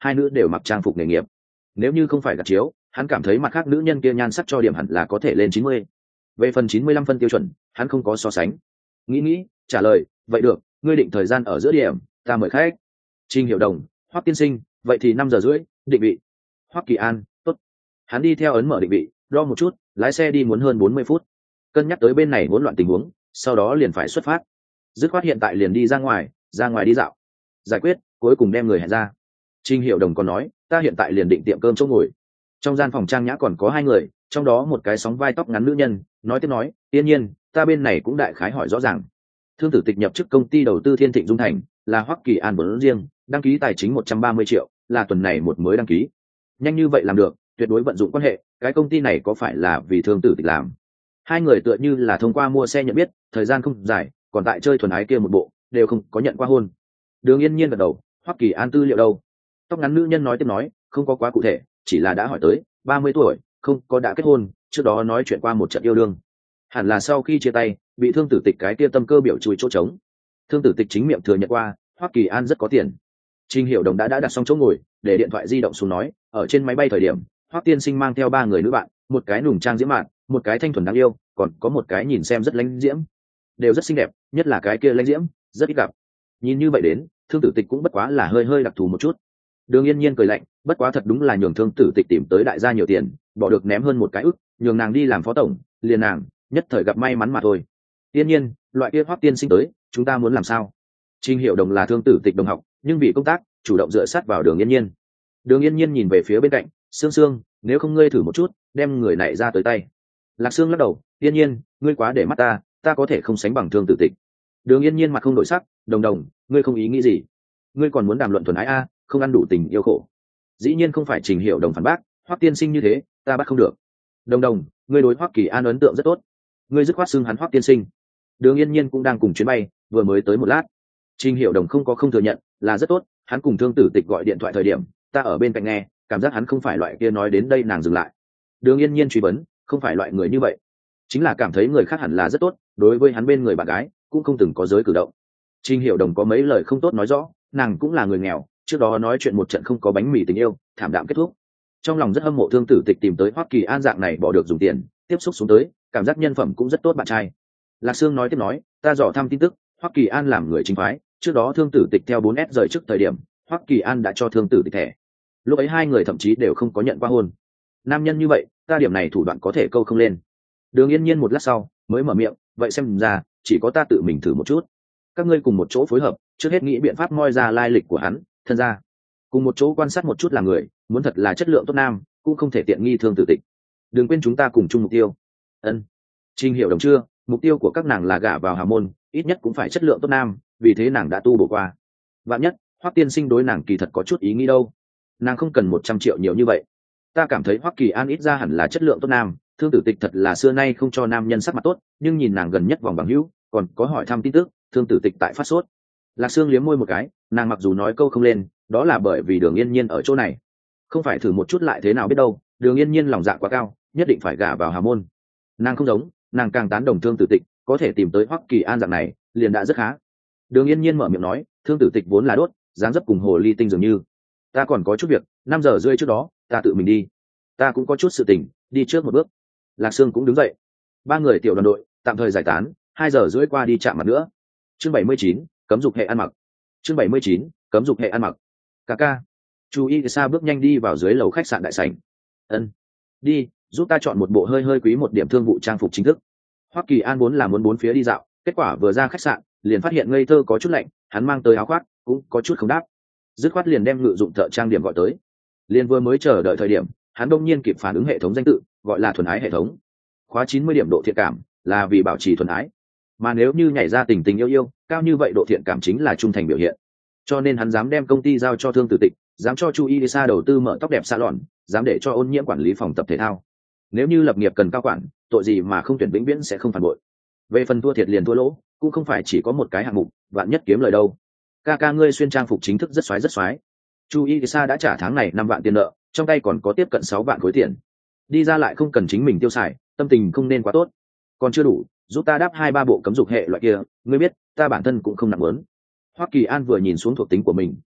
hai nữ đều mặc trang phục nghề nghiệp. Nếu như không phải gạt chiếu, hắn cảm thấy mặt khác nữ nhân kia nhan sắc cho điểm hẳn là có thể lên chín mươi. Về phần chín mươi lăm phân tiêu chuẩn, hắn không có so sánh. Nghĩ nghĩ, trả lời, vậy được, ngươi định thời gian ở giữa điểm, ta mời khách. Trình Hiểu Đồng, Hoắc tiên sinh, vậy thì năm giờ rưỡi, định vị. Hoắc Kỳ An, tốt. Hắn đi theo ấn mở định vị, đo một chút, lái xe đi muốn hơn bốn mươi phút. Cân nhắc tới bên này hỗn loạn tình huống, sau đó liền phải xuất phát. Dứt khoát hiện tại liền đi ra ngoài, ra ngoài đi dạo. Giải quyết, cuối cùng đem người hẹn ra. Trình Hiểu Đồng còn nói, ta hiện tại liền định tiệm cơm chỗ ngồi. Trong gian phòng trang nhã còn có hai người, trong đó một cái sóng vai tóc ngắn nữ nhân, nói tiếp nói, yên nhiên, ta bên này cũng đại khái hỏi rõ ràng. Thương tử tịch nhập chức công ty đầu tư Thiên Thịnh Dung Thành, là Hoắc Kỳ An vốn riêng, đăng ký tài chính một trăm ba mươi triệu, là tuần này một mới đăng ký. Nhanh như vậy làm được, tuyệt đối vận dụng quan hệ, cái công ty này có phải là vì thương tử tịch làm? Hai người tựa như là thông qua mua xe nhận biết, thời gian không dài, còn tại chơi thuần ái kia một bộ, đều không có nhận qua hôn. Đường Yên Nhiên gật đầu, Hoắc Kỳ An tư liệu đâu? Tóc ngắn nữ nhân nói tiếp nói, không có quá cụ thể, chỉ là đã hỏi tới, ba mươi tuổi, không có đã kết hôn, trước đó nói chuyện qua một trận yêu đương. Hẳn là sau khi chia tay, bị thương tử tịch cái kia tâm cơ biểu chùi chỗ trống. Thương tử tịch chính miệng thừa nhận qua, Hoắc Kỳ An rất có tiền. Trình Hiểu Đồng đã đã đặt xong chỗ ngồi, để điện thoại di động xuống nói, ở trên máy bay thời điểm, Hoắc tiên sinh mang theo ba người nữ bạn, một cái nùng trang diễm mạn, một cái thanh thuần đáng yêu, còn có một cái nhìn xem rất lãnh diễm, đều rất xinh đẹp, nhất là cái kia lãnh diễm, rất ít gặp. Nhìn như vậy đến, thương tử tịch cũng bất quá là hơi hơi đặc thù một chút. Đường Yên Nhiên cười lạnh, bất quá thật đúng là nhường thương tử tịch tìm tới đại gia nhiều tiền, bỏ được ném hơn một cái ức, nhường nàng đi làm phó tổng, liền nàng, nhất thời gặp may mắn mà thôi. Yên Nhiên, loại kia Hoắc tiên sinh tới, chúng ta muốn làm sao? Trình Hiểu Đồng là thương tử tịch đồng học, nhưng vì công tác, chủ động dựa sát vào Đường Yên Nhiên. Đường Yên Nhiên nhìn về phía bên cạnh, Sương Sương, nếu không ngươi thử một chút, đem người này ra tới tay. Lạc Sương lắc đầu, Yên Nhiên, ngươi quá để mắt ta, ta có thể không sánh bằng thương tử tịch. Đường Yên Nhiên mặt không đổi sắc, Đồng Đồng, ngươi không ý nghĩ gì? Ngươi còn muốn đàm luận thuần ái a, không ăn đủ tình yêu khổ. Dĩ nhiên không phải Trình Hiểu Đồng phản bác, Hoắc tiên sinh như thế, ta bắt không được. Đồng Đồng, ngươi đối Hoắc Kỳ An ấn tượng rất tốt, ngươi dứt khoát xưng hắn Hoắc tiên sinh. Đường Yên Nhiên cũng đang cùng chuyến bay, vừa mới tới một lát. Trình Hiểu Đồng không có không thừa nhận, là rất tốt, hắn cùng thương tử tịch gọi điện thoại thời điểm, ta ở bên cạnh nghe, cảm giác hắn không phải loại kia nói đến đây nàng dừng lại. Đường Yên Nhiên truy vấn, không phải loại người như vậy, chính là cảm thấy người khác hẳn là rất tốt, đối với hắn bên người bạn gái cũng không từng có giới cử động. Trình Hiểu Đồng có mấy lời không tốt nói rõ, nàng cũng là người nghèo, trước đó nói chuyện một trận không có bánh mì tình yêu, thảm đạm kết thúc. Trong lòng rất hâm mộ thương tử tịch tìm tới Hoắc Kỳ An dạng này bỏ được dùng tiền, tiếp xúc xuống tới, cảm giác nhân phẩm cũng rất tốt bạn trai. Lạc Sương nói tiếp nói, ta dò thăm tin tức, Hoắc Kỳ An làm người chính phái, trước đó thương tử tịch theo bốn S rời trước thời điểm, Hoắc Kỳ An đã cho thương tử tịch thẻ. Lúc ấy hai người thậm chí đều không có nhận qua hôn. Nam nhân như vậy, ta điểm này thủ đoạn có thể câu không lên. Đường Yên Nhiên một lát sau mới mở miệng, vậy xem ra chỉ có ta tự mình thử một chút. Các ngươi cùng một chỗ phối hợp, trước hết nghĩ biện pháp moi ra lai lịch của hắn, thân ra. Cùng một chỗ quan sát một chút là người, muốn thật là chất lượng tốt nam, cũng không thể tiện nghi thương tử tịch. Đừng quên chúng ta cùng chung mục tiêu. Ân. Trình Hiểu Đồng chưa, mục tiêu của các nàng là gả vào hào môn, ít nhất cũng phải chất lượng tốt nam, vì thế nàng đã tu bổ qua. Vạn nhất, Hoắc tiên sinh đối nàng kỳ thật có chút ý nghĩ đâu. Nàng không cần một trăm triệu nhiều như vậy. Ta cảm thấy Hoắc Kỳ An ít ra hẳn là chất lượng tốt nam, thương tử tịch thật là xưa nay không cho nam nhân sắc mặt tốt, nhưng nhìn nàng gần nhất vòng bằng hữu, còn có hỏi thăm tin tức, thương tử tịch tại phát sốt. Lạc Sương liếm môi một cái, nàng mặc dù nói câu không lên, đó là bởi vì Đường Yên Nhiên ở chỗ này. Không phải thử một chút lại thế nào biết đâu, Đường Yên Nhiên lòng dạ quá cao, nhất định phải gả vào hào môn. Nàng không giống, nàng càng tán đồng thương tử tịch, có thể tìm tới Hoắc Kỳ An dạng này, liền đã rất khá. Đường Yên Nhiên mở miệng nói, thương tử tịch vốn là đốt, dáng dấp cùng hồ ly tinh dường như. Ta còn có chút việc, năm giờ rưỡi trước đó, ta tự mình đi. Ta cũng có chút sự tình, đi trước một bước. Lạc Sương cũng đứng dậy. Ba người tiểu đoàn đội tạm thời giải tán, hai giờ rưỡi qua đi chạm mặt nữa. Chương bảy mươi chín, cấm dục hệ ăn mặc. Chương bảy mươi chín, cấm dục hệ ăn mặc. Ca ca. Chu Y Sa bước nhanh đi vào dưới lầu khách sạn đại sảnh. Ân. Đi, giúp ta chọn một bộ hơi hơi quý một điểm thương vụ trang phục chính thức. Hoắc Kỳ An vốn là muốn bốn phía đi dạo, kết quả vừa ra khách sạn, liền phát hiện ngây thơ có chút lạnh, hắn mang tới áo khoác, cũng có chút không đáp. Dứt khoát liền đem ngự dụng thợ trang điểm gọi tới. Liền vừa mới chờ đợi thời điểm, hắn đông nhiên kịp phản ứng hệ thống danh tự, gọi là thuần ái hệ thống. Khóa chín mươi điểm độ thiện cảm, là vì bảo trì thuần ái. Mà nếu như nhảy ra tình tình yêu yêu, cao như vậy độ thiện cảm chính là trung thành biểu hiện. Cho nên hắn dám đem công ty giao cho thương tử tịch, dám cho Chu Y Sa đầu tư mở tóc đẹp salon, dám để cho Ôn Nhiễm quản lý phòng tập thể thao. Nếu như lập nghiệp cần cao quản, tội gì mà không tuyển vĩnh viễn sẽ không phản bội. Về phần thua thiệt liền thua lỗ, cũng không phải chỉ có một cái hạng mục, vạn nhất kiếm lời đâu. Ca ca ngươi xuyên trang phục chính thức rất xoái rất xoái. Chu Y Sa đã trả tháng này năm vạn tiền nợ, trong tay còn có tiếp cận sáu vạn khối tiền. Đi ra lại không cần chính mình tiêu xài, tâm tình không nên quá tốt. Còn chưa đủ, giúp ta đáp hai ba bộ cấm dục hệ loại kia, ngươi biết, ta bản thân cũng không nặng muốn. Hoắc Kỳ An vừa nhìn xuống thuộc tính của mình,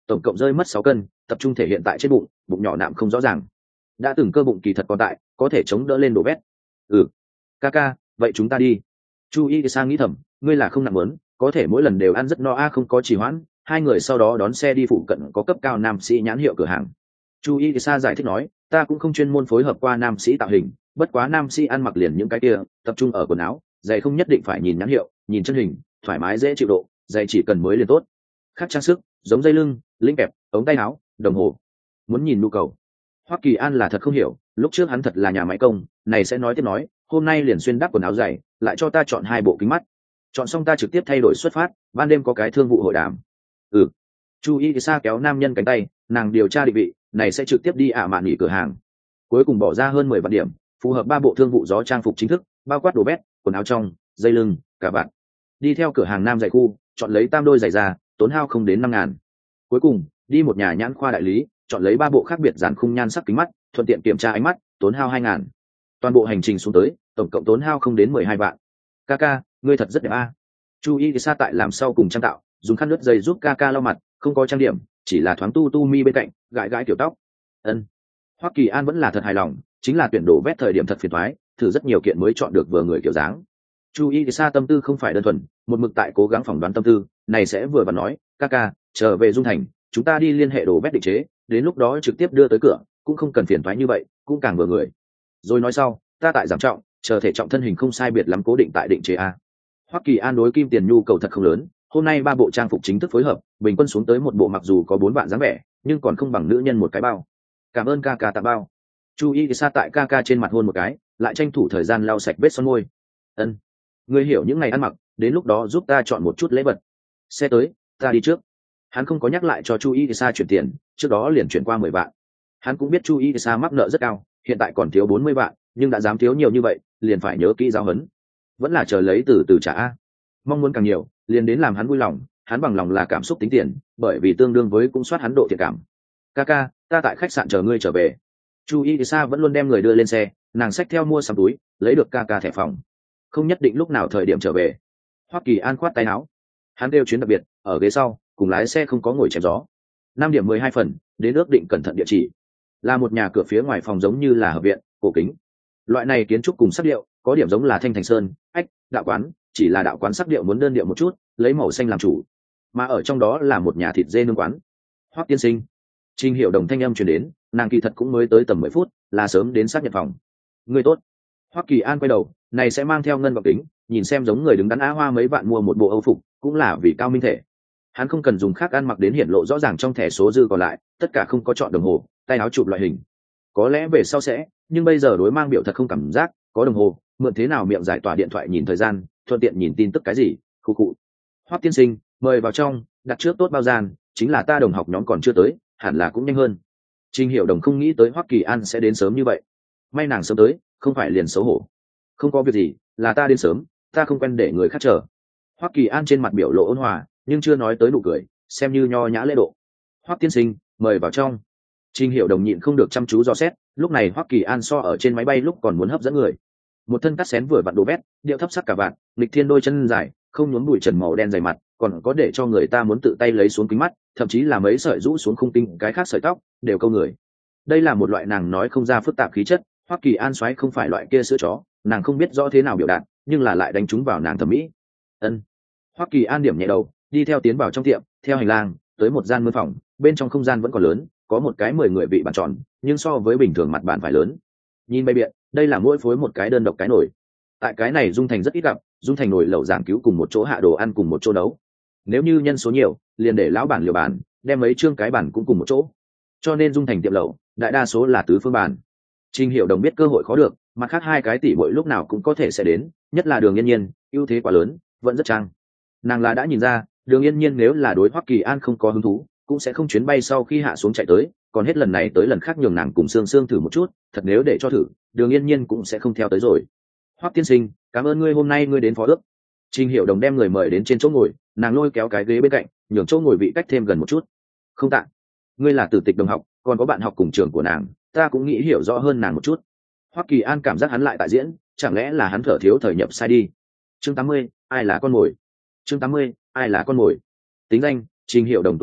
tổng cộng rơi mất sáu cân, tập trung thể hiện tại trên bụng, bụng nhỏ nạm không rõ ràng. Đã từng cơ bụng kỳ thật còn tại, có thể chống đỡ lên đổ vét. Ừ, ca ca, vậy chúng ta đi. Chu y sang nghĩ thầm, ngươi là không nặng muốn, có thể mỗi lần đều ăn rất no a. Không có trì hoãn, hai người sau đó đón xe đi phụ cận có cấp cao nam sĩ nhãn hiệu cửa hàng. Chu y sa giải thích nói, ta cũng không chuyên môn phối hợp qua nam sĩ tạo hình, bất quá nam sĩ ăn mặc liền những cái kia, tập trung ở quần áo, giày không nhất định phải nhìn nhãn hiệu, nhìn chân hình, thoải mái dễ chịu độ, giày chỉ cần mới liền tốt. Khác trang sức, giống dây lưng, lĩnh kẹp, ống tay áo, đồng hồ. Muốn nhìn nhu cầu. Hoắc Kỳ An là thật không hiểu, lúc trước hắn thật là nhà máy công, này sẽ nói tiếp nói, hôm nay liền xuyên đắp quần áo dày, lại cho ta chọn hai bộ kính mắt. Chọn xong ta trực tiếp thay đổi xuất phát, ban đêm có cái thương vụ hội đàm. Ừ. Chu y sa kéo nam nhân cánh tay, nàng điều tra định vị, này sẽ trực tiếp đi ả mạn nghỉ cửa hàng. Cuối cùng bỏ ra hơn mười vạn điểm, phù hợp ba bộ thương vụ gió trang phục chính thức, bao quát đồ vét, quần áo trong, dây lưng, cả vạt. Đi theo cửa hàng nam giày khu, chọn lấy tam đôi giày da, tốn hao không đến năm ngàn. Cuối cùng đi một nhà nhãn khoa đại lý, chọn lấy ba bộ khác biệt dàn khung nhan sắc kính mắt, thuận tiện kiểm tra ánh mắt, tốn hao hai ngàn. Toàn bộ hành trình xuống tới, tổng cộng tốn hao không đến mười hai vạn. Kaka, ngươi thật rất đẹp a. Chu y sa tại làm sau cùng trang tạo, dùng khăn lướt dây giúp Kaka lau mặt, không có trang điểm, chỉ là thoáng tu tu mi bên cạnh, gãi gãi kiểu tóc. Ân. Hoắc Kỳ An vẫn là thật hài lòng, chính là tuyển đồ vét thời điểm thật phiền toái, thử rất nhiều kiện mới chọn được vừa người kiểu dáng. Chu y sa tâm tư không phải đơn thuần, một mực tại cố gắng phỏng đoán tâm tư, này sẽ vừa và nói, Kaka, trở về Dung Thành, chúng ta đi liên hệ đồ vét định chế, đến lúc đó trực tiếp đưa tới cửa, cũng không cần phiền toái như vậy, cũng càng vừa người. Rồi nói sau, ta tại giảm trọng, chờ thể trọng thân hình không sai biệt lắm cố định tại định chế a. Hoắc Kỳ An đối kim tiền nhu cầu thật không lớn, hôm nay ba bộ trang phục chính thức phối hợp, bình quân xuống tới một bộ mặc dù có bốn vạn dáng vẻ, nhưng còn không bằng nữ nhân một cái bao. Cảm ơn ca ca tặng bao. Chu y sa tại ca ca trên mặt hôn một cái, lại tranh thủ thời gian lau sạch vết son môi. Ân, ngươi hiểu những ngày ăn mặc, đến lúc đó giúp ta chọn một chút lễ vật. Xe tới, ta đi trước. Hắn không có nhắc lại cho Chu y sa chuyển tiền, trước đó liền chuyển qua mười vạn. Hắn cũng biết Chu y sa mắc nợ rất cao, hiện tại còn thiếu bốn mươi vạn, nhưng đã dám thiếu nhiều như vậy, liền phải nhớ kỹ giáo huấn. Vẫn là chờ lấy từ từ trả a. Mong muốn càng nhiều, liền đến làm hắn vui lòng, hắn bằng lòng là cảm xúc tính tiền, bởi vì tương đương với cũng soát hắn độ thiện cảm. Kaka, ta tại khách sạn chờ ngươi trở về. Chu y sa vẫn luôn đem người đưa lên xe, nàng xách theo mua sắm túi, lấy được Kaka thẻ phòng. Không nhất định lúc nào thời điểm trở về. Hoắc Kỳ An khoát tay áo, hắn kêu chuyến đặc biệt, ở ghế sau, cùng lái xe không có ngồi chém gió. Năm điểm mười hai phần, đến ước định cẩn thận địa chỉ. Là một nhà cửa phía ngoài phòng giống như là hợp viện, cổ kính. Loại này kiến trúc cùng sắc điệu, có điểm giống là Thanh Thành Sơn, ách, đạo quán, chỉ là đạo quán sắc điệu muốn đơn điệu một chút, lấy màu xanh làm chủ. Mà ở trong đó là một nhà thịt dê nướng quán. Hoắc tiên sinh. Trình Hiểu Đồng thanh âm truyền đến, nàng kỳ thật cũng mới tới tầm mười phút, là sớm đến xác nhận phòng. Người tốt. Hoắc Kỳ An quay đầu, này sẽ mang theo ngân vọng kính, nhìn xem giống người đứng đắn á hoa mấy vạn mua một bộ Âu phục, cũng là vì cao minh thể. Hắn không cần dùng khác ăn mặc đến hiển lộ rõ ràng trong thẻ số dư còn lại, tất cả không có chọn đồng hồ, tay áo chụp loại hình. Có lẽ về sau sẽ, nhưng bây giờ đối mang biểu thật không cảm giác, có đồng hồ, mượn thế nào miệng giải tỏa điện thoại nhìn thời gian, thuận tiện nhìn tin tức cái gì, khu cụ. Hoắc tiên sinh, mời vào trong, đặt trước tốt bao gian, chính là ta đồng học nhóm còn chưa tới, hẳn là cũng nhanh hơn. Trình Hiểu Đồng không nghĩ tới Hoắc Kỳ An sẽ đến sớm như vậy. May nàng sớm tới, không phải liền xấu hổ. Không có việc gì, là ta đến sớm, ta không quen để người khác chờ. Hoắc Kỳ An trên mặt biểu lộ ôn hòa, nhưng chưa nói tới nụ cười, xem như nho nhã lễ độ. Hoắc tiên sinh, mời vào trong. Trình Hiểu Đồng nhịn không được chăm chú dò xét, lúc này Hoắc Kỳ An so ở trên máy bay lúc còn muốn hấp dẫn người. Một thân cắt xén vừa vặn đồ vét, điệu thấp sắc cả vạn, lịch thiên đôi chân dài, không nhuốm bụi trần màu đen dày mặt, còn có để cho người ta muốn tự tay lấy xuống kính mắt, thậm chí là mấy sợi rũ xuống khung tinh, cái khác sợi tóc đều câu người. Đây là một loại nàng nói không ra phức tạp khí chất. Hoắc Kỳ An xoáy không phải loại kia sữa chó, nàng không biết rõ thế nào biểu đạt, nhưng là lại đánh trúng vào nàng thẩm mỹ. Ân. Hoắc Kỳ An điểm nhẹ đầu, đi theo tiến vào trong tiệm, theo hành lang tới một gian mướn phòng, bên trong không gian vẫn còn lớn, có một cái mười người vị bàn tròn, nhưng so với bình thường mặt bàn phải lớn. Nhìn bay biện, đây là mỗi phối một cái đơn độc cái nồi. Tại cái này Dung Thành rất ít gặp, Dung Thành nồi lẩu giảng cứu cùng một chỗ hạ đồ ăn cùng một chỗ nấu. Nếu như nhân số nhiều, liền để lão bản liều bàn, đem mấy trương cái bàn cũng cùng một chỗ. Cho nên Dung Thành tiệm lẩu, đại đa số là tứ phương bàn. Trình Hiểu Đồng biết cơ hội khó được, mặt khác hai cái tỷ muội lúc nào cũng có thể sẽ đến, nhất là Đường Yên Nhiên, ưu thế quá lớn, vẫn rất trang. Nàng là đã nhìn ra, Đường Yên Nhiên nếu là đối Hoắc Kỳ An không có hứng thú, cũng sẽ không chuyến bay sau khi hạ xuống chạy tới, còn hết lần này tới lần khác nhường nàng cùng Sương Sương thử một chút, thật nếu để cho thử, Đường Yên Nhiên cũng sẽ không theo tới rồi. Hoắc tiên sinh, cảm ơn ngươi hôm nay ngươi đến phó ước. Trình Hiểu Đồng đem người mời đến trên chỗ ngồi, nàng lôi kéo cái ghế bên cạnh, nhường chỗ ngồi vị cách thêm gần một chút. Không tạ, ngươi là tử tịch đồng học, còn có bạn học cùng trường của nàng, ta cũng nghĩ hiểu rõ hơn nàng một chút. Hoắc Kỳ An cảm giác hắn lại tại diễn, chẳng lẽ là hắn thở thiếu thời nhập sai đi. Chương tám mươi, ai là con mồi? Chương tám mươi, ai là con mồi? Tính danh: Trình Hiểu Đồng, tuổi tác: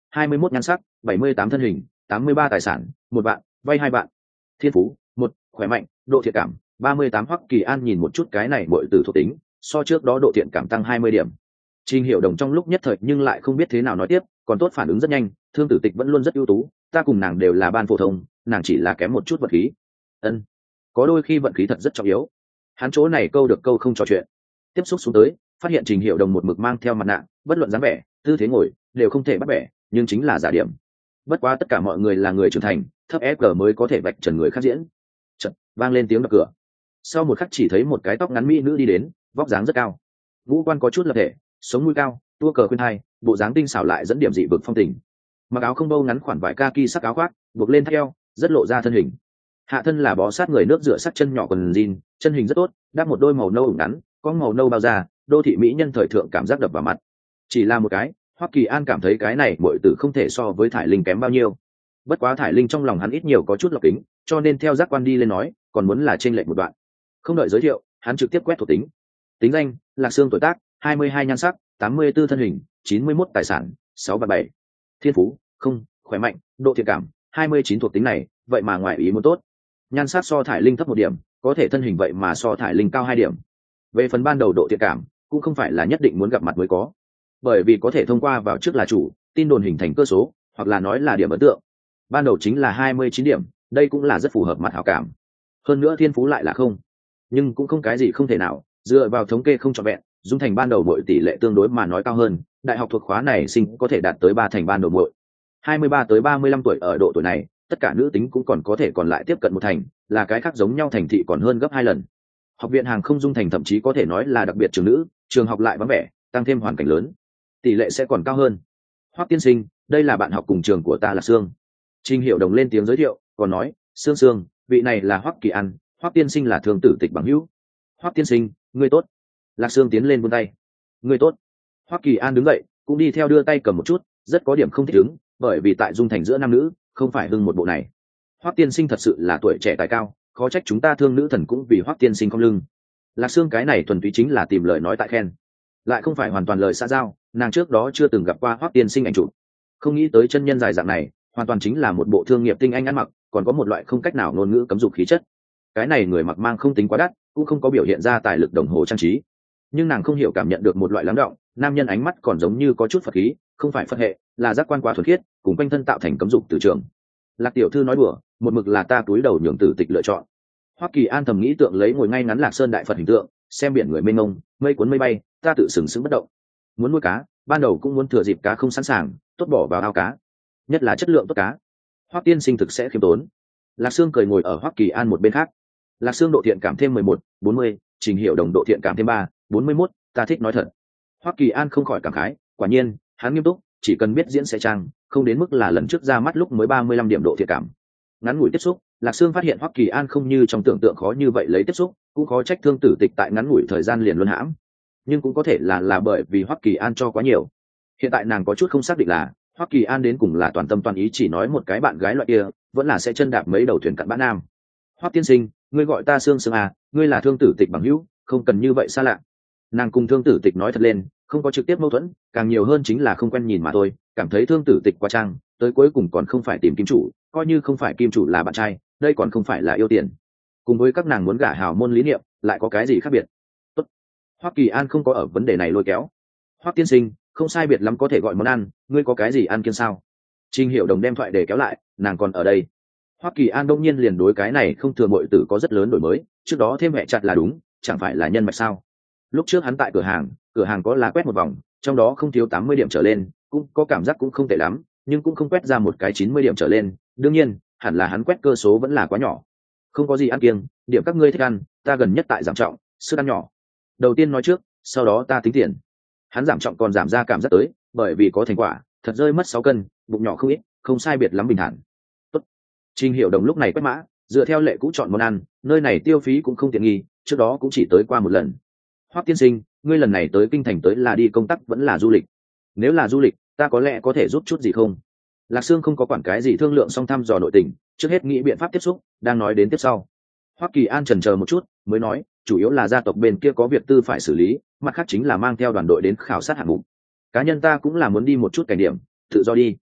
hai mươi mốt nhan sắc, bảy mươi tám thân hình, tám mươi ba tài sản, một bạn, vay hai bạn. Thiên phú, một, khỏe mạnh, độ thiện cảm, ba mươi tám. Hoắc Kỳ An nhìn một chút cái này mọi từ thuộc tính, so trước đó độ thiện cảm tăng hai mươi điểm. Trình Hiểu Đồng trong lúc nhất thời nhưng lại không biết thế nào nói tiếp, còn tốt phản ứng rất nhanh, Thương Tử Tịch vẫn luôn rất ưu tú, ta cùng nàng đều là ban phổ thông, nàng chỉ là kém một chút vận khí. Ân, có đôi khi vận khí thật rất trọng yếu. Hắn chỗ này câu được câu không trò chuyện. Tiếp xúc xuống tới, phát hiện Trình Hiểu Đồng một mực mang theo mặt nạ, bất luận dáng vẻ, tư thế ngồi, đều không thể bắt bẻ, nhưng chính là giả điểm. Bất quá tất cả mọi người là người trưởng thành, thấp ép giê mới có thể vạch trần người khác diễn. Chợt vang lên tiếng đập cửa. Sau một khắc chỉ thấy một cái tóc ngắn mỹ nữ đi đến, vóc dáng rất cao, ngũ quan có chút lập thể, sống mũi cao, tua cờ khuyên hai, bộ dáng tinh xảo lại dẫn điểm dị vực phong tình. Mặc áo không bâu ngắn khoản vải kaki sắc áo khoác, buộc lên theo, rất lộ ra thân hình. Hạ thân là bó sát người nước rửa sắc chân nhỏ quần jean, chân hình rất tốt, đắp một đôi màu nâu ủng ngắn, có màu nâu bao da, đô thị mỹ nhân thời thượng cảm giác đập vào mặt. Chỉ là một cái, Hoắc Kỳ An cảm thấy cái này muội tử không thể so với Thải Linh kém bao nhiêu. Bất quá Thải Linh trong lòng hắn ít nhiều có chút lọc kính, cho nên theo giác quan đi lên nói, còn muốn là trên lệch một đoạn. Không đợi giới thiệu, hắn trực tiếp quét thuộc tính. Tính danh: Lạc Xương, tuổi tác hai mươi hai, nhan sắc tám mươi tư, thân hình chín mươi mốt, tài sản sáu và bảy. Thiên phú: không, khỏe mạnh, độ thiện cảm hai mươi chín. Thuộc tính này vậy mà ngoài ý muốn tốt. Nhan sắc so Thải Linh thấp một điểm, có thể thân hình vậy mà so Thải Linh cao hai điểm. Về phần ban đầu độ thiện cảm cũng không phải là nhất định muốn gặp mặt mới có, bởi vì có thể thông qua vào trước là chủ tin đồn hình thành cơ số, hoặc là nói là điểm ấn tượng. Ban đầu chính là hai mươi chín điểm, đây cũng là rất phù hợp mặt hảo cảm. Hơn nữa thiên phú lại là không, nhưng cũng không cái gì không thể nào, dựa vào thống kê không trọn vẹn, Dung Thành ban đầu mỗi tỷ lệ tương đối mà nói cao hơn, đại học thuộc khóa này sinh có thể đạt tới ba thành ban đầu mỗi. hai mươi ba tới ba mươi lăm tuổi ở độ tuổi này, tất cả nữ tính cũng còn có thể còn lại tiếp cận một thành, là cái khác giống nhau thành thị còn hơn gấp hai lần. Học viện hàng không Dung Thành thậm chí có thể nói là đặc biệt trường nữ, trường học lại vắng vẻ, tăng thêm hoàn cảnh lớn, tỷ lệ sẽ còn cao hơn. Hoắc tiên sinh, đây là bạn học cùng trường của ta là Sương. Trình Hiểu Đồng lên tiếng giới thiệu, còn nói, Sương Sương, vị này là Hoắc Kỳ An, Hoắc tiên sinh là Thương Tử Tịch bằng hữu. Hoắc tiên sinh, ngươi tốt. Lạc Sương tiến lên vươn tay. Ngươi tốt. Hoắc Kỳ An đứng dậy, cũng đi theo đưa tay cầm một chút, rất có điểm không thích ứng, bởi vì tại Dung Thành giữa nam nữ, không phải hưng một bộ này. Hoắc tiên sinh thật sự là tuổi trẻ tài cao, khó trách chúng ta Thương nữ thần cũng vì Hoắc tiên sinh không lưng. Lạc Sương cái này thuần túy chính là tìm lời nói tại khen, lại không phải hoàn toàn lời xã giao. Nàng trước đó chưa từng gặp qua Hoắc tiên sinh ảnh chụp, không nghĩ tới chân nhân dài dạng này, hoàn toàn chính là một bộ thương nghiệp tinh anh ăn mặc, còn có một loại không cách nào ngôn ngữ cấm dục khí chất. Cái này người mặc mang không tính quá đắt, cũng không có biểu hiện ra tài lực đồng hồ trang trí, nhưng nàng không hiểu cảm nhận được một loại lắng động. Nam nhân ánh mắt còn giống như có chút Phật khí, không phải Phật hệ, là giác quan quá thuần khiết, cùng quanh thân tạo thành cấm dục từ trường. Lạc tiểu thư nói đùa, một mực là ta túi đầu nhường Tử Tịch lựa chọn. Hoắc Kỳ An thầm nghĩ tượng lấy ngồi ngay ngắn Lạc Sơn đại Phật hình tượng, xem biển người mênh mông, mây cuốn mây bay, ta tự sừng sững bất động. Muốn nuôi cá, ban đầu cũng muốn thừa dịp cá không sẵn sàng, tốt bỏ vào ao cá, nhất là chất lượng tốt cá. Hoắc tiên sinh thực sẽ khiêm tốn. Lạc Sương cười ngồi ở Hoắc Kỳ An một bên khác. Lạc Sương độ thiện cảm thêm mười một, bốn mươi, Trình Hiểu Đồng độ thiện cảm thêm ba, bốn mươi mốt, ta thích nói thật. Hoắc Kỳ An không khỏi cảm khái, quả nhiên, hắn nghiêm túc, chỉ cần biết diễn sẽ trang, không đến mức là lần trước ra mắt lúc mới ba mươi lăm điểm độ thiện cảm. Ngắn ngủi tiếp xúc, Lạc Sương phát hiện Hoắc Kỳ An không như trong tưởng tượng khó như vậy lấy tiếp xúc, cũng khó trách Thương Tử Tịch tại ngắn ngủi thời gian liền luân hãm. Nhưng cũng có thể là là bởi vì Hoắc Kỳ An cho quá nhiều. Hiện tại nàng có chút không xác định là Hoắc Kỳ An đến cùng là toàn tâm toàn ý chỉ nói một cái bạn gái loại kia, vẫn là sẽ chân đạp mấy đầu thuyền cạn bã nam. Hoắc tiên sinh, ngươi gọi ta Sương Sương à, ngươi là Thương Tử Tịch bằng hữu, không cần như vậy xa lạ. Nàng cùng Thương Tử Tịch nói thật lên, không có trực tiếp mâu thuẫn, càng nhiều hơn chính là không quen nhìn mà thôi, cảm thấy Thương Tử Tịch quá trang, tới cuối cùng còn không phải tìm kim chủ, coi như không phải kim chủ là bạn trai, đây còn không phải là yêu tiền. Cùng với các nàng muốn gả hào môn lý niệm, lại có cái gì khác biệt? Tốt. Hoắc Kỳ An không có ở vấn đề này lôi kéo. Hoắc tiên sinh, không sai biệt lắm có thể gọi món ăn, ngươi có cái gì ăn kiêng sao? Trình Hiểu Đồng đem thoại để kéo lại, nàng còn ở đây. Hoắc Kỳ An đông nhiên liền đối cái này không thừa muội tử có rất lớn đổi mới, trước đó thêm mẹ chặt là đúng, chẳng phải là nhân mạch sao? Lúc trước hắn tại cửa hàng, cửa hàng có là quét một vòng, trong đó không thiếu tám mươi điểm trở lên, cũng có cảm giác cũng không tệ lắm, nhưng cũng không quét ra một cái chín mươi điểm trở lên, đương nhiên, hẳn là hắn quét cơ số vẫn là quá nhỏ. Không có gì ăn kiêng, điểm các ngươi thích ăn, ta gần nhất tại giảm trọng, sức ăn nhỏ. Đầu tiên nói trước, sau đó ta tính tiền. Hắn giảm trọng còn giảm ra cảm giác tới, bởi vì có thành quả, thật rơi mất sáu cân, bụng nhỏ không ít, không sai biệt lắm bình thản. Tốt. Trình Hiểu Đồng lúc này quét mã, dựa theo lệ cũ chọn món ăn, nơi này tiêu phí cũng không tiện nghi, trước đó cũng chỉ tới qua một lần. Hoắc tiên sinh, ngươi lần này tới kinh thành tới là đi công tác vẫn là du lịch? Nếu là du lịch, ta có lẽ có thể giúp chút gì không? Lạc Sương không có quản cái gì thương lượng xong thăm dò nội tình, trước hết nghĩ biện pháp tiếp xúc, đang nói đến tiếp sau. Hoắc Kỳ An chần chờ một chút, mới nói, chủ yếu là gia tộc bên kia có việc tư phải xử lý, mặt khác chính là mang theo đoàn đội đến khảo sát hạng mục. Cá nhân ta cũng là muốn đi một chút cảnh điểm, tự do đi.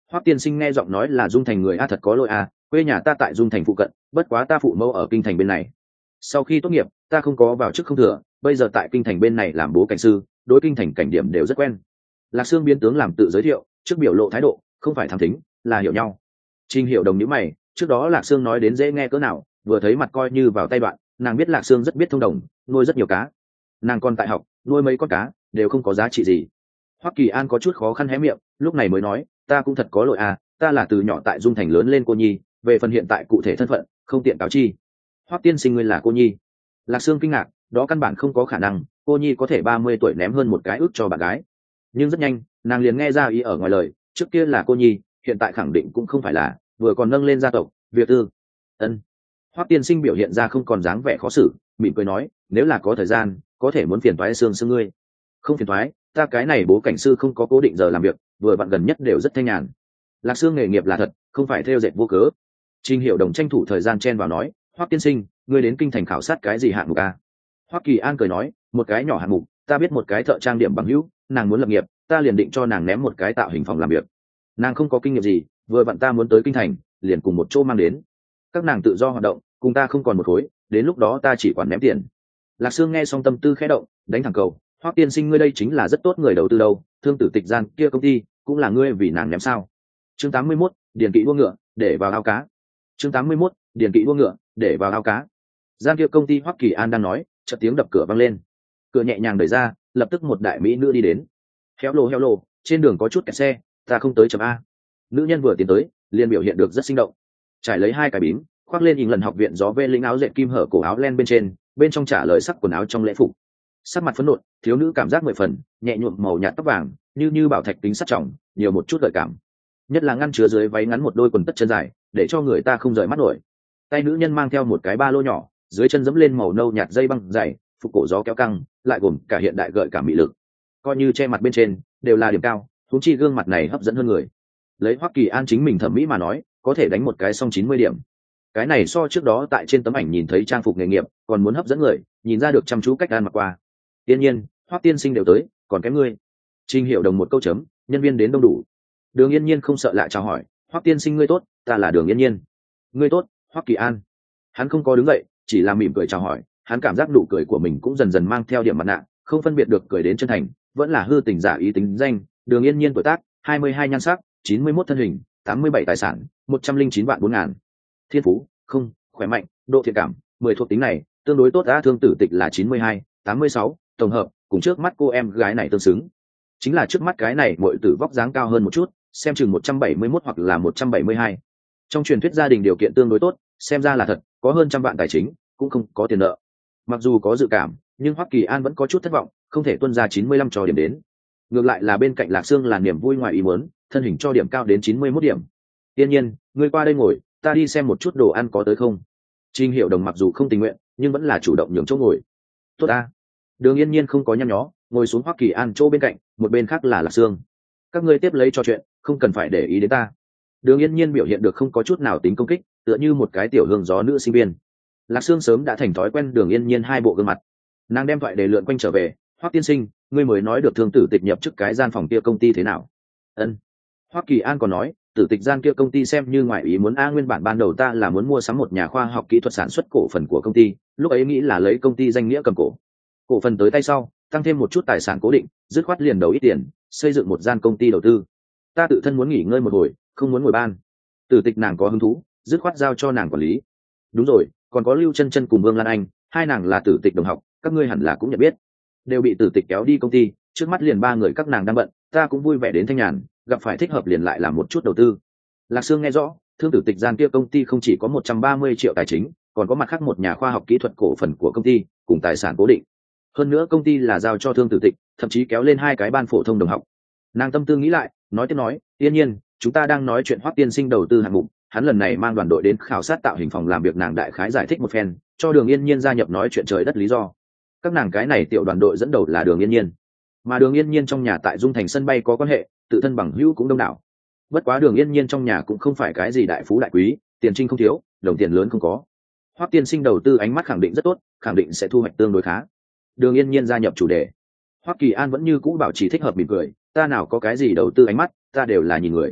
Hoắc tiên sinh nghe giọng nói là Dung Thành người. A thật có lỗi a, quê nhà ta tại Dung Thành phụ cận, bất quá ta phụ mẫu ở kinh thành bên này. Sau khi tốt nghiệp ta không có vào chức không thừa, bây giờ tại kinh thành bên này làm bố cảnh sư, đối kinh thành cảnh điểm đều rất quen. Lạc Sương biến tướng làm tự giới thiệu, trước biểu lộ thái độ không phải thẳng thính, là hiểu nhau. Trình Hiểu Đồng nhíu mày, trước đó Lạc Sương nói đến dễ nghe cỡ nào, vừa thấy mặt coi như vào tay bạn, nàng biết Lạc Sương rất biết thông đồng, nuôi rất nhiều cá. Nàng còn tại học, nuôi mấy con cá đều không có giá trị gì. Hoắc Kỳ An có chút khó khăn hé miệng, lúc này mới nói, ta cũng thật có lỗi à, ta là từ nhỏ tại Dung Thành lớn lên cô nhi, về phần hiện tại cụ thể thân phận không tiện cáo chi. Hoắc tiên sinh ngươi là cô nhi? Lạc Sương kinh ngạc, đó căn bản không có khả năng, cô nhi có thể ba mươi tuổi ném hơn một cái ước cho bạn gái. Nhưng rất nhanh nàng liền nghe ra ý ở ngoài lời, trước kia là cô nhi, hiện tại khẳng định cũng không phải là, vừa còn nâng lên gia tộc việc tư. Ân. Hoắc tiên sinh biểu hiện ra không còn dáng vẻ khó xử, mỉm cười nói, nếu là có thời gian có thể muốn phiền toái Sương Sương ngươi. Không phiền toái, ta cái này bố cảnh sư không có cố định giờ làm việc, vừa bạn gần nhất đều rất thanh nhàn. Lạc Sương nghề nghiệp là thật, không phải theo dệt vô cớ. Trình Hiểu Đồng tranh thủ thời gian chen vào nói, Hoắc tiên sinh ngươi đến kinh thành khảo sát cái gì hạng mục a? Hoắc Kỳ An cười nói, một cái nhỏ hạng mục, ta biết một cái thợ trang điểm bằng hữu, nàng muốn lập nghiệp, ta liền định cho nàng ném một cái tạo hình phòng làm việc. Nàng không có kinh nghiệm gì, vừa vặn ta muốn tới kinh thành, liền cùng một chỗ mang đến. Các nàng tự do hoạt động, cùng ta không còn một khối, đến lúc đó ta chỉ quản ném tiền. Lạc Sương nghe xong tâm tư khẽ động, đánh thẳng cầu, Hoắc tiên sinh ngươi đây chính là rất tốt người đầu tư đâu, Thương Tử Tịch Gian kia công ty cũng là ngươi vì nàng ném sao? Chương tám mươi mốt, điền kỵ đua ngựa, để vào ao cá. Chương tám mươi mốt, điền kỵ đua ngựa, để vào ao cá. Gian kia công ty Hoắc Kỳ An đang nói, chợt tiếng đập cửa vang lên. Cửa nhẹ nhàng đẩy ra, lập tức một đại mỹ nữ đi đến. Héo lồ héo lồ, trên đường có chút kẹt xe, ta không tới chấm a. Nữ nhân vừa tiến tới, liền biểu hiện được rất sinh động. Trải lấy hai cái bím, khoác lên hình lần học viện gió vê lĩnh áo dệt kim hở cổ áo len bên trên, bên trong trả lời sắc quần áo trong lễ phục. Sắc mặt phấn nộn, thiếu nữ cảm giác mười phần, nhẹ nhuộm màu nhạt tóc vàng, như như bảo thạch tính sắt trọng, nhiều một chút gợi cảm. Nhất là ngăn chứa dưới váy ngắn một đôi quần tất chân dài, để cho người ta không rời mắt nổi. Tay nữ nhân mang theo một cái ba lô nhỏ, dưới chân dẫm lên màu nâu nhạt dây băng dày, phục cổ gió kéo căng, lại gồm cả hiện đại gợi cảm mị lực. Coi như che mặt bên trên đều là điểm cao, huống chi gương mặt này hấp dẫn hơn người. Lấy Hoắc Kỳ An chính mình thẩm mỹ mà nói, có thể đánh một cái xong chín mươi điểm. Cái này so trước đó tại trên tấm ảnh nhìn thấy trang phục nghề nghiệp còn muốn hấp dẫn người, nhìn ra được chăm chú cách ăn mặc qua. Tiên nhiên, Hoắc tiên sinh đều tới, còn kém ngươi. Trình Hiểu Đồng một câu chấm, nhân viên đến đông đủ. Đường Yên Nhiên không sợ lạ chào hỏi, Hoắc tiên sinh ngươi tốt, ta là Đường Yên Nhiên. Ngươi tốt, Hoắc Kỳ An. Hắn không có đứng dậy, chỉ là mỉm cười chào hỏi, hắn cảm giác nụ cười của mình cũng dần dần mang theo điểm mặt nạ, không phân biệt được cười đến chân thành vẫn là hư tình giả ý tính danh. Đường Yên Nhiên tuổi tác hai mươi hai, nhan sắc chín mươi mốt, thân hình tám mươi bảy, tài sản một trăm linh chín vạn bốn ngàn, thiên phú không, khỏe mạnh, độ thiện cảm mười, thuộc tính này tương đối tốt. Đã Thương Tử Tịch là chín mươi hai, tám mươi sáu, tổng hợp cùng trước mắt cô em gái này tương xứng, chính là trước mắt cái này muội tử vóc dáng cao hơn một chút, xem chừng một trăm bảy mươi mốt hoặc là một trăm bảy mươi hai. Trong truyền thuyết gia đình điều kiện tương đối tốt, xem ra là thật, có hơn trăm vạn tài chính, cũng không có tiền nợ. Mặc dù có dự cảm, nhưng Hoắc Kỳ An vẫn có chút thất vọng, không thể tuân ra chín mươi lăm cho điểm đến. Ngược lại là bên cạnh Lạc Sương là niềm vui ngoài ý muốn, thân hình cho điểm cao đến chín mươi mốt điểm. Tiên nhiên, ngươi qua đây ngồi, ta đi xem một chút đồ ăn có tới không. Trình Hiểu Đồng mặc dù không tình nguyện, nhưng vẫn là chủ động nhường chỗ ngồi. Tốt ta. Đường Yên Nhiên không có nhăn nhó, ngồi xuống Hoắc Kỳ An chỗ bên cạnh, một bên khác là Lạc Sương. Các ngươi tiếp lấy trò chuyện, không cần phải để ý đến ta. Đường Yên Nhiên biểu hiện được không có chút nào tính công kích, tựa như một cái tiểu hương gió nữ sinh viên. Lạc Sương sớm đã thành thói quen Đường Yên Nhiên hai bộ gương mặt. Nàng đem thoại để lượn quanh trở về, Hoắc tiên sinh, ngươi mới nói được Thương Tử Tịch nhập chức cái gian phòng kia công ty thế nào? Ân. Hoắc Kỳ An còn nói, Tử Tịch gian kia công ty xem như ngoại ý muốn a, nguyên bản ban đầu ta là muốn mua sắm một nhà khoa học kỹ thuật sản xuất cổ phần của công ty, lúc ấy nghĩ là lấy công ty danh nghĩa cầm cổ. Cổ phần tới tay sau, tăng thêm một chút tài sản cố định, dứt khoát liền đầu ít tiền, xây dựng một gian công ty đầu tư. Ta tự thân muốn nghỉ ngơi một hồi, không muốn ngồi ban. Tử Tịch nàng có hứng thú, dứt khoát giao cho nàng quản lý. Đúng rồi, còn có Lưu Chân Chân cùng Vương Lan Anh, hai nàng là Tử Tịch đồng học, các ngươi hẳn là cũng nhận biết. Đều bị Tử Tịch kéo đi công ty, trước mắt liền ba người các nàng đang bận, ta cũng vui vẻ đến thanh nhàn, gặp phải thích hợp liền lại làm một chút đầu tư. Lạc Sương nghe rõ, Thương Tử Tịch gian kia công ty không chỉ có một trăm ba mươi triệu tài chính, còn có mặt khác một nhà khoa học kỹ thuật cổ phần của công ty, cùng tài sản cố định. Hơn nữa công ty là giao cho Thương Tử Tịch, thậm chí kéo lên hai cái ban phổ thông đồng học. Nàng tâm tư nghĩ lại, nói tiếp nói, yên nhiên, chúng ta đang nói chuyện Hoắc tiên sinh đầu tư hạng mục, hắn lần này mang đoàn đội đến khảo sát tạo hình phòng làm việc, nàng đại khái giải thích một phen, cho Đường Yên Nhiên gia nhập nói chuyện trời đất lý do. Các nàng cái này tiểu đoàn đội dẫn đầu là Đường Yên Nhiên, mà Đường Yên Nhiên trong nhà tại Dung Thành sân bay có quan hệ, tự thân bằng hữu cũng đông đảo. Bất quá Đường Yên Nhiên trong nhà cũng không phải cái gì đại phú đại quý, tiền trinh không thiếu, đồng tiền lớn không có. Hoắc tiên sinh đầu tư ánh mắt khẳng định rất tốt, khẳng định sẽ thu hoạch tương đối khá. Đường Yên Nhiên gia nhập chủ đề. Hoắc Kỳ An vẫn như cũ bảo trì thích hợp mỉm cười, ta nào có cái gì đầu tư ánh mắt, ta đều là nhìn người.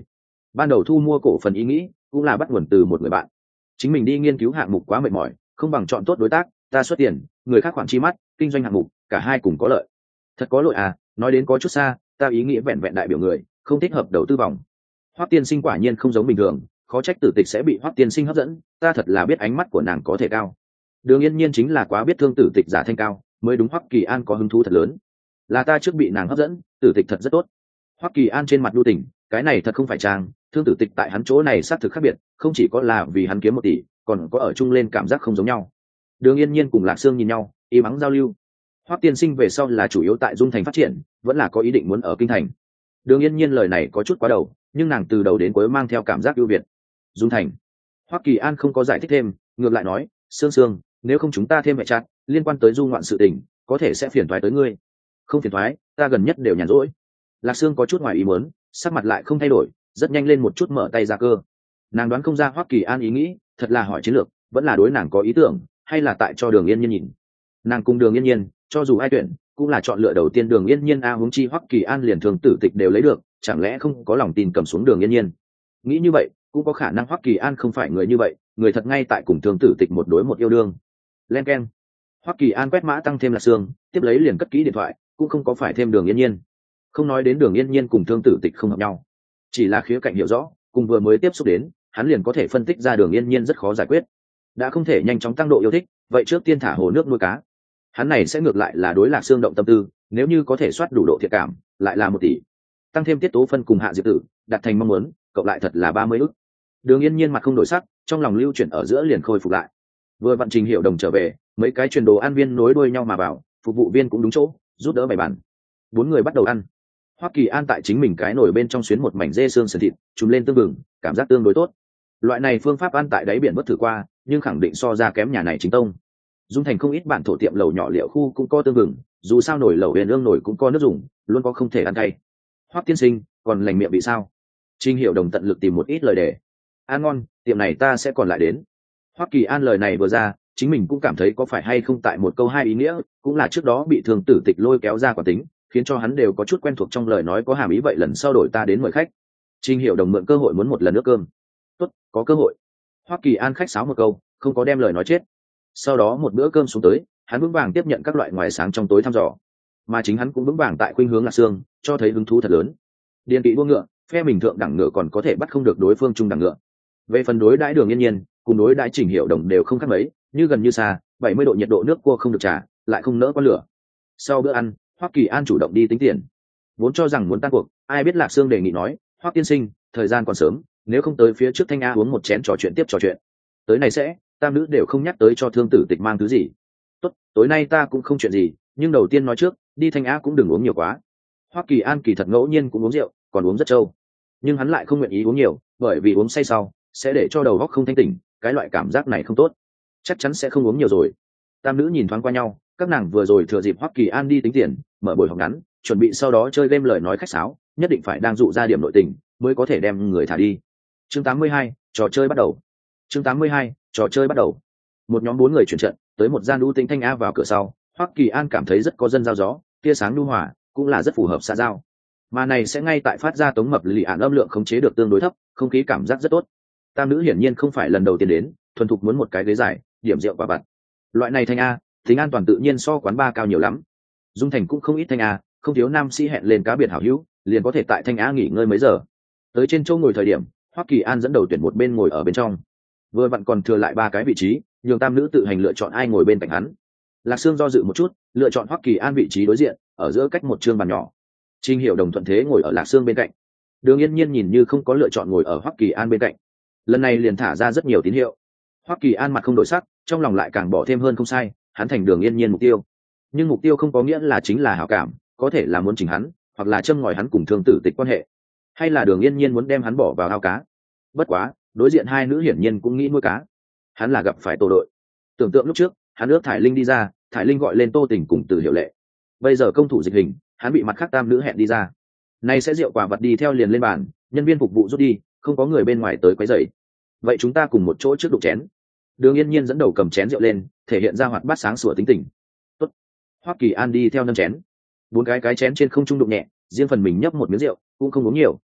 ban đầu thu mua cổ phần ý nghĩ cũng là bắt nguồn từ một người bạn. Chính mình đi nghiên cứu hạng mục quá mệt mỏi, không bằng chọn tốt đối tác, ta xuất tiền, người khác khoản chi mắt, kinh doanh hạng mục, cả hai cùng có lợi. Thật có lỗi à, nói đến có chút xa, ta ý nghĩa vẹn vẹn đại biểu người, không thích hợp đầu tư vòng. Hoắc tiên sinh quả nhiên không giống bình thường, khó trách tử tịch sẽ bị Hoắc tiên sinh hấp dẫn, ta thật là biết ánh mắt của nàng có thể cao. Đường Yên Nhiên chính là quá biết thương tử tịch giả thanh cao, mới đúng Hoắc Kỳ An có hứng thú thật lớn. Là ta trước bị nàng hấp dẫn, tử tịch thật rất tốt. Hoắc Kỳ An trên mặt lưu tình, cái này thật không phải trang, thương tử tịch tại hắn chỗ này xác thực khác biệt, không chỉ có là vì hắn kiếm một tỷ, còn có ở chung lên cảm giác không giống nhau. Đường Yên Nhiên cùng Lạc Sương nhìn nhau, im ắng giao lưu. Hoắc tiên sinh về sau là chủ yếu tại Dung Thành phát triển, vẫn là có ý định muốn ở kinh thành. Đường Yên Nhiên lời này có chút quá đầu, nhưng nàng từ đầu đến cuối mang theo cảm giác ưu việt. Dung Thành. Hoắc Kỳ An không có giải thích thêm, ngược lại nói, Sương Sương, nếu không chúng ta thêm mẹ chặt, liên quan tới du ngoạn sự tình, có thể sẽ phiền toái tới ngươi. Không phiền toái, ta gần nhất đều nhàn rỗi. Lạc Sương có chút ngoài ý muốn, sắc mặt lại không thay đổi, rất nhanh lên một chút mở tay ra cơ. Nàng đoán không ra Hoắc Kỳ An ý nghĩ, thật là hỏi chiến lược, vẫn là đối nàng có ý tưởng, hay là tại cho Đường Yên Nhiên nhìn. Nàng cùng Đường Yên Nhiên, cho dù ai tuyển, cũng là chọn lựa đầu tiên Đường Yên Nhiên a, huống chi Hoắc Kỳ An liền thường tử tịch đều lấy được, chẳng lẽ không có lòng tin cầm xuống Đường Yên Nhiên. Nghĩ như vậy, cũng có khả năng Hoắc Kỳ An không phải người như vậy, người thật ngay tại cùng thường tử tịch một đối một yêu đương. Len keng. Hoắc Kỳ An quét mã tăng thêm Lạc Sương, tiếp lấy liền cất kỹ điện thoại, cũng không có phải thêm Đường Yên Nhiên. Không nói đến Đường Yên Nhiên cùng thương tử tịch không hợp nhau, chỉ là khía cạnh hiểu rõ, cùng vừa mới tiếp xúc đến, hắn liền có thể phân tích ra Đường Yên Nhiên rất khó giải quyết. Đã không thể nhanh chóng tăng độ yêu thích, vậy trước tiên thả hồ nước nuôi cá. Hắn này sẽ ngược lại là đối Lạc Sương động tâm tư, nếu như có thể soát đủ độ thiện cảm, lại là một tỷ. Tăng thêm tiết tố phân cùng Hạ Diệp Tử, đạt thành mong muốn, cộng lại thật là ba mươi ức. Đường Yên Nhiên mặt không đổi sắc, trong lòng lưu chuyển ở giữa liền khôi phục lại. Vừa vận trình Hiểu Đồng trở về, mấy cái truyền đồ ăn viên nối đuôi nhau mà vào, phục vụ viên cũng đúng chỗ, giúp đỡ bày bàn. Bốn người bắt đầu ăn. Hoắc Kỳ An tại chính mình cái nồi bên trong xuyến một mảnh dê xương sườn thịt, trùm lên tương vừng, cảm giác tương đối tốt. Loại này phương pháp ăn tại đáy biển bất thử qua, nhưng khẳng định so ra kém nhà này chính tông. Dung Thành không ít bản thổ tiệm lẩu nhỏ liệu khu cũng có tương vừng, dù sao nồi lẩu huyền ương nồi cũng có nước dùng, luôn có không thể ăn cay. Hoắc tiên sinh, còn lành miệng bị sao? Trình Hiểu Đồng tận lực tìm một ít lời đề. Ăn ngon, tiệm này ta sẽ còn lại đến. Hoắc Kỳ An lời này vừa ra, chính mình cũng cảm thấy có phải hay không tại một câu hai ý nghĩa, cũng là trước đó bị thường tử tịch lôi kéo ra quả tính, khiến cho hắn đều có chút quen thuộc trong lời nói có hàm ý vậy lần sau đổi ta đến mời khách. Trình Hiểu Đồng mượn cơ hội muốn một lần nước cơm. Tốt, có cơ hội. Hoắc Kỳ An khách sáo một câu, không có đem lời nói chết. Sau đó một bữa cơm xuống tới, hắn vững vàng tiếp nhận các loại ngoài sáng trong tối thăm dò, mà chính hắn cũng vững vàng tại khuynh hướng Lạc Sương, cho thấy hứng thú thật lớn. Điền kỵ đua ngựa, phe mình thượng đẳng ngựa còn có thể bắt không được đối phương trung đẳng ngựa. Về phần đối đãi Đường Yên Nhiên, cùng đối đãi Trình Hiểu Đồng đều không khác mấy, như gần như xa, bảy mươi độ nhiệt độ nước cua không được trả, lại không nỡ con lửa. Sau bữa ăn, Hoắc Kỳ An chủ động đi tính tiền. Vốn cho rằng muốn tan cuộc, ai biết Lạc Sương đề nghị nói, Hoắc tiên sinh, thời gian còn sớm, nếu không tới phía trước Thanh A uống một chén trò chuyện tiếp trò chuyện. Tới này sẽ, tam nữ đều không nhắc tới cho thương tử tịch mang thứ gì. Tốt, tối nay ta cũng không chuyện gì, nhưng đầu tiên nói trước, đi Thanh A cũng đừng uống nhiều quá. Hoắc Kỳ An kỳ thật ngẫu nhiên cũng uống rượu, còn uống rất trâu, nhưng hắn lại không nguyện ý uống nhiều, bởi vì uống say sau sẽ để cho đầu óc không thanh tỉnh, cái loại cảm giác này không tốt, chắc chắn sẽ không uống nhiều rồi. Tam nữ nhìn thoáng qua nhau, các nàng vừa rồi thừa dịp Hoắc Kỳ An đi tính tiền, mở buổi họp ngắn, chuẩn bị sau đó chơi game lời nói khách sáo, nhất định phải đang dụ ra điểm nội tình, mới có thể đem người thả đi. Chương tám mươi hai, trò chơi bắt đầu. Chương tám mươi hai, trò chơi bắt đầu. Một nhóm bốn người chuyển trận, tới một gian u tĩnh Thanh A vào cửa sau, Hoắc Kỳ An cảm thấy rất có dân giao gió, tia sáng nhu hòa, cũng là rất phù hợp xã giao. Mà này sẽ ngay tại phát ra tống mập lì ạn âm lượng khống chế được tương đối thấp, không khí cảm giác rất tốt. Tam nữ hiển nhiên không phải lần đầu tiên đến, thuần thục muốn một cái ghế dài, điểm rượu và vặt. Loại này Thanh A, tính an toàn tự nhiên so quán ba cao nhiều lắm. Dung Thành cũng không ít Thanh A, không thiếu nam sĩ hẹn lên cá biệt hảo hữu, liền có thể tại Thanh A nghỉ ngơi mấy giờ. Tới trên chỗ ngồi thời điểm, Hoắc Kỳ An dẫn đầu tuyển một bên ngồi ở bên trong. Vừa vặn còn thừa lại ba cái vị trí, nhường tam nữ tự hành lựa chọn ai ngồi bên cạnh hắn. Lạc Sương do dự một chút, lựa chọn Hoắc Kỳ An vị trí đối diện, ở giữa cách một chương bàn nhỏ. Trình Hiểu Đồng thuận thế ngồi ở Lạc Sương bên cạnh. Đường Yên Nhiên nhìn như không có lựa chọn ngồi ở Hoắc Kỳ An bên cạnh, lần này liền thả ra rất nhiều tín hiệu. Hoắc Kỳ An mặt không đổi sắc, trong lòng lại càng bỏ thêm hơn không sai, hắn thành Đường Yên Nhiên mục tiêu. Nhưng mục tiêu không có nghĩa là chính là hảo cảm, có thể là muốn chỉnh hắn, hoặc là châm ngòi hắn cùng thương tử tịch quan hệ, hay là Đường Yên Nhiên muốn đem hắn bỏ vào ao cá. Bất quá, đối diện hai nữ hiển nhiên cũng nghĩ nuôi cá. Hắn là gặp phải tổ đội. Tưởng tượng lúc trước, hắn ước Thải Linh đi ra, Thải Linh gọi lên Tô Tình cùng Từ Hiểu Lệ. Bây giờ công thủ dịch hình, hắn bị mặt khác tam nữ hẹn đi ra. Nay sẽ rượu quả vật đi theo liền lên bàn, nhân viên phục vụ rút đi, không có người bên ngoài tới quấy rầy. Vậy chúng ta cùng một chỗ trước đụng chén. Đường Yên Nhiên dẫn đầu cầm chén rượu lên, thể hiện ra hoạt bát sáng sủa tính tình. Tốt. Hoắc Kỳ An đi theo nâng chén. Bốn cái cái chén trên không trung đụng nhẹ, riêng phần mình nhấp một miếng rượu, cũng không uống nhiều.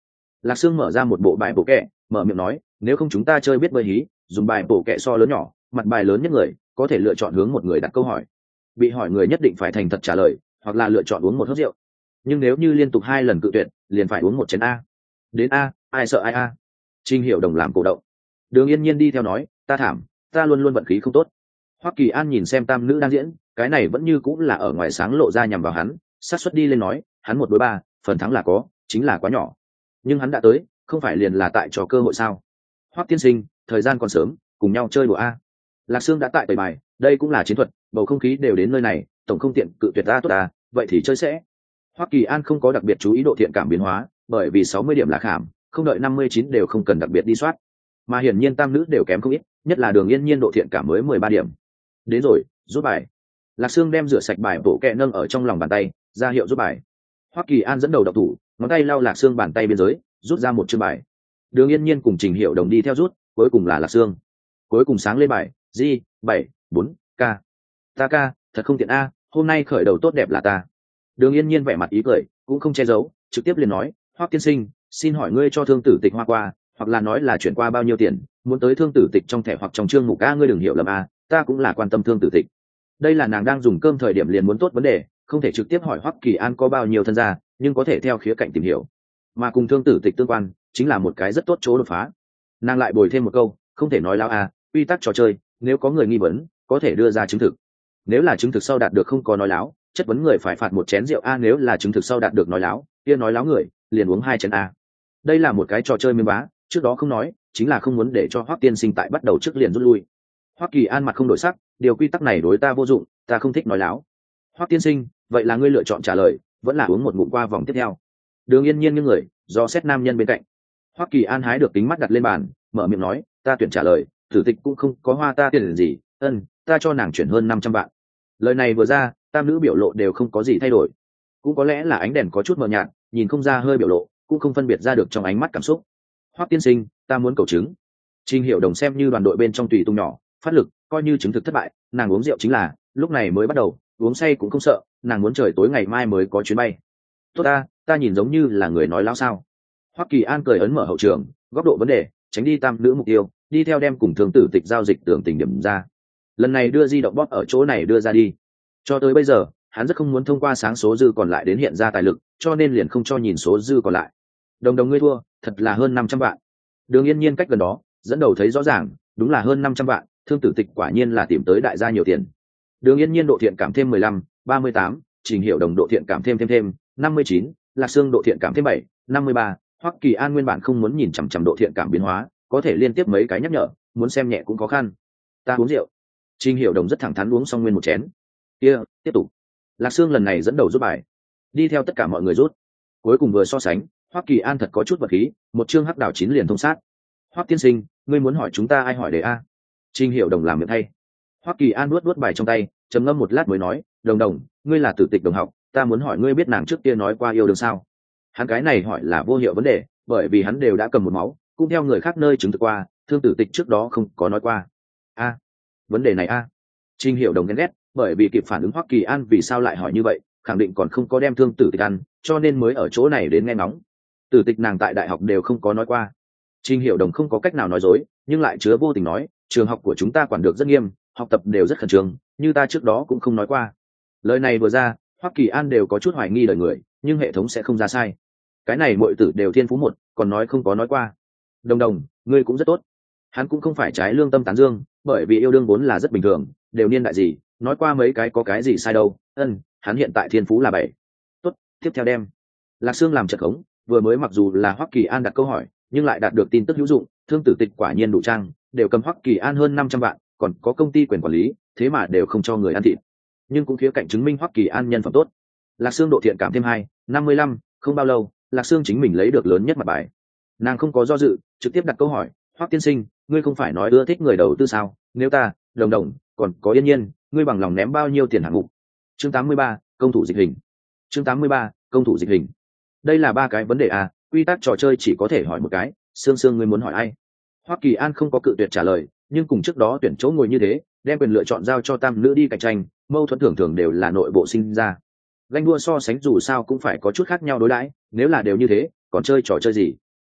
Lạc Sương mở ra một bộ bài bộ kẹ, mở miệng nói, nếu không chúng ta chơi biết bơi hí, dùng bài bộ kẹ so lớn nhỏ, mặt bài lớn nhất người có thể lựa chọn hướng một người đặt câu hỏi, bị hỏi người nhất định phải thành thật trả lời, hoặc là lựa chọn uống một hớp rượu. Nhưng nếu như liên tục hai lần cự tuyệt, liền phải uống một chén a. Đến a, ai sợ ai a. Trình Hiểu Đồng làm cổ động. Đường Yên Nhiên đi theo nói, ta thảm, ta luôn luôn vận khí không tốt. Hoắc Kỳ An nhìn xem tam nữ đang diễn, cái này vẫn như cũng là ở ngoài sáng lộ ra nhằm vào hắn, sát suất đi lên nói, hắn một đối ba, phần thắng là có, chính là quá nhỏ. Nhưng hắn đã tới, không phải liền là tại cho cơ hội sao? Hoắc tiên sinh, thời gian còn sớm, cùng nhau chơi đùa a. Lạc Sương đã tại tẩy bài, đây cũng là chiến thuật, bầu không khí đều đến nơi này, tổng không tiện cự tuyệt ta tốt ta, vậy thì chơi sẽ. Hoắc Kỳ An không có đặc biệt chú ý độ thiện cảm biến hóa, bởi vì sáu mươi điểm là khảm, không đợi năm mươi chín đều không cần đặc biệt đi soát. Mà hiển nhiên tam nữ đều kém không ít, nhất là Đường Yên Nhiên độ thiện cảm mới mười ba điểm. Đến rồi, rút bài. Lạc Sương đem rửa sạch bài bộ kẹ nâng ở trong lòng bàn tay, ra hiệu rút bài. Hoắc Kỳ An dẫn đầu độc thủ, ngón tay lau Lạc Sương bàn tay biên giới, rút ra một chương bài. Đường Yên Nhiên cùng Trình Hiểu Đồng đi theo rút, cuối cùng là Lạc Sương. Cuối cùng sáng lên bài, G, bảy, bốn, K. Ta ca, thật không tiện a, hôm nay khởi đầu tốt đẹp là ta. Đường Yên Nhiên vẻ mặt ý cười, cũng không che giấu, trực tiếp liền nói, Hoắc tiên sinh, xin hỏi ngươi cho thương tử tịch hoa qua, hoặc là nói là chuyển qua bao nhiêu tiền, muốn tới thương tử tịch trong thẻ hoặc trong chương mục a, ngươi đừng hiểu lầm a, ta cũng là quan tâm thương tử tịch. Đây là nàng đang dùng cơm thời điểm liền muốn tốt vấn đề, không thể trực tiếp hỏi Hoắc Kỳ An có bao nhiêu thân gia, nhưng có thể theo khía cạnh tìm hiểu. Mà cùng thương tử tịch tương quan, chính là một cái rất tốt chỗ đột phá. Nàng lại bồi thêm một câu, không thể nói láo a, quy tắc trò chơi, nếu có người nghi vấn, có thể đưa ra chứng thực. Nếu là chứng thực sau đạt được không có nói láo, chất vấn người phải phạt một chén rượu a, nếu là chứng thực sau đạt được nói láo, kia nói láo người liền uống hai chén a. Đây là một cái trò chơi miếng bá, trước đó không nói, chính là không muốn để cho Hoắc tiên sinh tại bắt đầu trước liền rút lui. Hoắc Kỳ An mặt không đổi sắc, điều quy tắc này đối ta vô dụng, ta không thích nói láo. Hoắc tiên sinh, vậy là ngươi lựa chọn trả lời, vẫn là uống một ngụm qua vòng tiếp theo. Đường Yên Nhiên như người, do xét nam nhân bên cạnh. Hoắc Kỳ An hái được kính mắt đặt lên bàn, mở miệng nói, ta tuyển trả lời, tử tịch cũng không có hoa ta tiền gì, ân, ta cho nàng chuyển hơn năm trăm vạn. Lời này vừa ra, tam nữ biểu lộ đều không có gì thay đổi. Cũng có lẽ là ánh đèn có chút mờ nhạt, nhìn không ra hơi biểu lộ, cũng không phân biệt ra được trong ánh mắt cảm xúc. Hoắc tiên sinh, ta muốn cầu chứng. Trình Hiểu Đồng xem như đoàn đội bên trong tùy tung nhỏ, phát lực, coi như chứng thực thất bại, nàng uống rượu chính là, lúc này mới bắt đầu, uống say cũng không sợ, nàng muốn trời tối ngày mai mới có chuyến bay. Tốt ta, ta nhìn giống như là người nói láo sao? Hoắc Kỳ An cười ấn mở hậu trường, góc độ vấn đề, tránh đi tam nữ mục tiêu, đi theo đem cùng thương tử tịch giao dịch tưởng tình điểm ra. Lần này đưa di động bot ở chỗ này đưa ra đi. Cho tới bây giờ, hắn rất không muốn thông qua sáng số dư còn lại đến hiện ra tài lực, cho nên liền không cho nhìn số dư còn lại. Đồng đồng ngươi thua, thật là hơn năm trăm vạn. Đường Yên Nhiên cách gần đó, dẫn đầu thấy rõ ràng, đúng là hơn năm trăm vạn, thương tử tịch quả nhiên là tìm tới đại gia nhiều tiền. Đường Yên Nhiên độ thiện cảm thêm mười lăm, ba mươi tám, Trình Hiểu Đồng độ thiện cảm thêm thêm thêm, năm mươi chín, Lạc Sương độ thiện cảm thêm bảy, năm mươi ba, Hoắc Kỳ An nguyên bản không muốn nhìn chằm chằm độ thiện cảm biến hóa, có thể liên tiếp mấy cái nhắc nhở, muốn xem nhẹ cũng khó khăn. Ta uống rượu. Trình Hiểu Đồng rất thẳng thắn uống xong nguyên một chén. Kia, tiếp tục. Lạc Sương lần này dẫn đầu rút bài, đi theo tất cả mọi người rút. Cuối cùng vừa so sánh, Hoắc Kỳ An thật có chút vật khí, một chương hắc đảo chín liền thông sát. Hoắc tiên sinh, ngươi muốn hỏi chúng ta ai hỏi đề a? Trình Hiểu Đồng làm miệng thay. Hoắc Kỳ An nuốt nuốt bài trong tay, trầm ngâm một lát mới nói, đồng đồng, ngươi là tử tịch đồng học, ta muốn hỏi ngươi biết nàng trước kia nói qua yêu đương sao? Hắn cái này hỏi là vô hiệu vấn đề, bởi vì hắn đều đã cầm một máu, cũng theo người khác nơi chứng thực qua, thương tử tịch trước đó không có nói qua. A, vấn đề này a. Trình Hiểu Đồng ghen ghét, bởi vì kịp phản ứng Hoắc Kỳ An vì sao lại hỏi như vậy, khẳng định còn không có đem thương tử tịch ăn, cho nên mới ở chỗ này đến nghe ngóng. Tử tịch nàng tại đại học đều không có nói qua. Trình Hiểu Đồng không có cách nào nói dối, nhưng lại chứa vô tình nói, trường học của chúng ta quản được rất nghiêm, học tập đều rất khẩn trương, như ta trước đó cũng không nói qua. Lời này vừa ra, Hoắc Kỳ An đều có chút hoài nghi đời người, nhưng hệ thống sẽ không ra sai. Cái này mọi tử đều thiên phú một, còn nói không có nói qua. Đồng đồng, ngươi cũng rất tốt. Hắn cũng không phải trái lương tâm tán dương, bởi vì yêu đương vốn là rất bình thường, đều niên đại gì, nói qua mấy cái có cái gì sai đâu. Ân, hắn hiện tại thiên phú là bảy. Tốt, tiếp theo đem. Lạc Sương làm chật khống, vừa mới mặc dù là Hoắc Kỳ An đặt câu hỏi, nhưng lại đạt được tin tức hữu dụng, thương tử tịch quả nhiên đủ trang, đều cầm Hoắc Kỳ An hơn năm trăm vạn, còn có công ty quyền quản lý, thế mà đều không cho người ăn thịt. Nhưng cũng khía cạnh chứng minh Hoắc Kỳ An nhân phẩm tốt. Lạc Sương độ thiện cảm thêm hai, năm mươi lăm, không bao lâu, Lạc Sương chính mình lấy được lớn nhất mặt bài. Nàng không có do dự, trực tiếp đặt câu hỏi, Hoắc tiên sinh, ngươi không phải nói ưa thích người đầu tư sao? Nếu ta, đồng đồng, còn có Yên Nhiên, ngươi bằng lòng ném bao nhiêu tiền hạng mục? Chương tám mươi ba, công thủ dịch hình. Chương tám mươi ba, công thủ dịch hình. Đây là ba cái vấn đề à, quy tắc trò chơi chỉ có thể hỏi một cái, Sương Sương ngươi muốn hỏi ai? Hoắc Kỳ An không có cự tuyệt trả lời, nhưng cùng trước đó tuyển chỗ ngồi như thế, đem quyền lựa chọn giao cho tam nữ đi cạnh tranh, mâu thuẫn thường thường đều là nội bộ sinh ra. Ganh đua so sánh dù sao cũng phải có chút khác nhau đối đãi, nếu là đều như thế, còn chơi trò chơi gì?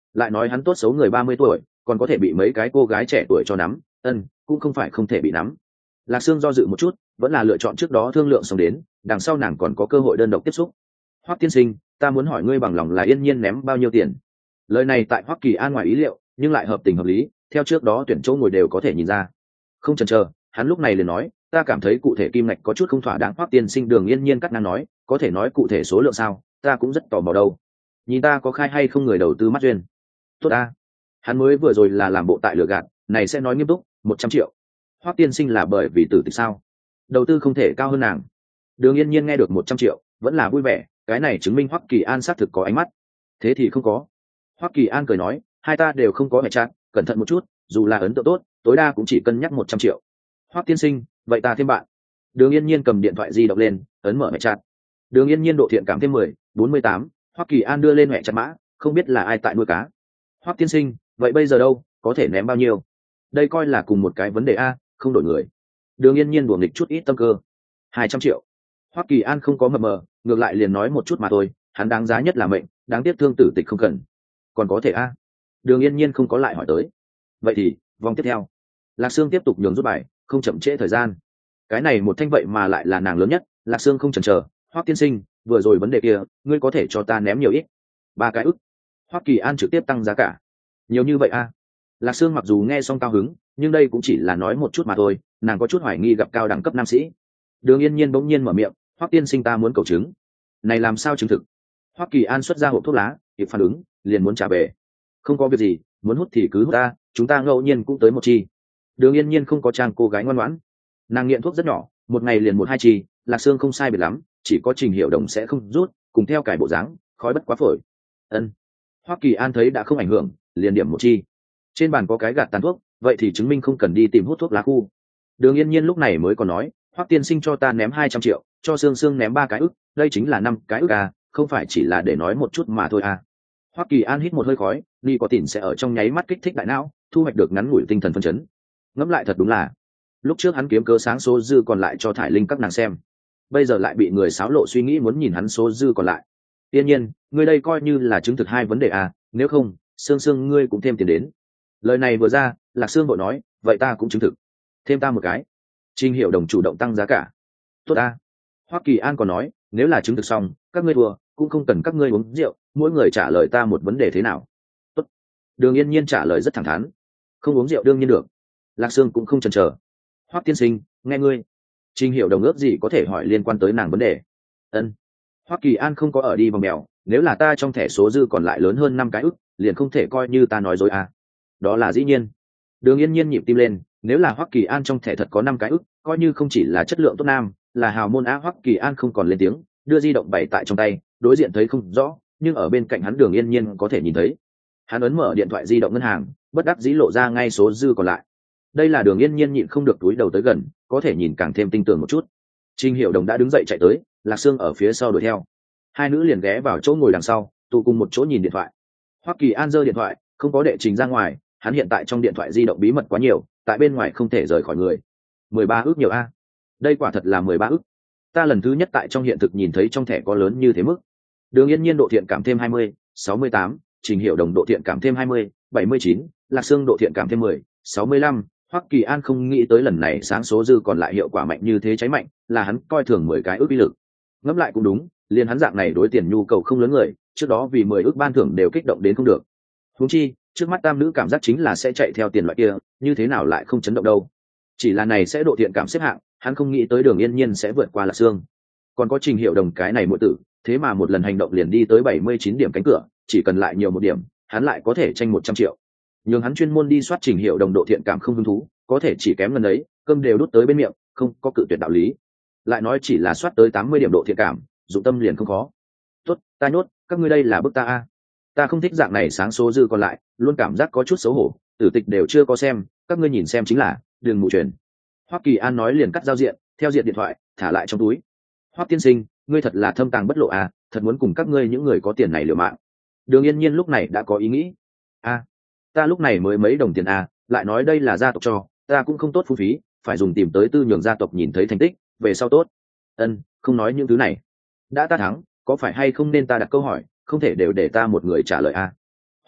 lại nói hắn tốt xấu người ba mươi tuổi còn có thể bị mấy cái cô gái trẻ tuổi cho nắm, ân cũng không phải không thể bị nắm. Lạc Sương do dự một chút, vẫn là lựa chọn trước đó thương lượng xong đến, đằng sau nàng còn có cơ hội đơn độc tiếp xúc. Hoắc tiên sinh, ta muốn hỏi ngươi bằng lòng là yên nhiên ném bao nhiêu tiền? Lời này tại Hoắc Kỳ An ngoài ý liệu, nhưng lại hợp tình hợp lý, theo trước đó tuyển chỗ ngồi đều có thể nhìn ra. Không chần chờ, hắn lúc này liền nói, ta cảm thấy cụ thể kim ngạch có chút không thỏa đáng. Hoắc tiên sinh Đường Yên Nhiên cắt ngang nói, có thể nói cụ thể số lượng sao? Ta cũng rất tò mò đâu. Nhìn ta có khai hay không người đầu tư mắt duyên. Tốt a. Hắn mới vừa rồi là làm bộ tại lừa gạt, này sẽ nói nghiêm túc, một trăm triệu. Hoắc tiên sinh là bởi vì tử tịch sao? Đầu tư không thể cao hơn nàng. Đường Yên Nhiên nghe được một trăm triệu, vẫn là vui vẻ, cái này chứng minh Hoắc Kỳ An xác thực có ánh mắt. Thế thì không có. Hoắc Kỳ An cười nói, hai ta đều không có mẹ chát, cẩn thận một chút, dù là ấn tượng tốt, tối đa cũng chỉ cân nhắc một trăm triệu. Hoắc tiên sinh, vậy ta thêm bạn. Đường Yên Nhiên cầm điện thoại di động lên, ấn mở mẹ chát. Đường Yên Nhiên độ thiện cảm thêm mười, bốn mươi tám. Hoắc Kỳ An đưa lên mẹ chát mã, không biết là ai tại nuôi cá. Hoắc tiên sinh, vậy bây giờ đâu, có thể ném bao nhiêu? Đây coi là cùng một cái vấn đề a, không đổi người. Đường Yên Nhiên đùa nghịch chút ít tâm cơ. Hai trăm triệu. Hoắc Kỳ An không có mập mờ, ngược lại liền nói một chút mà thôi, hắn đáng giá nhất là mệnh, đáng tiếc thương tử tịch không cần. Còn có thể a. Đường Yên Nhiên không có lại hỏi tới. Vậy thì vòng tiếp theo. Lạc Sương tiếp tục nhường rút bài, không chậm trễ thời gian. Cái này một thanh vậy mà lại là nàng lớn nhất. Lạc Sương không chần chờ, Hoắc tiên sinh, vừa rồi vấn đề kia, ngươi có thể cho ta ném nhiều ít? Ba cái ức. Hoắc Kỳ An trực tiếp tăng giá cả. Nhiều như vậy a? Lạc Sương mặc dù nghe xong cao hứng, nhưng đây cũng chỉ là nói một chút mà thôi, nàng có chút hoài nghi gặp cao đẳng cấp nam sĩ. Đường Yên Nhiên bỗng nhiên mở miệng, Hoắc tiên sinh ta muốn cầu chứng. Này làm sao chứng thực? Hoắc Kỳ An xuất ra hộp thuốc lá, kịp phản ứng, liền muốn trả về. Không có việc gì, muốn hút thì cứ hút ta, chúng ta ngẫu nhiên cũng tới một chi. Đường Yên Nhiên không có trang cô gái ngoan ngoãn, nàng nghiện thuốc rất nhỏ, một ngày liền một hai chi. Lạc Sương không sai biệt lắm, chỉ có Trình Hiểu Đồng sẽ không rút, cùng theo cải bộ dáng, khói bất quá phổi. Ân. Hoắc Kỳ An thấy đã không ảnh hưởng, liền điểm một chi. Trên bàn có cái gạt tàn thuốc, vậy thì chứng minh không cần đi tìm hút thuốc lá khu. Đường Yên Nhiên lúc này mới còn nói, Hoắc tiên sinh cho ta ném hai trăm triệu, cho Sương Sương ném ba cái ức, đây chính là năm cái ức à, không phải chỉ là để nói một chút mà thôi à. Hoắc Kỳ An hít một hơi khói, đi có tỉn sẽ ở trong nháy mắt kích thích đại não, thu hoạch được ngắn ngủi tinh thần phấn chấn. Ngẫm lại thật đúng là, lúc trước hắn kiếm cớ sáng số dư còn lại cho thải linh các nàng xem, bây giờ lại bị người xáo lộ suy nghĩ muốn nhìn hắn số dư còn lại. Tiên nhiên, ngươi đây coi như là chứng thực hai vấn đề à, nếu không, Sương Sương ngươi cũng thêm tiền đến. Lời này vừa ra, Lạc Sương vội nói, vậy ta cũng chứng thực, thêm ta một cái. Trình Hiểu Đồng chủ động tăng giá cả. Tốt ta. Hoắc Kỳ An còn nói, nếu là chứng thực xong, các ngươi thua, cũng không cần các ngươi uống rượu, mỗi người trả lời ta một vấn đề thế nào. Tốt. Đường Yên Nhiên trả lời rất thẳng thắn. Không uống rượu đương nhiên được. Lạc Sương cũng không chần chờ. Hoắc tiên sinh, nghe ngươi. Trình Hiểu Đồng ước gì có thể hỏi liên quan tới nàng vấn đề. Ân. Hoắc Kỳ An không có ở đi vòng mèo, nếu là ta trong thẻ số dư còn lại lớn hơn năm cái ức, liền không thể coi như ta nói dối à. Đó là dĩ nhiên. Đường Yên Nhiên nhịp tim lên, nếu là Hoắc Kỳ An trong thẻ thật có năm cái ức, coi như không chỉ là chất lượng tốt nam, là hào môn á. Hoắc Kỳ An không còn lên tiếng, đưa di động bày tại trong tay, đối diện thấy không rõ, nhưng ở bên cạnh hắn Đường Yên Nhiên có thể nhìn thấy. Hắn ấn mở điện thoại di động ngân hàng, bất đắc dĩ lộ ra ngay số dư còn lại. Đây là Đường Yên Nhiên nhịn không được túi đầu tới gần, có thể nhìn càng thêm tinh tường một chút. Trình Hiểu Đồng đã đứng dậy chạy tới, Lạc Sương ở phía sau đuổi theo. Hai nữ liền ghé vào chỗ ngồi đằng sau, tụ cùng một chỗ nhìn điện thoại. Hoắc Kỳ An giơ điện thoại, không có đệ trình ra ngoài, hắn hiện tại trong điện thoại di động bí mật quá nhiều, tại bên ngoài không thể rời khỏi người. Mười ba ước nhiều a. Đây quả thật là mười ba ước. Ta lần thứ nhất tại trong hiện thực nhìn thấy trong thẻ có lớn như thế mức. Đường Yên Nhiên độ thiện cảm thêm hai mươi, sáu mươi tám, Trình Hiểu Đồng độ thiện cảm thêm hai mươi, bảy mươi chín, Lạc Sương độ thiện cảm thêm mười, sáu mươi lăm. Hoắc Kỳ An không nghĩ tới lần này sáng số dư còn lại hiệu quả mạnh như thế cháy mạnh, là hắn coi thường mười cái ước uy lực. Ngẫm lại cũng đúng, liền hắn dạng này đối tiền nhu cầu không lớn người, trước đó vì mười ước ban thưởng đều kích động đến không được. Huống chi, trước mắt tam nữ cảm giác chính là sẽ chạy theo tiền loại kia, như thế nào lại không chấn động đâu. Chỉ là này sẽ độ thiện cảm xếp hạng, hắn không nghĩ tới Đường Yên Nhiên sẽ vượt qua Lạc Sương. Còn có Trình Hiểu Đồng cái này muội tử, thế mà một lần hành động liền đi tới bảy mươi chín điểm cánh cửa, chỉ cần lại nhiều một điểm, hắn lại có thể tranh một trăm triệu. Nhưng hắn chuyên môn đi soát Trình Hiểu Đồng độ thiện cảm không hứng thú, có thể chỉ kém lần ấy, cơm đều đút tới bên miệng, không có cự tuyệt đạo lý. Lại nói chỉ là soát tới tám mươi điểm độ thiện cảm, dụng tâm liền không khó. Tốt, ta nhốt, các ngươi đây là bức ta a. Ta không thích dạng này sáng số dư còn lại, luôn cảm giác có chút xấu hổ, tử tịch đều chưa có xem, các ngươi nhìn xem chính là, đừng mù truyền. Hoắc Kỳ An nói liền cắt giao diện, theo diện điện thoại, thả lại trong túi. Hoắc tiên sinh, ngươi thật là thâm tàng bất lộ à, thật muốn cùng các ngươi những người có tiền này liều mạng. Đường Yên Nhiên lúc này đã có ý nghĩ. A, ta lúc này mới mấy đồng tiền à, lại nói đây là gia tộc cho, ta cũng không tốt phung phí, phải dùng tìm tới tư nhường gia tộc nhìn thấy thành tích, về sau tốt. Ân, không nói những thứ này. Đã ta thắng, có phải hay không nên ta đặt câu hỏi, không thể đều để ta một người trả lời à.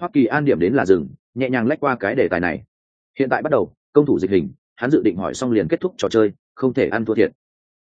Hoắc Kỳ An điểm đến là dừng, nhẹ nhàng lách qua cái đề tài này. Hiện tại bắt đầu công thủ dịch hình, hắn dự định hỏi xong liền kết thúc trò chơi, không thể ăn thua thiệt.